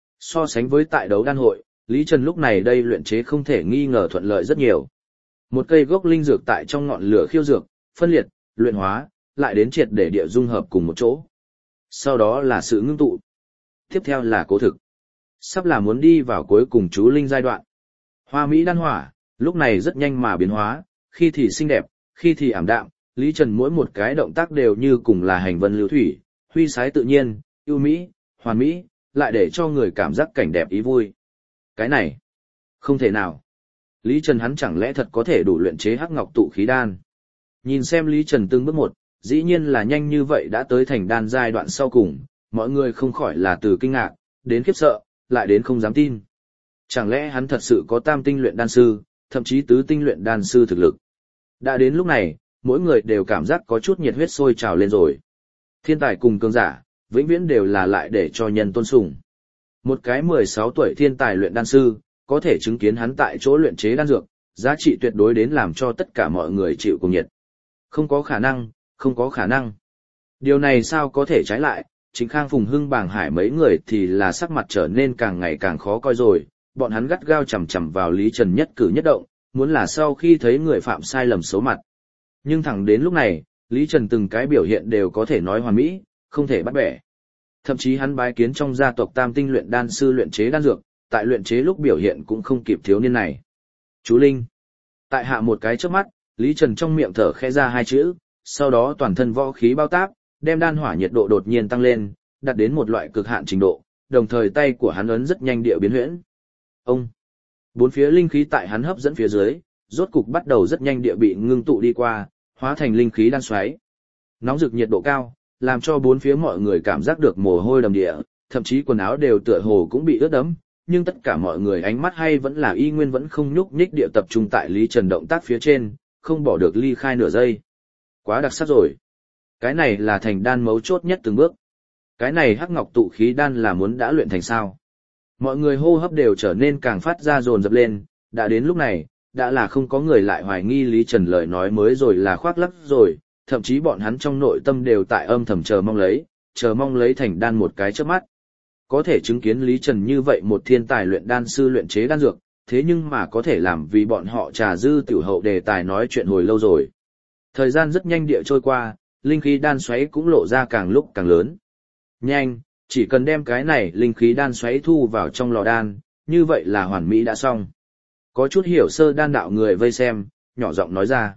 Speaker 1: So sánh với tại đấu đan hội, Lý Trần lúc này đây luyện chế không thể nghi ngờ thuận lợi rất nhiều. Một cây gốc linh dược tại trong ngọn lửa khiêu dược, phân liệt, luyện hóa, lại đến triệt để địa dung hợp cùng một chỗ. Sau đó là sự ngưng tụ. Tiếp theo là cố thực. Sắp là muốn đi vào cuối cùng chú linh giai đoạn. Hoa mỹ đan hỏa, lúc này rất nhanh mà biến hóa, khi thì xinh đẹp, khi thì ảm đạm, Lý Trần mỗi một cái động tác đều như cùng là hành vân lưu thủy, huy sái tự nhiên, ưu mỹ, hoàn mỹ, lại để cho người cảm giác cảnh đẹp ý vui. Cái này, không thể nào. Lý Trần hắn chẳng lẽ thật có thể đủ luyện chế hắc ngọc tụ khí đan. Nhìn xem Lý Trần từng bước một, dĩ nhiên là nhanh như vậy đã tới thành đan giai đoạn sau cùng, mọi người không khỏi là từ kinh ngạc, đến khiếp sợ, lại đến không dám tin. Chẳng lẽ hắn thật sự có tam tinh luyện đan sư, thậm chí tứ tinh luyện đan sư thực lực. Đã đến lúc này, mỗi người đều cảm giác có chút nhiệt huyết sôi trào lên rồi. Thiên tài cùng cường giả, vĩnh viễn đều là lại để cho nhân tôn sùng. Một cái 16 tuổi thiên tài luyện đan sư, có thể chứng kiến hắn tại chỗ luyện chế đan dược, giá trị tuyệt đối đến làm cho tất cả mọi người chịu cùng nhiệt. Không có khả năng, không có khả năng. Điều này sao có thể trái lại, Trịnh Khang Phùng Hưng Bàng Hải mấy người thì là sắc mặt trở nên càng ngày càng khó coi rồi, bọn hắn gắt gao chằm chằm vào Lý Trần nhất cử nhất động, muốn là sau khi thấy người phạm sai lầm xấu mặt. Nhưng thẳng đến lúc này, Lý Trần từng cái biểu hiện đều có thể nói hoàn mỹ, không thể bắt bẻ. Thậm chí hắn bái kiến trong gia tộc tam tinh luyện đan sư luyện chế đan dược, tại luyện chế lúc biểu hiện cũng không kịp thiếu niên này. Chú Linh. Tại hạ một cái chớp mắt, Lý Trần trong miệng thở khẽ ra hai chữ, sau đó toàn thân võ khí bao táp, đem đan hỏa nhiệt độ đột nhiên tăng lên, đạt đến một loại cực hạn trình độ, đồng thời tay của hắn ấn rất nhanh địa biến huyễn. Ông. Bốn phía linh khí tại hắn hấp dẫn phía dưới, rốt cục bắt đầu rất nhanh địa bị ngưng tụ đi qua, hóa thành linh khí đan xoáy. Nóng rực nhiệt độ cao, làm cho bốn phía mọi người cảm giác được mồ hôi đầm địa, thậm chí quần áo đều tựa hồ cũng bị ướt đẫm, nhưng tất cả mọi người ánh mắt hay vẫn là y nguyên vẫn không nhúc nhích địa tập trung tại Lý Trần động tác phía trên, không bỏ được ly khai nửa giây. Quá đặc sắc rồi. Cái này là thành đan mấu chốt nhất từng bước. Cái này hắc ngọc tụ khí đan là muốn đã luyện thành sao? Mọi người hô hấp đều trở nên càng phát ra dồn dập lên, đã đến lúc này, đã là không có người lại hoài nghi Lý Trần lời nói mới rồi là khoác lác rồi, thậm chí bọn hắn trong nội tâm đều tại âm thầm chờ mong lấy thành đan một cái chớp mắt. Có thể chứng kiến Lý Trần như vậy một thiên tài luyện đan sư luyện chế đan dược, thế nhưng mà có thể làm vì bọn họ trà dư tiểu hậu đề tài nói chuyện hồi lâu rồi. Thời gian rất nhanh địa trôi qua, linh khí đan xoáy cũng lộ ra càng lúc càng lớn. Nhanh, chỉ cần đem cái này linh khí đan xoáy thu vào trong lò đan, như vậy là hoàn mỹ đã xong. Có chút hiểu sơ đan đạo người vây xem, nhỏ giọng nói ra.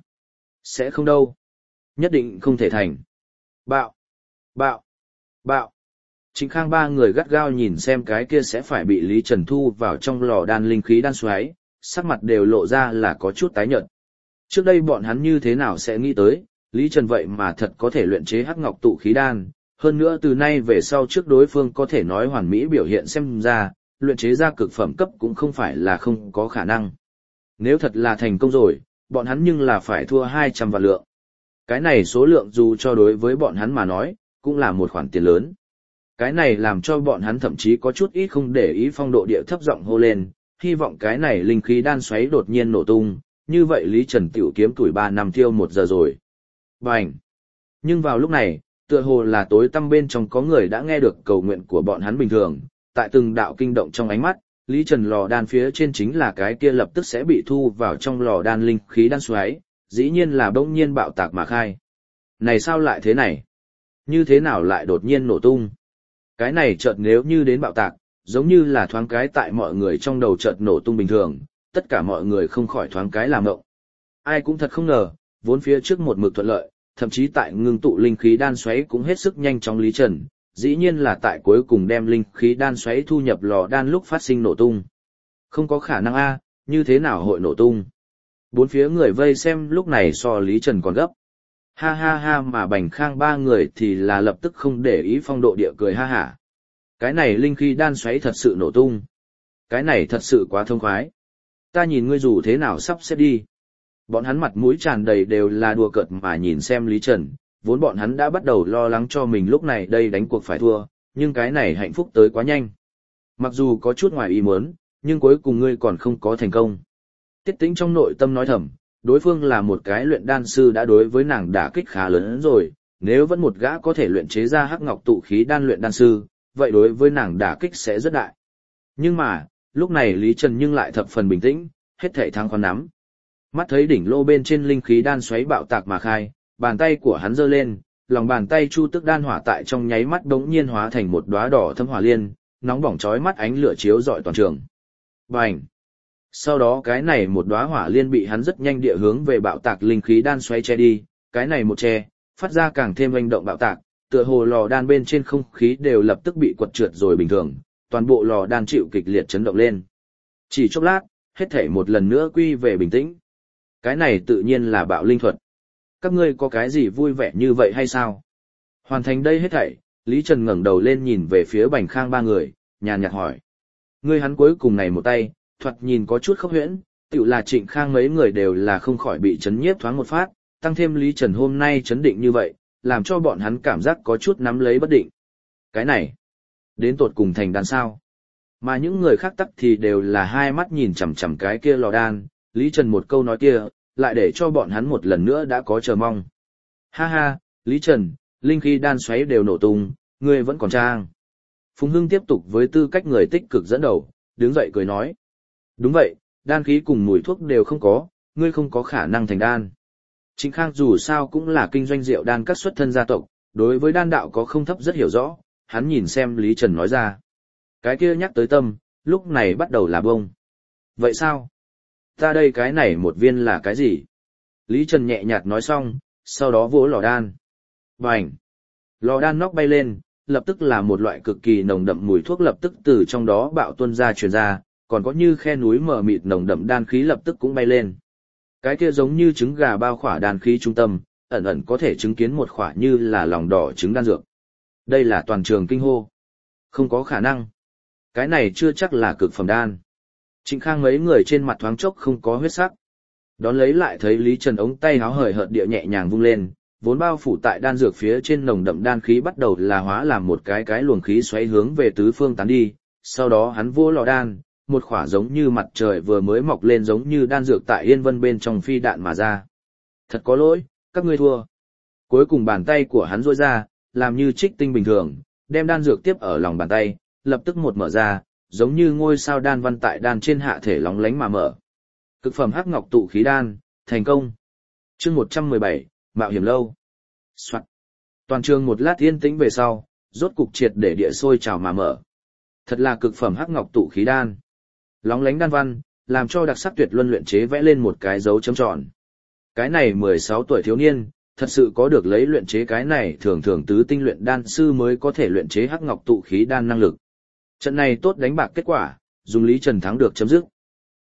Speaker 1: Sẽ không đâu. Nhất định không thể thành. Bạo, bạo, bạo. Trịnh Khang ba người gắt gao nhìn xem cái kia sẽ phải bị Lý Trần thu vào trong lò đan linh khí đan xoáy, sắc mặt đều lộ ra là có chút tái nhợt. Trước đây bọn hắn như thế nào sẽ nghĩ tới, Lý Trần vậy mà thật có thể luyện chế hắc ngọc tụ khí đan, hơn nữa từ nay về sau trước đối phương có thể nói hoàn mỹ biểu hiện xem ra, luyện chế ra cực phẩm cấp cũng không phải là không có khả năng. Nếu thật là thành công rồi, bọn hắn nhưng là phải thua 200 vạn lượng. Cái này số lượng dù cho đối với bọn hắn mà nói, cũng là một khoản tiền lớn. Cái này làm cho bọn hắn thậm chí có chút ít không để ý Phong Độ Địa thấp giọng hô lên, hy vọng cái này linh khí đan xoáy đột nhiên nổ tung, như vậy Lý Trần tiểu kiếm tuổi 3 năm tiêu 1 giờ rồi. Bành! Nhưng vào lúc này, tựa hồ là tối tăm bên trong có người đã nghe được cầu nguyện của bọn hắn bình thường, tại từng đạo kinh động trong ánh mắt, Lý Trần lò đan phía trên chính là cái kia lập tức sẽ bị thu vào trong lò đan linh khí đan xoáy, dĩ nhiên là bỗng nhiên bạo tạc mà khai. Này sao lại thế này? Như thế nào lại đột nhiên nổ tung? Cái này chợt nếu như đến bạo tạc, giống như là thoáng cái tại mọi người trong đầu chợt nổ tung bình thường, tất cả mọi người không khỏi thoáng cái làm ngộng. Ai cũng thật không ngờ, vốn phía trước một mực thuận lợi, thậm chí tại ngưng tụ linh khí đan xoáy cũng hết sức nhanh chóng Lý Trần, dĩ nhiên là tại cuối cùng đem linh khí đan xoáy thu nhập lò đan lúc phát sinh nổ tung. Không có khả năng a, như thế nào hội nổ tung? Bốn phía người vây xem lúc này so Lý Trần còn gấp. Ha ha ha mà Bành Khang ba người thì là lập tức không để ý Phong Độ Địa cười ha hả. Cái này linh khí đan xoáy thật sự nổ tung. Cái này thật sự quá thông khoái. Ta nhìn ngươi dù thế nào sắp xếp đi. Bọn hắn mặt mũi tràn đầy đều là đùa cợt mà nhìn xem Lý Trần, vốn bọn hắn đã bắt đầu lo lắng cho mình lúc này đây đánh cuộc phải thua, nhưng cái này hạnh phúc tới quá nhanh. Mặc dù có chút ngoài ý muốn, nhưng cuối cùng ngươi còn không có thành công. Tiết Tĩnh trong nội tâm nói thầm, đối phương là một cái luyện đan sư đã đối với nàng đả kích khá lớn rồi, nếu vẫn một gã có thể luyện chế ra hắc ngọc tụ khí đan luyện đan sư, vậy đối với nàng đả kích sẽ rất đại. Nhưng mà, lúc này Lý Trần nhưng lại thập phần bình tĩnh, hết thảy thắng khoan nắm. Mắt thấy đỉnh lô bên trên linh khí đan xoáy bạo tạc mà khai, bàn tay của hắn giơ lên, lòng bàn tay chu tức đan hỏa tại trong nháy mắt đống nhiên hóa thành một đóa đỏ thâm hỏa liên, nóng bỏng chói mắt ánh lửa chiếu rọi toàn trường. Bành! Sau đó cái này một đóa hỏa liên bị hắn rất nhanh địa hướng về bạo tạc linh khí đan xoáy che đi, cái này một che, phát ra càng thêm oanh động bạo tạc, tựa hồ lò đan bên trên không khí đều lập tức bị quật trượt rồi bình thường, toàn bộ lò đan chịu kịch liệt chấn động lên. Chỉ chốc lát, hết thảy một lần nữa quy về bình tĩnh. Cái này tự nhiên là bạo linh thuật. Các ngươi có cái gì vui vẻ như vậy hay sao? Hoàn thành đây hết thảy, Lý Trần ngẩng đầu lên nhìn về phía Bành Khang ba người, nhàn nhạt hỏi. Ngươi hắn cuối cùng này một tay, thoạt nhìn có chút khốc huyễn, tựu là Trịnh Khang mấy người đều là không khỏi bị chấn nhiếp thoáng một phát, tăng thêm Lý Trần hôm nay chấn định như vậy, làm cho bọn hắn cảm giác có chút nắm lấy bất định. Cái này, đến tột cùng thành đan sao? Mà những người khác tắc thì đều là hai mắt nhìn chằm chằm cái kia lò đan, Lý Trần một câu nói kia, lại để cho bọn hắn một lần nữa đã có chờ mong. Ha ha, Lý Trần, linh khí đan xoáy đều nổ tung, ngươi vẫn còn trang. Phùng Hưng tiếp tục với tư cách người tích cực dẫn đầu, đứng dậy cười nói. Đúng vậy, đan khí cùng mùi thuốc đều không có, ngươi không có khả năng thành đan. Trịnh Khang dù sao cũng là kinh doanh rượu đan các xuất thân gia tộc, đối với đan đạo có không thấp rất hiểu rõ, hắn nhìn xem Lý Trần nói ra. Cái kia nhắc tới tâm, lúc này bắt đầu là bông. Vậy sao? Ta đây cái này một viên là cái gì? Lý Trần nhẹ nhạt nói xong, sau đó vỗ lò đan. Bành! Lò đan nóc bay lên, lập tức là một loại cực kỳ nồng đậm mùi thuốc lập tức từ trong đó bạo tuôn ra truyền ra, còn có như khe núi mờ mịt nồng đậm đan khí lập tức cũng bay lên. Cái kia giống như trứng gà bao khỏa đan khí trung tâm, ẩn ẩn có thể chứng kiến một khỏa như là lòng đỏ trứng đan dược. Đây là toàn trường kinh hô. Không có khả năng. Cái này chưa chắc là cực phẩm đan. Trịnh Khang mấy người trên mặt thoáng chốc không có huyết sắc. Đón lấy lại thấy Lý Trần ống tay háo hời hợt địa nhẹ nhàng vung lên, vốn bao phủ tại đan dược phía trên nồng đậm đan khí bắt đầu là hóa làm một cái luồng khí xoáy hướng về tứ phương tán đi, sau đó hắn vô lò đan, một khỏa giống như mặt trời vừa mới mọc lên giống như đan dược tại yên vân bên trong phi đạn mà ra. Thật có lỗi, các ngươi thua. Cuối cùng bàn tay của hắn duỗi ra, làm như trích tinh bình thường, đem đan dược tiếp ở lòng bàn tay, lập tức một mở ra, giống như ngôi sao đan văn tại đan trên hạ thể lóng lánh mà mở. Cực phẩm hắc ngọc tụ khí đan, thành công. Chương 117, mạo hiểm lâu. Soạt. Toàn trường một lát yên tĩnh về sau, rốt cục triệt để địa sôi trào mà mở. Thật là cực phẩm hắc ngọc tụ khí đan. Lóng lánh đan văn, làm cho đặc sắc tuyệt luân luyện chế vẽ lên một cái dấu chấm tròn. Cái này 16 tuổi thiếu niên, thật sự có được lấy luyện chế cái này thường thường tứ tinh luyện đan sư mới có thể luyện chế hắc ngọc tụ khí đan năng lực. Trận này tốt đánh bạc kết quả, dùng Lý Trần thắng được chấm dứt.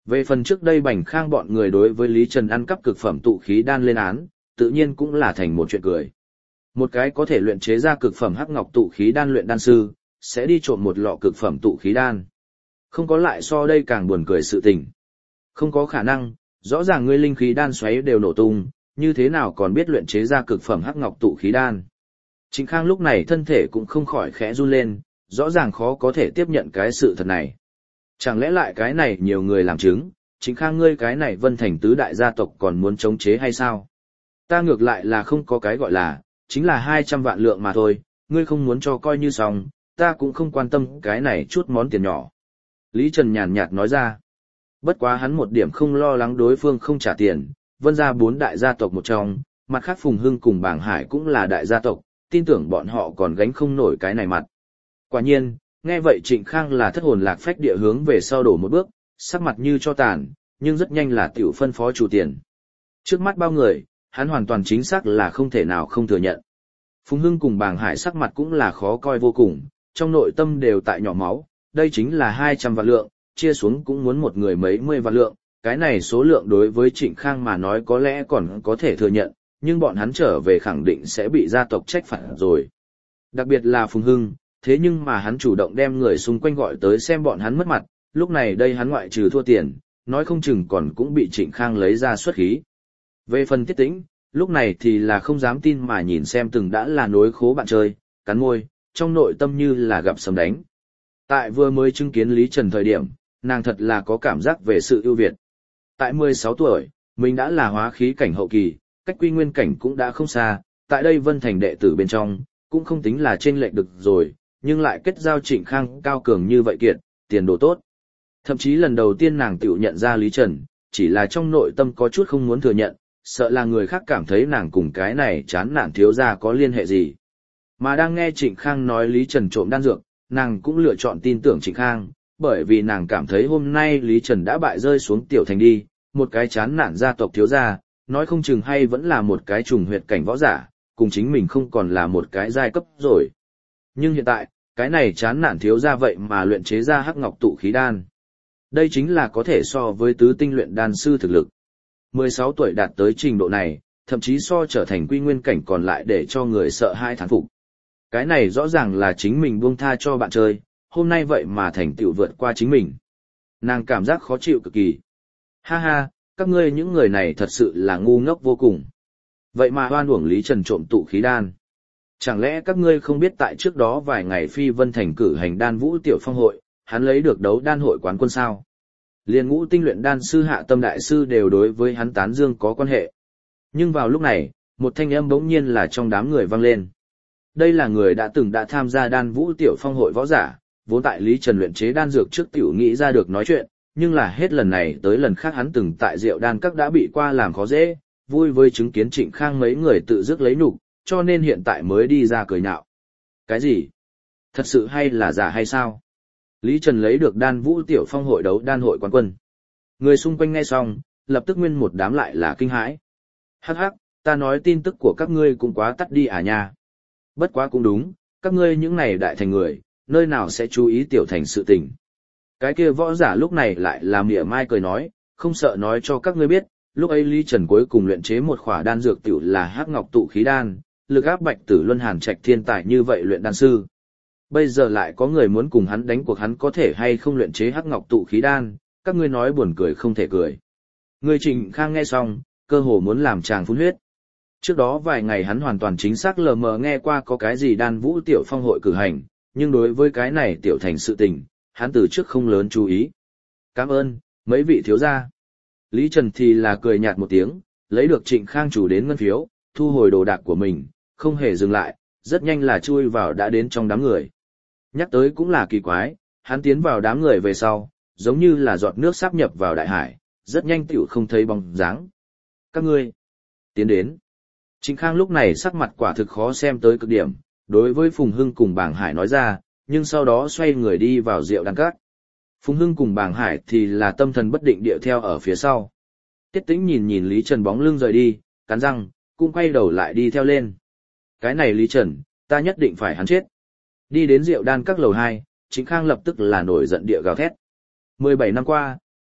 Speaker 1: Về phần trước đây Bành Khang bọn người đối với Lý Trần ăn cắp cực phẩm tụ khí đan lên án, tự nhiên cũng là thành một chuyện cười. Một cái có thể luyện chế ra cực phẩm hắc ngọc tụ khí đan luyện đan sư, sẽ đi trộm một lọ cực phẩm tụ khí đan. Không có lại so đây càng buồn cười sự tình. Không có khả năng, rõ ràng ngươi linh khí đan xoáy đều nổ tung, như thế nào còn biết luyện chế ra cực phẩm hắc ngọc tụ khí đan. Trịnh Khang lúc này thân thể cũng không khỏi khẽ run lên, rõ ràng khó có thể tiếp nhận cái sự thật này. Chẳng lẽ lại cái này nhiều người làm chứng, Trịnh Khang ngươi cái này Vân Thành tứ đại gia tộc còn muốn chống chế hay sao? Ta ngược lại là không có cái gọi là, chính là 200 vạn lượng mà thôi, ngươi không muốn cho coi như xong, ta cũng không quan tâm cái này chút món tiền nhỏ. Lý Trần nhàn nhạt nói ra. Bất quá hắn một điểm không lo lắng đối phương không trả tiền, Vân gia 4 đại gia tộc một trong, mặt khác Phùng Hưng cùng Bàng Hải cũng là đại gia tộc, tin tưởng bọn họ còn gánh không nổi cái này mặt. Quả nhiên, nghe vậy Trịnh Khang là thất hồn lạc phách địa hướng về sau đổ một bước, sắc mặt như cho tàn, nhưng rất nhanh là tiểu phân phó chủ tiền. Trước mắt bao người, hắn hoàn toàn chính xác là không thể nào không thừa nhận. Phùng Hưng cùng Bàng Hải sắc mặt cũng là khó coi vô cùng, trong nội tâm đều tại nhỏ máu, đây chính là 200 vạn lượng, chia xuống cũng muốn một người mấy mươi vạn lượng, cái này số lượng đối với Trịnh Khang mà nói có lẽ còn có thể thừa nhận, nhưng bọn hắn trở về khẳng định sẽ bị gia tộc trách phạt rồi. Đặc biệt là Phùng Hưng, thế nhưng mà hắn chủ động đem người xung quanh gọi tới xem bọn hắn mất mặt, lúc này đây hắn ngoại trừ thua tiền, nói không chừng còn cũng bị Trịnh Khang lấy ra xuất khí. Về phần Tiết Tĩnh, lúc này thì là không dám tin mà nhìn xem từng đã là nối khố bạn chơi, cắn môi, trong nội tâm như là gặp sấm đánh. Tại vừa mới chứng kiến Lý Trần thời điểm, nàng thật là có cảm giác về sự ưu việt. Tại 16 tuổi, mình đã là hóa khí cảnh hậu kỳ, cách quy nguyên cảnh cũng đã không xa, tại đây Vân Thành đệ tử bên trong, cũng không tính là chênh lệch được rồi, nhưng lại kết giao Trịnh Khang cao cường như vậy kiệt, tiền đồ tốt. Thậm chí lần đầu tiên nàng tiểu nhận ra Lý Trần, chỉ là trong nội tâm có chút không muốn thừa nhận, sợ là người khác cảm thấy nàng cùng cái này chán nản thiếu gia có liên hệ gì. Mà đang nghe Trịnh Khang nói Lý Trần trộm đan dược, nàng cũng lựa chọn tin tưởng Trịnh Khang, bởi vì nàng cảm thấy hôm nay Lý Trần đã bại rơi xuống tiểu thành đi, một cái chán nản gia tộc thiếu gia, nói không chừng hay vẫn là một cái trùng huyệt cảnh võ giả, cùng chính mình không còn là một cái giai cấp rồi. Nhưng hiện tại, cái này chán nản thiếu gia vậy mà luyện chế ra hắc ngọc tụ khí đan. Đây chính là có thể so với tứ tinh luyện đan sư thực lực. 16 tuổi đạt tới trình độ này, thậm chí so trở thành quy nguyên cảnh còn lại để cho người sợ hai thán phục. Cái này rõ ràng là chính mình buông tha cho bạn chơi, hôm nay vậy mà thành tựu vượt qua chính mình. Nàng cảm giác khó chịu cực kỳ. Ha ha, các ngươi những người này thật sự là ngu ngốc vô cùng. Vậy mà hoan uổng Lý Trần trộm tụ khí đan. Chẳng lẽ các ngươi không biết tại trước đó vài ngày Phi Vân Thành cử hành đan vũ tiểu phong hội, hắn lấy được đấu đan hội quán quân sao? Liên ngũ tinh luyện đan sư Hạ Tâm đại sư đều đối với hắn tán dương có quan hệ. Nhưng vào lúc này, một thanh âm bỗng nhiên là trong đám người vang lên. Đây là người đã từng tham gia đan vũ tiểu phong hội võ giả, vốn tại Lý Trần luyện chế đan dược trước tiểu nghĩ ra được nói chuyện, nhưng là hết lần này tới lần khác hắn từng tại Diệu Đan Các đã bị qua làm khó dễ, vui với chứng kiến Trịnh Khang mấy người tự dứt lấy nhục, cho nên hiện tại mới đi ra cười nhạo. Cái gì? Thật sự hay là giả hay sao? Lý Trần lấy được đan vũ tiểu phong hội đấu đan hội quán quân. Người xung quanh nghe xong, lập tức nguyên một đám lại là kinh hãi. Hắc hắc, ta nói tin tức của các ngươi cũng quá tắt đi à nha. Bất quá cũng đúng, các ngươi những này đại thành người, nơi nào sẽ chú ý tiểu thành sự tình. Cái kia võ giả lúc này lại là mỉa mai cười nói, không sợ nói cho các ngươi biết, lúc ấy Lý Trần cuối cùng luyện chế một khỏa đan dược tiểu là hắc ngọc tụ khí đan, lực áp Bạch Tử Luân Hàn Trạch thiên tài như vậy luyện đan sư. Bây giờ lại có người muốn cùng hắn đánh cuộc hắn có thể hay không luyện chế hắc ngọc tụ khí đan, các ngươi nói buồn cười không thể cười. Người Trịnh Khang nghe xong, cơ hồ muốn làm chàng phun huyết. Trước đó vài ngày hắn hoàn toàn chính xác lờ mờ nghe qua có cái gì đan vũ tiểu phong hội cử hành, nhưng đối với cái này tiểu thành sự tình, hắn từ trước không lớn chú ý. Cảm ơn, mấy vị thiếu gia. Lý Trần thì là cười nhạt một tiếng, lấy được Trịnh Khang chủ đến ngân phiếu, thu hồi đồ đạc của mình, không hề dừng lại, rất nhanh là chui vào đã đến trong đám người. Nhắc tới cũng là kỳ quái, hắn tiến vào đám người về sau, giống như là giọt nước sáp nhập vào đại hải, rất nhanh tiểu không thấy bóng dáng. Các ngươi, tiến đến. Trịnh Khang lúc này sắc mặt quả thực khó xem tới cực điểm, đối với Phùng Hưng cùng Bàng Hải nói ra, nhưng sau đó xoay người đi vào Diệu Đan Các. Phùng Hưng cùng Bàng Hải thì là tâm thần bất định điệu theo ở phía sau. Tiết Tĩnh nhìn nhìn Lý Trần bóng lưng rời đi, cắn răng, cũng quay đầu lại đi theo lên. Cái này Lý Trần, ta nhất định phải hắn chết. Đi đến Diệu Đan Các lầu 2, Trịnh Khang lập tức là nổi giận địa gào thét. 17 năm qua,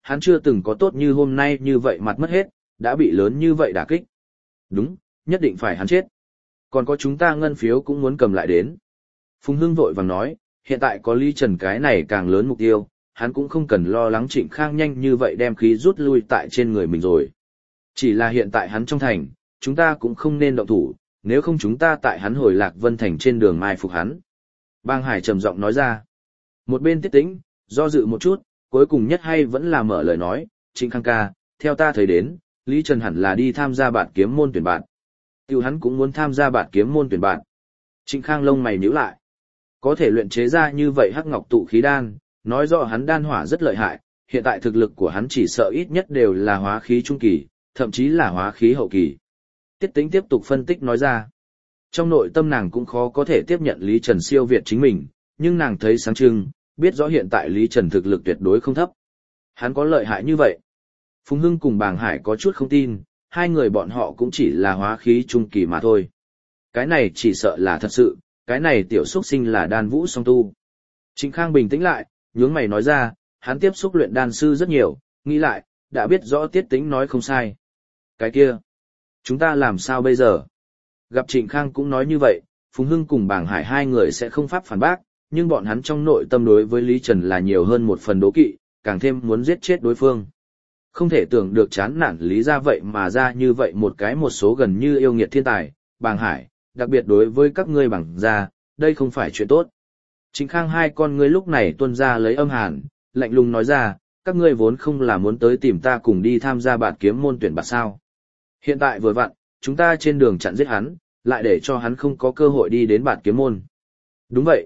Speaker 1: hắn chưa từng có tốt như hôm nay như vậy mặt mất hết, đã bị lớn như vậy đả kích. Đúng, nhất định phải hắn chết. Còn có chúng ta ngân phiếu cũng muốn cầm lại đến. Phùng Hưng vội vàng nói, hiện tại có Lý Trần cái này càng lớn mục tiêu, hắn cũng không cần lo lắng Trịnh Khang nhanh như vậy đem khí rút lui tại trên người mình rồi. Chỉ là hiện tại hắn trong thành, chúng ta cũng không nên động thủ, nếu không chúng ta tại hắn hồi Lạc Vân Thành trên đường mai phục hắn. Bang Hải trầm giọng nói ra. Một bên Tiết Tĩnh, do dự một chút, cuối cùng nhất hay vẫn là mở lời nói, Trịnh Khang ca, theo ta thấy đến, Lý Trần hẳn là đi tham gia bản kiếm môn tuyển bạn. Tiêu hắn cũng muốn tham gia bản kiếm môn tuyển bạn. Trịnh Khang lông mày nhíu lại. Có thể luyện chế ra như vậy hắc ngọc tụ khí đan, nói rõ hắn đan hỏa rất lợi hại, hiện tại thực lực của hắn chỉ sợ ít nhất đều là hóa khí trung kỳ, thậm chí là hóa khí hậu kỳ. Tiết Tĩnh tiếp tục phân tích nói ra. Trong nội tâm nàng cũng khó có thể tiếp nhận Lý Trần siêu việt chính mình, nhưng nàng thấy sáng trưng, biết rõ hiện tại Lý Trần thực lực tuyệt đối không thấp. Hắn có lợi hại như vậy. Phùng Hưng cùng Bàng Hải có chút không tin, hai người bọn họ cũng chỉ là hóa khí trung kỳ mà thôi. Cái này chỉ sợ là thật sự, cái này tiểu xuất sinh là đan vũ song tu. Trịnh Khang bình tĩnh lại, nhướng mày nói ra, hắn tiếp xúc luyện đan sư rất nhiều, nghĩ lại, đã biết rõ Tiết Tĩnh nói không sai. Cái kia, chúng ta làm sao bây giờ? Gặp Trịnh Khang cũng nói như vậy, Phùng Hưng cùng Bàng Hải hai người sẽ không pháp phản bác, nhưng bọn hắn trong nội tâm đối với Lý Trần là nhiều hơn một phần đố kỵ, càng thêm muốn giết chết đối phương. Không thể tưởng được chán nản Lý ra vậy mà ra như vậy một số gần như yêu nghiệt thiên tài, Bàng Hải, đặc biệt đối với các ngươi bằng ra, đây không phải chuyện tốt. Trịnh Khang hai con ngươi lúc này tuôn ra lấy âm hàn, lạnh lùng nói ra, các ngươi vốn không là muốn tới tìm ta cùng đi tham gia bản kiếm môn tuyển bạt sao. Hiện tại vừa vặn, chúng ta trên đường chặn giết hắn, lại để cho hắn không có cơ hội đi đến bản kiếm môn. Đúng vậy,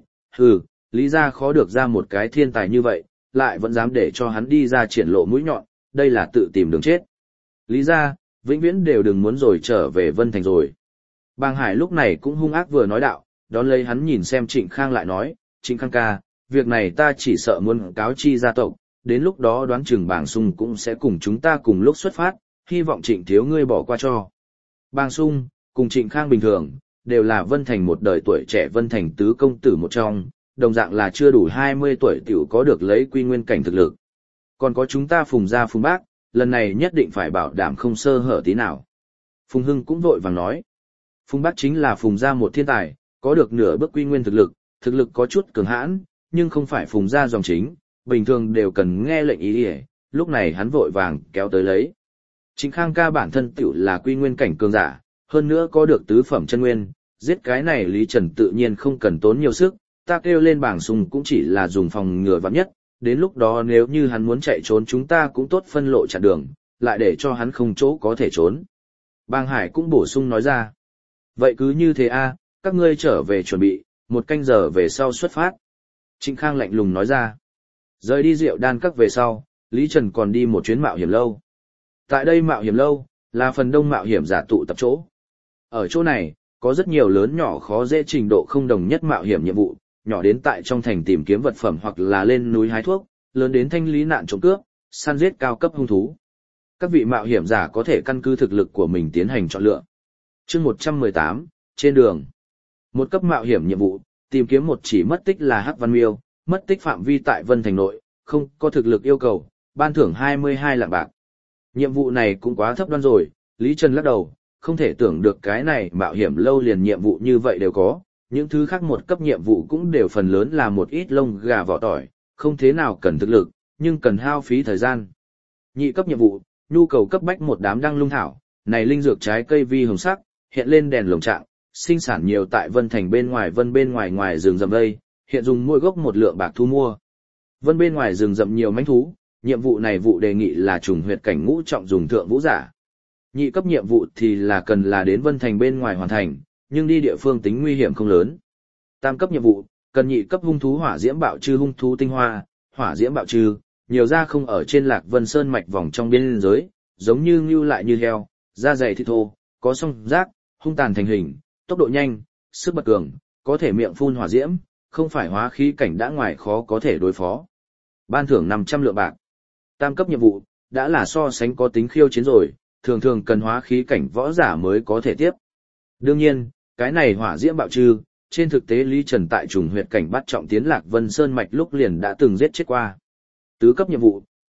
Speaker 1: Lý gia khó được ra một cái thiên tài như vậy, lại vẫn dám để cho hắn đi ra triển lộ mũi nhọn, đây là tự tìm đường chết. Lý gia, vĩnh viễn đều đừng muốn rồi trở về Vân Thành rồi. Bàng Hải lúc này cũng hung ác vừa nói đạo, đón lấy hắn nhìn xem Trịnh Khang lại nói, Trịnh Khang ca, việc này ta chỉ sợ muốn cáo chi gia tộc, đến lúc đó đoán chừng Bàng Sung cũng sẽ cùng chúng ta cùng lúc xuất phát, hy vọng Trịnh thiếu ngươi bỏ qua cho. Bàng Sung, cùng Trịnh Khang bình thường, đều là Vân Thành một đời tuổi trẻ Vân Thành tứ công tử một trong, đồng dạng là chưa đủ 20 tuổi tiểu có được lấy quy nguyên cảnh thực lực. Còn có chúng ta Phùng gia Phùng bác, lần này nhất định phải bảo đảm không sơ hở tí nào. Phùng Hưng cũng vội vàng nói. Phùng bác chính là Phùng gia một thiên tài, có được nửa bước quy nguyên thực lực có chút cường hãn, nhưng không phải Phùng gia dòng chính, bình thường đều cần nghe lệnh ý ý, lúc này hắn vội vàng kéo tới lấy. Trịnh Khang ca bản thân tiểu là quy nguyên cảnh cường giả, hơn nữa có được tứ phẩm chân nguyên, giết cái này Lý Trần tự nhiên không cần tốn nhiều sức, ta kêu lên Bàng Sung cũng chỉ là dùng phòng ngừa vạn nhất, đến lúc đó nếu như hắn muốn chạy trốn chúng ta cũng tốt phân lộ chặn đường, lại để cho hắn không chỗ có thể trốn. Bàng Hải cũng bổ sung nói ra, vậy cứ như thế a, các ngươi trở về chuẩn bị, 1 canh giờ về sau xuất phát. Trịnh Khang lạnh lùng nói ra, rời đi Diệu Đan các về sau, Lý Trần còn đi một chuyến mạo hiểm lâu. Tại đây mạo hiểm lâu, là phần đông mạo hiểm giả tụ tập chỗ. Ở chỗ này, có rất nhiều lớn nhỏ khó dễ trình độ không đồng nhất mạo hiểm nhiệm vụ, nhỏ đến tại trong thành tìm kiếm vật phẩm hoặc là lên núi hái thuốc, lớn đến thanh lý nạn trộm cướp, săn giết cao cấp hung thú. Các vị mạo hiểm giả có thể căn cứ thực lực của mình tiến hành chọn lựa. Chương 118, trên đường. Một cấp mạo hiểm nhiệm vụ, tìm kiếm một chỉ mất tích là Hắc Văn Miêu, mất tích phạm vi tại Vân Thành nội, không có thực lực yêu cầu, ban thưởng 22 lạng bạc. Nhiệm vụ này cũng quá thấp đoan rồi, Lý Trần lắc đầu, không thể tưởng được cái này mạo hiểm lâu liền nhiệm vụ như vậy đều có, những thứ khác một cấp nhiệm vụ cũng đều phần lớn là một ít lông gà vỏ tỏi, không thế nào cần thực lực, nhưng cần hao phí thời gian. Nhị cấp nhiệm vụ, nhu cầu cấp bách một đám đăng lung thảo, này linh dược trái cây vi hồng sắc, hiện lên đèn lồng trạng, sinh sản nhiều tại Vân Thành bên ngoài ngoài rừng rậm đây, hiện dùng mỗi gốc 1 lượng bạc thu mua. Vân bên ngoài rừng rậm nhiều mãnh thú, nhiệm vụ này vụ đề nghị là trùng huyệt cảnh ngũ trọng dùng thượng vũ giả. Nhị cấp nhiệm vụ thì là cần là đến Vân Thành bên ngoài hoàn thành, nhưng đi địa phương tính nguy hiểm không lớn. Tam cấp nhiệm vụ, cần nhị cấp hung thú hỏa diễm bạo trư hung thú tinh hoa, hỏa diễm bạo trư, nhiều da không ở trên Lạc Vân Sơn mạch vòng trong biên giới, giống như ngưu lại như heo, da dày thịt thô, có song giác, hung tàn thành hình, tốc độ nhanh, sức bật cường, có thể miệng phun hỏa diễm, không phải hóa khí cảnh đã ngoài khó có thể đối phó. Ban thưởng 500 lượng bạc. Tam cấp nhiệm vụ, đã là so sánh có tính khiêu chiến rồi, thường cần hóa khí cảnh võ giả mới có thể tiếp. Đương nhiên, cái này hỏa diễm bạo trư, trên thực tế Lý Trần tại trùng huyệt cảnh bắt trọng tiến Lạc Vân Sơn mạch lúc liền đã từng giết chết qua. Tứ cấp nhiệm vụ,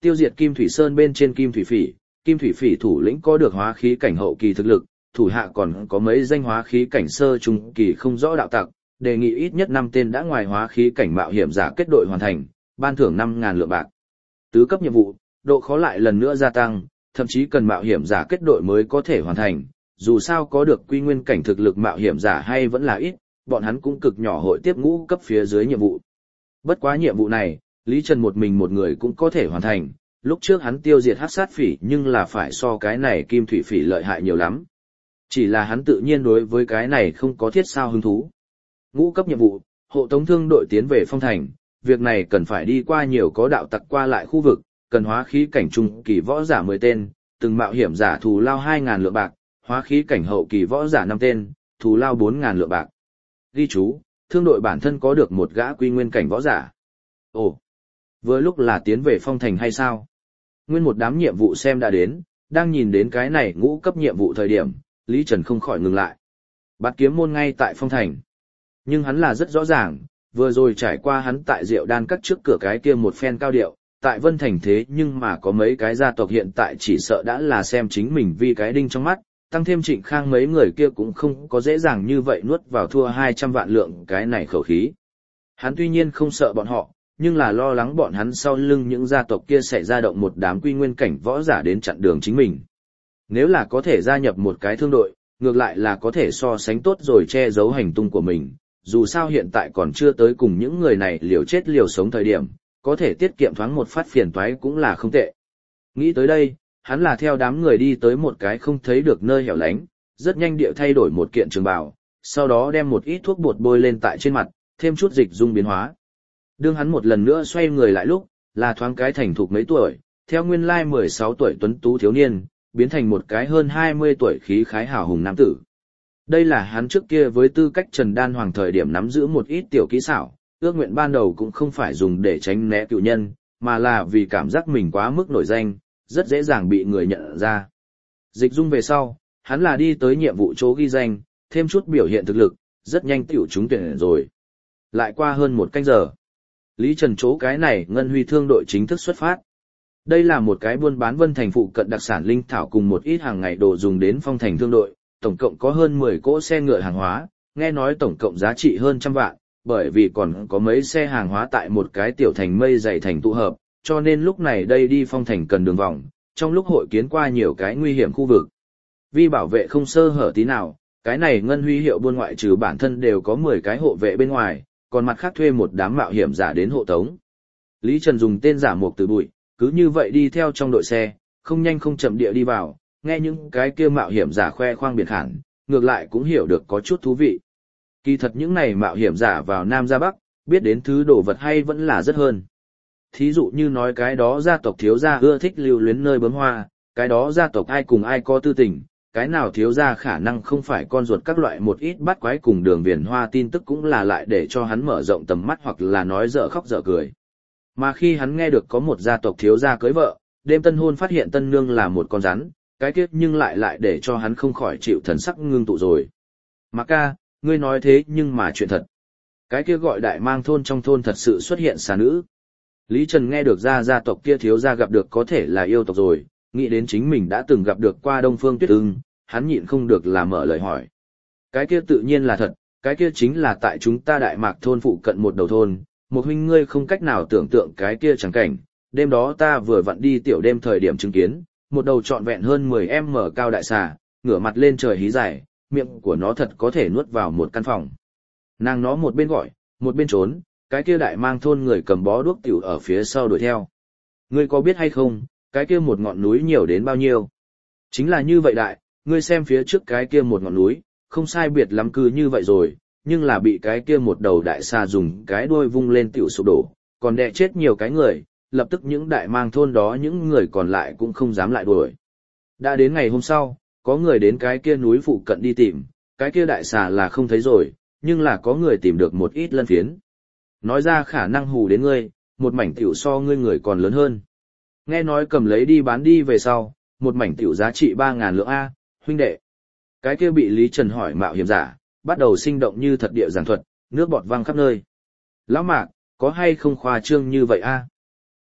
Speaker 1: tiêu diệt Kim Thủy Sơn bên trên Kim Thủy Phỉ thủ lĩnh có được hóa khí cảnh hậu kỳ thực lực, thủ hạ còn có mấy danh hóa khí cảnh sơ trung kỳ không rõ đạo tặc, đề nghị ít nhất 5 tên đã ngoài hóa khí cảnh mạo hiểm giả kết đội hoàn thành, ban thưởng 5.000 lượng bạc. Tứ cấp nhiệm vụ, độ khó lại lần nữa gia tăng, thậm chí cần mạo hiểm giả kết đội mới có thể hoàn thành, dù sao có được quy nguyên cảnh thực lực mạo hiểm giả hay vẫn là ít, bọn hắn cũng cực nhỏ hội tiếp ngũ cấp phía dưới nhiệm vụ. Bất quá nhiệm vụ này, Lý Trần một mình một người cũng có thể hoàn thành, lúc trước hắn tiêu diệt hắc sát phỉ nhưng là phải so cái này Kim Thủy Phỉ lợi hại nhiều lắm. Chỉ là hắn tự nhiên đối với cái này không có thiết sao hứng thú. Ngũ cấp nhiệm vụ, hộ tống thương đội tiến về phong thành, việc này cần phải đi qua nhiều có đạo tặc qua lại khu vực, cần hóa khí cảnh trung kỳ võ giả 10 tên, từng mạo hiểm giả thù lao 2.000 lượng bạc, hóa khí cảnh hậu kỳ võ giả 5 tên, thù lao 4.000 lượng bạc. Ghi chú, thương đội bản thân có được một gã quy nguyên cảnh võ giả. Ồ, vừa lúc là tiến về phong thành hay sao? Nguyên một đám nhiệm vụ xem đã đến, đang nhìn đến cái này ngũ cấp nhiệm vụ thời điểm, Lý Trần không khỏi ngừng lại. Bạt kiếm môn ngay tại phong thành. Nhưng hắn là rất rõ ràng, vừa rồi trải qua hắn tại Diệu Đan Các trước cửa cái kia một phen cao điệu, tại Vân Thành thế nhưng mà có mấy cái gia tộc hiện tại chỉ sợ đã là xem chính mình vì cái đinh trong mắt, tăng thêm Trịnh Khang mấy người kia cũng không có dễ dàng như vậy nuốt vào thua 200 vạn lượng cái này khẩu khí. Hắn tuy nhiên không sợ bọn họ, nhưng là lo lắng bọn hắn sau lưng những gia tộc kia sẽ ra động một đám quy nguyên cảnh võ giả đến chặn đường chính mình. Nếu là có thể gia nhập một cái thương đội, ngược lại là có thể so sánh tốt rồi che giấu hành tung của mình, dù sao hiện tại còn chưa tới cùng những người này liều chết liều sống thời điểm, có thể tiết kiệm thoáng một phát phiền toái cũng là không tệ. Nghĩ tới đây, hắn là theo đám người đi tới một cái không thấy được nơi hẻo lánh, rất nhanh địa thay đổi một kiện trường bào, sau đó đem một ít thuốc bột bôi lên tại trên mặt, thêm chút dịch dung biến hóa. Đương hắn một lần nữa xoay người lại lúc, là thoáng cái thành thục mấy tuổi, theo nguyên lai 16 tuổi tuấn tú thiếu niên, biến thành một cái hơn 20 tuổi khí khái hào hùng nam tử. Đây là hắn trước kia với tư cách Trần Đan Hoàng thời điểm nắm giữ một ít tiểu kỹ xảo, ước nguyện ban đầu cũng không phải dùng để tránh né cựu nhân, mà là vì cảm giác mình quá mức nổi danh, rất dễ dàng bị người nhận ra. Dịch dung về sau, hắn là đi tới nhiệm vụ chỗ ghi danh, thêm chút biểu hiện thực lực, rất nhanh tiểu trúng tuyển rồi. Lại qua hơn một canh giờ. Lý Trần chỗ cái này Ngân Huy thương đội chính thức xuất phát. Đây là một cái buôn bán Vân Thành phụ cận đặc sản linh thảo cùng một ít hàng ngày đồ dùng đến phong thành thương đội, tổng cộng có hơn 10 cỗ xe ngựa hàng hóa, nghe nói tổng cộng giá trị hơn 100 vạn, bởi vì còn có mấy xe hàng hóa tại một cái tiểu thành mây dày thành tụ hợp, cho nên lúc này đây đi phong thành cần đường vòng, trong lúc hội kiến qua nhiều cái nguy hiểm khu vực. Vì bảo vệ không sơ hở tí nào, cái này Ngân Huy hiệu buôn ngoại trừ bản thân đều có 10 cái hộ vệ bên ngoài, còn mặt khác thuê một đám mạo hiểm giả đến hộ tống. Lý Trần dùng tên giả Mục Từ Bụi, cứ như vậy đi theo trong đội xe, không nhanh không chậm địa đi vào, nghe những cái kia mạo hiểm giả khoe khoang biệt khản, ngược lại cũng hiểu được có chút thú vị. Kỳ thật những này mạo hiểm giả vào Nam ra Bắc, biết đến thứ đồ vật hay vẫn là rất hơn. Thí dụ như nói cái đó gia tộc thiếu gia ưa thích lưu luyến nơi bướm hoa, cái đó gia tộc ai cùng ai có tư tình, cái nào thiếu gia khả năng không phải con ruột các loại một ít bắt quái cùng đường viền hoa tin tức cũng là lại để cho hắn mở rộng tầm mắt hoặc là nói dở khóc dở cười. Mà khi hắn nghe được có một gia tộc thiếu gia cưới vợ, đêm tân hôn phát hiện tân nương là một con rắn, cái kết nhưng lại để cho hắn không khỏi chịu thần sắc ngưng tụ rồi. Mà ca, ngươi nói thế nhưng mà chuyện thật. Cái kia gọi Đại Mang thôn trong thôn thật sự xuất hiện xà nữ. Lý Trần nghe được gia tộc kia thiếu gia gặp được có thể là yêu tộc rồi, nghĩ đến chính mình đã từng gặp được qua Đông Phương Tuyết Ưng, hắn nhịn không được là mở lời hỏi. Cái kia tự nhiên là thật, cái kia chính là tại chúng ta Đại Mạc thôn phụ cận một đầu thôn, một huynh ngươi không cách nào tưởng tượng cái kia chẳng cảnh, đêm đó ta vừa vặn đi tiểu đêm thời điểm chứng kiến, một đầu trọn vẹn hơn 10m cao đại xà, ngửa mặt lên trời hí dài, miệng của nó thật có thể nuốt vào một căn phòng. Nàng nó một bên gọi, một bên trốn, cái kia Đại Mang thôn người cầm bó đuốc tiểu ở phía sau đuổi theo. Ngươi có biết hay không, cái kia một ngọn núi nhiều đến bao nhiêu? Chính là như vậy đại, ngươi xem phía trước cái kia một ngọn núi, không sai biệt lắm cứ như vậy rồi, nhưng là bị cái kia một đầu đại xà dùng cái đuôi vung lên tiểu sụp đổ, còn đè chết nhiều cái người, lập tức những Đại Mang thôn đó những người còn lại cũng không dám lại đuổi. Đã đến ngày hôm sau, có người đến cái kia núi phụ cận đi tìm, cái kia đại xà là không thấy rồi, nhưng là có người tìm được một ít lân phiến. Nói ra khả năng hù đến ngươi, một mảnh tiểu so ngươi người còn lớn hơn. Nghe nói cầm lấy đi bán đi về sau, một mảnh tiểu giá trị 3.000 lượng A, huynh đệ. Cái kia bị Lý Trần hỏi mạo hiểm giả, bắt đầu sinh động như thật địa giảng thuật, nước bọt văng khắp nơi. Lão Mạc, có hay không khoa trương như vậy A?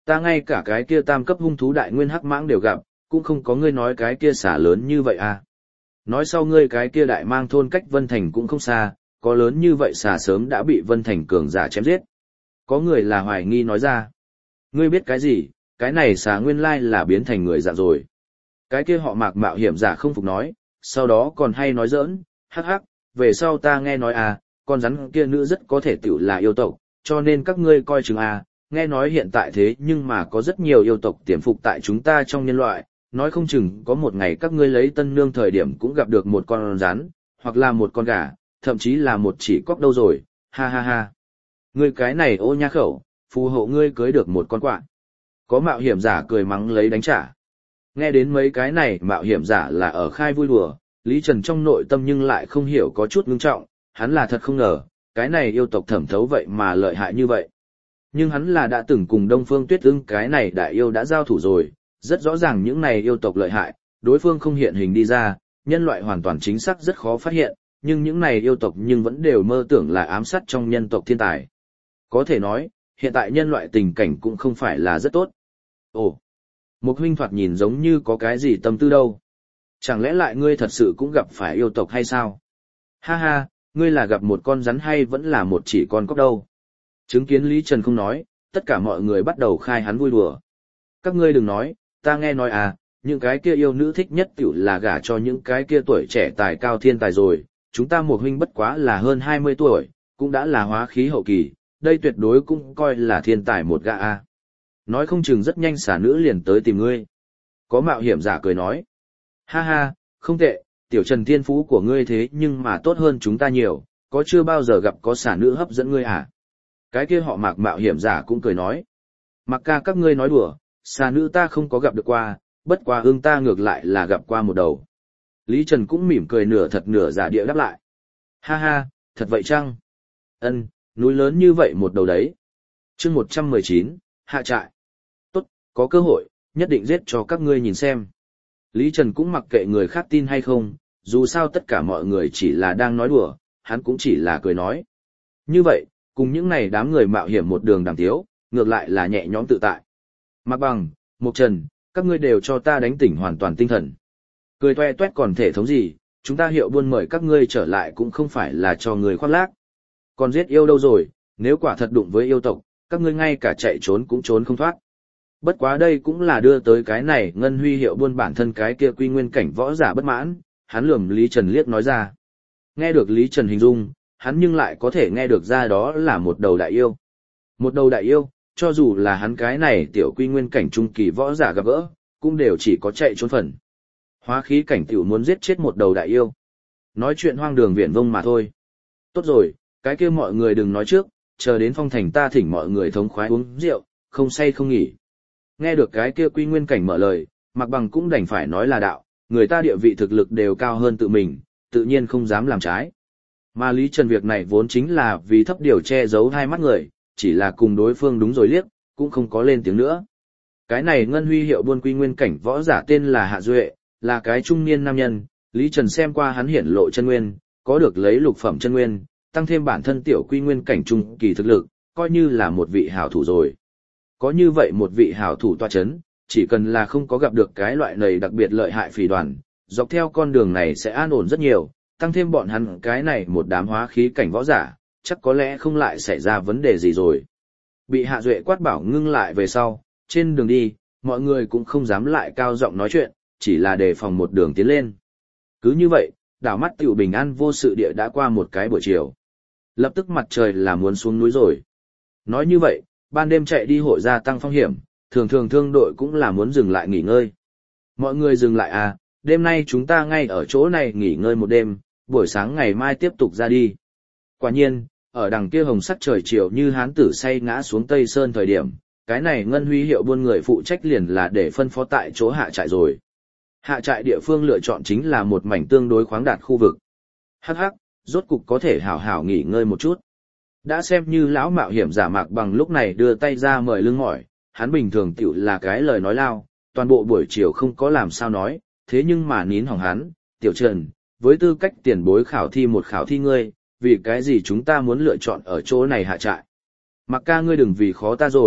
Speaker 1: Ta ngay cả cái kia tam cấp hung thú đại nguyên hắc mãng đều gặp, cũng không có ngươi nói cái kia xả lớn như vậy à. Nói sau ngươi cái kia đại mang thôn cách Vân Thành cũng không xa, có lớn như vậy xả sớm đã bị Vân Thành cường giả chém giết. Có người là hoài nghi nói ra. Ngươi biết cái gì, cái này xả nguyên lai là biến thành người dạ rồi. Cái kia họ Mạc mạo hiểm giả không phục nói, sau đó còn hay nói giỡn, hắc hắc, về sau ta nghe nói à, con rắn kia nữ rất có thể tiểu là yêu tộc, cho nên các ngươi coi chừng à, nghe nói hiện tại thế nhưng mà có rất nhiều yêu tộc tiềm phục tại chúng ta trong nhân loại, nói không chừng có một ngày các ngươi lấy tân nương thời điểm cũng gặp được một con rắn, hoặc là một con gà, thậm chí là một chỉ cóc đâu rồi, ha ha ha. Ngươi cái này ô nha khẩu, phù hộ ngươi cưới được một con quạ. Có mạo hiểm giả cười mắng lấy đánh trả. Nghe đến mấy cái này mạo hiểm giả là ở khai vui đùa, Lý Trần trong nội tâm nhưng lại không hiểu có chút ngưng trọng, hắn là thật không ngờ, cái này yêu tộc thẩm thấu vậy mà lợi hại như vậy. Nhưng hắn là đã từng cùng Đông Phương Tuyết Ưng cái này đại yêu đã giao thủ rồi, rất rõ ràng những này yêu tộc lợi hại, đối phương không hiện hình đi ra, nhân loại hoàn toàn chính xác rất khó phát hiện, nhưng những này yêu tộc nhưng vẫn đều mơ tưởng là ám sát trong nhân tộc thiên tài. Có thể nói, hiện tại nhân loại tình cảnh cũng không phải là rất tốt. Ồ, một huynh thoạt nhìn giống như có cái gì tâm tư đâu. Chẳng lẽ lại ngươi thật sự cũng gặp phải yêu tộc hay sao? Ha ha, ngươi là gặp một con rắn hay vẫn là một chỉ con cóc đâu? Chứng kiến Lý Trần không nói, tất cả mọi người bắt đầu khai hắn vui đùa. Các ngươi đừng nói, ta nghe nói à, những cái kia yêu nữ thích nhất tiểu là gả cho những cái kia tuổi trẻ tài cao thiên tài rồi, chúng ta một huynh bất quá là hơn 20 tuổi, cũng đã là hóa khí hậu kỳ, đây tuyệt đối cũng coi là thiên tài một gã a. Nói không chừng rất nhanh xả nữ liền tới tìm ngươi. Có mạo hiểm giả cười nói. Ha ha, không tệ, tiểu Trần thiên phú của ngươi thế nhưng mà tốt hơn chúng ta nhiều, có chưa bao giờ gặp có xả nữ hấp dẫn ngươi à? Cái kia họ Mạc mạo hiểm giả cũng cười nói. Mặc ca các ngươi nói đùa, xà nữ ta không có gặp được qua, bất quá ưng ta ngược lại là gặp qua một đầu. Lý Trần cũng mỉm cười nửa thật nửa giả địa đáp lại. Ha ha, thật vậy chăng? Ân, núi lớn như vậy một đầu đấy. Chương 119, hạ trại. Tốt, có cơ hội, nhất định giết cho các ngươi nhìn xem. Lý Trần cũng mặc kệ người khác tin hay không, dù sao tất cả mọi người chỉ là đang nói đùa, hắn cũng chỉ là cười nói. Như vậy, cùng những này đám người mạo hiểm một đường đàm tiếu, ngược lại là nhẹ nhõm tự tại. Mạc Bằng, Mộc Trần, các ngươi đều cho ta đánh tỉnh hoàn toàn tinh thần. Cười toe toét còn thể thống gì, chúng ta Hiệu Buôn mời các ngươi trở lại cũng không phải là cho người khoác lác. Còn giết yêu đâu rồi, nếu quả thật đụng với yêu tộc, các ngươi ngay cả chạy trốn cũng trốn không thoát. Bất quá đây cũng là đưa tới cái này Ngân Huy Hiệu Buôn bản thân cái kia quy nguyên cảnh võ giả bất mãn, hắn lườm Lý Trần liếc nói ra. Nghe được Lý Trần hình dung, hắn nhưng lại có thể nghe được ra đó là một đầu đại yêu. Một đầu đại yêu, cho dù là hắn cái này tiểu quy nguyên cảnh trung kỳ võ giả gặp gỡ, cũng đều chỉ có chạy trốn phần. Hóa khí cảnh tiểu muốn giết chết một đầu đại yêu. Nói chuyện hoang đường viển vông mà thôi. Tốt rồi, cái kia mọi người đừng nói trước, chờ đến phong thành ta thỉnh mọi người thống khoái uống rượu, không say không nghỉ. Nghe được cái kia quy nguyên cảnh mở lời, Mạc Bằng cũng đành phải nói là đạo, người ta địa vị thực lực đều cao hơn tự mình, tự nhiên không dám làm trái. Mà Lý Trần việc này vốn chính là vì thấp điều che giấu hai mắt người, chỉ là cùng đối phương đúng rồi liếc, cũng không có lên tiếng nữa. Cái này Ngân Huy Hiệu Buôn quy nguyên cảnh võ giả tên là Hạ Duệ, là cái trung niên nam nhân, Lý Trần xem qua hắn hiển lộ chân nguyên, có được lấy lục phẩm chân nguyên, tăng thêm bản thân tiểu quy nguyên cảnh trung kỳ thực lực, coi như là một vị hảo thủ rồi. Có như vậy một vị hảo thủ tọa chấn, chỉ cần là không có gặp được cái loại này đặc biệt lợi hại phỉ đoàn, dọc theo con đường này sẽ an ổn rất nhiều, tăng thêm bọn hắn cái này một đám hóa khí cảnh võ giả, chắc có lẽ không lại xảy ra vấn đề gì rồi. Bị Hạ Duệ quát bảo ngưng lại về sau, trên đường đi, mọi người cũng không dám lại cao giọng nói chuyện, chỉ là đề phòng một đường tiến lên. Cứ như vậy, đảo mắt tiểu bình an vô sự địa đã qua một cái buổi chiều. Lập tức mặt trời là muốn xuống núi rồi. Nói như vậy, ban đêm chạy đi hội gia tăng phong hiểm, thường thường thương đội cũng là muốn dừng lại nghỉ ngơi. Mọi người dừng lại à, đêm nay chúng ta ngay ở chỗ này nghỉ ngơi một đêm, buổi sáng ngày mai tiếp tục ra đi. Quả nhiên, ở đằng kia hồng sắc trời chiều như hán tử say ngã xuống Tây Sơn thời điểm, cái này Ngân Huy Hiệu Buôn người phụ trách liền là để phân phó tại chỗ hạ trại rồi. Hạ trại địa phương lựa chọn chính là một mảnh tương đối khoáng đạt khu vực. Hắc hắc, rốt cục có thể hảo hảo nghỉ ngơi một chút. Đã xem như lão mạo hiểm giả Mạc Bằng lúc này đưa tay ra mời lưng mỏi, hắn bình thường tiểu là cái lời nói lao, toàn bộ buổi chiều không có làm sao nói, thế nhưng mà nín hỏng hắn, Tiểu Trần, với tư cách tiền bối khảo thi một khảo thi ngươi, vì cái gì chúng ta muốn lựa chọn ở chỗ này hạ trại. Mặc ca ngươi đừng vì khó ta rồi,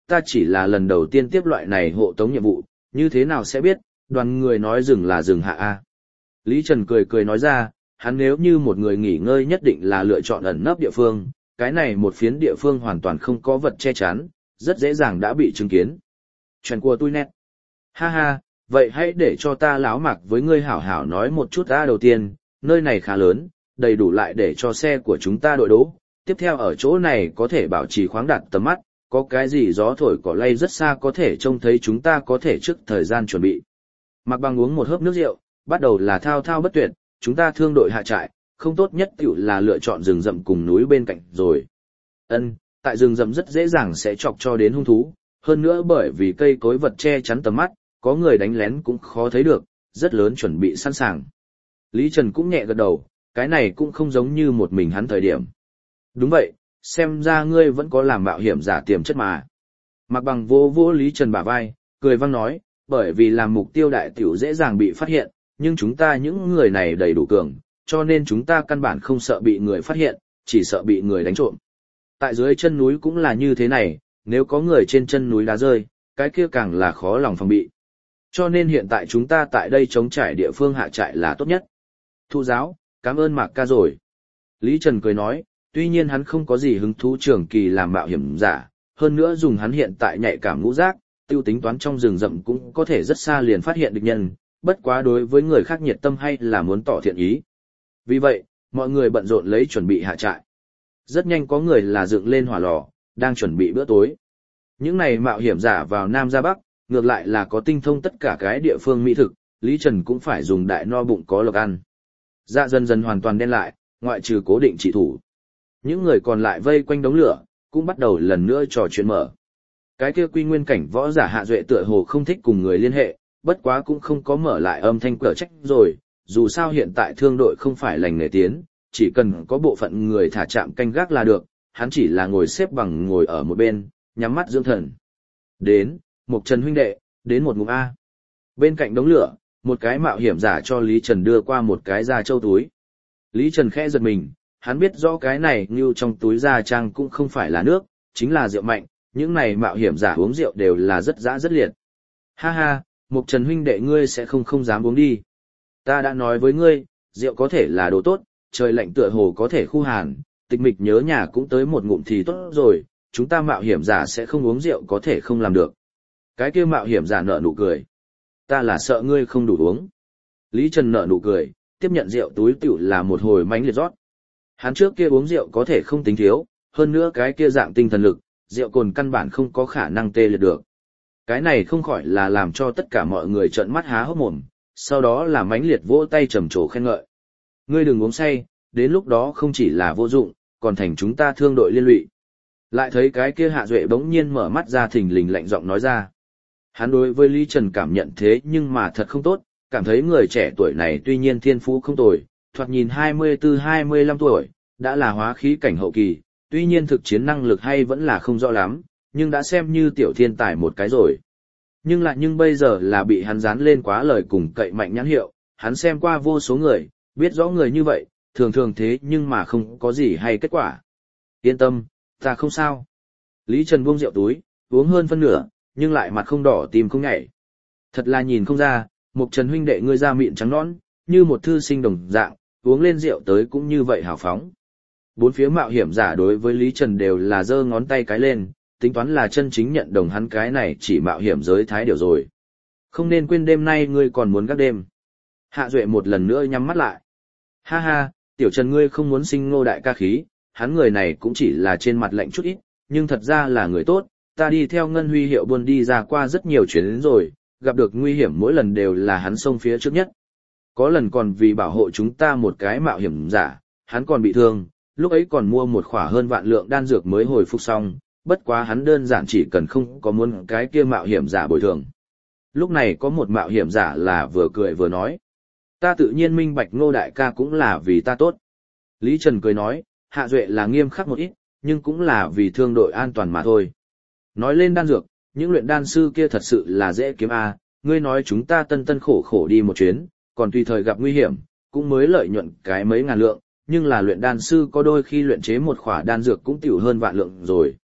Speaker 1: ta chỉ là lần đầu tiên tiếp loại này hộ tống nhiệm vụ, như thế nào sẽ biết, đoàn người nói dừng là dừng hạ a. Lý Trần cười cười nói ra, hắn nếu như một người nghỉ ngơi nhất định là lựa chọn ẩn nấp địa phương, cái này một phiến địa phương hoàn toàn không có vật che chắn, rất dễ dàng đã bị chứng kiến. Chuyện của tôi nét. Ha ha, vậy hãy để cho ta láo mạc với ngươi hảo hảo nói một chút ta đầu tiên, nơi này khá lớn, đầy đủ lại để cho xe của chúng ta đội đỗ. Tiếp theo ở chỗ này có thể bảo trì khoáng đạt tầm mắt, có cái gì gió thổi cỏ lay rất xa có thể trông thấy chúng ta có thể trước thời gian chuẩn bị. Mạc Bằng uống một hớp nước rượu, bắt đầu là thao thao bất tuyệt, chúng ta thương đội hạ trại, không tốt nhất tiểu là lựa chọn rừng rậm cùng núi bên cạnh rồi. Tại rừng rậm rất dễ dàng sẽ chọc cho đến hung thú, hơn nữa bởi vì cây cối vật che chắn tầm mắt, có người đánh lén cũng khó thấy được, rất lớn chuẩn bị sẵn sàng. Lý Trần cũng nhẹ gật đầu, cái này cũng không giống như một mình hắn thời điểm. Đúng vậy, xem ra ngươi vẫn có làm mạo hiểm giả tiềm chất mà. Mạc Bằng vô vô Lý Trần bả vai, cười vang nói, bởi vì làm mục tiêu đại tiểu dễ dàng bị phát hiện, nhưng chúng ta những người này đầy đủ cường, cho nên chúng ta căn bản không sợ bị người phát hiện, chỉ sợ bị người đánh trộm. Tại dưới chân núi cũng là như thế này, nếu có người trên chân núi đá rơi, cái kia càng là khó lòng phòng bị. Cho nên hiện tại chúng ta tại đây chống trải địa phương hạ trại là tốt nhất. Thụ giáo, cảm ơn Mạc ca rồi. Lý Trần cười nói, tuy nhiên hắn không có gì hứng thú trường kỳ làm mạo hiểm giả, hơn nữa dùng hắn hiện tại nhạy cảm ngũ giác, tiêu tính toán trong rừng rậm cũng có thể rất xa liền phát hiện địch nhân, bất quá đối với người khác nhiệt tâm hay là muốn tỏ thiện ý. Vì vậy, mọi người bận rộn lấy chuẩn bị hạ trại. Rất nhanh có người là dựng lên hỏa lò, đang chuẩn bị bữa tối. Những này mạo hiểm giả vào Nam ra Bắc, ngược lại là có tinh thông tất cả cái địa phương mỹ thực, Lý Trần cũng phải dùng đại no bụng có lộc ăn. Dạ dần dần hoàn toàn đen lại, ngoại trừ cố định trị thủ. Những người còn lại vây quanh đống lửa, cũng bắt đầu lần nữa trò chuyện mở. Cái kia quy nguyên cảnh võ giả Hạ Duệ tựa hồ không thích cùng người liên hệ, bất quá cũng không có mở lại âm thanh cở trách rồi, dù sao hiện tại thương đội không phải lành nghề tiến, chỉ cần có bộ phận người thả trạm canh gác là được, hắn chỉ là ngồi xếp bằng ngồi ở một bên, nhắm mắt dưỡng thần. Đến, Mộc Trần huynh đệ, đến một ngụm A. Bên cạnh đống lửa, một cái mạo hiểm giả cho Lý Trần đưa qua một cái da trâu túi. Lý Trần khẽ giật mình, hắn biết rõ cái này như trong túi da trang cũng không phải là nước, chính là rượu mạnh, những này mạo hiểm giả uống rượu đều là rất dã rất liệt. Ha ha, Mộc Trần huynh đệ ngươi sẽ không dám uống đi. Ta đã nói với ngươi, rượu có thể là đồ tốt, trời lạnh tựa hồ có thể khu hàn, tịch mịch nhớ nhà cũng tới một ngụm thì tốt rồi, chúng ta mạo hiểm giả sẽ không uống rượu có thể không làm được. Cái kia mạo hiểm giả nở nụ cười. Ta là sợ ngươi không đủ uống. Lý Trần nở nụ cười, tiếp nhận rượu túi tiểu là một hồi mánh liệt rót. Hắn trước kia uống rượu có thể không tính thiếu, hơn nữa cái kia dạng tinh thần lực, rượu cồn căn bản không có khả năng tê liệt được. Cái này không khỏi là làm cho tất cả mọi người trợn mắt há hốc mồm, sau đó là mãnh liệt vỗ tay trầm trồ khen ngợi. Ngươi đừng uống say, đến lúc đó không chỉ là vô dụng, còn thành chúng ta thương đội liên lụy. Lại thấy cái kia Hạ Duệ bỗng nhiên mở mắt ra thình lình lạnh giọng nói ra. Hắn đối với Lý Trần cảm nhận thế nhưng mà thật không tốt, cảm thấy người trẻ tuổi này tuy nhiên thiên phú không tồi, thoạt nhìn 24-25 tuổi, đã là hóa khí cảnh hậu kỳ, tuy nhiên thực chiến năng lực hay vẫn là không rõ lắm, nhưng đã xem như tiểu thiên tài một cái rồi. Nhưng bây giờ là bị hắn dán lên quá lời cùng cậy mạnh nhãn hiệu, hắn xem qua vô số người, biết rõ người như vậy, thường thường thế nhưng mà không có gì hay kết quả. Yên tâm, ta không sao. Lý Trần buông rượu túi, uống hơn phân nửa, nhưng lại mặt không đỏ tim không nhảy. Thật là nhìn không ra, Mộc Trần huynh đệ ngươi da mịn trắng nõn, như một thư sinh đồng dạng, uống lên rượu tới cũng như vậy hào phóng. Bốn phía mạo hiểm giả đối với Lý Trần đều là giơ ngón tay cái lên, tính toán là chân chính nhận đồng hắn cái này chỉ mạo hiểm giới thái điều rồi. Không nên quên đêm nay ngươi còn muốn gác đêm. Hạ Duệ một lần nữa nhắm mắt lại. Ha ha, tiểu Trần ngươi không muốn sinh Ngô đại ca khí, hắn người này cũng chỉ là trên mặt lạnh chút ít, nhưng thật ra là người tốt, ta đi theo Ngân Huy hiệu buôn đi ra qua rất nhiều chuyến đến rồi, gặp được nguy hiểm mỗi lần đều là hắn xông phía trước nhất. Có lần còn vì bảo hộ chúng ta một cái mạo hiểm giả, hắn còn bị thương, lúc ấy còn mua một khỏa hơn vạn lượng đan dược mới hồi phục xong, bất quá hắn đơn giản chỉ cần không có muốn cái kia mạo hiểm giả bồi thường. Lúc này có một mạo hiểm giả là vừa cười vừa nói. Ta tự nhiên minh bạch Ngô đại ca cũng là vì ta tốt. Lý Trần cười nói, Hạ Duệ là nghiêm khắc một ít, nhưng cũng là vì thương đội an toàn mà thôi. Nói lên đan dược, những luyện đan sư kia thật sự là dễ kiếm a. Ngươi nói chúng ta tân khổ khổ đi một chuyến, còn tùy thời gặp nguy hiểm, cũng mới lợi nhuận cái mấy ngàn lượng, nhưng là luyện đan sư có đôi khi luyện chế một khỏa đan dược cũng tiểu hơn vạn lượng rồi.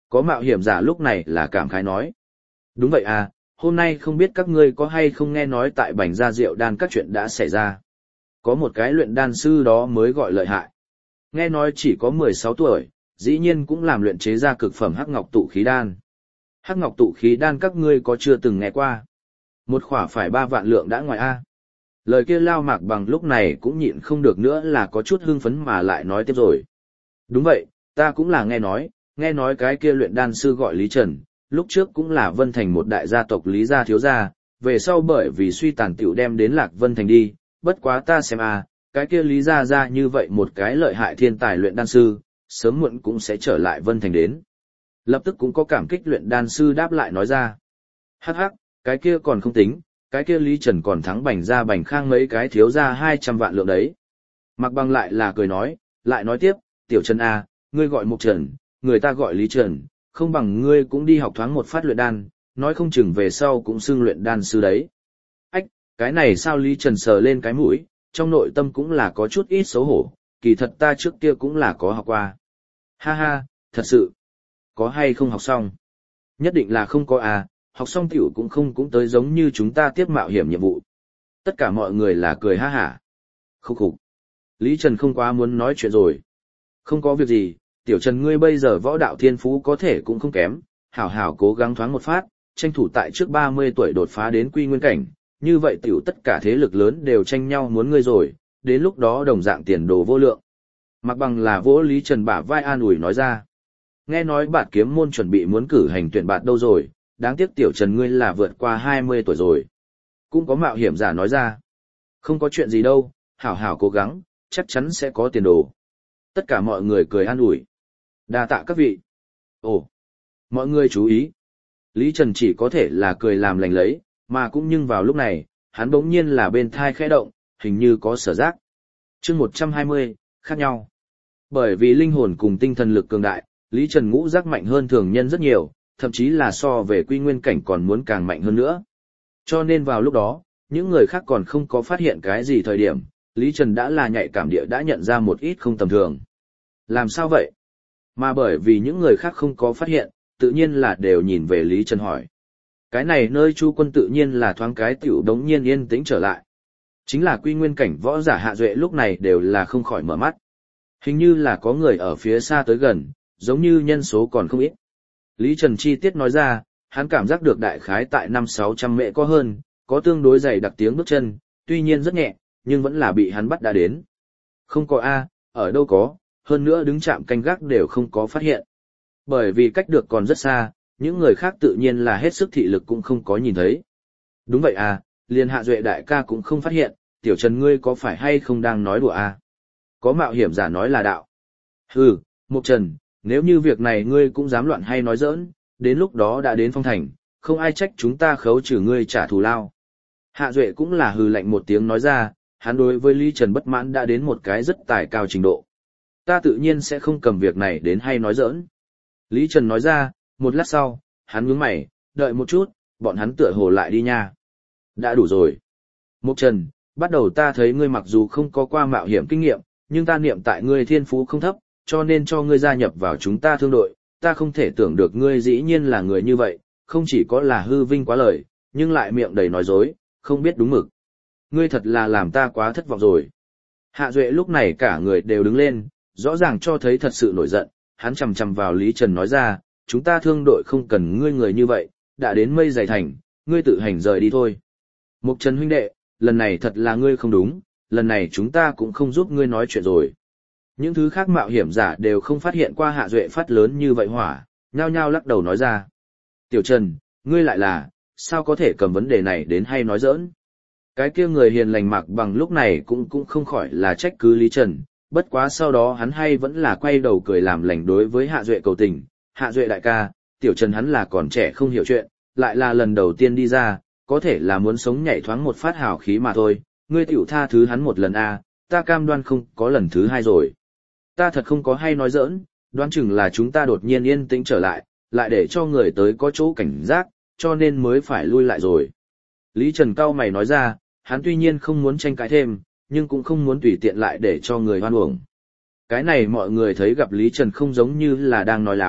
Speaker 1: Có mạo hiểm giả lúc này là cảm khái nói. Đúng vậy à, hôm nay không biết các ngươi có hay không nghe nói tại Bành Gia Diệu Đan các chuyện đã xảy ra. Có một cái luyện đan sư đó mới gọi lợi hại. Nghe nói chỉ có 16 tuổi, dĩ nhiên cũng làm luyện chế ra cực phẩm hắc ngọc tụ khí đan. Hắc ngọc tụ khí đan các ngươi có chưa từng nghe qua? Một khỏa phải 3 vạn lượng đã ngoài a. Lời kia Lao Mạc Bằng lúc này cũng nhịn không được nữa là có chút hưng phấn mà lại nói tiếp rồi. Đúng vậy, ta cũng là nghe nói cái kia luyện đan sư gọi Lý Trần, lúc trước cũng là Vân Thành một đại gia tộc Lý gia thiếu gia, về sau bởi vì suy tàn tiểu đem đến Lạc Vân Thành đi, bất quá ta xem cái kia Lý gia ra như vậy một cái lợi hại thiên tài luyện đan sư, sớm muộn cũng sẽ trở lại Vân Thành đến. Lập tức cũng có cảm kích luyện đan sư đáp lại nói ra. Hắc hắc, cái kia còn không tính, cái kia Lý Trần còn thắng Bành gia Bành Khang mấy cái thiếu gia 200 vạn lượng đấy. Mạc Bằng lại là cười nói, lại nói tiếp, tiểu Trần ngươi gọi Mục Trần, người ta gọi Lý Trần, không bằng ngươi cũng đi học thoáng một phát luyện đan, nói không chừng về sau cũng xưng luyện đan sư đấy. Ách, cái này sao Lý Trần sờ lên cái mũi, trong nội tâm cũng là có chút ít xấu hổ, kỳ thật ta trước kia cũng là có học qua. Ha ha, thật sự, có hay không học xong? Nhất định là không có học xong tiểu cũng tới giống như chúng ta tiếp mạo hiểm nhiệm vụ. Tất cả mọi người là cười ha hả. Khúc khục. Lý Trần không quá muốn nói chuyện rồi. Không có việc gì, tiểu Trần ngươi bây giờ võ đạo thiên phú có thể cũng không kém, hảo hảo cố gắng thoáng một phát, tranh thủ tại trước 30 tuổi đột phá đến quy nguyên cảnh, như vậy tiểu tất cả thế lực lớn đều tranh nhau muốn ngươi rồi, đến lúc đó đồng dạng tiền đồ vô lượng. Mặc bằng là vỗ Lý Trần bả vai an ủi nói ra. Nghe nói Bạt Kiếm môn chuẩn bị muốn cử hành tuyển bạt đâu rồi, đáng tiếc tiểu Trần ngươi là vượt qua 20 tuổi rồi. Cũng có mạo hiểm giả nói ra. Không có chuyện gì đâu, hảo hảo cố gắng, chắc chắn sẽ có tiền đồ. Tất cả mọi người cười an ủi. Đa tạ các vị. Ồ, mọi người chú ý. Lý Trần chỉ có thể là cười làm lành lấy, mà cũng nhưng vào lúc này, hắn bỗng nhiên là bên thai khẽ động, hình như có sở giác. Chương 120, khác nhau. Bởi vì linh hồn cùng tinh thần lực cường đại, Lý Trần ngũ giác mạnh hơn thường nhân rất nhiều, thậm chí là so về quy nguyên cảnh còn muốn càng mạnh hơn nữa. Cho nên vào lúc đó, những người khác còn không có phát hiện cái gì thời điểm, Lý Trần đã là nhạy cảm địa đã nhận ra một ít không tầm thường. Làm sao vậy? Mà bởi vì những người khác không có phát hiện, tự nhiên là đều nhìn về Lý Trần hỏi. Cái này nơi Chu Quân tự nhiên là thoáng cái tiểu đống nhiên yên tĩnh trở lại. Chính là quy nguyên cảnh võ giả Hạ Duệ lúc này đều là không khỏi mở mắt. Hình như là có người ở phía xa tới gần, giống như nhân số còn không ít. Lý Trần chi tiết nói ra, hắn cảm giác được đại khái tại 500-600 mệ có hơn, có tương đối dày đặc tiếng bước chân, tuy nhiên rất nhẹ, nhưng vẫn là bị hắn bắt đã đến. Không có ở đâu có, hơn nữa đứng chạm canh gác đều không có phát hiện. Bởi vì cách được còn rất xa, những người khác tự nhiên là hết sức thị lực cũng không có nhìn thấy. Đúng vậy liền Hạ Duệ đại ca cũng không phát hiện, tiểu Trần ngươi có phải hay không đang nói đùa Có mạo hiểm giả nói là đạo. Hừ, Mục Trần, nếu như việc này ngươi cũng dám loạn hay nói giỡn, đến lúc đó đã đến phong thành, không ai trách chúng ta khấu trừ ngươi trả thù lao. Hạ Duệ cũng là hừ lạnh một tiếng nói ra, hắn đối với Lý Trần bất mãn đã đến một cái rất tài cao trình độ. Ta tự nhiên sẽ không cầm việc này đến hay nói giỡn. Lý Trần nói ra, một lát sau, hắn nhướng mày, đợi một chút, bọn hắn tựa hồ lại đi nha. Đã đủ rồi. Mục Trần, bắt đầu ta thấy ngươi mặc dù không có qua mạo hiểm kinh nghiệm, nhưng ta niệm tại ngươi thiên phú không thấp, cho nên cho ngươi gia nhập vào chúng ta thương đội, ta không thể tưởng được ngươi dĩ nhiên là người như vậy, không chỉ có là hư vinh quá lời, nhưng lại miệng đầy nói dối, không biết đúng mực. Ngươi thật là làm ta quá thất vọng rồi. Hạ Duệ lúc này cả người đều đứng lên, rõ ràng cho thấy thật sự nổi giận, hắn chằm chằm vào Lý Trần nói ra, chúng ta thương đội không cần ngươi người như vậy, đã đến mây dày thành, ngươi tự hành rời đi thôi. Mục Trần huynh đệ, lần này thật là ngươi không đúng, lần này chúng ta cũng không giúp ngươi nói chuyện rồi. Những thứ khác mạo hiểm giả đều không phát hiện qua Hạ Duệ phát lớn như vậy hỏa, nhao nhao lắc đầu nói ra. Tiểu Trần, ngươi lại là, sao có thể cầm vấn đề này đến hay nói giỡn? Cái kia người hiền lành Mạc Bằng lúc này cũng không khỏi là trách cứ Lý Trần, bất quá sau đó hắn hay vẫn là quay đầu cười làm lành đối với Hạ Duệ cầu tình. Hạ Duệ đại ca, Tiểu Trần hắn là còn trẻ không hiểu chuyện, lại là lần đầu tiên đi ra, có thể là muốn sống nhảy thoáng một phát hào khí mà thôi, ngươi tiểu tha thứ hắn một lần ta cam đoan không có lần thứ hai rồi. Ta thật không có hay nói giỡn, đoán chừng là chúng ta đột nhiên yên tĩnh trở lại, lại để cho người tới có chỗ cảnh giác, cho nên mới phải lui lại rồi. Lý Trần cau mày nói ra, hắn tuy nhiên không muốn tranh cãi thêm, nhưng cũng không muốn tùy tiện lại để cho người hoan uổng. Cái này mọi người thấy gặp Lý Trần không giống như là đang nói láo,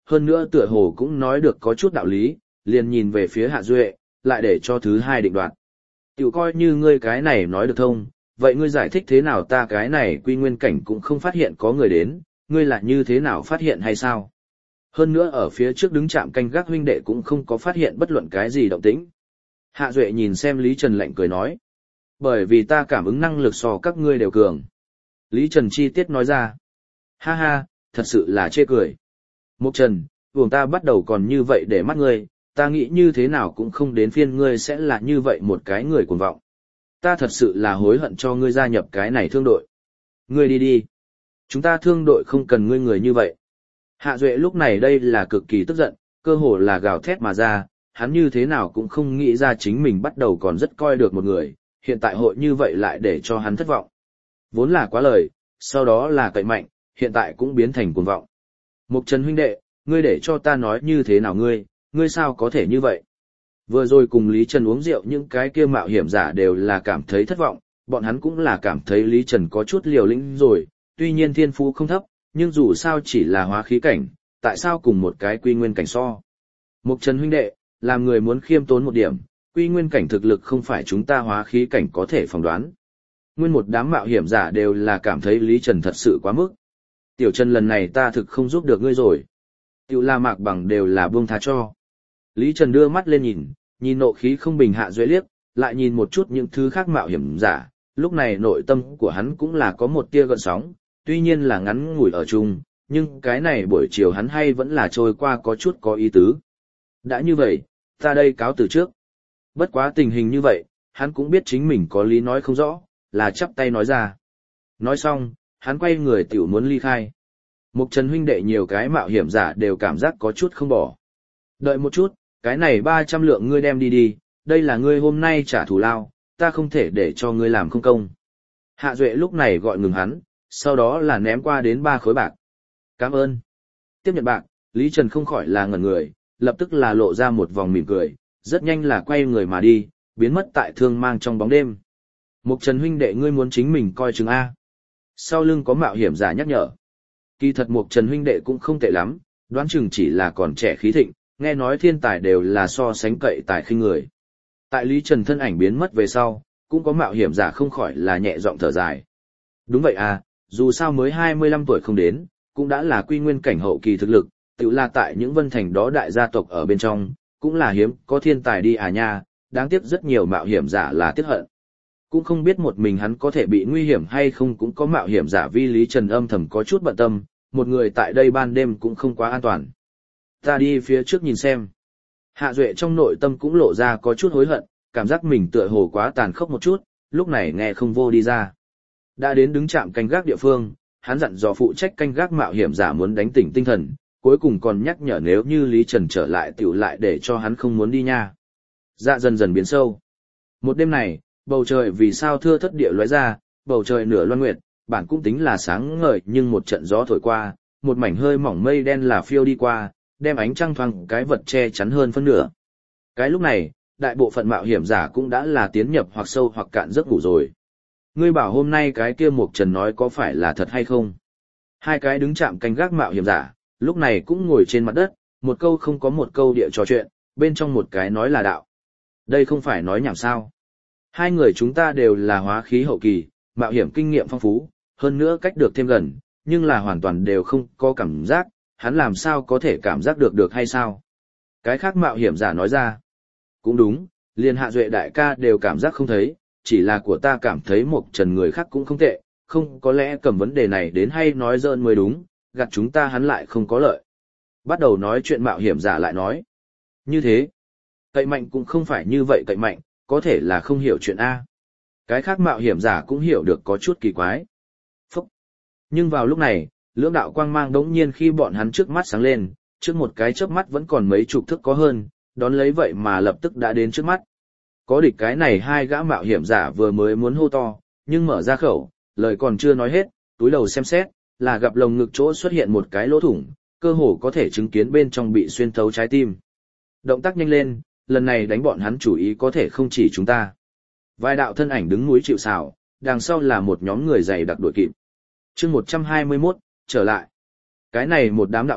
Speaker 1: hơn nữa tựa hồ cũng nói được có chút đạo lý, liền nhìn về phía Hạ Duệ, lại để cho thứ hai định đoạt. Tiểu coi như ngươi cái này nói được thông, vậy ngươi giải thích thế nào ta cái này quy nguyên cảnh cũng không phát hiện có người đến, ngươi là như thế nào phát hiện hay sao? Hơn nữa ở phía trước đứng trạm canh gác huynh đệ cũng không có phát hiện bất luận cái gì động tĩnh. Hạ Duệ nhìn xem Lý Trần lạnh cười nói. Bởi vì ta cảm ứng năng lực so các ngươi đều cường. Lý Trần chi tiết nói ra. Ha ha, thật sự là chê cười. Mục Trần, vùng ta bắt đầu còn như vậy để mắt ngươi, ta nghĩ như thế nào cũng không đến phiên ngươi sẽ là như vậy một cái người cuồng vọng. Ta thật sự là hối hận cho ngươi gia nhập cái này thương đội. Ngươi đi đi. Chúng ta thương đội không cần ngươi người như vậy. Hạ Duệ lúc này đây là cực kỳ tức giận, cơ hồ là gào thét mà ra, hắn như thế nào cũng không nghĩ ra chính mình bắt đầu còn rất coi được một người, hiện tại hội như vậy lại để cho hắn thất vọng. Vốn là quá lời, sau đó là cậy mạnh, hiện tại cũng biến thành cuồng vọng. Mục Trần huynh đệ, ngươi để cho ta nói như thế nào ngươi sao có thể như vậy? Vừa rồi cùng Lý Trần uống rượu những cái kia mạo hiểm giả đều là cảm thấy thất vọng, bọn hắn cũng là cảm thấy Lý Trần có chút liều lĩnh rồi, tuy nhiên thiên phú không thấp, nhưng dù sao chỉ là hóa khí cảnh, tại sao cùng một cái quy nguyên cảnh so? Mục Trần huynh đệ, làm người muốn khiêm tốn một điểm, quy nguyên cảnh thực lực không phải chúng ta hóa khí cảnh có thể phỏng đoán. Nguyên một đám mạo hiểm giả đều là cảm thấy Lý Trần thật sự quá mức. Tiểu Trần lần này ta thực không giúp được ngươi rồi. Tiểu La Mạc Bằng đều là buông tha cho. Lý Trần đưa mắt lên nhìn nộ khí không bình Hạ Duệ liếc, lại nhìn một chút những thứ khác mạo hiểm giả, lúc này nội tâm của hắn cũng là có một tia gợn sóng, tuy nhiên là ngắn ngủi ở chung, nhưng cái này buổi chiều hắn hay vẫn là trôi qua có chút có ý tứ. Đã như vậy, ta đây cáo từ trước. Bất quá tình hình như vậy, hắn cũng biết chính mình có lý nói không rõ, là chắp tay nói ra. Nói xong, hắn quay người tiểu muốn ly khai. Mục Trần huynh đệ nhiều cái mạo hiểm giả đều cảm giác có chút không bỏ. Đợi một chút, cái này 300 lượng ngươi đem đi đi, đây là ngươi hôm nay trả thù lao, ta không thể để cho ngươi làm không công. Hạ Duệ lúc này gọi ngừng hắn, sau đó là ném qua đến 3 khối bạc. Cảm ơn. Tiếp nhận bạc, Lý Trần không khỏi là ngẩn người, lập tức là lộ ra một vòng mỉm cười, rất nhanh là quay người mà đi, biến mất tại thương mang trong bóng đêm. Mục Trần huynh đệ ngươi muốn chính mình coi chừng A. Sau lưng có mạo hiểm giả nhắc nhở. Kỳ thật Mục Trần huynh đệ cũng không tệ lắm, đoán chừng chỉ là còn trẻ khí thịnh, nghe nói thiên tài đều là so sánh cậy tài khinh người. Tại Lý Trần thân ảnh biến mất về sau, cũng có mạo hiểm giả không khỏi là nhẹ giọng thở dài. Đúng vậy à, dù sao mới 25 tuổi không đến, cũng đã là quy nguyên cảnh hậu kỳ thực lực, tự là tại những vân thành đó đại gia tộc ở bên trong, cũng là hiếm có thiên tài đi à nha, đáng tiếc rất nhiều mạo hiểm giả là tiếc hận. Cũng không biết một mình hắn có thể bị nguy hiểm hay không, cũng có mạo hiểm giả vi Lý Trần âm thầm có chút bận tâm, một người tại đây ban đêm cũng không quá an toàn. Ta đi phía trước nhìn xem. Hạ Duệ trong nội tâm cũng lộ ra có chút hối hận, cảm giác mình tựa hồ quá tàn khốc một chút, lúc này nghe không vô đi ra. Đã đến đứng trạm canh gác địa phương, hắn dặn dò phụ trách canh gác mạo hiểm giả muốn đánh tỉnh tinh thần, cuối cùng còn nhắc nhở nếu như Lý Trần trở lại tiểu lại để cho hắn không muốn đi nha. Dạ dần dần biến sâu. Một đêm này, bầu trời vì sao thưa thất địa lóe ra, bầu trời nửa loan nguyệt, bản cũng tính là sáng ngời nhưng một trận gió thổi qua, một mảnh hơi mỏng mây đen là phiêu đi qua, đem ánh trăng thoáng cái vật che chắn hơn phân nửa. Cái lúc này, đại bộ phận mạo hiểm giả cũng đã là tiến nhập hoặc sâu hoặc cạn giấc ngủ rồi. Ngươi bảo hôm nay cái kia Mục Trần nói có phải là thật hay không? Hai cái đứng chạm canh gác mạo hiểm giả, lúc này cũng ngồi trên mặt đất, một câu không có một câu địa trò chuyện, bên trong một cái nói là đạo. Đây không phải nói nhảm sao. Hai người chúng ta đều là hóa khí hậu kỳ, mạo hiểm kinh nghiệm phong phú, hơn nữa cách được thêm gần, nhưng là hoàn toàn đều không có cảm giác, hắn làm sao có thể cảm giác được hay sao? Cái khác mạo hiểm giả nói ra. Cũng đúng, liền Hạ Duệ đại ca đều cảm giác không thấy, chỉ là của ta cảm thấy Mục Trần người khác cũng không tệ, không có lẽ cầm vấn đề này đến hay nói dỡn mới đúng, gạt chúng ta hắn lại không có lợi. Bắt đầu nói chuyện mạo hiểm giả lại nói. Như thế, cậy mạnh cũng không phải như vậy cậy mạnh, có thể là không hiểu chuyện A. Cái khác mạo hiểm giả cũng hiểu được có chút kỳ quái. Phúc. Nhưng vào lúc này, lưỡng đạo quang mang đống nhiên khi bọn hắn trước mắt sáng lên, trước một cái chớp mắt vẫn còn mấy chục thước có hơn, đón lấy vậy mà lập tức đã đến trước mắt. Có địch cái này hai gã mạo hiểm giả vừa mới muốn hô to, nhưng mở ra khẩu, lời còn chưa nói hết, túi đầu xem xét, là gặp lồng ngực chỗ xuất hiện một cái lỗ thủng, cơ hồ có thể chứng kiến bên trong bị xuyên thấu trái tim. Động tác nhanh lên, lần này đánh bọn hắn chủ ý có thể không chỉ chúng ta. Vài đạo thân ảnh đứng núi chịu sào, đằng sau là một nhóm người dày đặc đuổi kịp. Chương 121, trở lại. Cái này một đám đạo tặc,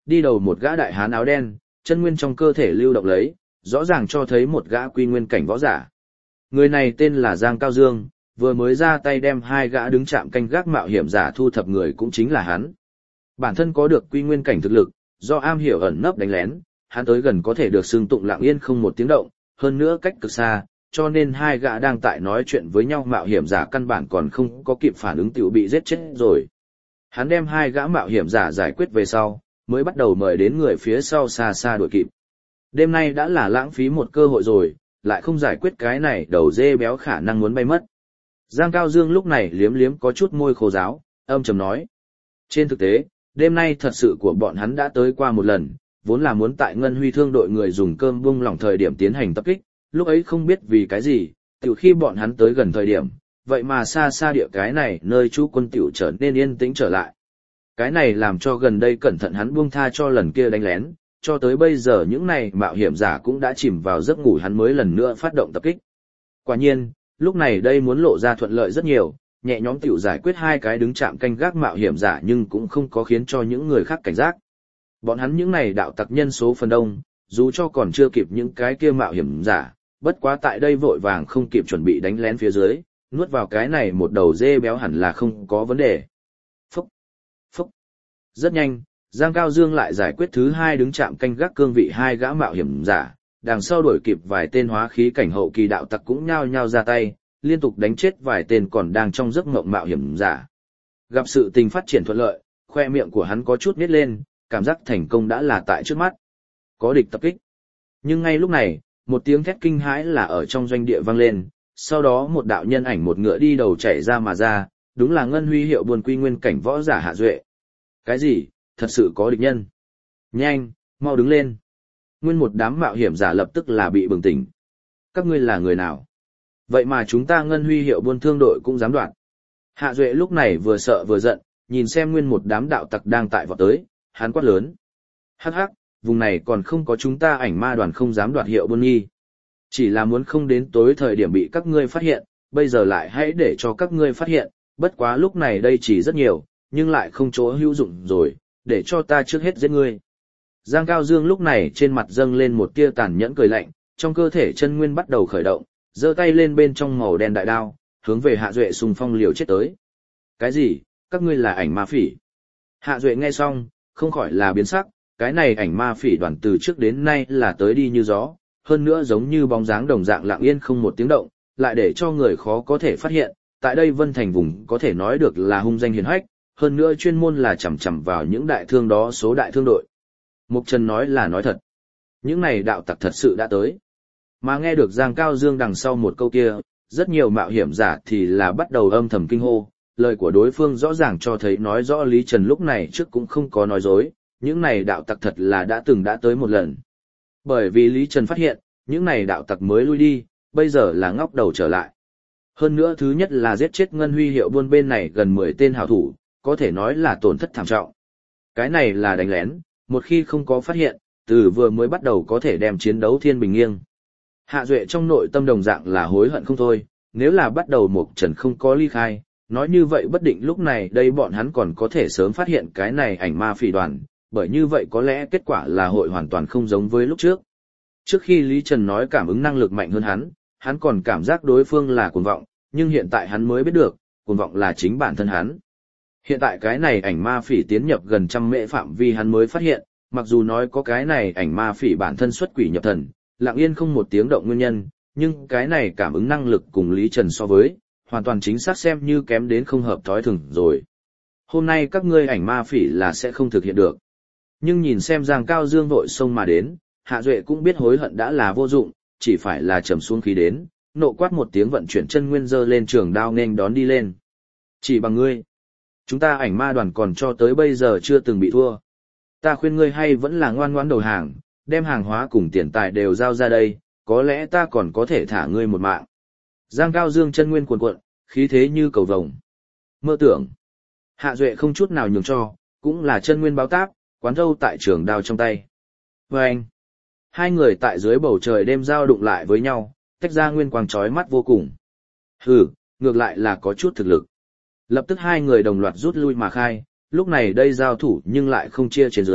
Speaker 1: đi đầu một gã đại hán áo đen, chân nguyên trong cơ thể lưu động lấy, rõ ràng cho thấy một gã quy nguyên cảnh võ giả. Người này tên là Giang Cao Dương, vừa mới ra tay đem hai gã đứng chạm canh gác mạo hiểm giả thu thập người cũng chính là hắn. Bản thân có được quy nguyên cảnh thực lực, do am hiểu ẩn nấp đánh lén, hắn tới gần có thể được xưng tụng lặng yên không một tiếng động, hơn nữa cách cực xa, cho nên hai gã đang tại nói chuyện với nhau mạo hiểm giả căn bản còn không có kịp phản ứng tiểu bị giết chết rồi. Hắn đem hai gã mạo hiểm giả giải quyết về sau, mới bắt đầu mời đến người phía sau xa xa đuổi kịp. Đêm nay đã là lãng phí một cơ hội rồi, lại không giải quyết cái này đầu dê béo khả năng muốn bay mất. Giang Cao Dương lúc này liếm liếm có chút môi khô ráo, âm trầm nói. Trên thực tế, đêm nay thật sự của bọn hắn đã tới qua một lần, vốn là muốn tại Ngân Huy Thương đội người dùng cơm bung lỏng thời điểm tiến hành tập kích, lúc ấy không biết vì cái gì, tiểu khi bọn hắn tới gần thời điểm, vậy mà xa xa địa cái này nơi chú quân tiểu trở nên yên tĩnh trở lại. Cái này làm cho gần đây cẩn thận hắn buông tha cho lần kia đánh lén, cho tới bây giờ những này mạo hiểm giả cũng đã chìm vào giấc ngủ hắn mới lần nữa phát động tập kích. Quả nhiên, lúc này đây muốn lộ ra thuận lợi rất nhiều, nhẹ nhõm tiểu giải quyết hai cái đứng chạm canh gác mạo hiểm giả nhưng cũng không có khiến cho những người khác cảnh giác. Bọn hắn những này đạo tặc nhân số phần đông, dù cho còn chưa kịp những cái kia mạo hiểm giả, bất quá tại đây vội vàng không kịp chuẩn bị đánh lén phía dưới, nuốt vào cái này một đầu dê béo hẳn là không có vấn đề. Phúc, phúc. Rất nhanh, Giang Cao Dương lại giải quyết thứ hai đứng chạm canh gác cương vị hai gã mạo hiểm giả, đằng sau đuổi kịp vài tên hóa khí cảnh hậu kỳ đạo tặc cũng nhao nhao ra tay, liên tục đánh chết vài tên còn đang trong giấc mộng mạo hiểm giả. Gặp sự tình phát triển thuận lợi, khoe miệng của hắn có chút nít lên, cảm giác thành công đã là tại trước mắt. Có địch tập kích. Nhưng ngay lúc này, một tiếng thét kinh hãi là ở trong doanh địa vang lên, sau đó một đạo nhân ảnh một ngựa đi đầu chạy ra mà ra, đúng là Ngân Huy hiệu buồn quy nguyên cảnh võ giả Hạ Duệ. Cái gì? Thật sự có địch nhân. Nhanh, mau đứng lên. Nguyên một đám mạo hiểm giả lập tức là bị bừng tỉnh. Các ngươi là người nào? Vậy mà chúng ta Ngân Huy hiệu buôn thương đội cũng dám đoạt. Hạ Duệ lúc này vừa sợ vừa giận, nhìn xem nguyên một đám đạo tặc đang tại vọt tới, hắn quát lớn. Hắc hắc, vùng này còn không có chúng ta ảnh ma đoàn không dám đoạt hiệu buôn nghi. Chỉ là muốn không đến tối thời điểm bị các ngươi phát hiện, bây giờ lại hãy để cho các ngươi phát hiện, bất quá lúc này đây chỉ rất nhiều, nhưng lại không chỗ hữu dụng rồi, để cho ta trước hết giết ngươi. Giang Cao Dương lúc này trên mặt dâng lên một tia tàn nhẫn cười lạnh, trong cơ thể chân nguyên bắt đầu khởi động, giơ tay lên bên trong màu đen đại đao, hướng về Hạ Duệ xung phong liều chết tới. Cái gì? Các ngươi là ảnh ma phỉ? Hạ Duệ nghe xong, không khỏi là biến sắc, cái này ảnh ma phỉ đoàn từ trước đến nay là tới đi như gió, hơn nữa giống như bóng dáng đồng dạng lặng yên không một tiếng động, lại để cho người khó có thể phát hiện, tại đây Vân Thành vùng có thể nói được là hung danh hiển hách, hơn nữa chuyên môn là chằm chằm vào những đại thương đó số đại thương đội. Mục Trần nói là nói thật. Những này đạo tặc thật sự đã tới. Mà nghe được Giang Cao Dương đằng sau một câu kia, rất nhiều mạo hiểm giả thì là bắt đầu âm thầm kinh hô, lời của đối phương rõ ràng cho thấy nói rõ Lý Trần lúc này trước cũng không có nói dối, những này đạo tặc thật là đã từng đã tới một lần. Bởi vì Lý Trần phát hiện, những này đạo tặc mới lui đi, bây giờ là ngóc đầu trở lại. Hơn nữa thứ nhất là giết chết Ngân Huy hiệu buôn bên này gần 10 tên hảo thủ, có thể nói là tổn thất thảm trọng. Cái này là đánh lén, một khi không có phát hiện, từ vừa mới bắt đầu có thể đem chiến đấu thiên bình nghiêng. Hạ Duệ trong nội tâm đồng dạng là hối hận không thôi, nếu là bắt đầu Mục Trần không có ly khai, nói như vậy bất định lúc này đây bọn hắn còn có thể sớm phát hiện cái này ảnh ma phỉ đoàn, bởi như vậy có lẽ kết quả là hội hoàn toàn không giống với lúc trước. Trước khi Lý Trần nói cảm ứng năng lực mạnh hơn hắn còn cảm giác đối phương là cuồng vọng, nhưng hiện tại hắn mới biết được, cuồng vọng là chính bản thân hắn. Hiện tại cái này ảnh ma phỉ tiến nhập gần 100 mễ phạm vi hắn mới phát hiện, mặc dù nói có cái này ảnh ma phỉ bản thân xuất quỷ nhập thần, lặng yên không một tiếng động nguyên nhân, nhưng cái này cảm ứng năng lực cùng Lý Trần so với, hoàn toàn chính xác xem như kém đến không hợp thói thường rồi. Hôm nay các ngươi ảnh ma phỉ là sẽ không thực hiện được. Nhưng nhìn xem Giang Cao Dương vội xông mà đến, Hạ Duệ cũng biết hối hận đã là vô dụng, chỉ phải là trầm xuống khí đến, nộ quát một tiếng vận chuyển chân nguyên dơ lên trường đao nên đón đi lên. Chỉ bằng ngươi, chúng ta ảnh ma đoàn còn cho tới bây giờ chưa từng bị thua. Ta khuyên ngươi hay vẫn là ngoan ngoãn đầu hàng, đem hàng hóa cùng tiền tài đều giao ra đây, có lẽ ta còn có thể thả ngươi một mạng. Giang Cao Dương chân nguyên cuồn cuộn, khí thế như cầu vồng. Mơ tưởng. Hạ Duệ không chút nào nhường cho, cũng là chân nguyên báo táp, quán thâu tại trường đao trong tay. Và anh, hai người tại dưới bầu trời đêm giao đụng lại với nhau, tách ra nguyên quang chói mắt vô cùng. Hừ, ngược lại là có chút thực lực. Lập tức hai người đồng loạt rút lui mà khai, lúc này đây giao thủ nhưng lại không chia trên dưới,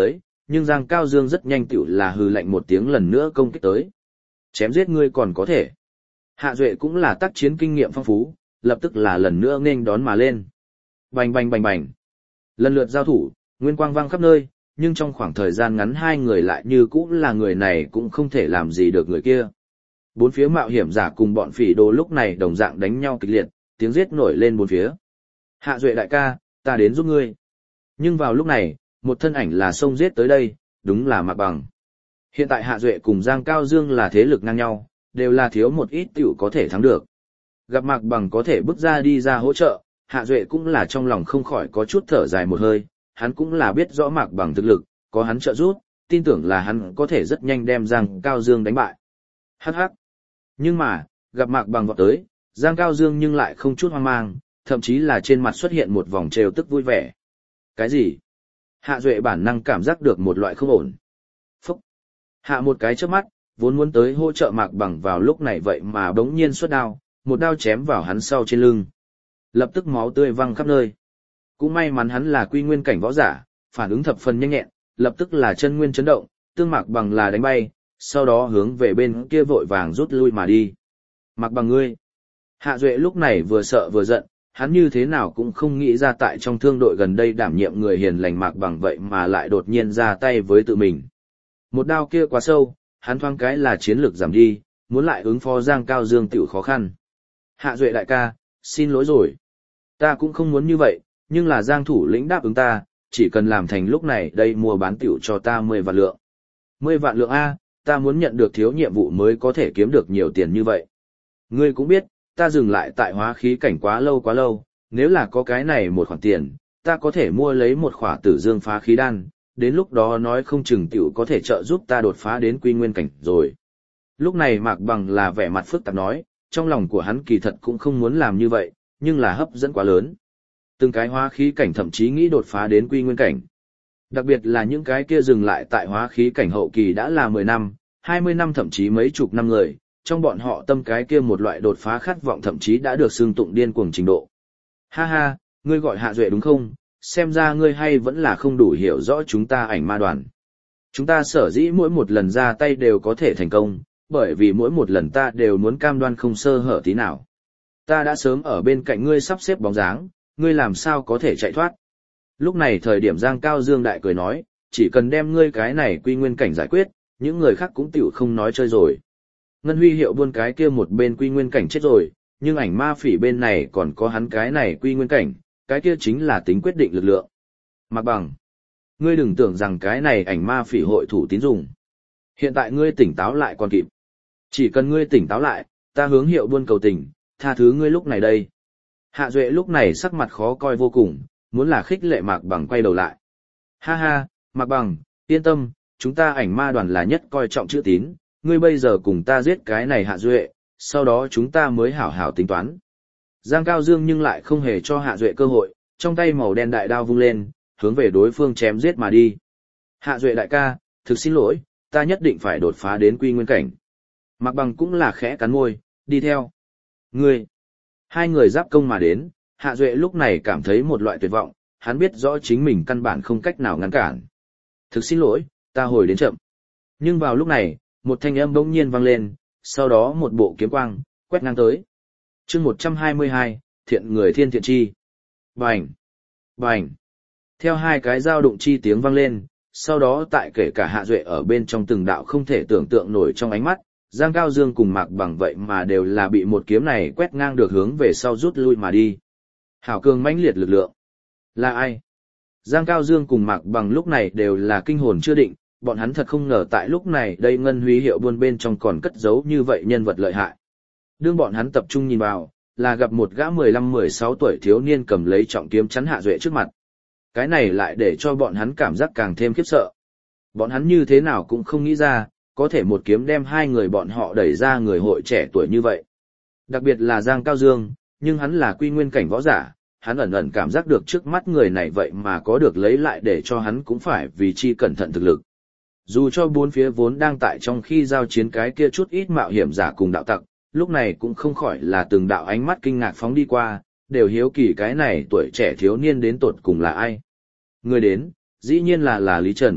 Speaker 1: nhưng Giang Cao Dương rất nhanh tựu là hừ lạnh một tiếng lần nữa công kích tới. Chém giết ngươi còn có thể. Hạ Duệ cũng là tác chiến kinh nghiệm phong phú, lập tức là lần nữa nghênh đón mà lên. Bành bành bành bành. Lần lượt giao thủ, nguyên quang vang khắp nơi, nhưng trong khoảng thời gian ngắn hai người lại như cũng là người này cũng không thể làm gì được người kia. Bốn phía mạo hiểm giả cùng bọn phỉ đồ lúc này đồng dạng đánh nhau kịch liệt, tiếng giết nổi lên bốn phía. Hạ Duệ đại ca, ta đến giúp ngươi. Nhưng vào lúc này, một thân ảnh là xông giết tới đây, đúng là Mạc Bằng. Hiện tại Hạ Duệ cùng Giang Cao Dương là thế lực ngang nhau, đều là thiếu một ít tiểu có thể thắng được. Gặp Mạc Bằng có thể bước ra đi ra hỗ trợ, Hạ Duệ cũng là trong lòng không khỏi có chút thở dài một hơi, hắn cũng là biết rõ Mạc Bằng thực lực, có hắn trợ giúp, tin tưởng là hắn có thể rất nhanh đem Giang Cao Dương đánh bại. Hắc hắc. Nhưng mà, gặp Mạc Bằng vọt tới, Giang Cao Dương nhưng lại không chút hoang mang, thậm chí là trên mặt xuất hiện một vòng trêu tức vui vẻ. Cái gì? Hạ Duệ bản năng cảm giác được một loại không ổn. Phúc! Hạ một cái chớp mắt, vốn muốn tới hỗ trợ Mạc Bằng vào lúc này vậy mà bỗng nhiên xuất đao, một đao chém vào hắn sau trên lưng. Lập tức máu tươi văng khắp nơi. Cũng may mắn hắn là quy nguyên cảnh võ giả, phản ứng thập phần nhanh nhẹn, lập tức là chân nguyên chấn động, tương Mạc Bằng là đánh bay, sau đó hướng về bên kia vội vàng rút lui mà đi. Mạc Bằng ngươi! Hạ Duệ lúc này vừa sợ vừa giận, hắn như thế nào cũng không nghĩ ra tại trong thương đội gần đây đảm nhiệm người hiền lành Mạc Bằng vậy mà lại đột nhiên ra tay với tự mình. Một đao kia quá sâu, hắn thoáng cái là chiến lược giảm đi, muốn lại ứng phó Giang Cao Dương tiểu khó khăn. Hạ Duệ đại ca, xin lỗi rồi. Ta cũng không muốn như vậy, nhưng là Giang thủ lĩnh đáp ứng ta, chỉ cần làm thành lúc này đây mua bán tiểu cho ta 10 vạn lượng. 10 vạn lượng A, ta muốn nhận được thiếu nhiệm vụ mới có thể kiếm được nhiều tiền như vậy. Ngươi cũng biết, ta dừng lại tại hóa khí cảnh quá lâu, nếu là có cái này một khoản tiền, ta có thể mua lấy một khỏa tử dương phá khí đan, đến lúc đó nói không chừng tiểu có thể trợ giúp ta đột phá đến quy nguyên cảnh rồi. Lúc này Mạc Bằng là vẻ mặt phức tạp nói, trong lòng của hắn kỳ thật cũng không muốn làm như vậy, nhưng là hấp dẫn quá lớn. Từng cái hóa khí cảnh thậm chí nghĩ đột phá đến quy nguyên cảnh. Đặc biệt là những cái kia dừng lại tại hóa khí cảnh hậu kỳ đã là 10 năm, 20 năm thậm chí mấy chục năm người, trong bọn họ tâm cái kia một loại đột phá khát vọng thậm chí đã được xưng tụng điên cuồng trình độ. Ha ha, ngươi gọi Hạ Duệ đúng không? Xem ra ngươi hay vẫn là không đủ hiểu rõ chúng ta ảnh ma đoàn. Chúng ta sở dĩ mỗi một lần ra tay đều có thể thành công, bởi vì mỗi một lần ta đều muốn cam đoan không sơ hở tí nào. Ta đã sớm ở bên cạnh ngươi sắp xếp bóng dáng, ngươi làm sao có thể chạy thoát. Lúc này thời điểm Giang Cao Dương đại cười nói, chỉ cần đem ngươi cái này quy nguyên cảnh giải quyết, những người khác cũng tiểu không nói chơi rồi. Ngân Huy Hiệu buôn cái kia một bên quy nguyên cảnh chết rồi, nhưng ảnh ma phỉ bên này còn có hắn cái này quy nguyên cảnh, cái kia chính là tính quyết định lực lượng. Mạc Bằng, ngươi đừng tưởng rằng cái này ảnh ma phỉ hội thủ tín dụng. Hiện tại ngươi tỉnh táo lại còn kịp. Chỉ cần ngươi tỉnh táo lại, ta hướng Hiệu buôn cầu tình, tha thứ ngươi lúc này đây. Hạ Duệ lúc này sắc mặt khó coi vô cùng, muốn là khích lệ Mạc Bằng quay đầu lại. Ha ha, Mạc Bằng, yên tâm, chúng ta ảnh ma đoàn là nhất coi trọng chữ tín, ngươi bây giờ cùng ta giết cái này Hạ Duệ, sau đó chúng ta mới hảo hảo tính toán. Giang Cao Dương nhưng lại không hề cho Hạ Duệ cơ hội, trong tay màu đen đại đao vung lên, hướng về đối phương chém giết mà đi. Hạ Duệ đại ca, thực xin lỗi, ta nhất định phải đột phá đến quy nguyên cảnh. Mạc Bằng cũng là khẽ cắn môi, đi theo. Ngươi! Hai người giáp công mà đến, Hạ Duệ lúc này cảm thấy một loại tuyệt vọng, hắn biết rõ chính mình căn bản không cách nào ngăn cản. Thực xin lỗi, ta hồi đến chậm. Nhưng vào lúc này, một thanh âm bỗng nhiên vang lên, sau đó một bộ kiếm quang, quét ngang tới. chương 122, thiện người thiên thiện chi. Bành! Bành! Theo hai cái dao đụng chi tiếng vang lên, sau đó tại kể cả Hạ Duệ ở bên trong từng đạo không thể tưởng tượng nổi trong ánh mắt, Giang Cao Dương cùng Mạc Bằng vậy mà đều là bị một kiếm này quét ngang được hướng về sau rút lui mà đi. Hảo cường mãnh liệt lực lượng. Là ai? Giang Cao Dương cùng Mạc Bằng lúc này đều là kinh hồn chưa định, bọn hắn thật không ngờ tại lúc này đây Ngân Huy Hiệu buôn bên trong còn cất giấu như vậy nhân vật lợi hại. Đương bọn hắn tập trung nhìn vào, là gặp một gã 15-16 tuổi thiếu niên cầm lấy trọng kiếm chắn Hạ Duệ trước mặt. Cái này lại để cho bọn hắn cảm giác càng thêm khiếp sợ. Bọn hắn như thế nào cũng không nghĩ ra, có thể một kiếm đem hai người bọn họ đẩy ra người hội trẻ tuổi như vậy. Đặc biệt là Giang Cao Dương, nhưng hắn là quy nguyên cảnh võ giả, hắn ẩn ẩn cảm giác được trước mắt người này vậy mà có được lấy lại để cho hắn cũng phải vì chi cẩn thận thực lực. Dù cho bốn phía vốn đang tại trong khi giao chiến cái kia chút ít mạo hiểm giả cùng đạo tặc, lúc này cũng không khỏi là từng đạo ánh mắt kinh ngạc phóng đi qua, đều hiếu kỳ cái này tuổi trẻ thiếu niên đến tột cùng là ai. Người đến, dĩ nhiên là Lý Trần,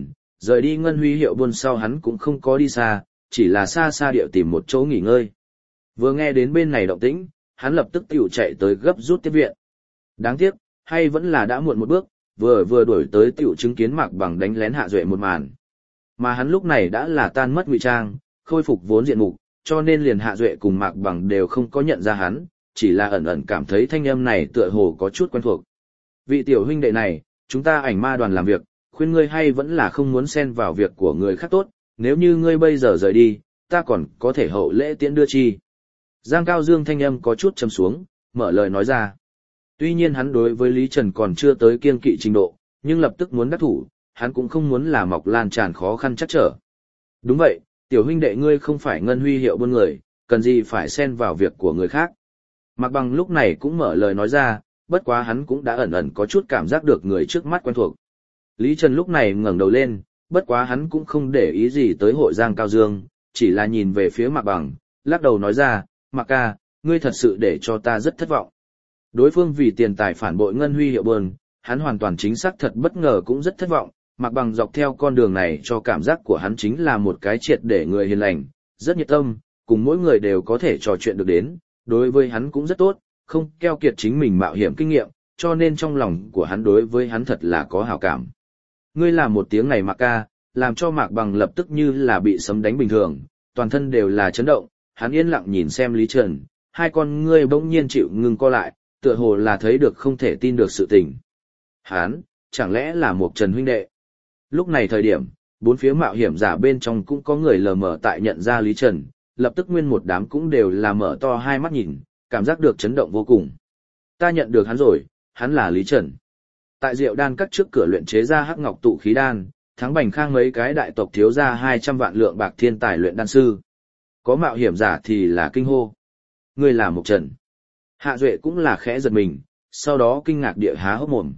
Speaker 1: rời đi ngân huy hiệu buôn sau hắn cũng không có đi xa, chỉ là xa xa điệu tìm một chỗ nghỉ ngơi. Vừa nghe đến bên này động tĩnh, hắn lập tức tiểu chạy tới gấp rút tiếp viện. Đáng tiếc, hay vẫn là đã muộn một bước, vừa đuổi tới tiểu chứng kiến Mạc Bằng đánh lén Hạ Duệ một màn. Mà hắn lúc này đã là tan mất ngụy trang, khôi phục vốn diện mục, cho nên liền Hạ Duệ cùng Mạc Bằng đều không có nhận ra hắn, chỉ là ẩn ẩn cảm thấy thanh âm này tựa hồ có chút quen thuộc. Vị tiểu huynh đệ này, chúng ta ảnh ma đoàn làm việc, khuyên ngươi hay vẫn là không muốn xen vào việc của người khác tốt, nếu như ngươi bây giờ rời đi, ta còn có thể hậu lễ tiễn đưa chi. Giang Cao Dương thanh âm có chút trầm xuống, mở lời nói ra. Tuy nhiên hắn đối với Lý Trần còn chưa tới kiêng kỵ trình độ, nhưng lập tức muốn đắc thủ, hắn cũng không muốn là mọc lan tràn khó khăn chắc trở. Đúng vậy, tiểu huynh đệ ngươi không phải ngân huy hiệu buôn người, cần gì phải xen vào việc của người khác. Mạc Bằng lúc này cũng mở lời nói ra, bất quá hắn cũng đã ẩn ẩn có chút cảm giác được người trước mắt quen thuộc. Lý Trần lúc này ngẩng đầu lên, bất quá hắn cũng không để ý gì tới hội Giang Cao Dương, chỉ là nhìn về phía Mạc Bằng, lắc đầu nói ra, Mạc ca, ngươi thật sự để cho ta rất thất vọng. Đối phương vì tiền tài phản bội ngân huy hiệu buôn, hắn hoàn toàn chính xác thật bất ngờ cũng rất thất vọng. Mạc Bằng dọc theo con đường này cho cảm giác của hắn chính là một cái triệt để người hiền lành, rất nhiệt tâm, cùng mỗi người đều có thể trò chuyện được đến, đối với hắn cũng rất tốt, không keo kiệt chính mình mạo hiểm kinh nghiệm, cho nên trong lòng của hắn đối với hắn thật là có hảo cảm. Ngươi làm một tiếng này Mạc ca, làm cho Mạc Bằng lập tức như là bị sấm đánh bình thường, toàn thân đều là chấn động, hắn yên lặng nhìn xem Lý Trần, hai con ngươi bỗng nhiên chịu ngừng co lại, tựa hồ là thấy được không thể tin được sự tình. Hắn, chẳng lẽ là một Trần huynh đệ? Lúc này thời điểm, bốn phía mạo hiểm giả bên trong cũng có người lờ mờ tại nhận ra Lý Trần, lập tức nguyên một đám cũng đều là mở to hai mắt nhìn, cảm giác được chấn động vô cùng. Ta nhận được hắn rồi, hắn là Lý Trần. Tại Diệu Đan các trước cửa luyện chế ra hắc ngọc tụ khí đan, thắng bành khang mấy cái đại tộc thiếu ra 200 vạn lượng bạc thiên tài luyện đan sư. Có mạo hiểm giả thì là kinh hô. Ngươi là Mộc Trần. Hạ Duệ cũng là khẽ giật mình, sau đó kinh ngạc địa há hốc mồm.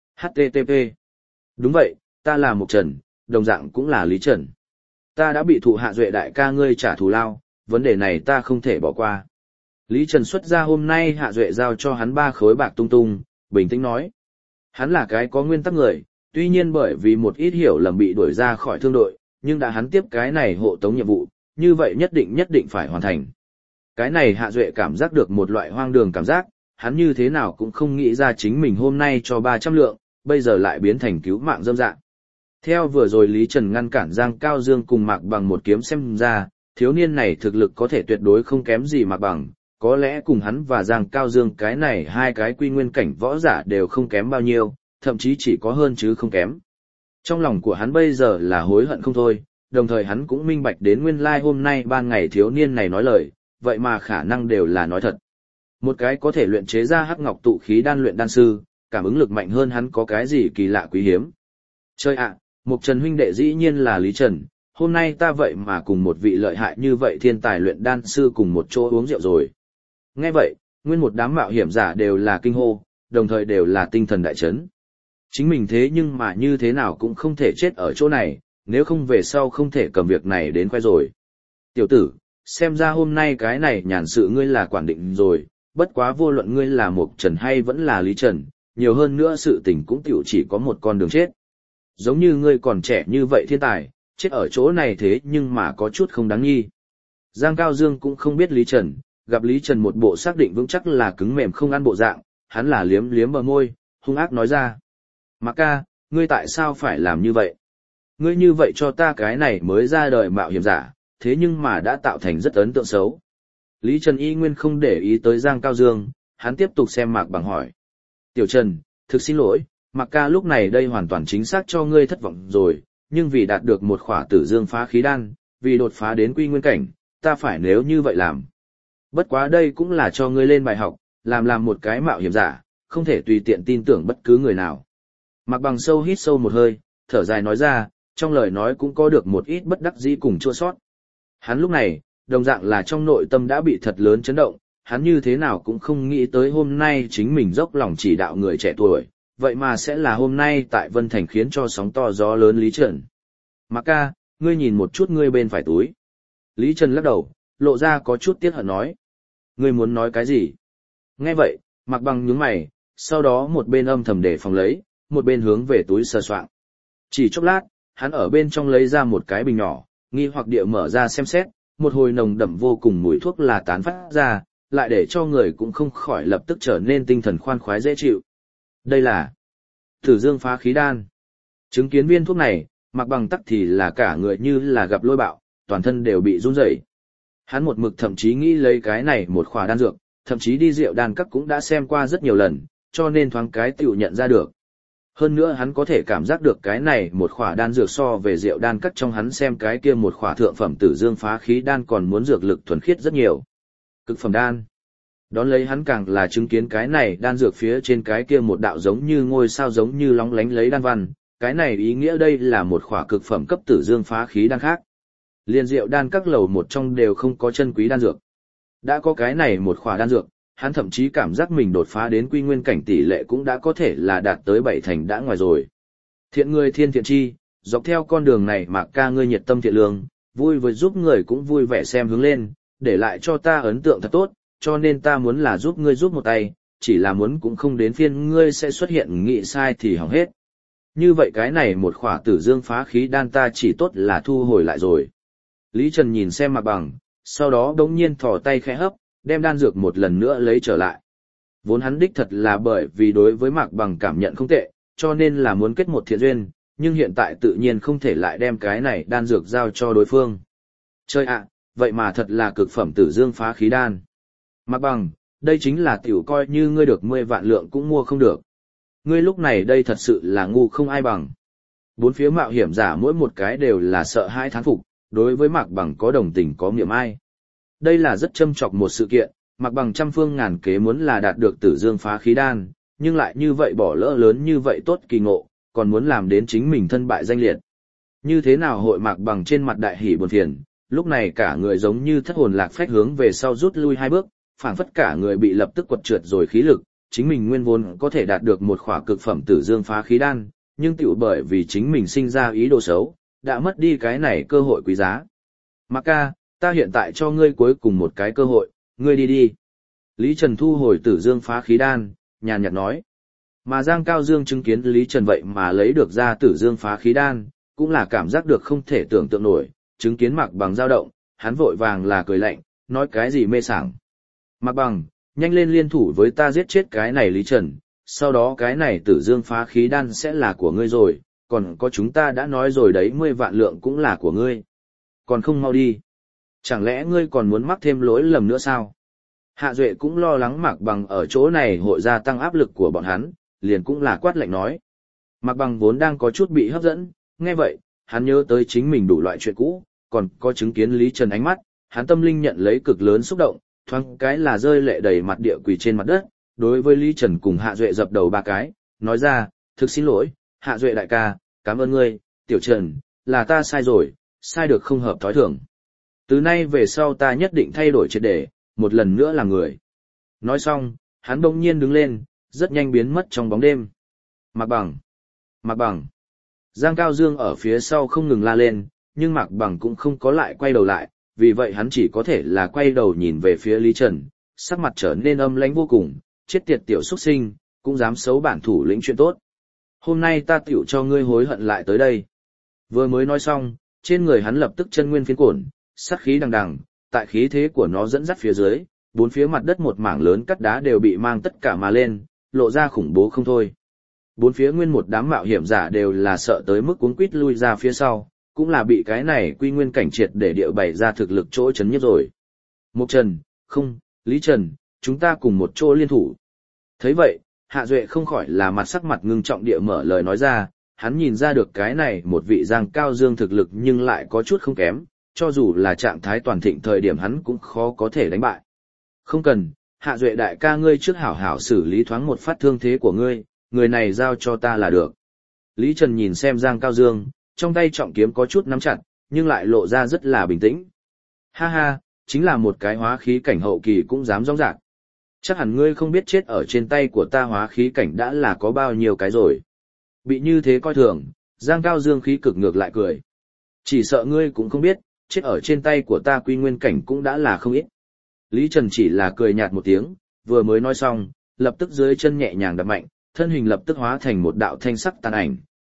Speaker 1: HTTP. Đúng vậy, ta là Mộc Trần, đồng dạng cũng là Lý Trần. Ta đã bị thụ Hạ Duệ đại ca ngươi trả thù lao, vấn đề này ta không thể bỏ qua. Lý Trần xuất ra hôm nay Hạ Duệ giao cho hắn 3 khối bạc tung tung, bình tĩnh nói. Hắn là cái có nguyên tắc người, tuy nhiên bởi vì một ít hiểu lầm bị đuổi ra khỏi thương đội, nhưng đã hắn tiếp cái này hộ tống nhiệm vụ, như vậy nhất định phải hoàn thành. Cái này Hạ Duệ cảm giác được một loại hoang đường cảm giác, hắn như thế nào cũng không nghĩ ra chính mình hôm nay cho 300 lượng, bây giờ lại biến thành cứu mạng dâm dạ. Theo vừa rồi Lý Trần ngăn cản Giang Cao Dương cùng Mạc Bằng một kiếm xem ra, thiếu niên này thực lực có thể tuyệt đối không kém gì Mạc Bằng, có lẽ cùng hắn và Giang Cao Dương cái này hai cái quy nguyên cảnh võ giả đều không kém bao nhiêu, thậm chí chỉ có hơn chứ không kém. Trong lòng của hắn bây giờ là hối hận không thôi, đồng thời hắn cũng minh bạch đến nguyên lai hôm nay ban ngày thiếu niên này nói lời, vậy mà khả năng đều là nói thật. Một cái có thể luyện chế ra hắc ngọc tụ khí đan luyện đan sư, cảm ứng lực mạnh hơn hắn có cái gì kỳ lạ quý hiếm. Chơi ạ, Mộc Trần huynh đệ dĩ nhiên là Lý Trần, hôm nay ta vậy mà cùng một vị lợi hại như vậy thiên tài luyện đan sư cùng một chỗ uống rượu rồi. Nghe vậy, nguyên một đám mạo hiểm giả đều là kinh hô, đồng thời đều là tinh thần đại chấn. Chính mình thế nhưng mà như thế nào cũng không thể chết ở chỗ này, nếu không về sau không thể cầm việc này đến khoe rồi. Tiểu tử, xem ra hôm nay cái này nhàn sự ngươi là quản định rồi, bất quá vô luận ngươi là Mộc Trần hay vẫn là Lý Trần, nhiều hơn nữa sự tình cũng tiểu chỉ có một con đường chết. Giống như ngươi còn trẻ như vậy thiên tài, chết ở chỗ này thế nhưng mà có chút không đáng nghi. Giang Cao Dương cũng không biết Lý Trần, gặp Lý Trần một bộ xác định vững chắc là cứng mềm không ăn bộ dạng, hắn là liếm liếm bờ môi, hung ác nói ra. Mạc ca, ngươi tại sao phải làm như vậy? Ngươi như vậy cho ta cái này mới ra đời mạo hiểm giả, thế nhưng mà đã tạo thành rất ấn tượng xấu. Lý Trần y nguyên không để ý tới Giang Cao Dương, hắn tiếp tục xem Mạc Bằng hỏi. Tiểu Trần, thực xin lỗi, Mạc ca lúc này đây hoàn toàn chính xác cho ngươi thất vọng rồi, nhưng vì đạt được một khỏa tử dương phá khí đan, vì đột phá đến quy nguyên cảnh, ta phải nếu như vậy làm. Bất quá đây cũng là cho ngươi lên bài học, làm một cái mạo hiểm giả, không thể tùy tiện tin tưởng bất cứ người nào. Mạc Bằng sâu hít sâu một hơi, thở dài nói ra, trong lời nói cũng có được một ít bất đắc dĩ cùng chua sót. Hắn lúc này, đồng dạng là trong nội tâm đã bị thật lớn chấn động, hắn như thế nào cũng không nghĩ tới hôm nay chính mình dốc lòng chỉ đạo người trẻ tuổi, vậy mà sẽ là hôm nay tại Vân Thành khiến cho sóng to gió lớn Lý Trần. Mạc ca, ngươi nhìn một chút ngươi bên phải túi. Lý Trần lắc đầu, lộ ra có chút tiếc hận nói. Ngươi muốn nói cái gì? Nghe vậy, Mạc Bằng nhướng mày, sau đó một bên âm thầm để phòng lấy, một bên hướng về túi sờ soạng. Chỉ chốc lát, Hắn ở bên trong lấy ra một cái bình nhỏ, nghi hoặc địa mở ra xem xét, một hồi nồng đậm vô cùng mùi thuốc là tán phát ra, lại để cho người cũng không khỏi lập tức trở nên tinh thần khoan khoái dễ chịu. Đây là Tử Dương Phá Khí Đan. Chứng kiến viên thuốc này, Mạc Bằng tắc thì là cả người như là gặp lôi bạo, toàn thân đều bị run rẩy. Hắn một mực thậm chí nghĩ lấy cái này một khỏa đan dược, thậm chí đi rượu đan các cũng đã xem qua rất nhiều lần, cho nên thoáng cái tiểu nhận ra được. Hơn nữa hắn có thể cảm giác được cái này một khỏa đan dược so về rượu đan các trong hắn xem cái kia một khỏa thượng phẩm Tử Dương Phá Khí Đan còn muốn dược lực thuần khiết rất nhiều. Cực phẩm đan. Đón lấy hắn càng là chứng kiến cái này đan dược phía trên cái kia một đạo giống như ngôi sao giống như lóng lánh lấy đan văn, cái này ý nghĩa đây là một khỏa cực phẩm cấp Tử Dương Phá Khí Đan khác. Liên rượu đan các lầu một trong đều không có chân quý đan dược. Đã có cái này một khỏa đan dược, hắn thậm chí cảm giác mình đột phá đến quy nguyên cảnh tỷ lệ cũng đã có thể là đạt tới 7 thành đã ngoài rồi. Thiện người thiên thiện chi, dọc theo con đường này Mạc ca ngươi nhiệt tâm thiện lương, vui với giúp người cũng vui vẻ xem hướng lên, để lại cho ta ấn tượng thật tốt, cho nên ta muốn là giúp ngươi giúp một tay, chỉ là muốn cũng không đến phiên ngươi sẽ xuất hiện nghĩ sai thì hỏng hết. Như vậy cái này một khỏa Tử Dương Phá Khí Đan ta chỉ tốt là thu hồi lại rồi. Lý Trần nhìn xem Mạc Bằng, sau đó đống nhiên thò tay khẽ hấp, đem đan dược một lần nữa lấy trở lại. Vốn hắn đích thật là bởi vì đối với Mạc Bằng cảm nhận không tệ, cho nên là muốn kết một thiện duyên, nhưng hiện tại tự nhiên không thể lại đem cái này đan dược giao cho đối phương. Chơi ạ, vậy mà thật là cực phẩm Tử Dương Phá Khí Đan. Mạc Bằng, đây chính là tiểu coi như ngươi được 10 vạn lượng cũng mua không được. Ngươi lúc này đây thật sự là ngu không ai bằng. Bốn phía mạo hiểm giả mỗi một cái đều là sợ hãi thán phục, đối với Mạc Bằng có đồng tình có niệm ai. Đây là rất châm chọc một sự kiện, Mạc Bằng trăm phương ngàn kế muốn là đạt được Tử Dương Phá Khí Đan, nhưng lại như vậy bỏ lỡ lớn như vậy tốt kỳ ngộ, còn muốn làm đến chính mình thân bại danh liệt. Như thế nào hội Mạc Bằng trên mặt đại hỉ buồn phiền, lúc này cả người giống như thất hồn lạc phách hướng về sau rút lui 2 bước, phảng phất cả người bị lập tức quật trượt rồi khí lực, chính mình nguyên vốn có thể đạt được một khỏa cực phẩm Tử Dương Phá Khí Đan, nhưng tiểu bởi vì chính mình sinh ra ý đồ xấu, đã mất đi cái này cơ hội quý giá. Mạc ca, ta hiện tại cho ngươi cuối cùng một cái cơ hội, ngươi đi đi. Lý Trần thu hồi Tử Dương Phá Khí Đan, nhàn nhạt nói. Mà Giang Cao Dương chứng kiến Lý Trần vậy mà lấy được ra Tử Dương Phá Khí Đan, cũng là cảm giác được không thể tưởng tượng nổi, chứng kiến Mạc Bằng dao động, hắn vội vàng là cười lạnh, nói cái gì mê sảng. Mạc Bằng, nhanh lên liên thủ với ta giết chết cái này Lý Trần, sau đó cái này Tử Dương Phá Khí Đan sẽ là của ngươi rồi, còn có chúng ta đã nói rồi đấy 10 vạn lượng cũng là của ngươi. Còn không mau đi. Chẳng lẽ ngươi còn muốn mắc thêm lỗi lầm nữa sao? Hạ Duệ cũng lo lắng Mạc Bằng ở chỗ này hội gia tăng áp lực của bọn hắn, liền cũng là quát lạnh nói. Mạc Bằng vốn đang có chút bị hấp dẫn, nghe vậy, hắn nhớ tới chính mình đủ loại chuyện cũ, còn có chứng kiến Lý Trần ánh mắt, hắn tâm linh nhận lấy cực lớn xúc động, thoáng cái là rơi lệ đầy mặt địa quỳ trên mặt đất, đối với Lý Trần cùng Hạ Duệ dập đầu 3 cái, nói ra, thực xin lỗi, Hạ Duệ đại ca, cảm ơn ngươi, Tiểu Trần, là ta sai rồi, sai được không hợp thói thường. Từ nay về sau ta nhất định thay đổi triệt để, một lần nữa là người. Nói xong, hắn bỗng nhiên đứng lên, rất nhanh biến mất trong bóng đêm. Mạc Bằng! Mạc Bằng! Giang Cao Dương ở phía sau không ngừng la lên, nhưng Mạc Bằng cũng không có lại quay đầu lại, vì vậy hắn chỉ có thể là quay đầu nhìn về phía Lý Trần, sắc mặt trở nên âm lãnh vô cùng, chết tiệt tiểu xuất sinh, cũng dám xấu bản thủ lĩnh chuyện tốt. Hôm nay ta tiểu cho ngươi hối hận lại tới đây. Vừa mới nói xong, trên người hắn lập tức chân nguyên phiến cuộn, sát khí đằng đằng, tại khí thế của nó dẫn dắt phía dưới, bốn phía mặt đất một mảng lớn cắt đá đều bị mang tất cả mà lên, lộ ra khủng bố không thôi. Bốn phía nguyên một đám mạo hiểm giả đều là sợ tới mức cuống quýt lui ra phía sau, cũng là bị cái này quy nguyên cảnh triệt để địa bày ra thực lực chỗ chấn nhất rồi. Mục Trần, không, Lý Trần, chúng ta cùng một chỗ liên thủ. Thấy vậy, Hạ Duệ không khỏi là mặt sắc mặt ngưng trọng địa mở lời nói ra, hắn nhìn ra được cái này một vị Giang Cao Dương thực lực nhưng lại có chút không kém, cho dù là trạng thái toàn thịnh thời điểm hắn cũng khó có thể đánh bại. Không cần, Hạ Duệ đại ca ngươi trước hảo hảo xử lý thoáng một phát thương thế của ngươi, người này giao cho ta là được. Lý Trần nhìn xem Giang Cao Dương, trong tay trọng kiếm có chút nắm chặt, nhưng lại lộ ra rất là bình tĩnh. Ha ha, chính là một cái hóa khí cảnh hậu kỳ cũng dám rong rạc. Chắc hẳn ngươi không biết chết ở trên tay của ta hóa khí cảnh đã là có bao nhiêu cái rồi. Bị như thế coi thường, Giang Cao Dương khí cực ngược lại cười. Chỉ sợ ngươi cũng không biết, chết ở trên tay của ta quy nguyên cảnh cũng đã là không ít. Lý Trần chỉ là cười nhạt một tiếng, vừa mới nói xong, lập tức dưới chân nhẹ nhàng đập mạnh, thân hình lập tức hóa thành một đạo thanh sắc tàn ảnh,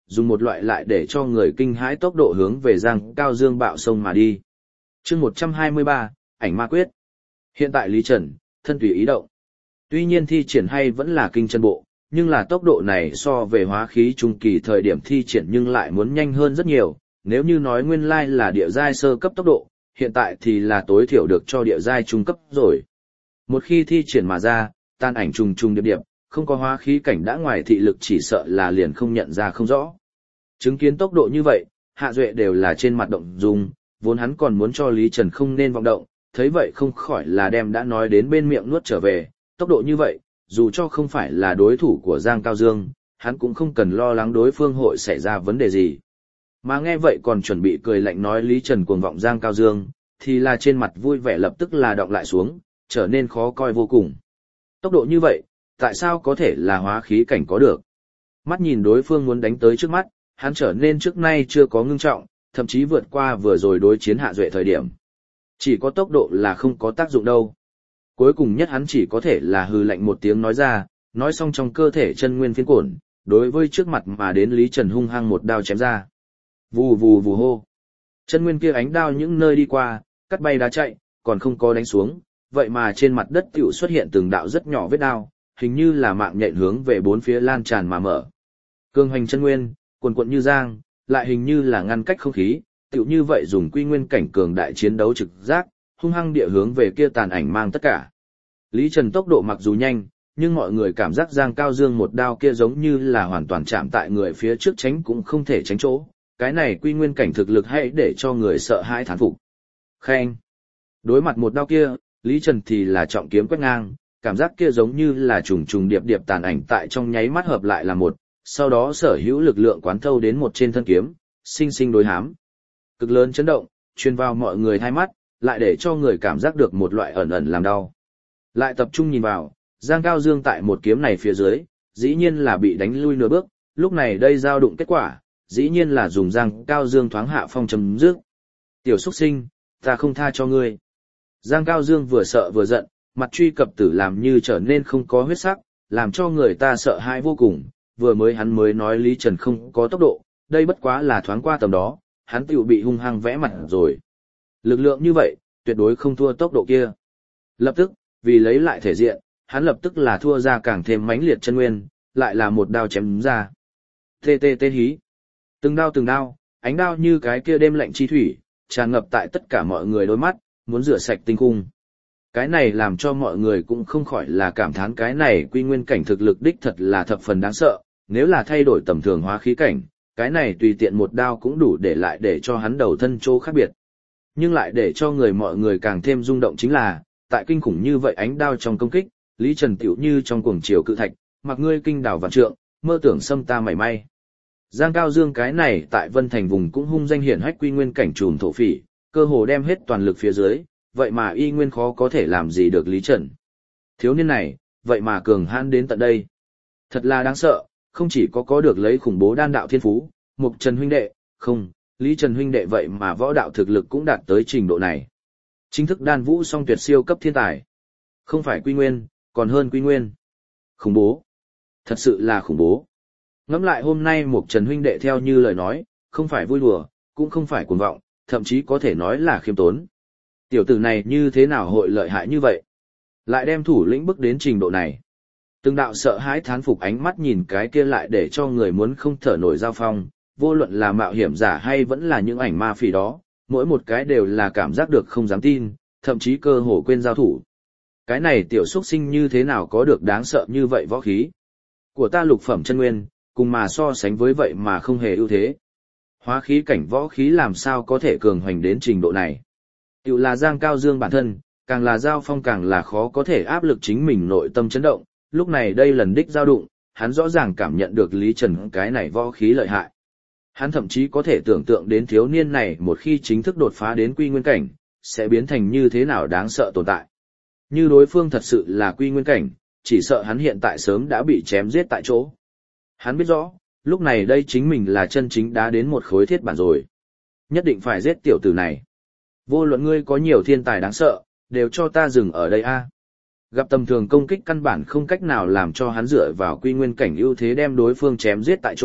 Speaker 1: dùng một loại lại để cho người kinh hãi tốc độ hướng về Giang Cao Dương bạo sông mà đi. Chương 123, ảnh ma quyết. Hiện tại Lý Trần, thân tùy ý động. Tuy nhiên thi triển hay vẫn là kinh chân bộ, nhưng là tốc độ này so về hóa khí trung kỳ thời điểm thi triển nhưng lại muốn nhanh hơn rất nhiều, nếu như nói nguyên lai là địa giai sơ cấp tốc độ, hiện tại thì là tối thiểu được cho địa giai trung cấp rồi. Một khi thi triển mà ra, tan ảnh trùng trùng điệp điệp, không có hóa khí cảnh đã ngoài thị lực chỉ sợ là liền không nhận ra không rõ. Chứng kiến tốc độ như vậy, Hạ Duệ đều là trên mặt động dung, vốn hắn còn muốn cho Lý Trần không nên vọng động, thấy vậy không khỏi là đem đã nói đến bên miệng nuốt trở về, tốc độ như vậy, dù cho không phải là đối thủ của Giang Cao Dương, hắn cũng không cần lo lắng đối phương hội xảy ra vấn đề gì. Mà nghe vậy còn chuẩn bị cười lạnh nói Lý Trần cuồng vọng Giang Cao Dương, thì là trên mặt vui vẻ lập tức là đọng lại xuống, trở nên khó coi vô cùng. Tốc độ như vậy, tại sao có thể là hóa khí cảnh có được? Mắt nhìn đối phương muốn đánh tới trước mắt, hắn trở nên trước nay chưa có ngưng trọng, thậm chí vượt qua vừa rồi đối chiến Hạ Duệ thời điểm. Chỉ có tốc độ là không có tác dụng đâu. Cuối cùng nhất hắn chỉ có thể là hừ lạnh một tiếng nói ra, nói xong trong cơ thể chân nguyên phiến cuộn, đối với trước mặt mà đến Lý Trần hung hăng một đao chém ra. Vù vù vù hô. Chân nguyên kia ánh đao những nơi đi qua, cắt bay đá chạy, còn không có đánh xuống, vậy mà trên mặt đất tiểu xuất hiện từng đạo rất nhỏ vết đao, hình như là mạng nhện hướng về bốn phía lan tràn mà mở. Cương hành chân nguyên, cuồn cuộn như giang, lại hình như là ngăn cách không khí, tiểu như vậy dùng quy nguyên cảnh cường đại chiến đấu trực giác, hung hăng địa hướng về kia tàn ảnh mang tất cả. Lý Trần tốc độ mặc dù nhanh, nhưng mọi người cảm giác Giang Cao Dương một đao kia giống như là hoàn toàn chạm tại người phía trước tránh cũng không thể tránh chỗ. Cái này quy nguyên cảnh thực lực hãy để cho người sợ hãi thán phục. Khen. Đối mặt một đao kia, Lý Trần thì là trọng kiếm quét ngang, cảm giác kia giống như là trùng trùng điệp điệp tàn ảnh tại trong nháy mắt hợp lại là một, sau đó sở hữu lực lượng quán thâu đến một trên thân kiếm, sinh sinh đối hám. Cực lớn chấn động, truyền vào mọi người hai mắt, lại để cho người cảm giác được một loại ẩn ẩn làm đau. Lại tập trung nhìn vào, Giang Cao Dương tại một kiếm này phía dưới, dĩ nhiên là bị đánh lui nửa bước, lúc này đây giao đụng kết quả, dĩ nhiên là dùng Giang Cao Dương thoáng hạ phong chấm dứt. Tiểu xuất sinh, ta không tha cho ngươi. Giang Cao Dương vừa sợ vừa giận, mặt truy cập tử làm như trở nên không có huyết sắc, làm cho người ta sợ hãi vô cùng. Vừa mới hắn mới nói Lý Trần không có tốc độ, đây bất quá là thoáng qua tầm đó, hắn tiểu bị hung hăng vẽ mặt rồi. Lực lượng như vậy, tuyệt đối không thua tốc độ kia. Lập tức, vì lấy lại thể diện, hắn lập tức là thua ra càng thêm mãnh liệt chân nguyên, lại là một đao chém ra. Tê tê tê hí. Từng đao, ánh đao như cái kia đêm lạnh chi thủy, tràn ngập tại tất cả mọi người đôi mắt, muốn rửa sạch tinh khung. Cái này làm cho mọi người cũng không khỏi là cảm thán cái này quy nguyên cảnh thực lực đích thật là thập phần đáng sợ, nếu là thay đổi tầm thường hóa khí cảnh, cái này tùy tiện một đao cũng đủ để lại để cho hắn đầu thân chỗ khác biệt. Nhưng lại để cho mọi người càng thêm rung động chính là, tại kinh khủng như vậy ánh đao trong công kích, Lý Trần tiểu như trong cuồng chiều cự thạch, mặc ngươi kinh đảo vạn trượng, mơ tưởng xâm ta mảy may. Giang Cao Dương cái này tại Vân Thành vùng cũng hung danh hiển hách quy nguyên cảnh trùm thổ phỉ, cơ hồ đem hết toàn lực phía dưới, vậy mà y nguyên khó có thể làm gì được Lý Trần. Thiếu niên này, vậy mà cường hãn đến tận đây. Thật là đáng sợ, không chỉ có được lấy khủng bố đan đạo thiên phú, Mục Trần huynh đệ, không, Lý Trần huynh đệ vậy mà võ đạo thực lực cũng đạt tới trình độ này. Chính thức đan vũ song tuyệt siêu cấp thiên tài. Không phải quy nguyên, còn hơn quy nguyên. Khủng bố. Thật sự là khủng bố. Ngẫm lại hôm nay Mục Trần huynh đệ theo như lời nói, không phải vui đùa, cũng không phải cuồng vọng, thậm chí có thể nói là khiêm tốn. Tiểu tử này như thế nào hội lợi hại như vậy? Lại đem thủ lĩnh bước đến trình độ này. Từng đạo sợ hãi thán phục ánh mắt nhìn cái kia lại để cho người muốn không thở nổi giao phong, vô luận là mạo hiểm giả hay vẫn là những ảnh ma phỉ đó, mỗi một cái đều là cảm giác được không dám tin, thậm chí cơ hồ quên giao thủ. Cái này tiểu xuất sinh như thế nào có được đáng sợ như vậy võ khí? Của ta lục phẩm chân nguyên, cùng mà so sánh với vậy mà không hề ưu thế. Hóa khí cảnh võ khí làm sao có thể cường hoành đến trình độ này? Tiểu là Giang Cao Dương bản thân, càng là giao phong càng là khó có thể áp lực chính mình nội tâm chấn động, lúc này đây lần đích giao đụng, hắn rõ ràng cảm nhận được Lý Trần cái này võ khí lợi hại. Hắn thậm chí có thể tưởng tượng đến thiếu niên này một khi chính thức đột phá đến quy nguyên cảnh, sẽ biến thành như thế nào đáng sợ tồn tại. Như đối phương thật sự là quy nguyên cảnh, chỉ sợ hắn hiện tại sớm đã bị chém giết tại chỗ. Hắn biết rõ, lúc này đây chính mình là chân chính đã đến một khối thiết bản rồi. Nhất định phải giết tiểu tử này. Vô luận ngươi có nhiều thiên tài đáng sợ, đều cho ta dừng ở đây a. Gặp tầm thường công kích căn bản không cách nào làm cho hắn dựa vào quy nguyên cảnh ưu thế đem đối phương chém giết tại chỗ,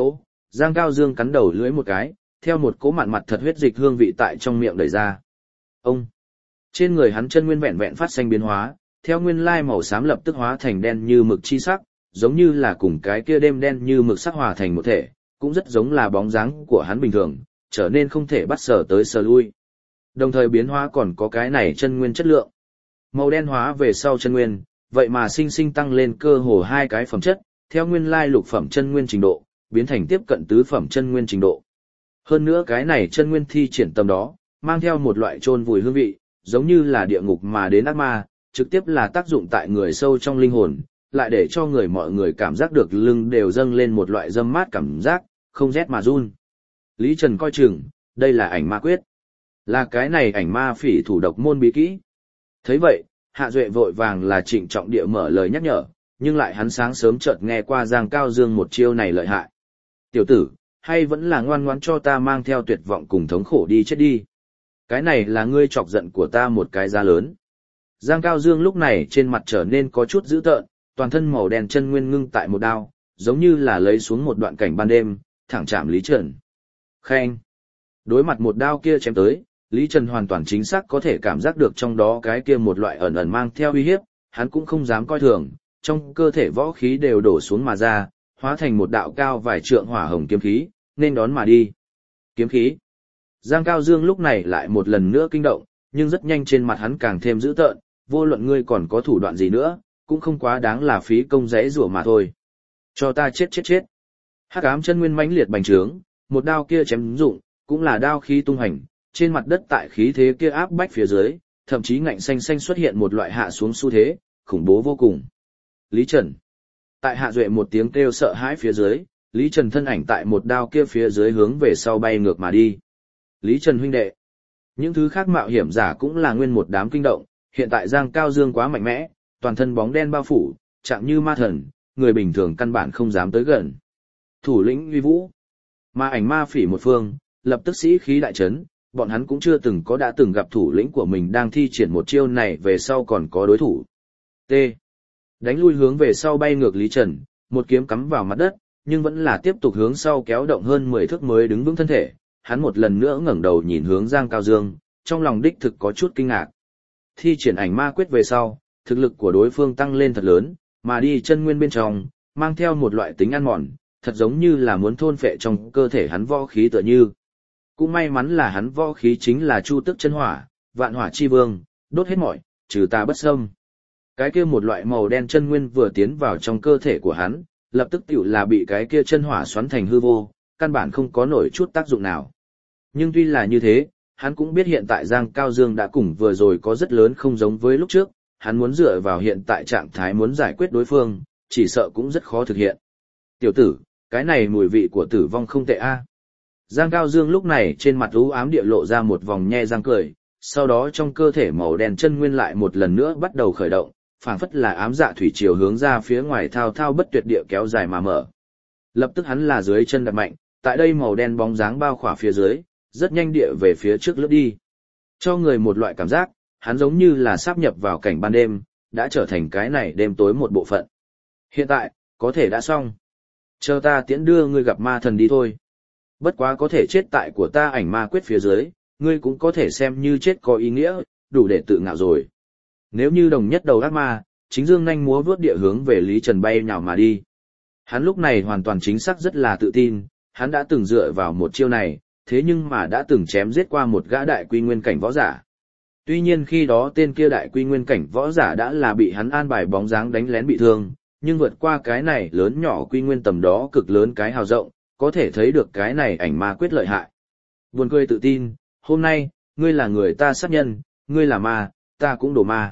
Speaker 1: Giang Cao Dương cắn đầu lưỡi một cái, theo một cỗ mặn mặt thật huyết dịch hương vị tại trong miệng đẩy ra. Ông! Trên người hắn chân nguyên vẹn vẹn phát sinh biến hóa, theo nguyên lai màu xám lập tức hóa thành đen như mực chi sắc, giống như là cùng cái kia đêm đen như mực sắc hòa thành một thể, cũng rất giống là bóng dáng của hắn bình thường, trở nên không thể bắt sở tới sở lui. Đồng thời biến hóa còn có cái này chân nguyên chất lượng. Màu đen hóa về sau chân nguyên, vậy mà sinh sinh tăng lên cơ hồ 2 cái phẩm chất, theo nguyên lai lục phẩm chân nguyên trình độ, biến thành tiếp cận tứ phẩm chân nguyên trình độ. Hơn nữa cái này chân nguyên thi triển tầm đó, mang theo một loại chôn vùi hương vị, giống như là địa ngục mà đến ác ma, trực tiếp là tác dụng tại người sâu trong linh hồn, lại để cho mọi người cảm giác được lưng đều dâng lên một loại dâm mát cảm giác, không rét mà run. Lý Trần coi chừng, đây là ảnh ma quyết. Là cái này ảnh ma phỉ thủ độc môn bí kỹ. Thấy vậy, Hạ Duệ vội vàng là trịnh trọng địa mở lời nhắc nhở, nhưng lại hắn sáng sớm chợt nghe qua Giang Cao Dương một chiêu này lợi hại. Tiểu tử, hay vẫn là ngoan ngoãn cho ta mang theo tuyệt vọng cùng thống khổ đi chết đi. Cái này là ngươi chọc giận của ta một cái giá lớn. Giang Cao Dương lúc này trên mặt trở nên có chút dữ tợn, toàn thân màu đen chân nguyên ngưng tại một đao, giống như là lấy xuống một đoạn cảnh ban đêm, thẳng chạm Lý Trần. Khen! Đối mặt một đao kia chém tới, Lý Trần hoàn toàn chính xác có thể cảm giác được trong đó cái kia một loại ẩn ẩn mang theo uy hiếp, hắn cũng không dám coi thường, trong cơ thể võ khí đều đổ xuống mà ra, hóa thành một đạo cao vài trượng hỏa hồng kiếm khí, nên đón mà đi. Kiếm khí! Giang Cao Dương lúc này lại một lần nữa kinh động, nhưng rất nhanh trên mặt hắn càng thêm dữ tợn, vô luận ngươi còn có thủ đoạn gì nữa, cũng không quá đáng là phí công rẽ rủa mà thôi. Cho ta chết chết chết. Hắc ám chân nguyên mãnh liệt bành trướng, một đao kia chém dụng, cũng là đao khí tung hành, trên mặt đất tại khí thế kia áp bách phía dưới, thậm chí ngạnh xanh xanh xuất hiện một loại hạ xuống xu thế, khủng bố vô cùng. Lý Trần. Tại Hạ Duệ một tiếng kêu sợ hãi phía dưới, Lý Trần thân ảnh tại một đao kia phía dưới hướng về sau bay ngược mà đi. Lý Trần huynh đệ. Những thứ khác mạo hiểm giả cũng là nguyên một đám kinh động, hiện tại Giang Cao Dương quá mạnh mẽ, toàn thân bóng đen bao phủ, chạm như ma thần, người bình thường căn bản không dám tới gần. Thủ lĩnh uy vũ. Mà ảnh ma phỉ một phương, lập tức sĩ khí đại chấn, bọn hắn cũng chưa từng đã từng gặp thủ lĩnh của mình đang thi triển một chiêu này về sau còn có đối thủ. T. Đánh lui hướng về sau bay ngược Lý Trần, một kiếm cắm vào mặt đất, nhưng vẫn là tiếp tục hướng sau kéo động hơn 10 thước mới đứng vững thân thể. Hắn một lần nữa ngẩng đầu nhìn hướng Giang Cao Dương, trong lòng đích thực có chút kinh ngạc. Thi triển ảnh ma quyết về sau, thực lực của đối phương tăng lên thật lớn, mà đi chân nguyên bên trong, mang theo một loại tính ăn mòn, thật giống như là muốn thôn phệ trong cơ thể hắn võ khí tựa như. Cũng may mắn là hắn võ khí chính là Chu Tức Chân Hỏa, Vạn Hỏa Chi Vương, đốt hết mọi, trừ tà bất xâm. Cái kia một loại màu đen chân nguyên vừa tiến vào trong cơ thể của hắn, lập tức tiểu là bị cái kia chân hỏa xoắn thành hư vô, căn bản không có nổi chút tác dụng nào. Nhưng tuy là như thế, hắn cũng biết hiện tại Giang Cao Dương đã cùng vừa rồi có rất lớn không giống với lúc trước, hắn muốn dựa vào hiện tại trạng thái muốn giải quyết đối phương, chỉ sợ cũng rất khó thực hiện. Tiểu tử, cái này mùi vị của tử vong không tệ a. Giang Cao Dương lúc này trên mặt u ám địa lộ ra một vòng nhe răng cười, sau đó trong cơ thể màu đen chân nguyên lại một lần nữa bắt đầu khởi động, phảng phất là ám dạ thủy triều hướng ra phía ngoài thao thao bất tuyệt địa kéo dài mà mở. Lập tức hắn là dưới chân đạp mạnh, tại đây màu đen bóng dáng bao khỏa phía dưới, rất nhanh địa về phía trước lướt đi. Cho người một loại cảm giác, hắn giống như là sáp nhập vào cảnh ban đêm, đã trở thành cái này đêm tối một bộ phận. Hiện tại, có thể đã xong. Chờ ta tiễn đưa ngươi gặp ma thần đi thôi. Bất quá có thể chết tại của ta ảnh ma quyết phía dưới, ngươi cũng có thể xem như chết có ý nghĩa, đủ để tự ngạo rồi. Nếu như đồng nhất đầu ác ma, chính dương nhanh múa vướt địa hướng về Lý Trần bay nhào mà đi. Hắn lúc này hoàn toàn chính xác rất là tự tin, hắn đã từng dựa vào một chiêu này, thế nhưng mà đã từng chém giết qua một gã đại quy nguyên cảnh võ giả. Tuy nhiên khi đó tên kia đại quy nguyên cảnh võ giả đã là bị hắn an bài bóng dáng đánh lén bị thương, nhưng vượt qua cái này lớn nhỏ quy nguyên tầm đó cực lớn cái hào rộng, có thể thấy được cái này ảnh ma quyết lợi hại. Buồn cười tự tin, hôm nay, ngươi là người ta sát nhân, ngươi là ma, ta cũng đổ ma.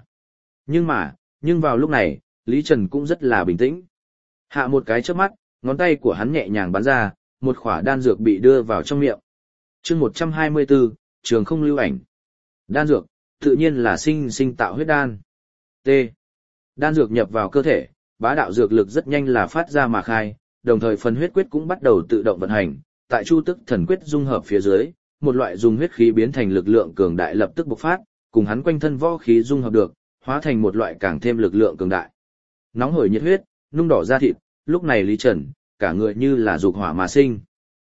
Speaker 1: Nhưng vào lúc này, Lý Trần cũng rất là bình tĩnh. Hạ một cái chớp mắt, ngón tay của hắn nhẹ nhàng bắn ra, một khỏa đan dược bị đưa vào trong miệng. Chương 124, trường không lưu ảnh. Đan dược, tự nhiên là sinh tạo huyết đan. T. Đan dược nhập vào cơ thể, bá đạo dược lực rất nhanh là phát ra mà khai, đồng thời phần huyết quyết cũng bắt đầu tự động vận hành, tại Chu Tức Thần Quyết dung hợp phía dưới, một loại dùng huyết khí biến thành lực lượng cường đại lập tức bộc phát, cùng hắn quanh thân võ khí dung hợp được, hóa thành một loại càng thêm lực lượng cường đại. Nóng hổi nhiệt huyết, nung đỏ da thịt, lúc này Lý Trần, cả người như là dục hỏa mà sinh.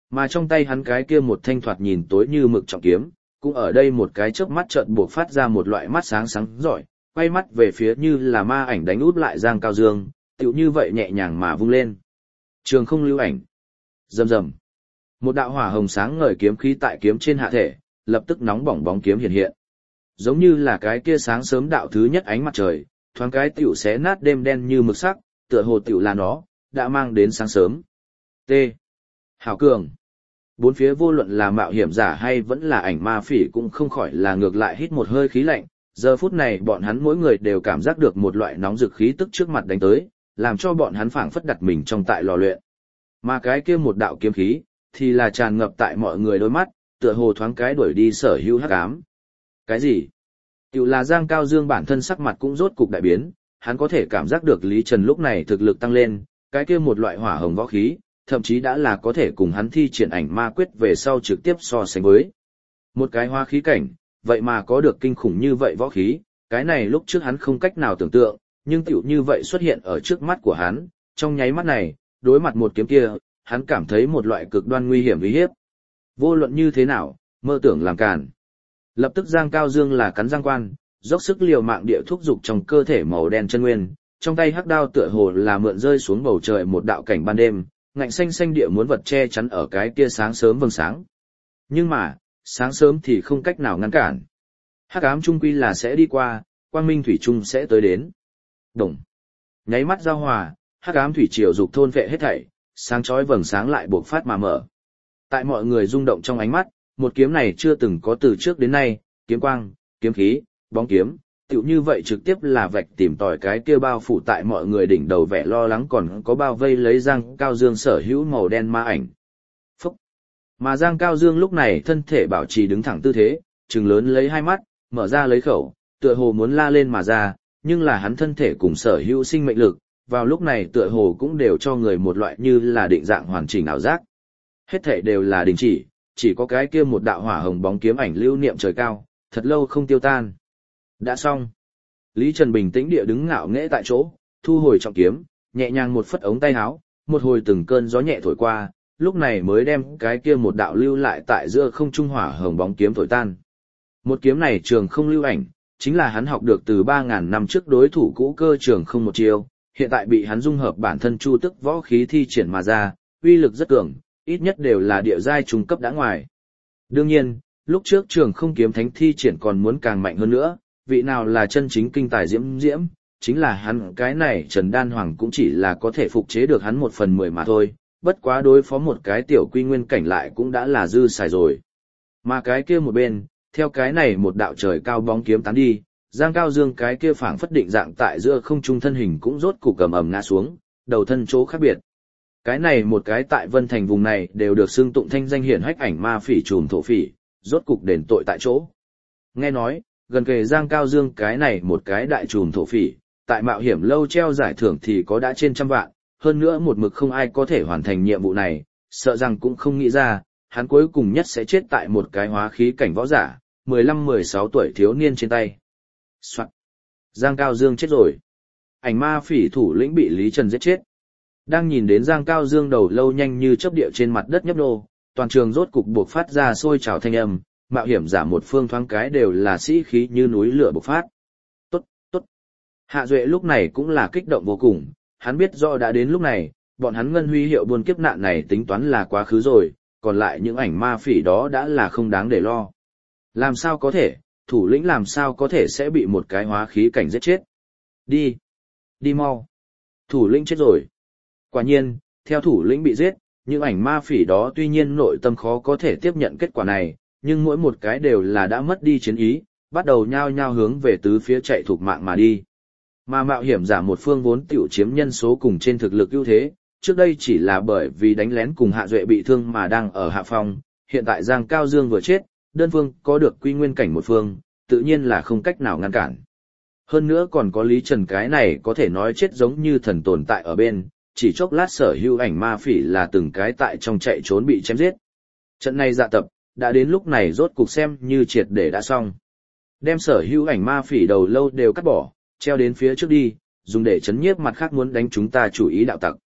Speaker 1: Mà trong tay hắn cái kia một thanh thoạt nhìn tối như mực trọng kiếm, cũng ở đây một cái chớp mắt chợt buộc phát ra một loại mắt sáng sáng giỏi, quay mắt về phía như là ma ảnh đánh út lại Giang Cao Dương, tựu như vậy nhẹ nhàng mà vung lên. Trường không lưu ảnh. Rầm rầm. Một đạo hỏa hồng sáng ngời kiếm khí tại kiếm trên hạ thể, lập tức nóng bỏng bóng kiếm hiện hiện. Giống như là cái kia sáng sớm đạo thứ nhất ánh mặt trời, thoáng cái tiểu xé nát đêm đen như mực sắc, tựa hồ tiểu là nó, đã mang đến sáng sớm. T. Hảo cường. Bốn phía vô luận là mạo hiểm giả hay vẫn là ảnh ma phỉ cũng không khỏi là ngược lại hít một hơi khí lạnh, giờ phút này bọn hắn mỗi người đều cảm giác được một loại nóng rực khí tức trước mặt đánh tới, làm cho bọn hắn phảng phất đặt mình trong tại lò luyện. Mà cái kia một đạo kiếm khí, thì là tràn ngập tại mọi người đôi mắt, tựa hồ thoáng cái đuổi đi sở hữu hắc ám. Cái gì? Tiểu là Giang Cao Dương bản thân sắc mặt cũng rốt cục đại biến, hắn có thể cảm giác được Lý Trần lúc này thực lực tăng lên, cái kia một loại hỏa hồng võ khí, thậm chí đã là có thể cùng hắn thi triển ảnh ma quyết về sau trực tiếp so sánh với. Một cái hoa khí cảnh, vậy mà có được kinh khủng như vậy võ khí, cái này lúc trước hắn không cách nào tưởng tượng, nhưng tiểu như vậy xuất hiện ở trước mắt của hắn, trong nháy mắt này, đối mặt một kiếm kia, hắn cảm thấy một loại cực đoan nguy hiểm uy hiếp. Vô luận như thế nào, mơ tưởng làm càn. Lập tức Giang Cao Dương là cắn răng quan, dốc sức liều mạng địa thúc dục trong cơ thể màu đen chân nguyên, trong tay hắc đao tựa hồ là mượn rơi xuống bầu trời một đạo cảnh ban đêm, ngạnh xanh xanh địa muốn vật che chắn ở cái kia sáng sớm vầng sáng. Nhưng mà, sáng sớm thì không cách nào ngăn cản. Hắc ám trung quy là sẽ đi qua, quang minh thủy trung sẽ tới đến. Đồng. Nháy mắt giao hòa, hắc ám thủy triều dục thôn vệ hết thảy, sáng chói vầng sáng lại buộc phát mà mở. Tại mọi người rung động trong ánh mắt, một kiếm này chưa từng có từ trước đến nay, kiếm quang, kiếm khí, bóng kiếm, tựu như vậy trực tiếp là vạch tìm tòi cái kia bao phủ tại mọi người đỉnh đầu vẻ lo lắng còn có bao vây lấy Giang Cao Dương sở hữu màu đen ma ảnh. Phúc! Mà Giang Cao Dương lúc này thân thể bảo trì đứng thẳng tư thế, trừng lớn lấy hai mắt, mở ra lấy khẩu, tựa hồ muốn la lên mà ra, nhưng là hắn thân thể cùng sở hữu sinh mệnh lực, vào lúc này tựa hồ cũng đều cho người một loại như là định dạng hoàn chỉnh ảo giác. Hết thể đều là đình chỉ có cái kia một đạo hỏa hồng bóng kiếm ảnh lưu niệm trời cao, thật lâu không tiêu tan. Đã xong. Lý Trần bình tĩnh địa đứng ngạo nghễ tại chỗ, thu hồi trọng kiếm, nhẹ nhàng một phất ống tay áo, một hồi từng cơn gió nhẹ thổi qua, lúc này mới đem cái kia một đạo lưu lại tại giữa không trung hỏa hồng bóng kiếm thổi tan. Một kiếm này trường không lưu ảnh, chính là hắn học được từ 3.000 năm trước đối thủ cũ Cơ Trường không một chiêu, hiện tại bị hắn dung hợp bản thân chu tức võ khí thi triển mà ra, uy lực rất cường, ít nhất đều là địa giai trung cấp đã ngoài. Đương nhiên, lúc trước Trường không kiếm thánh thi triển còn muốn càng mạnh hơn nữa, vị nào là chân chính kinh tài diễm diễm, chính là hắn cái này Trần Đan Hoàng cũng chỉ là có thể phục chế được hắn 1/10 mà thôi, bất quá đối phó một cái tiểu quy nguyên cảnh lại cũng đã là dư xài rồi. Mà cái kia một bên, theo cái này một đạo trời cao bóng kiếm tán đi, Giang Cao Dương cái kia phảng phất định dạng tại giữa không trung thân hình cũng rốt cục cầm ầm ngã xuống, đầu thân chỗ khác biệt. Cái này một cái tại Vân Thành vùng này đều được xưng tụng thanh danh hiển hách ảnh ma phỉ trùm thổ phỉ, rốt cục đền tội tại chỗ. Nghe nói, gần kề Giang Cao Dương cái này một cái đại trùm thổ phỉ, tại mạo hiểm lâu treo giải thưởng thì có đã trên 100 vạn, hơn nữa một mực không ai có thể hoàn thành nhiệm vụ này, sợ rằng cũng không nghĩ ra, hắn cuối cùng nhất sẽ chết tại một cái hóa khí cảnh võ giả, 15-16 tuổi thiếu niên trên tay. Soạn. Giang Cao Dương chết rồi. Ảnh ma phỉ thủ lĩnh bị Lý Trần giết chết. Đang nhìn đến Giang Cao Dương đầu lâu nhanh như chớp địa trên mặt đất nhấp nô, toàn trường rốt cục buộc phát ra sôi trào thanh âm, mạo hiểm giả một phương thoáng cái đều là sĩ khí như núi lửa bộc phát. Tốt, tốt. Hạ Duệ lúc này cũng là kích động vô cùng, hắn biết rõ đã đến lúc này, bọn hắn ngân huy hiệu buôn kiếp nạn này tính toán là quá khứ rồi, còn lại những ảnh ma phỉ đó đã là không đáng để lo. Làm sao có thể, thủ lĩnh làm sao có thể sẽ bị một cái hóa khí cảnh giết chết. Đi, đi mau. Thủ lĩnh chết rồi. Quả nhiên, theo thủ lĩnh bị giết, những ảnh ma phỉ đó tuy nhiên nội tâm khó có thể tiếp nhận kết quả này, nhưng mỗi một cái đều là đã mất đi chiến ý, bắt đầu nhao nhao hướng về tứ phía chạy thục mạng mà đi. Mà mạo hiểm giả một phương vốn tiểu chiếm nhân số cùng trên thực lực ưu thế, trước đây chỉ là bởi vì đánh lén cùng Hạ Duệ bị thương mà đang ở hạ phong, hiện tại Giang Cao Dương vừa chết, đơn phương có được quy nguyên cảnh một phương, tự nhiên là không cách nào ngăn cản. Hơn nữa còn có Lý Trần cái này có thể nói chết giống như thần tồn tại ở bên, chỉ chốc lát sở hữu ảnh ma phỉ là từng cái tại trong chạy trốn bị chém giết. Trận này dạ tập, đã đến lúc này rốt cục xem như triệt để đã xong. Đem sở hữu ảnh ma phỉ đầu lâu đều cắt bỏ, treo đến phía trước đi, dùng để chấn nhiếp mặt khác muốn đánh chúng ta chủ ý đạo tặc.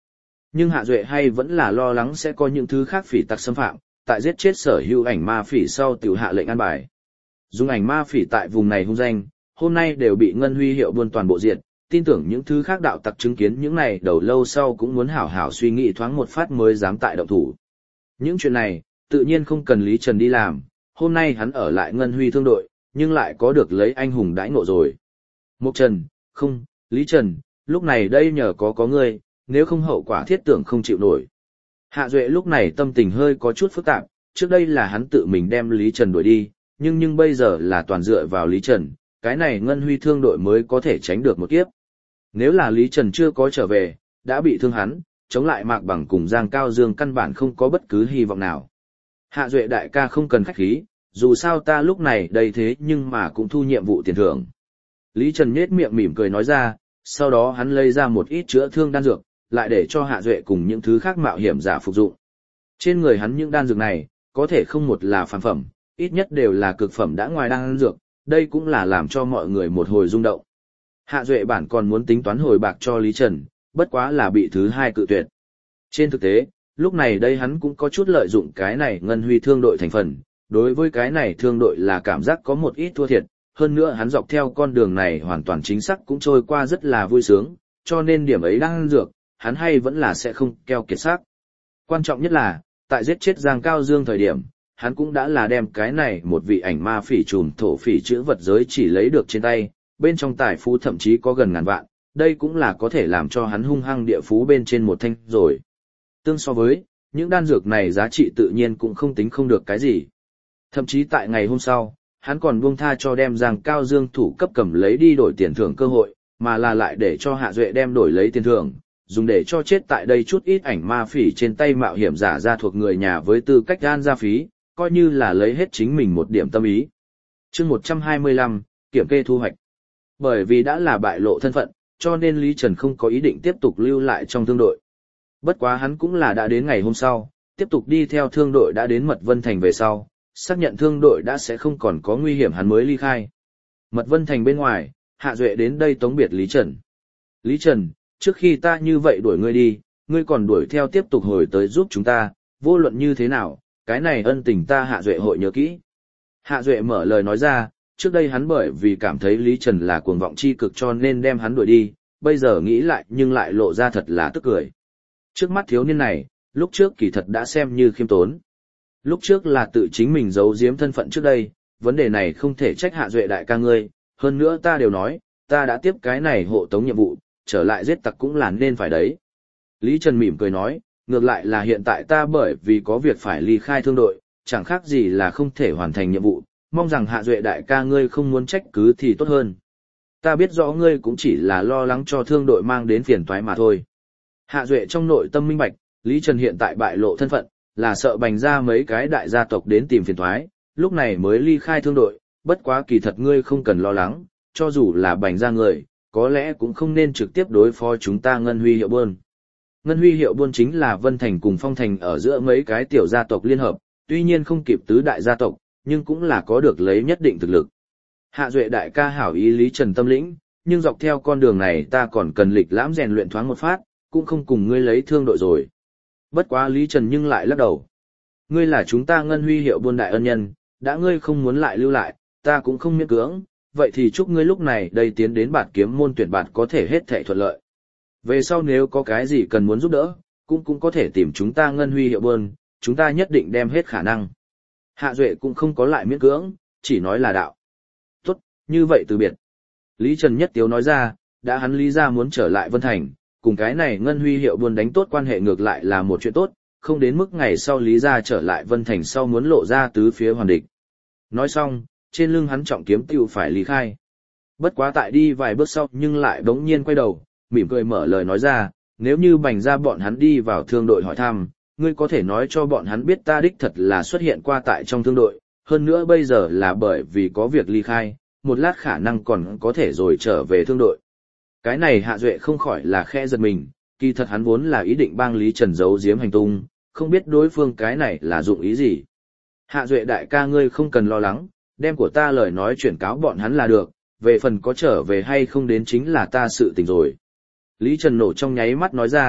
Speaker 1: Nhưng Hạ Duệ hay vẫn là lo lắng sẽ có những thứ khác phỉ tặc xâm phạm, tại giết chết sở hữu ảnh ma phỉ sau tiểu hạ lệnh an bài. Dùng ảnh ma phỉ tại vùng này hung danh, hôm nay đều bị Ngân Huy hiệu buôn toàn bộ diện, tin tưởng những thứ khác đạo tặc chứng kiến những này đầu lâu sau cũng muốn hảo hảo suy nghĩ thoáng một phát mới dám tại động thủ. Những chuyện này, tự nhiên không cần Lý Trần đi làm, hôm nay hắn ở lại Ngân Huy thương đội, nhưng lại có được lấy anh hùng đãi ngộ rồi. Mục Trần, không, Lý Trần, lúc này đây nhờ có ngươi, nếu không hậu quả thiết tưởng không chịu nổi. Hạ Duệ lúc này tâm tình hơi có chút phức tạp, trước đây là hắn tự mình đem Lý Trần đuổi đi, nhưng bây giờ là toàn dựa vào Lý Trần, cái này Ngân Huy thương đội mới có thể tránh được một kiếp. Nếu là Lý Trần chưa có trở về, đã bị thương hắn, chống lại Mạc Bằng cùng Giang Cao Dương căn bản không có bất cứ hy vọng nào. Hạ Duệ đại ca không cần khách khí, dù sao ta lúc này đây thế nhưng mà cũng thu nhiệm vụ tiền thưởng. Lý Trần nhếch miệng mỉm cười nói ra, sau đó hắn lấy ra một ít chữa thương đan dược, lại để cho Hạ Duệ cùng những thứ khác mạo hiểm giả phục dụng. Trên người hắn những đan dược này, có thể không một là phàm phẩm, ít nhất đều là cực phẩm đã ngoài đan dược, đây cũng là làm cho mọi người một hồi rung động. Hạ Duệ bản còn muốn tính toán hồi bạc cho Lý Trần, bất quá là bị thứ hai cự tuyệt. Trên thực tế, lúc này đây hắn cũng có chút lợi dụng cái này Ngân Huy thương đội thành phần, đối với cái này thương đội là cảm giác có một ít thua thiệt, hơn nữa hắn dọc theo con đường này hoàn toàn chính xác cũng trôi qua rất là vui sướng, cho nên điểm ấy đang dược, hắn hay vẫn là sẽ không keo kiệt xác. Quan trọng nhất là, tại giết chết Giang Cao Dương thời điểm, hắn cũng đã là đem cái này một vị ảnh ma phỉ trùm thổ phỉ chữ vật giới chỉ lấy được trên tay, bên trong tài phú thậm chí có gần ngàn vạn, đây cũng là có thể làm cho hắn hung hăng địa phú bên trên một thanh rồi. Tương so với, những đan dược này giá trị tự nhiên cũng không tính không được cái gì. Thậm chí tại ngày hôm sau, hắn còn buông tha cho đem Giang Cao Dương thủ cấp cầm lấy đi đổi tiền thưởng cơ hội, mà là lại để cho Hạ Duệ đem đổi lấy tiền thưởng, dùng để cho chết tại đây chút ít ảnh ma phỉ trên tay mạo hiểm giả ra thuộc người nhà với tư cách gan ra phí, coi như là lấy hết chính mình một điểm tâm ý. Chương 125, kiểm kê thu hoạch. Bởi vì đã là bại lộ thân phận, cho nên Lý Trần không có ý định tiếp tục lưu lại trong thương đội. Bất quá hắn cũng là đã đến ngày hôm sau, tiếp tục đi theo thương đội đã đến Mật Vân Thành về sau, xác nhận thương đội đã sẽ không còn có nguy hiểm hắn mới ly khai. Mật Vân Thành bên ngoài, Hạ Duệ đến đây tống biệt Lý Trần. Lý Trần, trước khi ta như vậy đuổi ngươi đi, ngươi còn đuổi theo tiếp tục hồi tới giúp chúng ta, vô luận như thế nào, cái này ân tình ta Hạ Duệ hội nhớ kỹ. Hạ Duệ mở lời nói ra, trước đây hắn bởi vì cảm thấy Lý Trần là cuồng vọng chi cực cho nên đem hắn đuổi đi, bây giờ nghĩ lại nhưng lại lộ ra thật là tức cười. Trước mắt thiếu niên này, lúc trước kỳ thật đã xem như khiêm tốn. Lúc trước là tự chính mình giấu giếm thân phận trước đây, vấn đề này không thể trách Hạ Duệ đại ca ngươi, hơn nữa ta đều nói, ta đã tiếp cái này hộ tống nhiệm vụ, trở lại giết tặc cũng là nên phải đấy. Lý Trần mỉm cười nói, ngược lại là hiện tại ta bởi vì có việc phải ly khai thương đội, chẳng khác gì là không thể hoàn thành nhiệm vụ, mong rằng Hạ Duệ đại ca ngươi không muốn trách cứ thì tốt hơn. Ta biết rõ ngươi cũng chỉ là lo lắng cho thương đội mang đến phiền toái mà thôi. Hạ Duệ trong nội tâm minh bạch, Lý Trần hiện tại bại lộ thân phận, là sợ bành ra mấy cái đại gia tộc đến tìm phiền toái, lúc này mới ly khai thương đội, bất quá kỳ thật ngươi không cần lo lắng, cho dù là bành ra người, có lẽ cũng không nên trực tiếp đối phó chúng ta Ngân Huy hiệu buôn. Ngân Huy hiệu buôn chính là Vân Thành cùng Phong Thành ở giữa mấy cái tiểu gia tộc liên hợp, tuy nhiên không kịp tứ đại gia tộc, nhưng cũng là có được lấy nhất định thực lực. Hạ Duệ đại ca hảo ý Lý Trần tâm lĩnh, nhưng dọc theo con đường này ta còn cần lịch lãm rèn luyện thoáng một phát, cũng không cùng ngươi lấy thương đội rồi. Bất quá Lý Trần nhưng lại lắc đầu. Ngươi là chúng ta Ngân Huy hiệu buôn đại ân nhân, đã ngươi không muốn lại lưu lại, ta cũng không miễn cưỡng, vậy thì chúc ngươi lúc này đây tiến đến bạt kiếm môn tuyển bạt có thể hết thảy thuận lợi. Về sau nếu có cái gì cần muốn giúp đỡ, cũng có thể tìm chúng ta Ngân Huy hiệu buôn, chúng ta nhất định đem hết khả năng. Hạ Duệ cũng không có lại miễn cưỡng, chỉ nói là đạo. Tốt, như vậy từ biệt. Lý Trần nhất tiếu nói ra, đã hắn Lý ra muốn trở lại Vân Thành, cùng cái này Ngân Huy hiệu buôn đánh tốt quan hệ ngược lại là một chuyện tốt, không đến mức ngày sau Lý ra trở lại Vân Thành sau muốn lộ ra tứ phía hoàn địch. Nói xong, trên lưng hắn trọng kiếm tiêu phải lý khai. Bất quá tại đi vài bước sau nhưng lại bỗng nhiên quay đầu, mỉm cười mở lời nói ra, nếu như bành ra bọn hắn đi vào thương đội hỏi thăm, ngươi có thể nói cho bọn hắn biết ta đích thật là xuất hiện qua tại trong thương đội, hơn nữa bây giờ là bởi vì có việc ly khai, một lát khả năng còn có thể rồi trở về thương đội. Cái này Hạ Duệ không khỏi là khe giật mình, kỳ thật hắn vốn là ý định bang Lý Trần giấu giếm hành tung, không biết đối phương cái này là dụng ý gì. Hạ Duệ đại ca ngươi không cần lo lắng, đem của ta lời nói chuyển cáo bọn hắn là được, về phần có trở về hay không đến chính là ta sự tình rồi. Lý Trần nổ trong nháy mắt nói ra,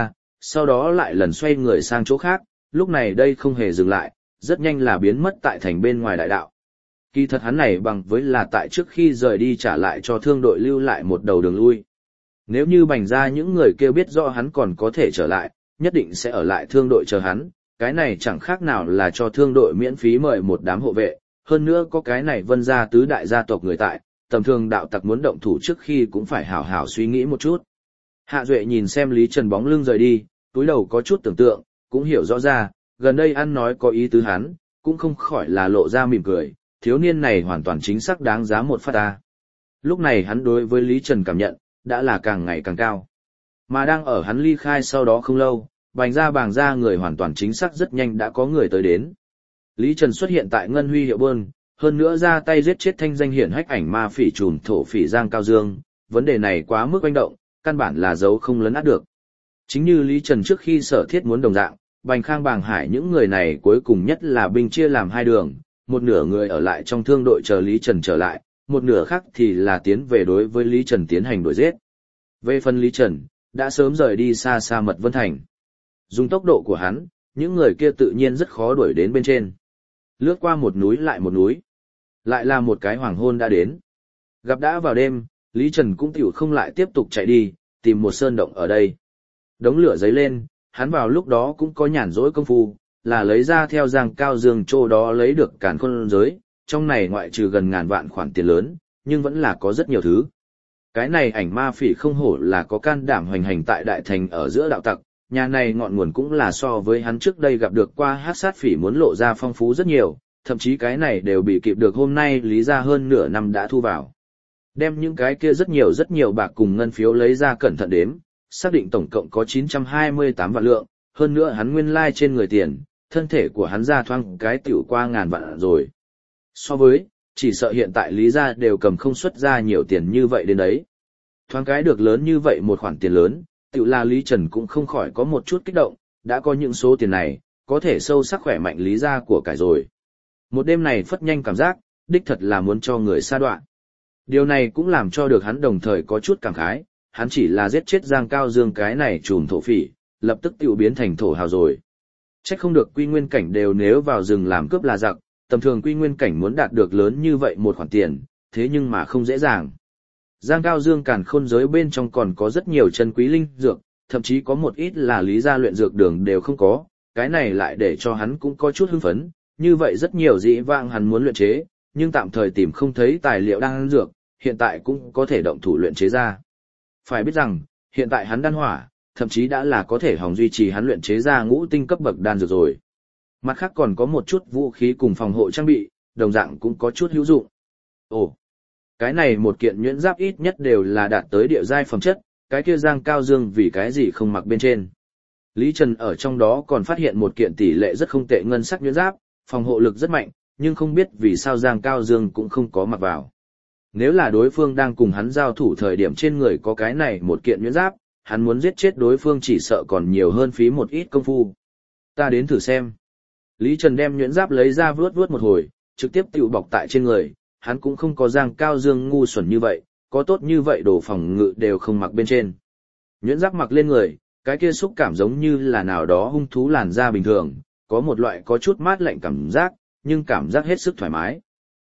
Speaker 1: sau đó lại lần xoay người sang chỗ khác, lúc này đây không hề dừng lại, rất nhanh là biến mất tại thành bên ngoài đại đạo. Kỳ thật hắn này bằng với là tại trước khi rời đi trả lại cho thương đội lưu lại một đầu đường lui. Nếu như bành ra những người kia biết rõ hắn còn có thể trở lại, nhất định sẽ ở lại thương đội chờ hắn, cái này chẳng khác nào là cho thương đội miễn phí mời một đám hộ vệ, hơn nữa có cái này Vân gia tứ đại gia tộc người tại, tầm thường đạo tặc muốn động thủ trước khi cũng phải hảo hảo suy nghĩ một chút. Hạ Duệ nhìn xem Lý Trần bóng lưng rời đi, túi đầu có chút tưởng tượng, cũng hiểu rõ ra, gần đây ăn nói có ý tứ hắn, cũng không khỏi là lộ ra mỉm cười, thiếu niên này hoàn toàn chính xác đáng giá một phát ta. Lúc này hắn đối với Lý Trần cảm nhận, đã là càng ngày càng cao. Mà đang ở hắn ly khai sau đó không lâu, bàng ra người hoàn toàn chính xác rất nhanh đã có người tới đến. Lý Trần xuất hiện tại Ngân Huy hiệu bơn, hơn nữa ra tay giết chết thanh danh hiển hách ảnh ma phỉ trùm thổ phỉ Giang Cao Dương, vấn đề này quá mức oanh động, căn bản là dấu không lấn át được. Chính như Lý Trần trước khi sở thiết muốn đồng dạng, Bành Khang Bàng Hải những người này cuối cùng nhất là binh chia làm hai đường, một nửa người ở lại trong thương đội chờ Lý Trần trở lại, một nửa khác thì là tiến về đối với Lý Trần tiến hành đuổi giết. Về phần Lý Trần, đã sớm rời đi xa xa Mật Vân Thành. Dùng tốc độ của hắn, những người kia tự nhiên rất khó đuổi đến bên trên. Lướt qua một núi lại một núi. Lại là một cái hoàng hôn đã đến. Gặp đã vào đêm, Lý Trần cũng tiểu không lại tiếp tục chạy đi, tìm một sơn động ở đây. Đống lửa dấy lên, hắn vào lúc đó cũng có nhàn rỗi công phu, là lấy ra theo Giang Cao Dương chỗ đó lấy được càn khôn giới, trong này ngoại trừ gần ngàn vạn khoản tiền lớn, nhưng vẫn là có rất nhiều thứ. Cái này ảnh ma phỉ không hổ là có can đảm hoành hành tại đại thành ở giữa đạo tặc, nhà này ngọn nguồn cũng là so với hắn trước đây gặp được qua hát sát phỉ muốn lộ ra phong phú rất nhiều, thậm chí cái này đều bị kịp được hôm nay Lý ra hơn nửa năm đã thu vào. Đem những cái kia rất nhiều bạc cùng ngân phiếu lấy ra cẩn thận đếm, xác định tổng cộng có 928 vạn lượng, hơn nữa hắn nguyên lai trên người tiền, thân thể của hắn ra thoang cái tiểu qua ngàn vạn rồi. So với, chỉ sợ hiện tại Lý gia đều cầm không xuất ra nhiều tiền như vậy đến đấy. Thoáng cái được lớn như vậy một khoản tiền lớn, tiểu là Lý Trần cũng không khỏi có một chút kích động, đã có những số tiền này, có thể sâu sắc khỏe mạnh Lý gia của cải rồi. Một đêm này phất nhanh cảm giác, đích thật là muốn cho người sa đoạn. Điều này cũng làm cho được hắn đồng thời có chút cảm khái, hắn chỉ là giết chết Giang Cao Dương cái này trùm thổ phỉ, lập tức tiểu biến thành thổ hào rồi. Trách không được quy nguyên cảnh đều nếu vào rừng làm cướp là giặc, tầm thường quy nguyên cảnh muốn đạt được lớn như vậy một khoản tiền, thế nhưng mà không dễ dàng. Giang Cao Dương càn khôn giới bên trong còn có rất nhiều chân quý linh dược, thậm chí có một ít là Lý gia luyện dược đường đều không có, cái này lại để cho hắn cũng có chút hưng phấn, như vậy rất nhiều dĩ vãng hắn muốn luyện chế, nhưng tạm thời tìm không thấy tài liệu đan dược, hiện tại cũng có thể động thủ luyện chế ra. Phải biết rằng, hiện tại hắn đan hỏa, thậm chí đã là có thể hòng duy trì hắn luyện chế ra ngũ tinh cấp bậc đan dược rồi. Mặt khác còn có một chút vũ khí cùng phòng hộ trang bị, đồng dạng cũng có chút hữu dụng. Ồ, cái này một kiện nhuyễn giáp ít nhất đều là đạt tới địa giai phẩm chất, cái kia Giang Cao Dương vì cái gì không mặc bên trên. Lý Trần ở trong đó còn phát hiện một kiện tỷ lệ rất không tệ ngân sắc nhuyễn giáp, phòng hộ lực rất mạnh, nhưng không biết vì sao Giang Cao Dương cũng không có mặc vào. Nếu là đối phương đang cùng hắn giao thủ thời điểm trên người có cái này một kiện nhuyễn giáp, hắn muốn giết chết đối phương chỉ sợ còn nhiều hơn phí một ít công phu. Ta đến thử xem. Lý Trần đem nhuyễn giáp lấy ra vuốt vuốt một hồi, trực tiếp tiểu bọc tại trên người, hắn cũng không có Giang Cao Dương ngu xuẩn như vậy, có tốt như vậy đồ phòng ngự đều không mặc bên trên. Nhuyễn giáp mặc lên người, cái kia xúc cảm giống như là nào đó hung thú làn da bình thường, có một loại có chút mát lạnh cảm giác, nhưng cảm giác hết sức thoải mái.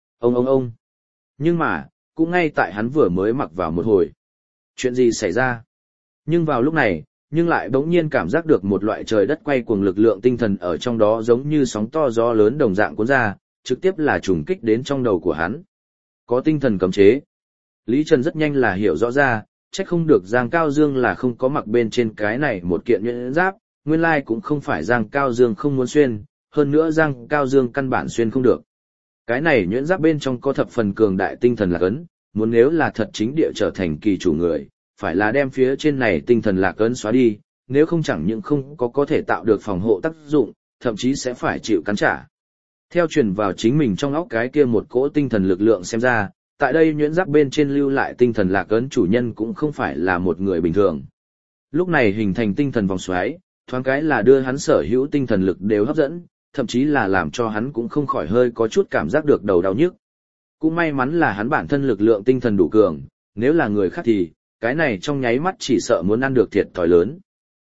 Speaker 1: Ông. Nhưng mà, cũng ngay tại hắn vừa mới mặc vào một hồi. Chuyện gì xảy ra? Nhưng vào lúc này, nhưng lại bỗng nhiên cảm giác được một loại trời đất quay cuồng lực lượng tinh thần ở trong đó giống như sóng to gió lớn đồng dạng cuốn ra, trực tiếp là trùng kích đến trong đầu của hắn. Có tinh thần cấm chế. Lý Trần rất nhanh là hiểu rõ ra, trách không được Giang Cao Dương là không có mặc bên trên cái này một kiện nhuyễn giáp, nguyên lai cũng không phải Giang Cao Dương không muốn xuyên, hơn nữa Giang Cao Dương căn bản xuyên không được. Cái này nhuyễn giáp bên trong có thập phần cường đại tinh thần lạc ấn, muốn nếu là thật chính địa trở thành kỳ chủ người, phải là đem phía trên này tinh thần lạc ấn xóa đi, nếu không chẳng những không có thể tạo được phòng hộ tác dụng, thậm chí sẽ phải chịu cắn trả. Theo truyền vào chính mình trong óc cái kia một cỗ tinh thần lực lượng xem ra, tại đây nhuyễn giáp bên trên lưu lại tinh thần lạc ấn chủ nhân cũng không phải là một người bình thường. Lúc này hình thành tinh thần vòng xoáy, thoáng cái là đưa hắn sở hữu tinh thần lực đều hấp dẫn, thậm chí là làm cho hắn cũng không khỏi hơi có chút cảm giác được đầu đau nhức. Cũng may mắn là hắn bản thân lực lượng tinh thần đủ cường, nếu là người khác thì, cái này trong nháy mắt chỉ sợ muốn ăn được thiệt thòi lớn.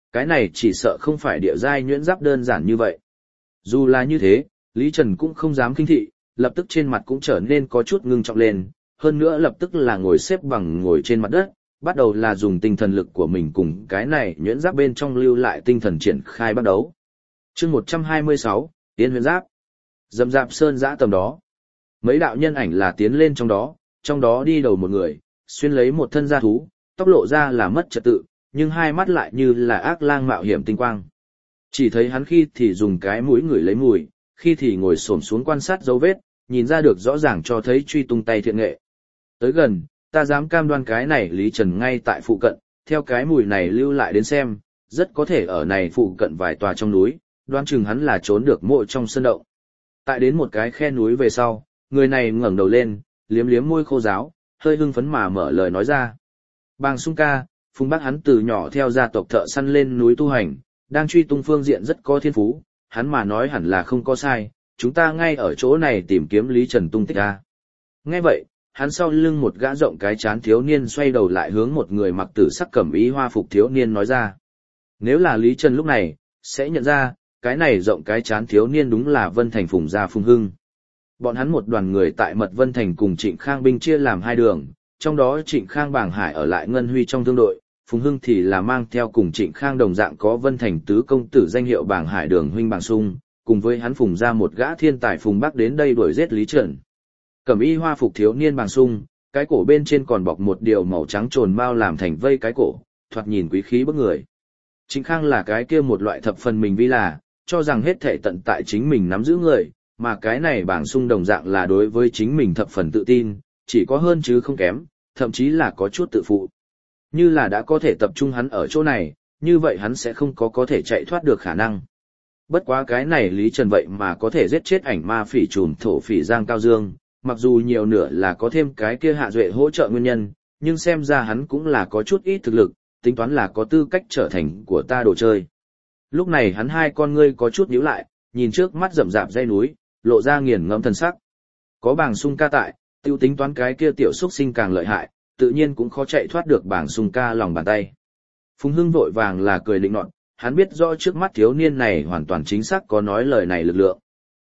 Speaker 1: cái này chỉ sợ không phải địa giai nhuyễn giáp đơn giản như vậy. Dù là như thế, Lý Trần cũng không dám khinh thị, lập tức trên mặt cũng trở nên có chút ngưng trọng lên, hơn nữa lập tức là ngồi xếp bằng ngồi trên mặt đất, bắt đầu là dùng tinh thần lực của mình cùng cái này nhuyễn giáp bên trong lưu lại tinh thần triển khai bắt đấu. Chương 126, Tiên Huyền Giáp. Dầm dạp sơn dã tầm đó. Mấy đạo nhân ảnh là tiến lên trong đó đi đầu một người, xuyên lấy một thân da thú, tóc lộ ra là mất trật tự, nhưng hai mắt lại như là ác lang mạo hiểm tinh quang. Chỉ thấy hắn khi thì dùng cái mũi ngửi lấy mùi, khi thì ngồi xổm xuống quan sát dấu vết, nhìn ra được rõ ràng cho thấy truy tung tay thiện nghệ. Tới gần, ta dám cam đoan cái này Lý Trần ngay tại phụ cận, theo cái mùi này lưu lại đến xem, rất có thể ở này phụ cận vài tòa trong núi, đoán chừng hắn là trốn được mộ trong sơn động. Tại đến một cái khe núi về sau, người này ngẩng đầu lên, liếm liếm môi khô ráo, hơi hưng phấn mà mở lời nói ra. Bàng Sung ca, Phùng Bác hắn từ nhỏ theo gia tộc thợ săn lên núi tu hành, đang truy tung phương diện rất có thiên phú, hắn mà nói hẳn là không có sai, chúng ta ngay ở chỗ này tìm kiếm Lý Trần tung tích a. Nghe vậy, hắn sau lưng một gã rộng cái chán thiếu niên xoay đầu lại hướng một người mặc tử sắc cẩm y hoa phục thiếu niên nói ra. Nếu là Lý Trần lúc này, sẽ nhận ra, cái này rộng cái chán thiếu niên đúng là Vân Thành Phùng gia Phùng Hưng. Bọn hắn một đoàn người tại Mật Vân Thành cùng Trịnh Khang binh chia làm hai đường, trong đó Trịnh Khang Bàng Hải ở lại Ngân Huy trong thương đội, Phùng Hưng thì là mang theo cùng Trịnh Khang đồng dạng có Vân Thành tứ công tử danh hiệu Bàng Hải Đường huynh Bàng Sung, cùng với hắn Phùng ra một gã thiên tài Phùng Bắc đến đây đuổi giết Lý Trần. Cẩm y hoa phục thiếu niên Bàng Sung, cái cổ bên trên còn bọc một điều màu trắng trồn mao làm thành vây cái cổ, thoạt nhìn quý khí bức người. Trịnh Khang là cái kia một loại thập phần mình vi là, cho rằng hết thảy tận tại chính mình nắm giữ người, mà cái này Bàng Sung đồng dạng là đối với chính mình thập phần tự tin, chỉ có hơn chứ không kém, thậm chí là có chút tự phụ. Như là đã có thể tập trung hắn ở chỗ này, như vậy hắn sẽ không có thể chạy thoát được khả năng. Bất quá cái này Lý Trần vậy mà có thể giết chết ảnh ma phỉ trùm thổ phỉ Giang Cao Dương, mặc dù nhiều nửa là có thêm cái kia Hạ Duệ hỗ trợ nguyên nhân, nhưng xem ra hắn cũng là có chút ít thực lực, tính toán là có tư cách trở thành của ta đồ chơi. Lúc này hắn hai con ngươi có chút nhíu lại, nhìn trước mắt rậm rạp dãy núi, lộ ra nghiền ngẫm thần sắc. Có Bàng Sung ca tại, tiêu tính toán cái kia tiểu xúc sinh càng lợi hại, tự nhiên cũng khó chạy thoát được Bàng Sung ca lòng bàn tay. Phùng Hưng vội vàng là cười định nọt, hắn biết rõ trước mắt thiếu niên này hoàn toàn chính xác có nói lời này lực lượng.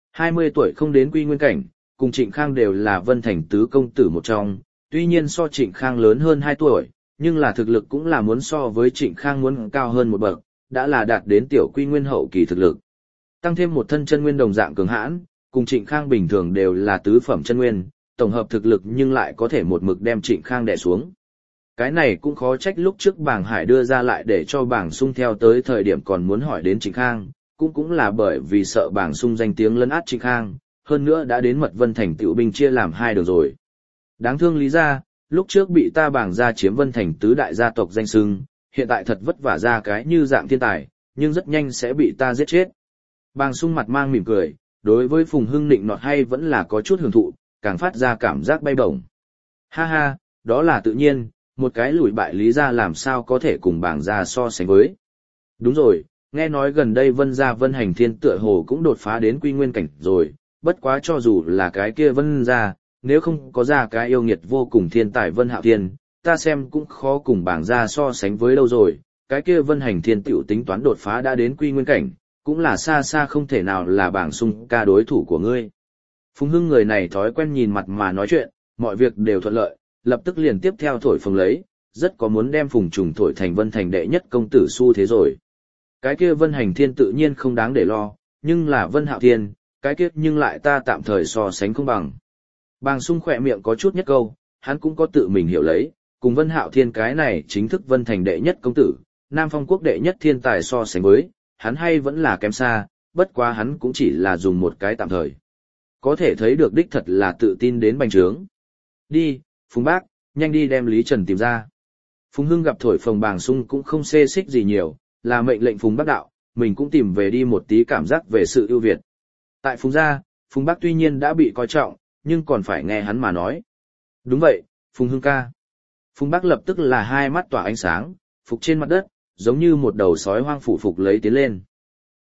Speaker 1: 20 tuổi không đến quy nguyên cảnh, cùng Trịnh Khang đều là Vân Thành tứ công tử một trong, tuy nhiên so Trịnh Khang lớn hơn 2 tuổi, nhưng là thực lực cũng là muốn so với Trịnh Khang muốn cao hơn một bậc, đã là đạt đến tiểu quy nguyên hậu kỳ thực lực. Tăng thêm một thân chân nguyên đồng dạng cường hãn, cùng Trịnh Khang bình thường đều là tứ phẩm chân nguyên, tổng hợp thực lực nhưng lại có thể một mực đem Trịnh Khang đè xuống. Cái này cũng khó trách lúc trước Bàng Hải đưa ra lại để cho Bàng Sung theo tới thời điểm còn muốn hỏi đến Trịnh Khang, cũng là bởi vì sợ Bàng Sung danh tiếng lấn át Trịnh Khang, hơn nữa đã đến Mật Vân Thành tiểu binh chia làm hai đường rồi. Đáng thương Lý gia, lúc trước bị ta Bàng gia chiếm Vân Thành tứ đại gia tộc danh xưng, hiện tại thật vất vả ra cái như dạng thiên tài, nhưng rất nhanh sẽ bị ta giết chết. Bàng Sung mặt mang mỉm cười, đối với Phùng Hưng nịnh nọt hay vẫn là có chút hưởng thụ, càng phát ra cảm giác bay bổng. Ha ha, đó là tự nhiên, một cái lùi bại Lý gia làm sao có thể cùng Bàng gia so sánh với. Đúng rồi, nghe nói gần đây Vân gia Vân Hành Thiên tựa hồ cũng đột phá đến quy nguyên cảnh rồi, bất quá cho dù là cái kia Vân gia, nếu không có ra cái yêu nghiệt vô cùng thiên tài Vân Hạo Thiên, ta xem cũng khó cùng Bàng gia so sánh với đâu rồi, cái kia Vân Hành Thiên tiểu tính toán đột phá đã đến quy nguyên cảnh, cũng là xa xa không thể nào là Bàng Sung ca đối thủ của ngươi. Phùng Hưng người này thói quen nhìn mặt mà nói chuyện, mọi việc đều thuận lợi, lập tức liền tiếp theo thổi phồng lấy, rất có muốn đem Phùng Trùng thổi thành Vân Thành đệ nhất công tử xu thế rồi. Cái kia Vân Hành Thiên tự nhiên không đáng để lo, nhưng là Vân Hạo Thiên, cái kia nhưng lại ta tạm thời so sánh không bằng. Bàng Sung khỏe miệng có chút nhất câu, hắn cũng có tự mình hiểu lấy, cùng Vân Hạo Thiên cái này chính thức Vân Thành đệ nhất công tử, Nam Phong quốc đệ nhất thiên tài so sánh với, hắn hay vẫn là kém xa, bất quá hắn cũng chỉ là dùng một cái tạm thời. Có thể thấy được đích thật là tự tin đến bành trướng. Đi, Phùng bác, nhanh đi đem Lý Trần tìm ra. Phùng Hưng gặp thổi phồng Bàng Sung cũng không xê xích gì nhiều, là mệnh lệnh Phùng bác đạo, mình cũng tìm về đi một tí cảm giác về sự ưu việt. Tại Phùng gia, Phùng bác tuy nhiên đã bị coi trọng, nhưng còn phải nghe hắn mà nói. Đúng vậy, Phùng Hưng ca. Phùng bác lập tức là hai mắt tỏa ánh sáng, phục trên mặt đất, giống như một đầu sói hoang phủ phục lấy tiến lên.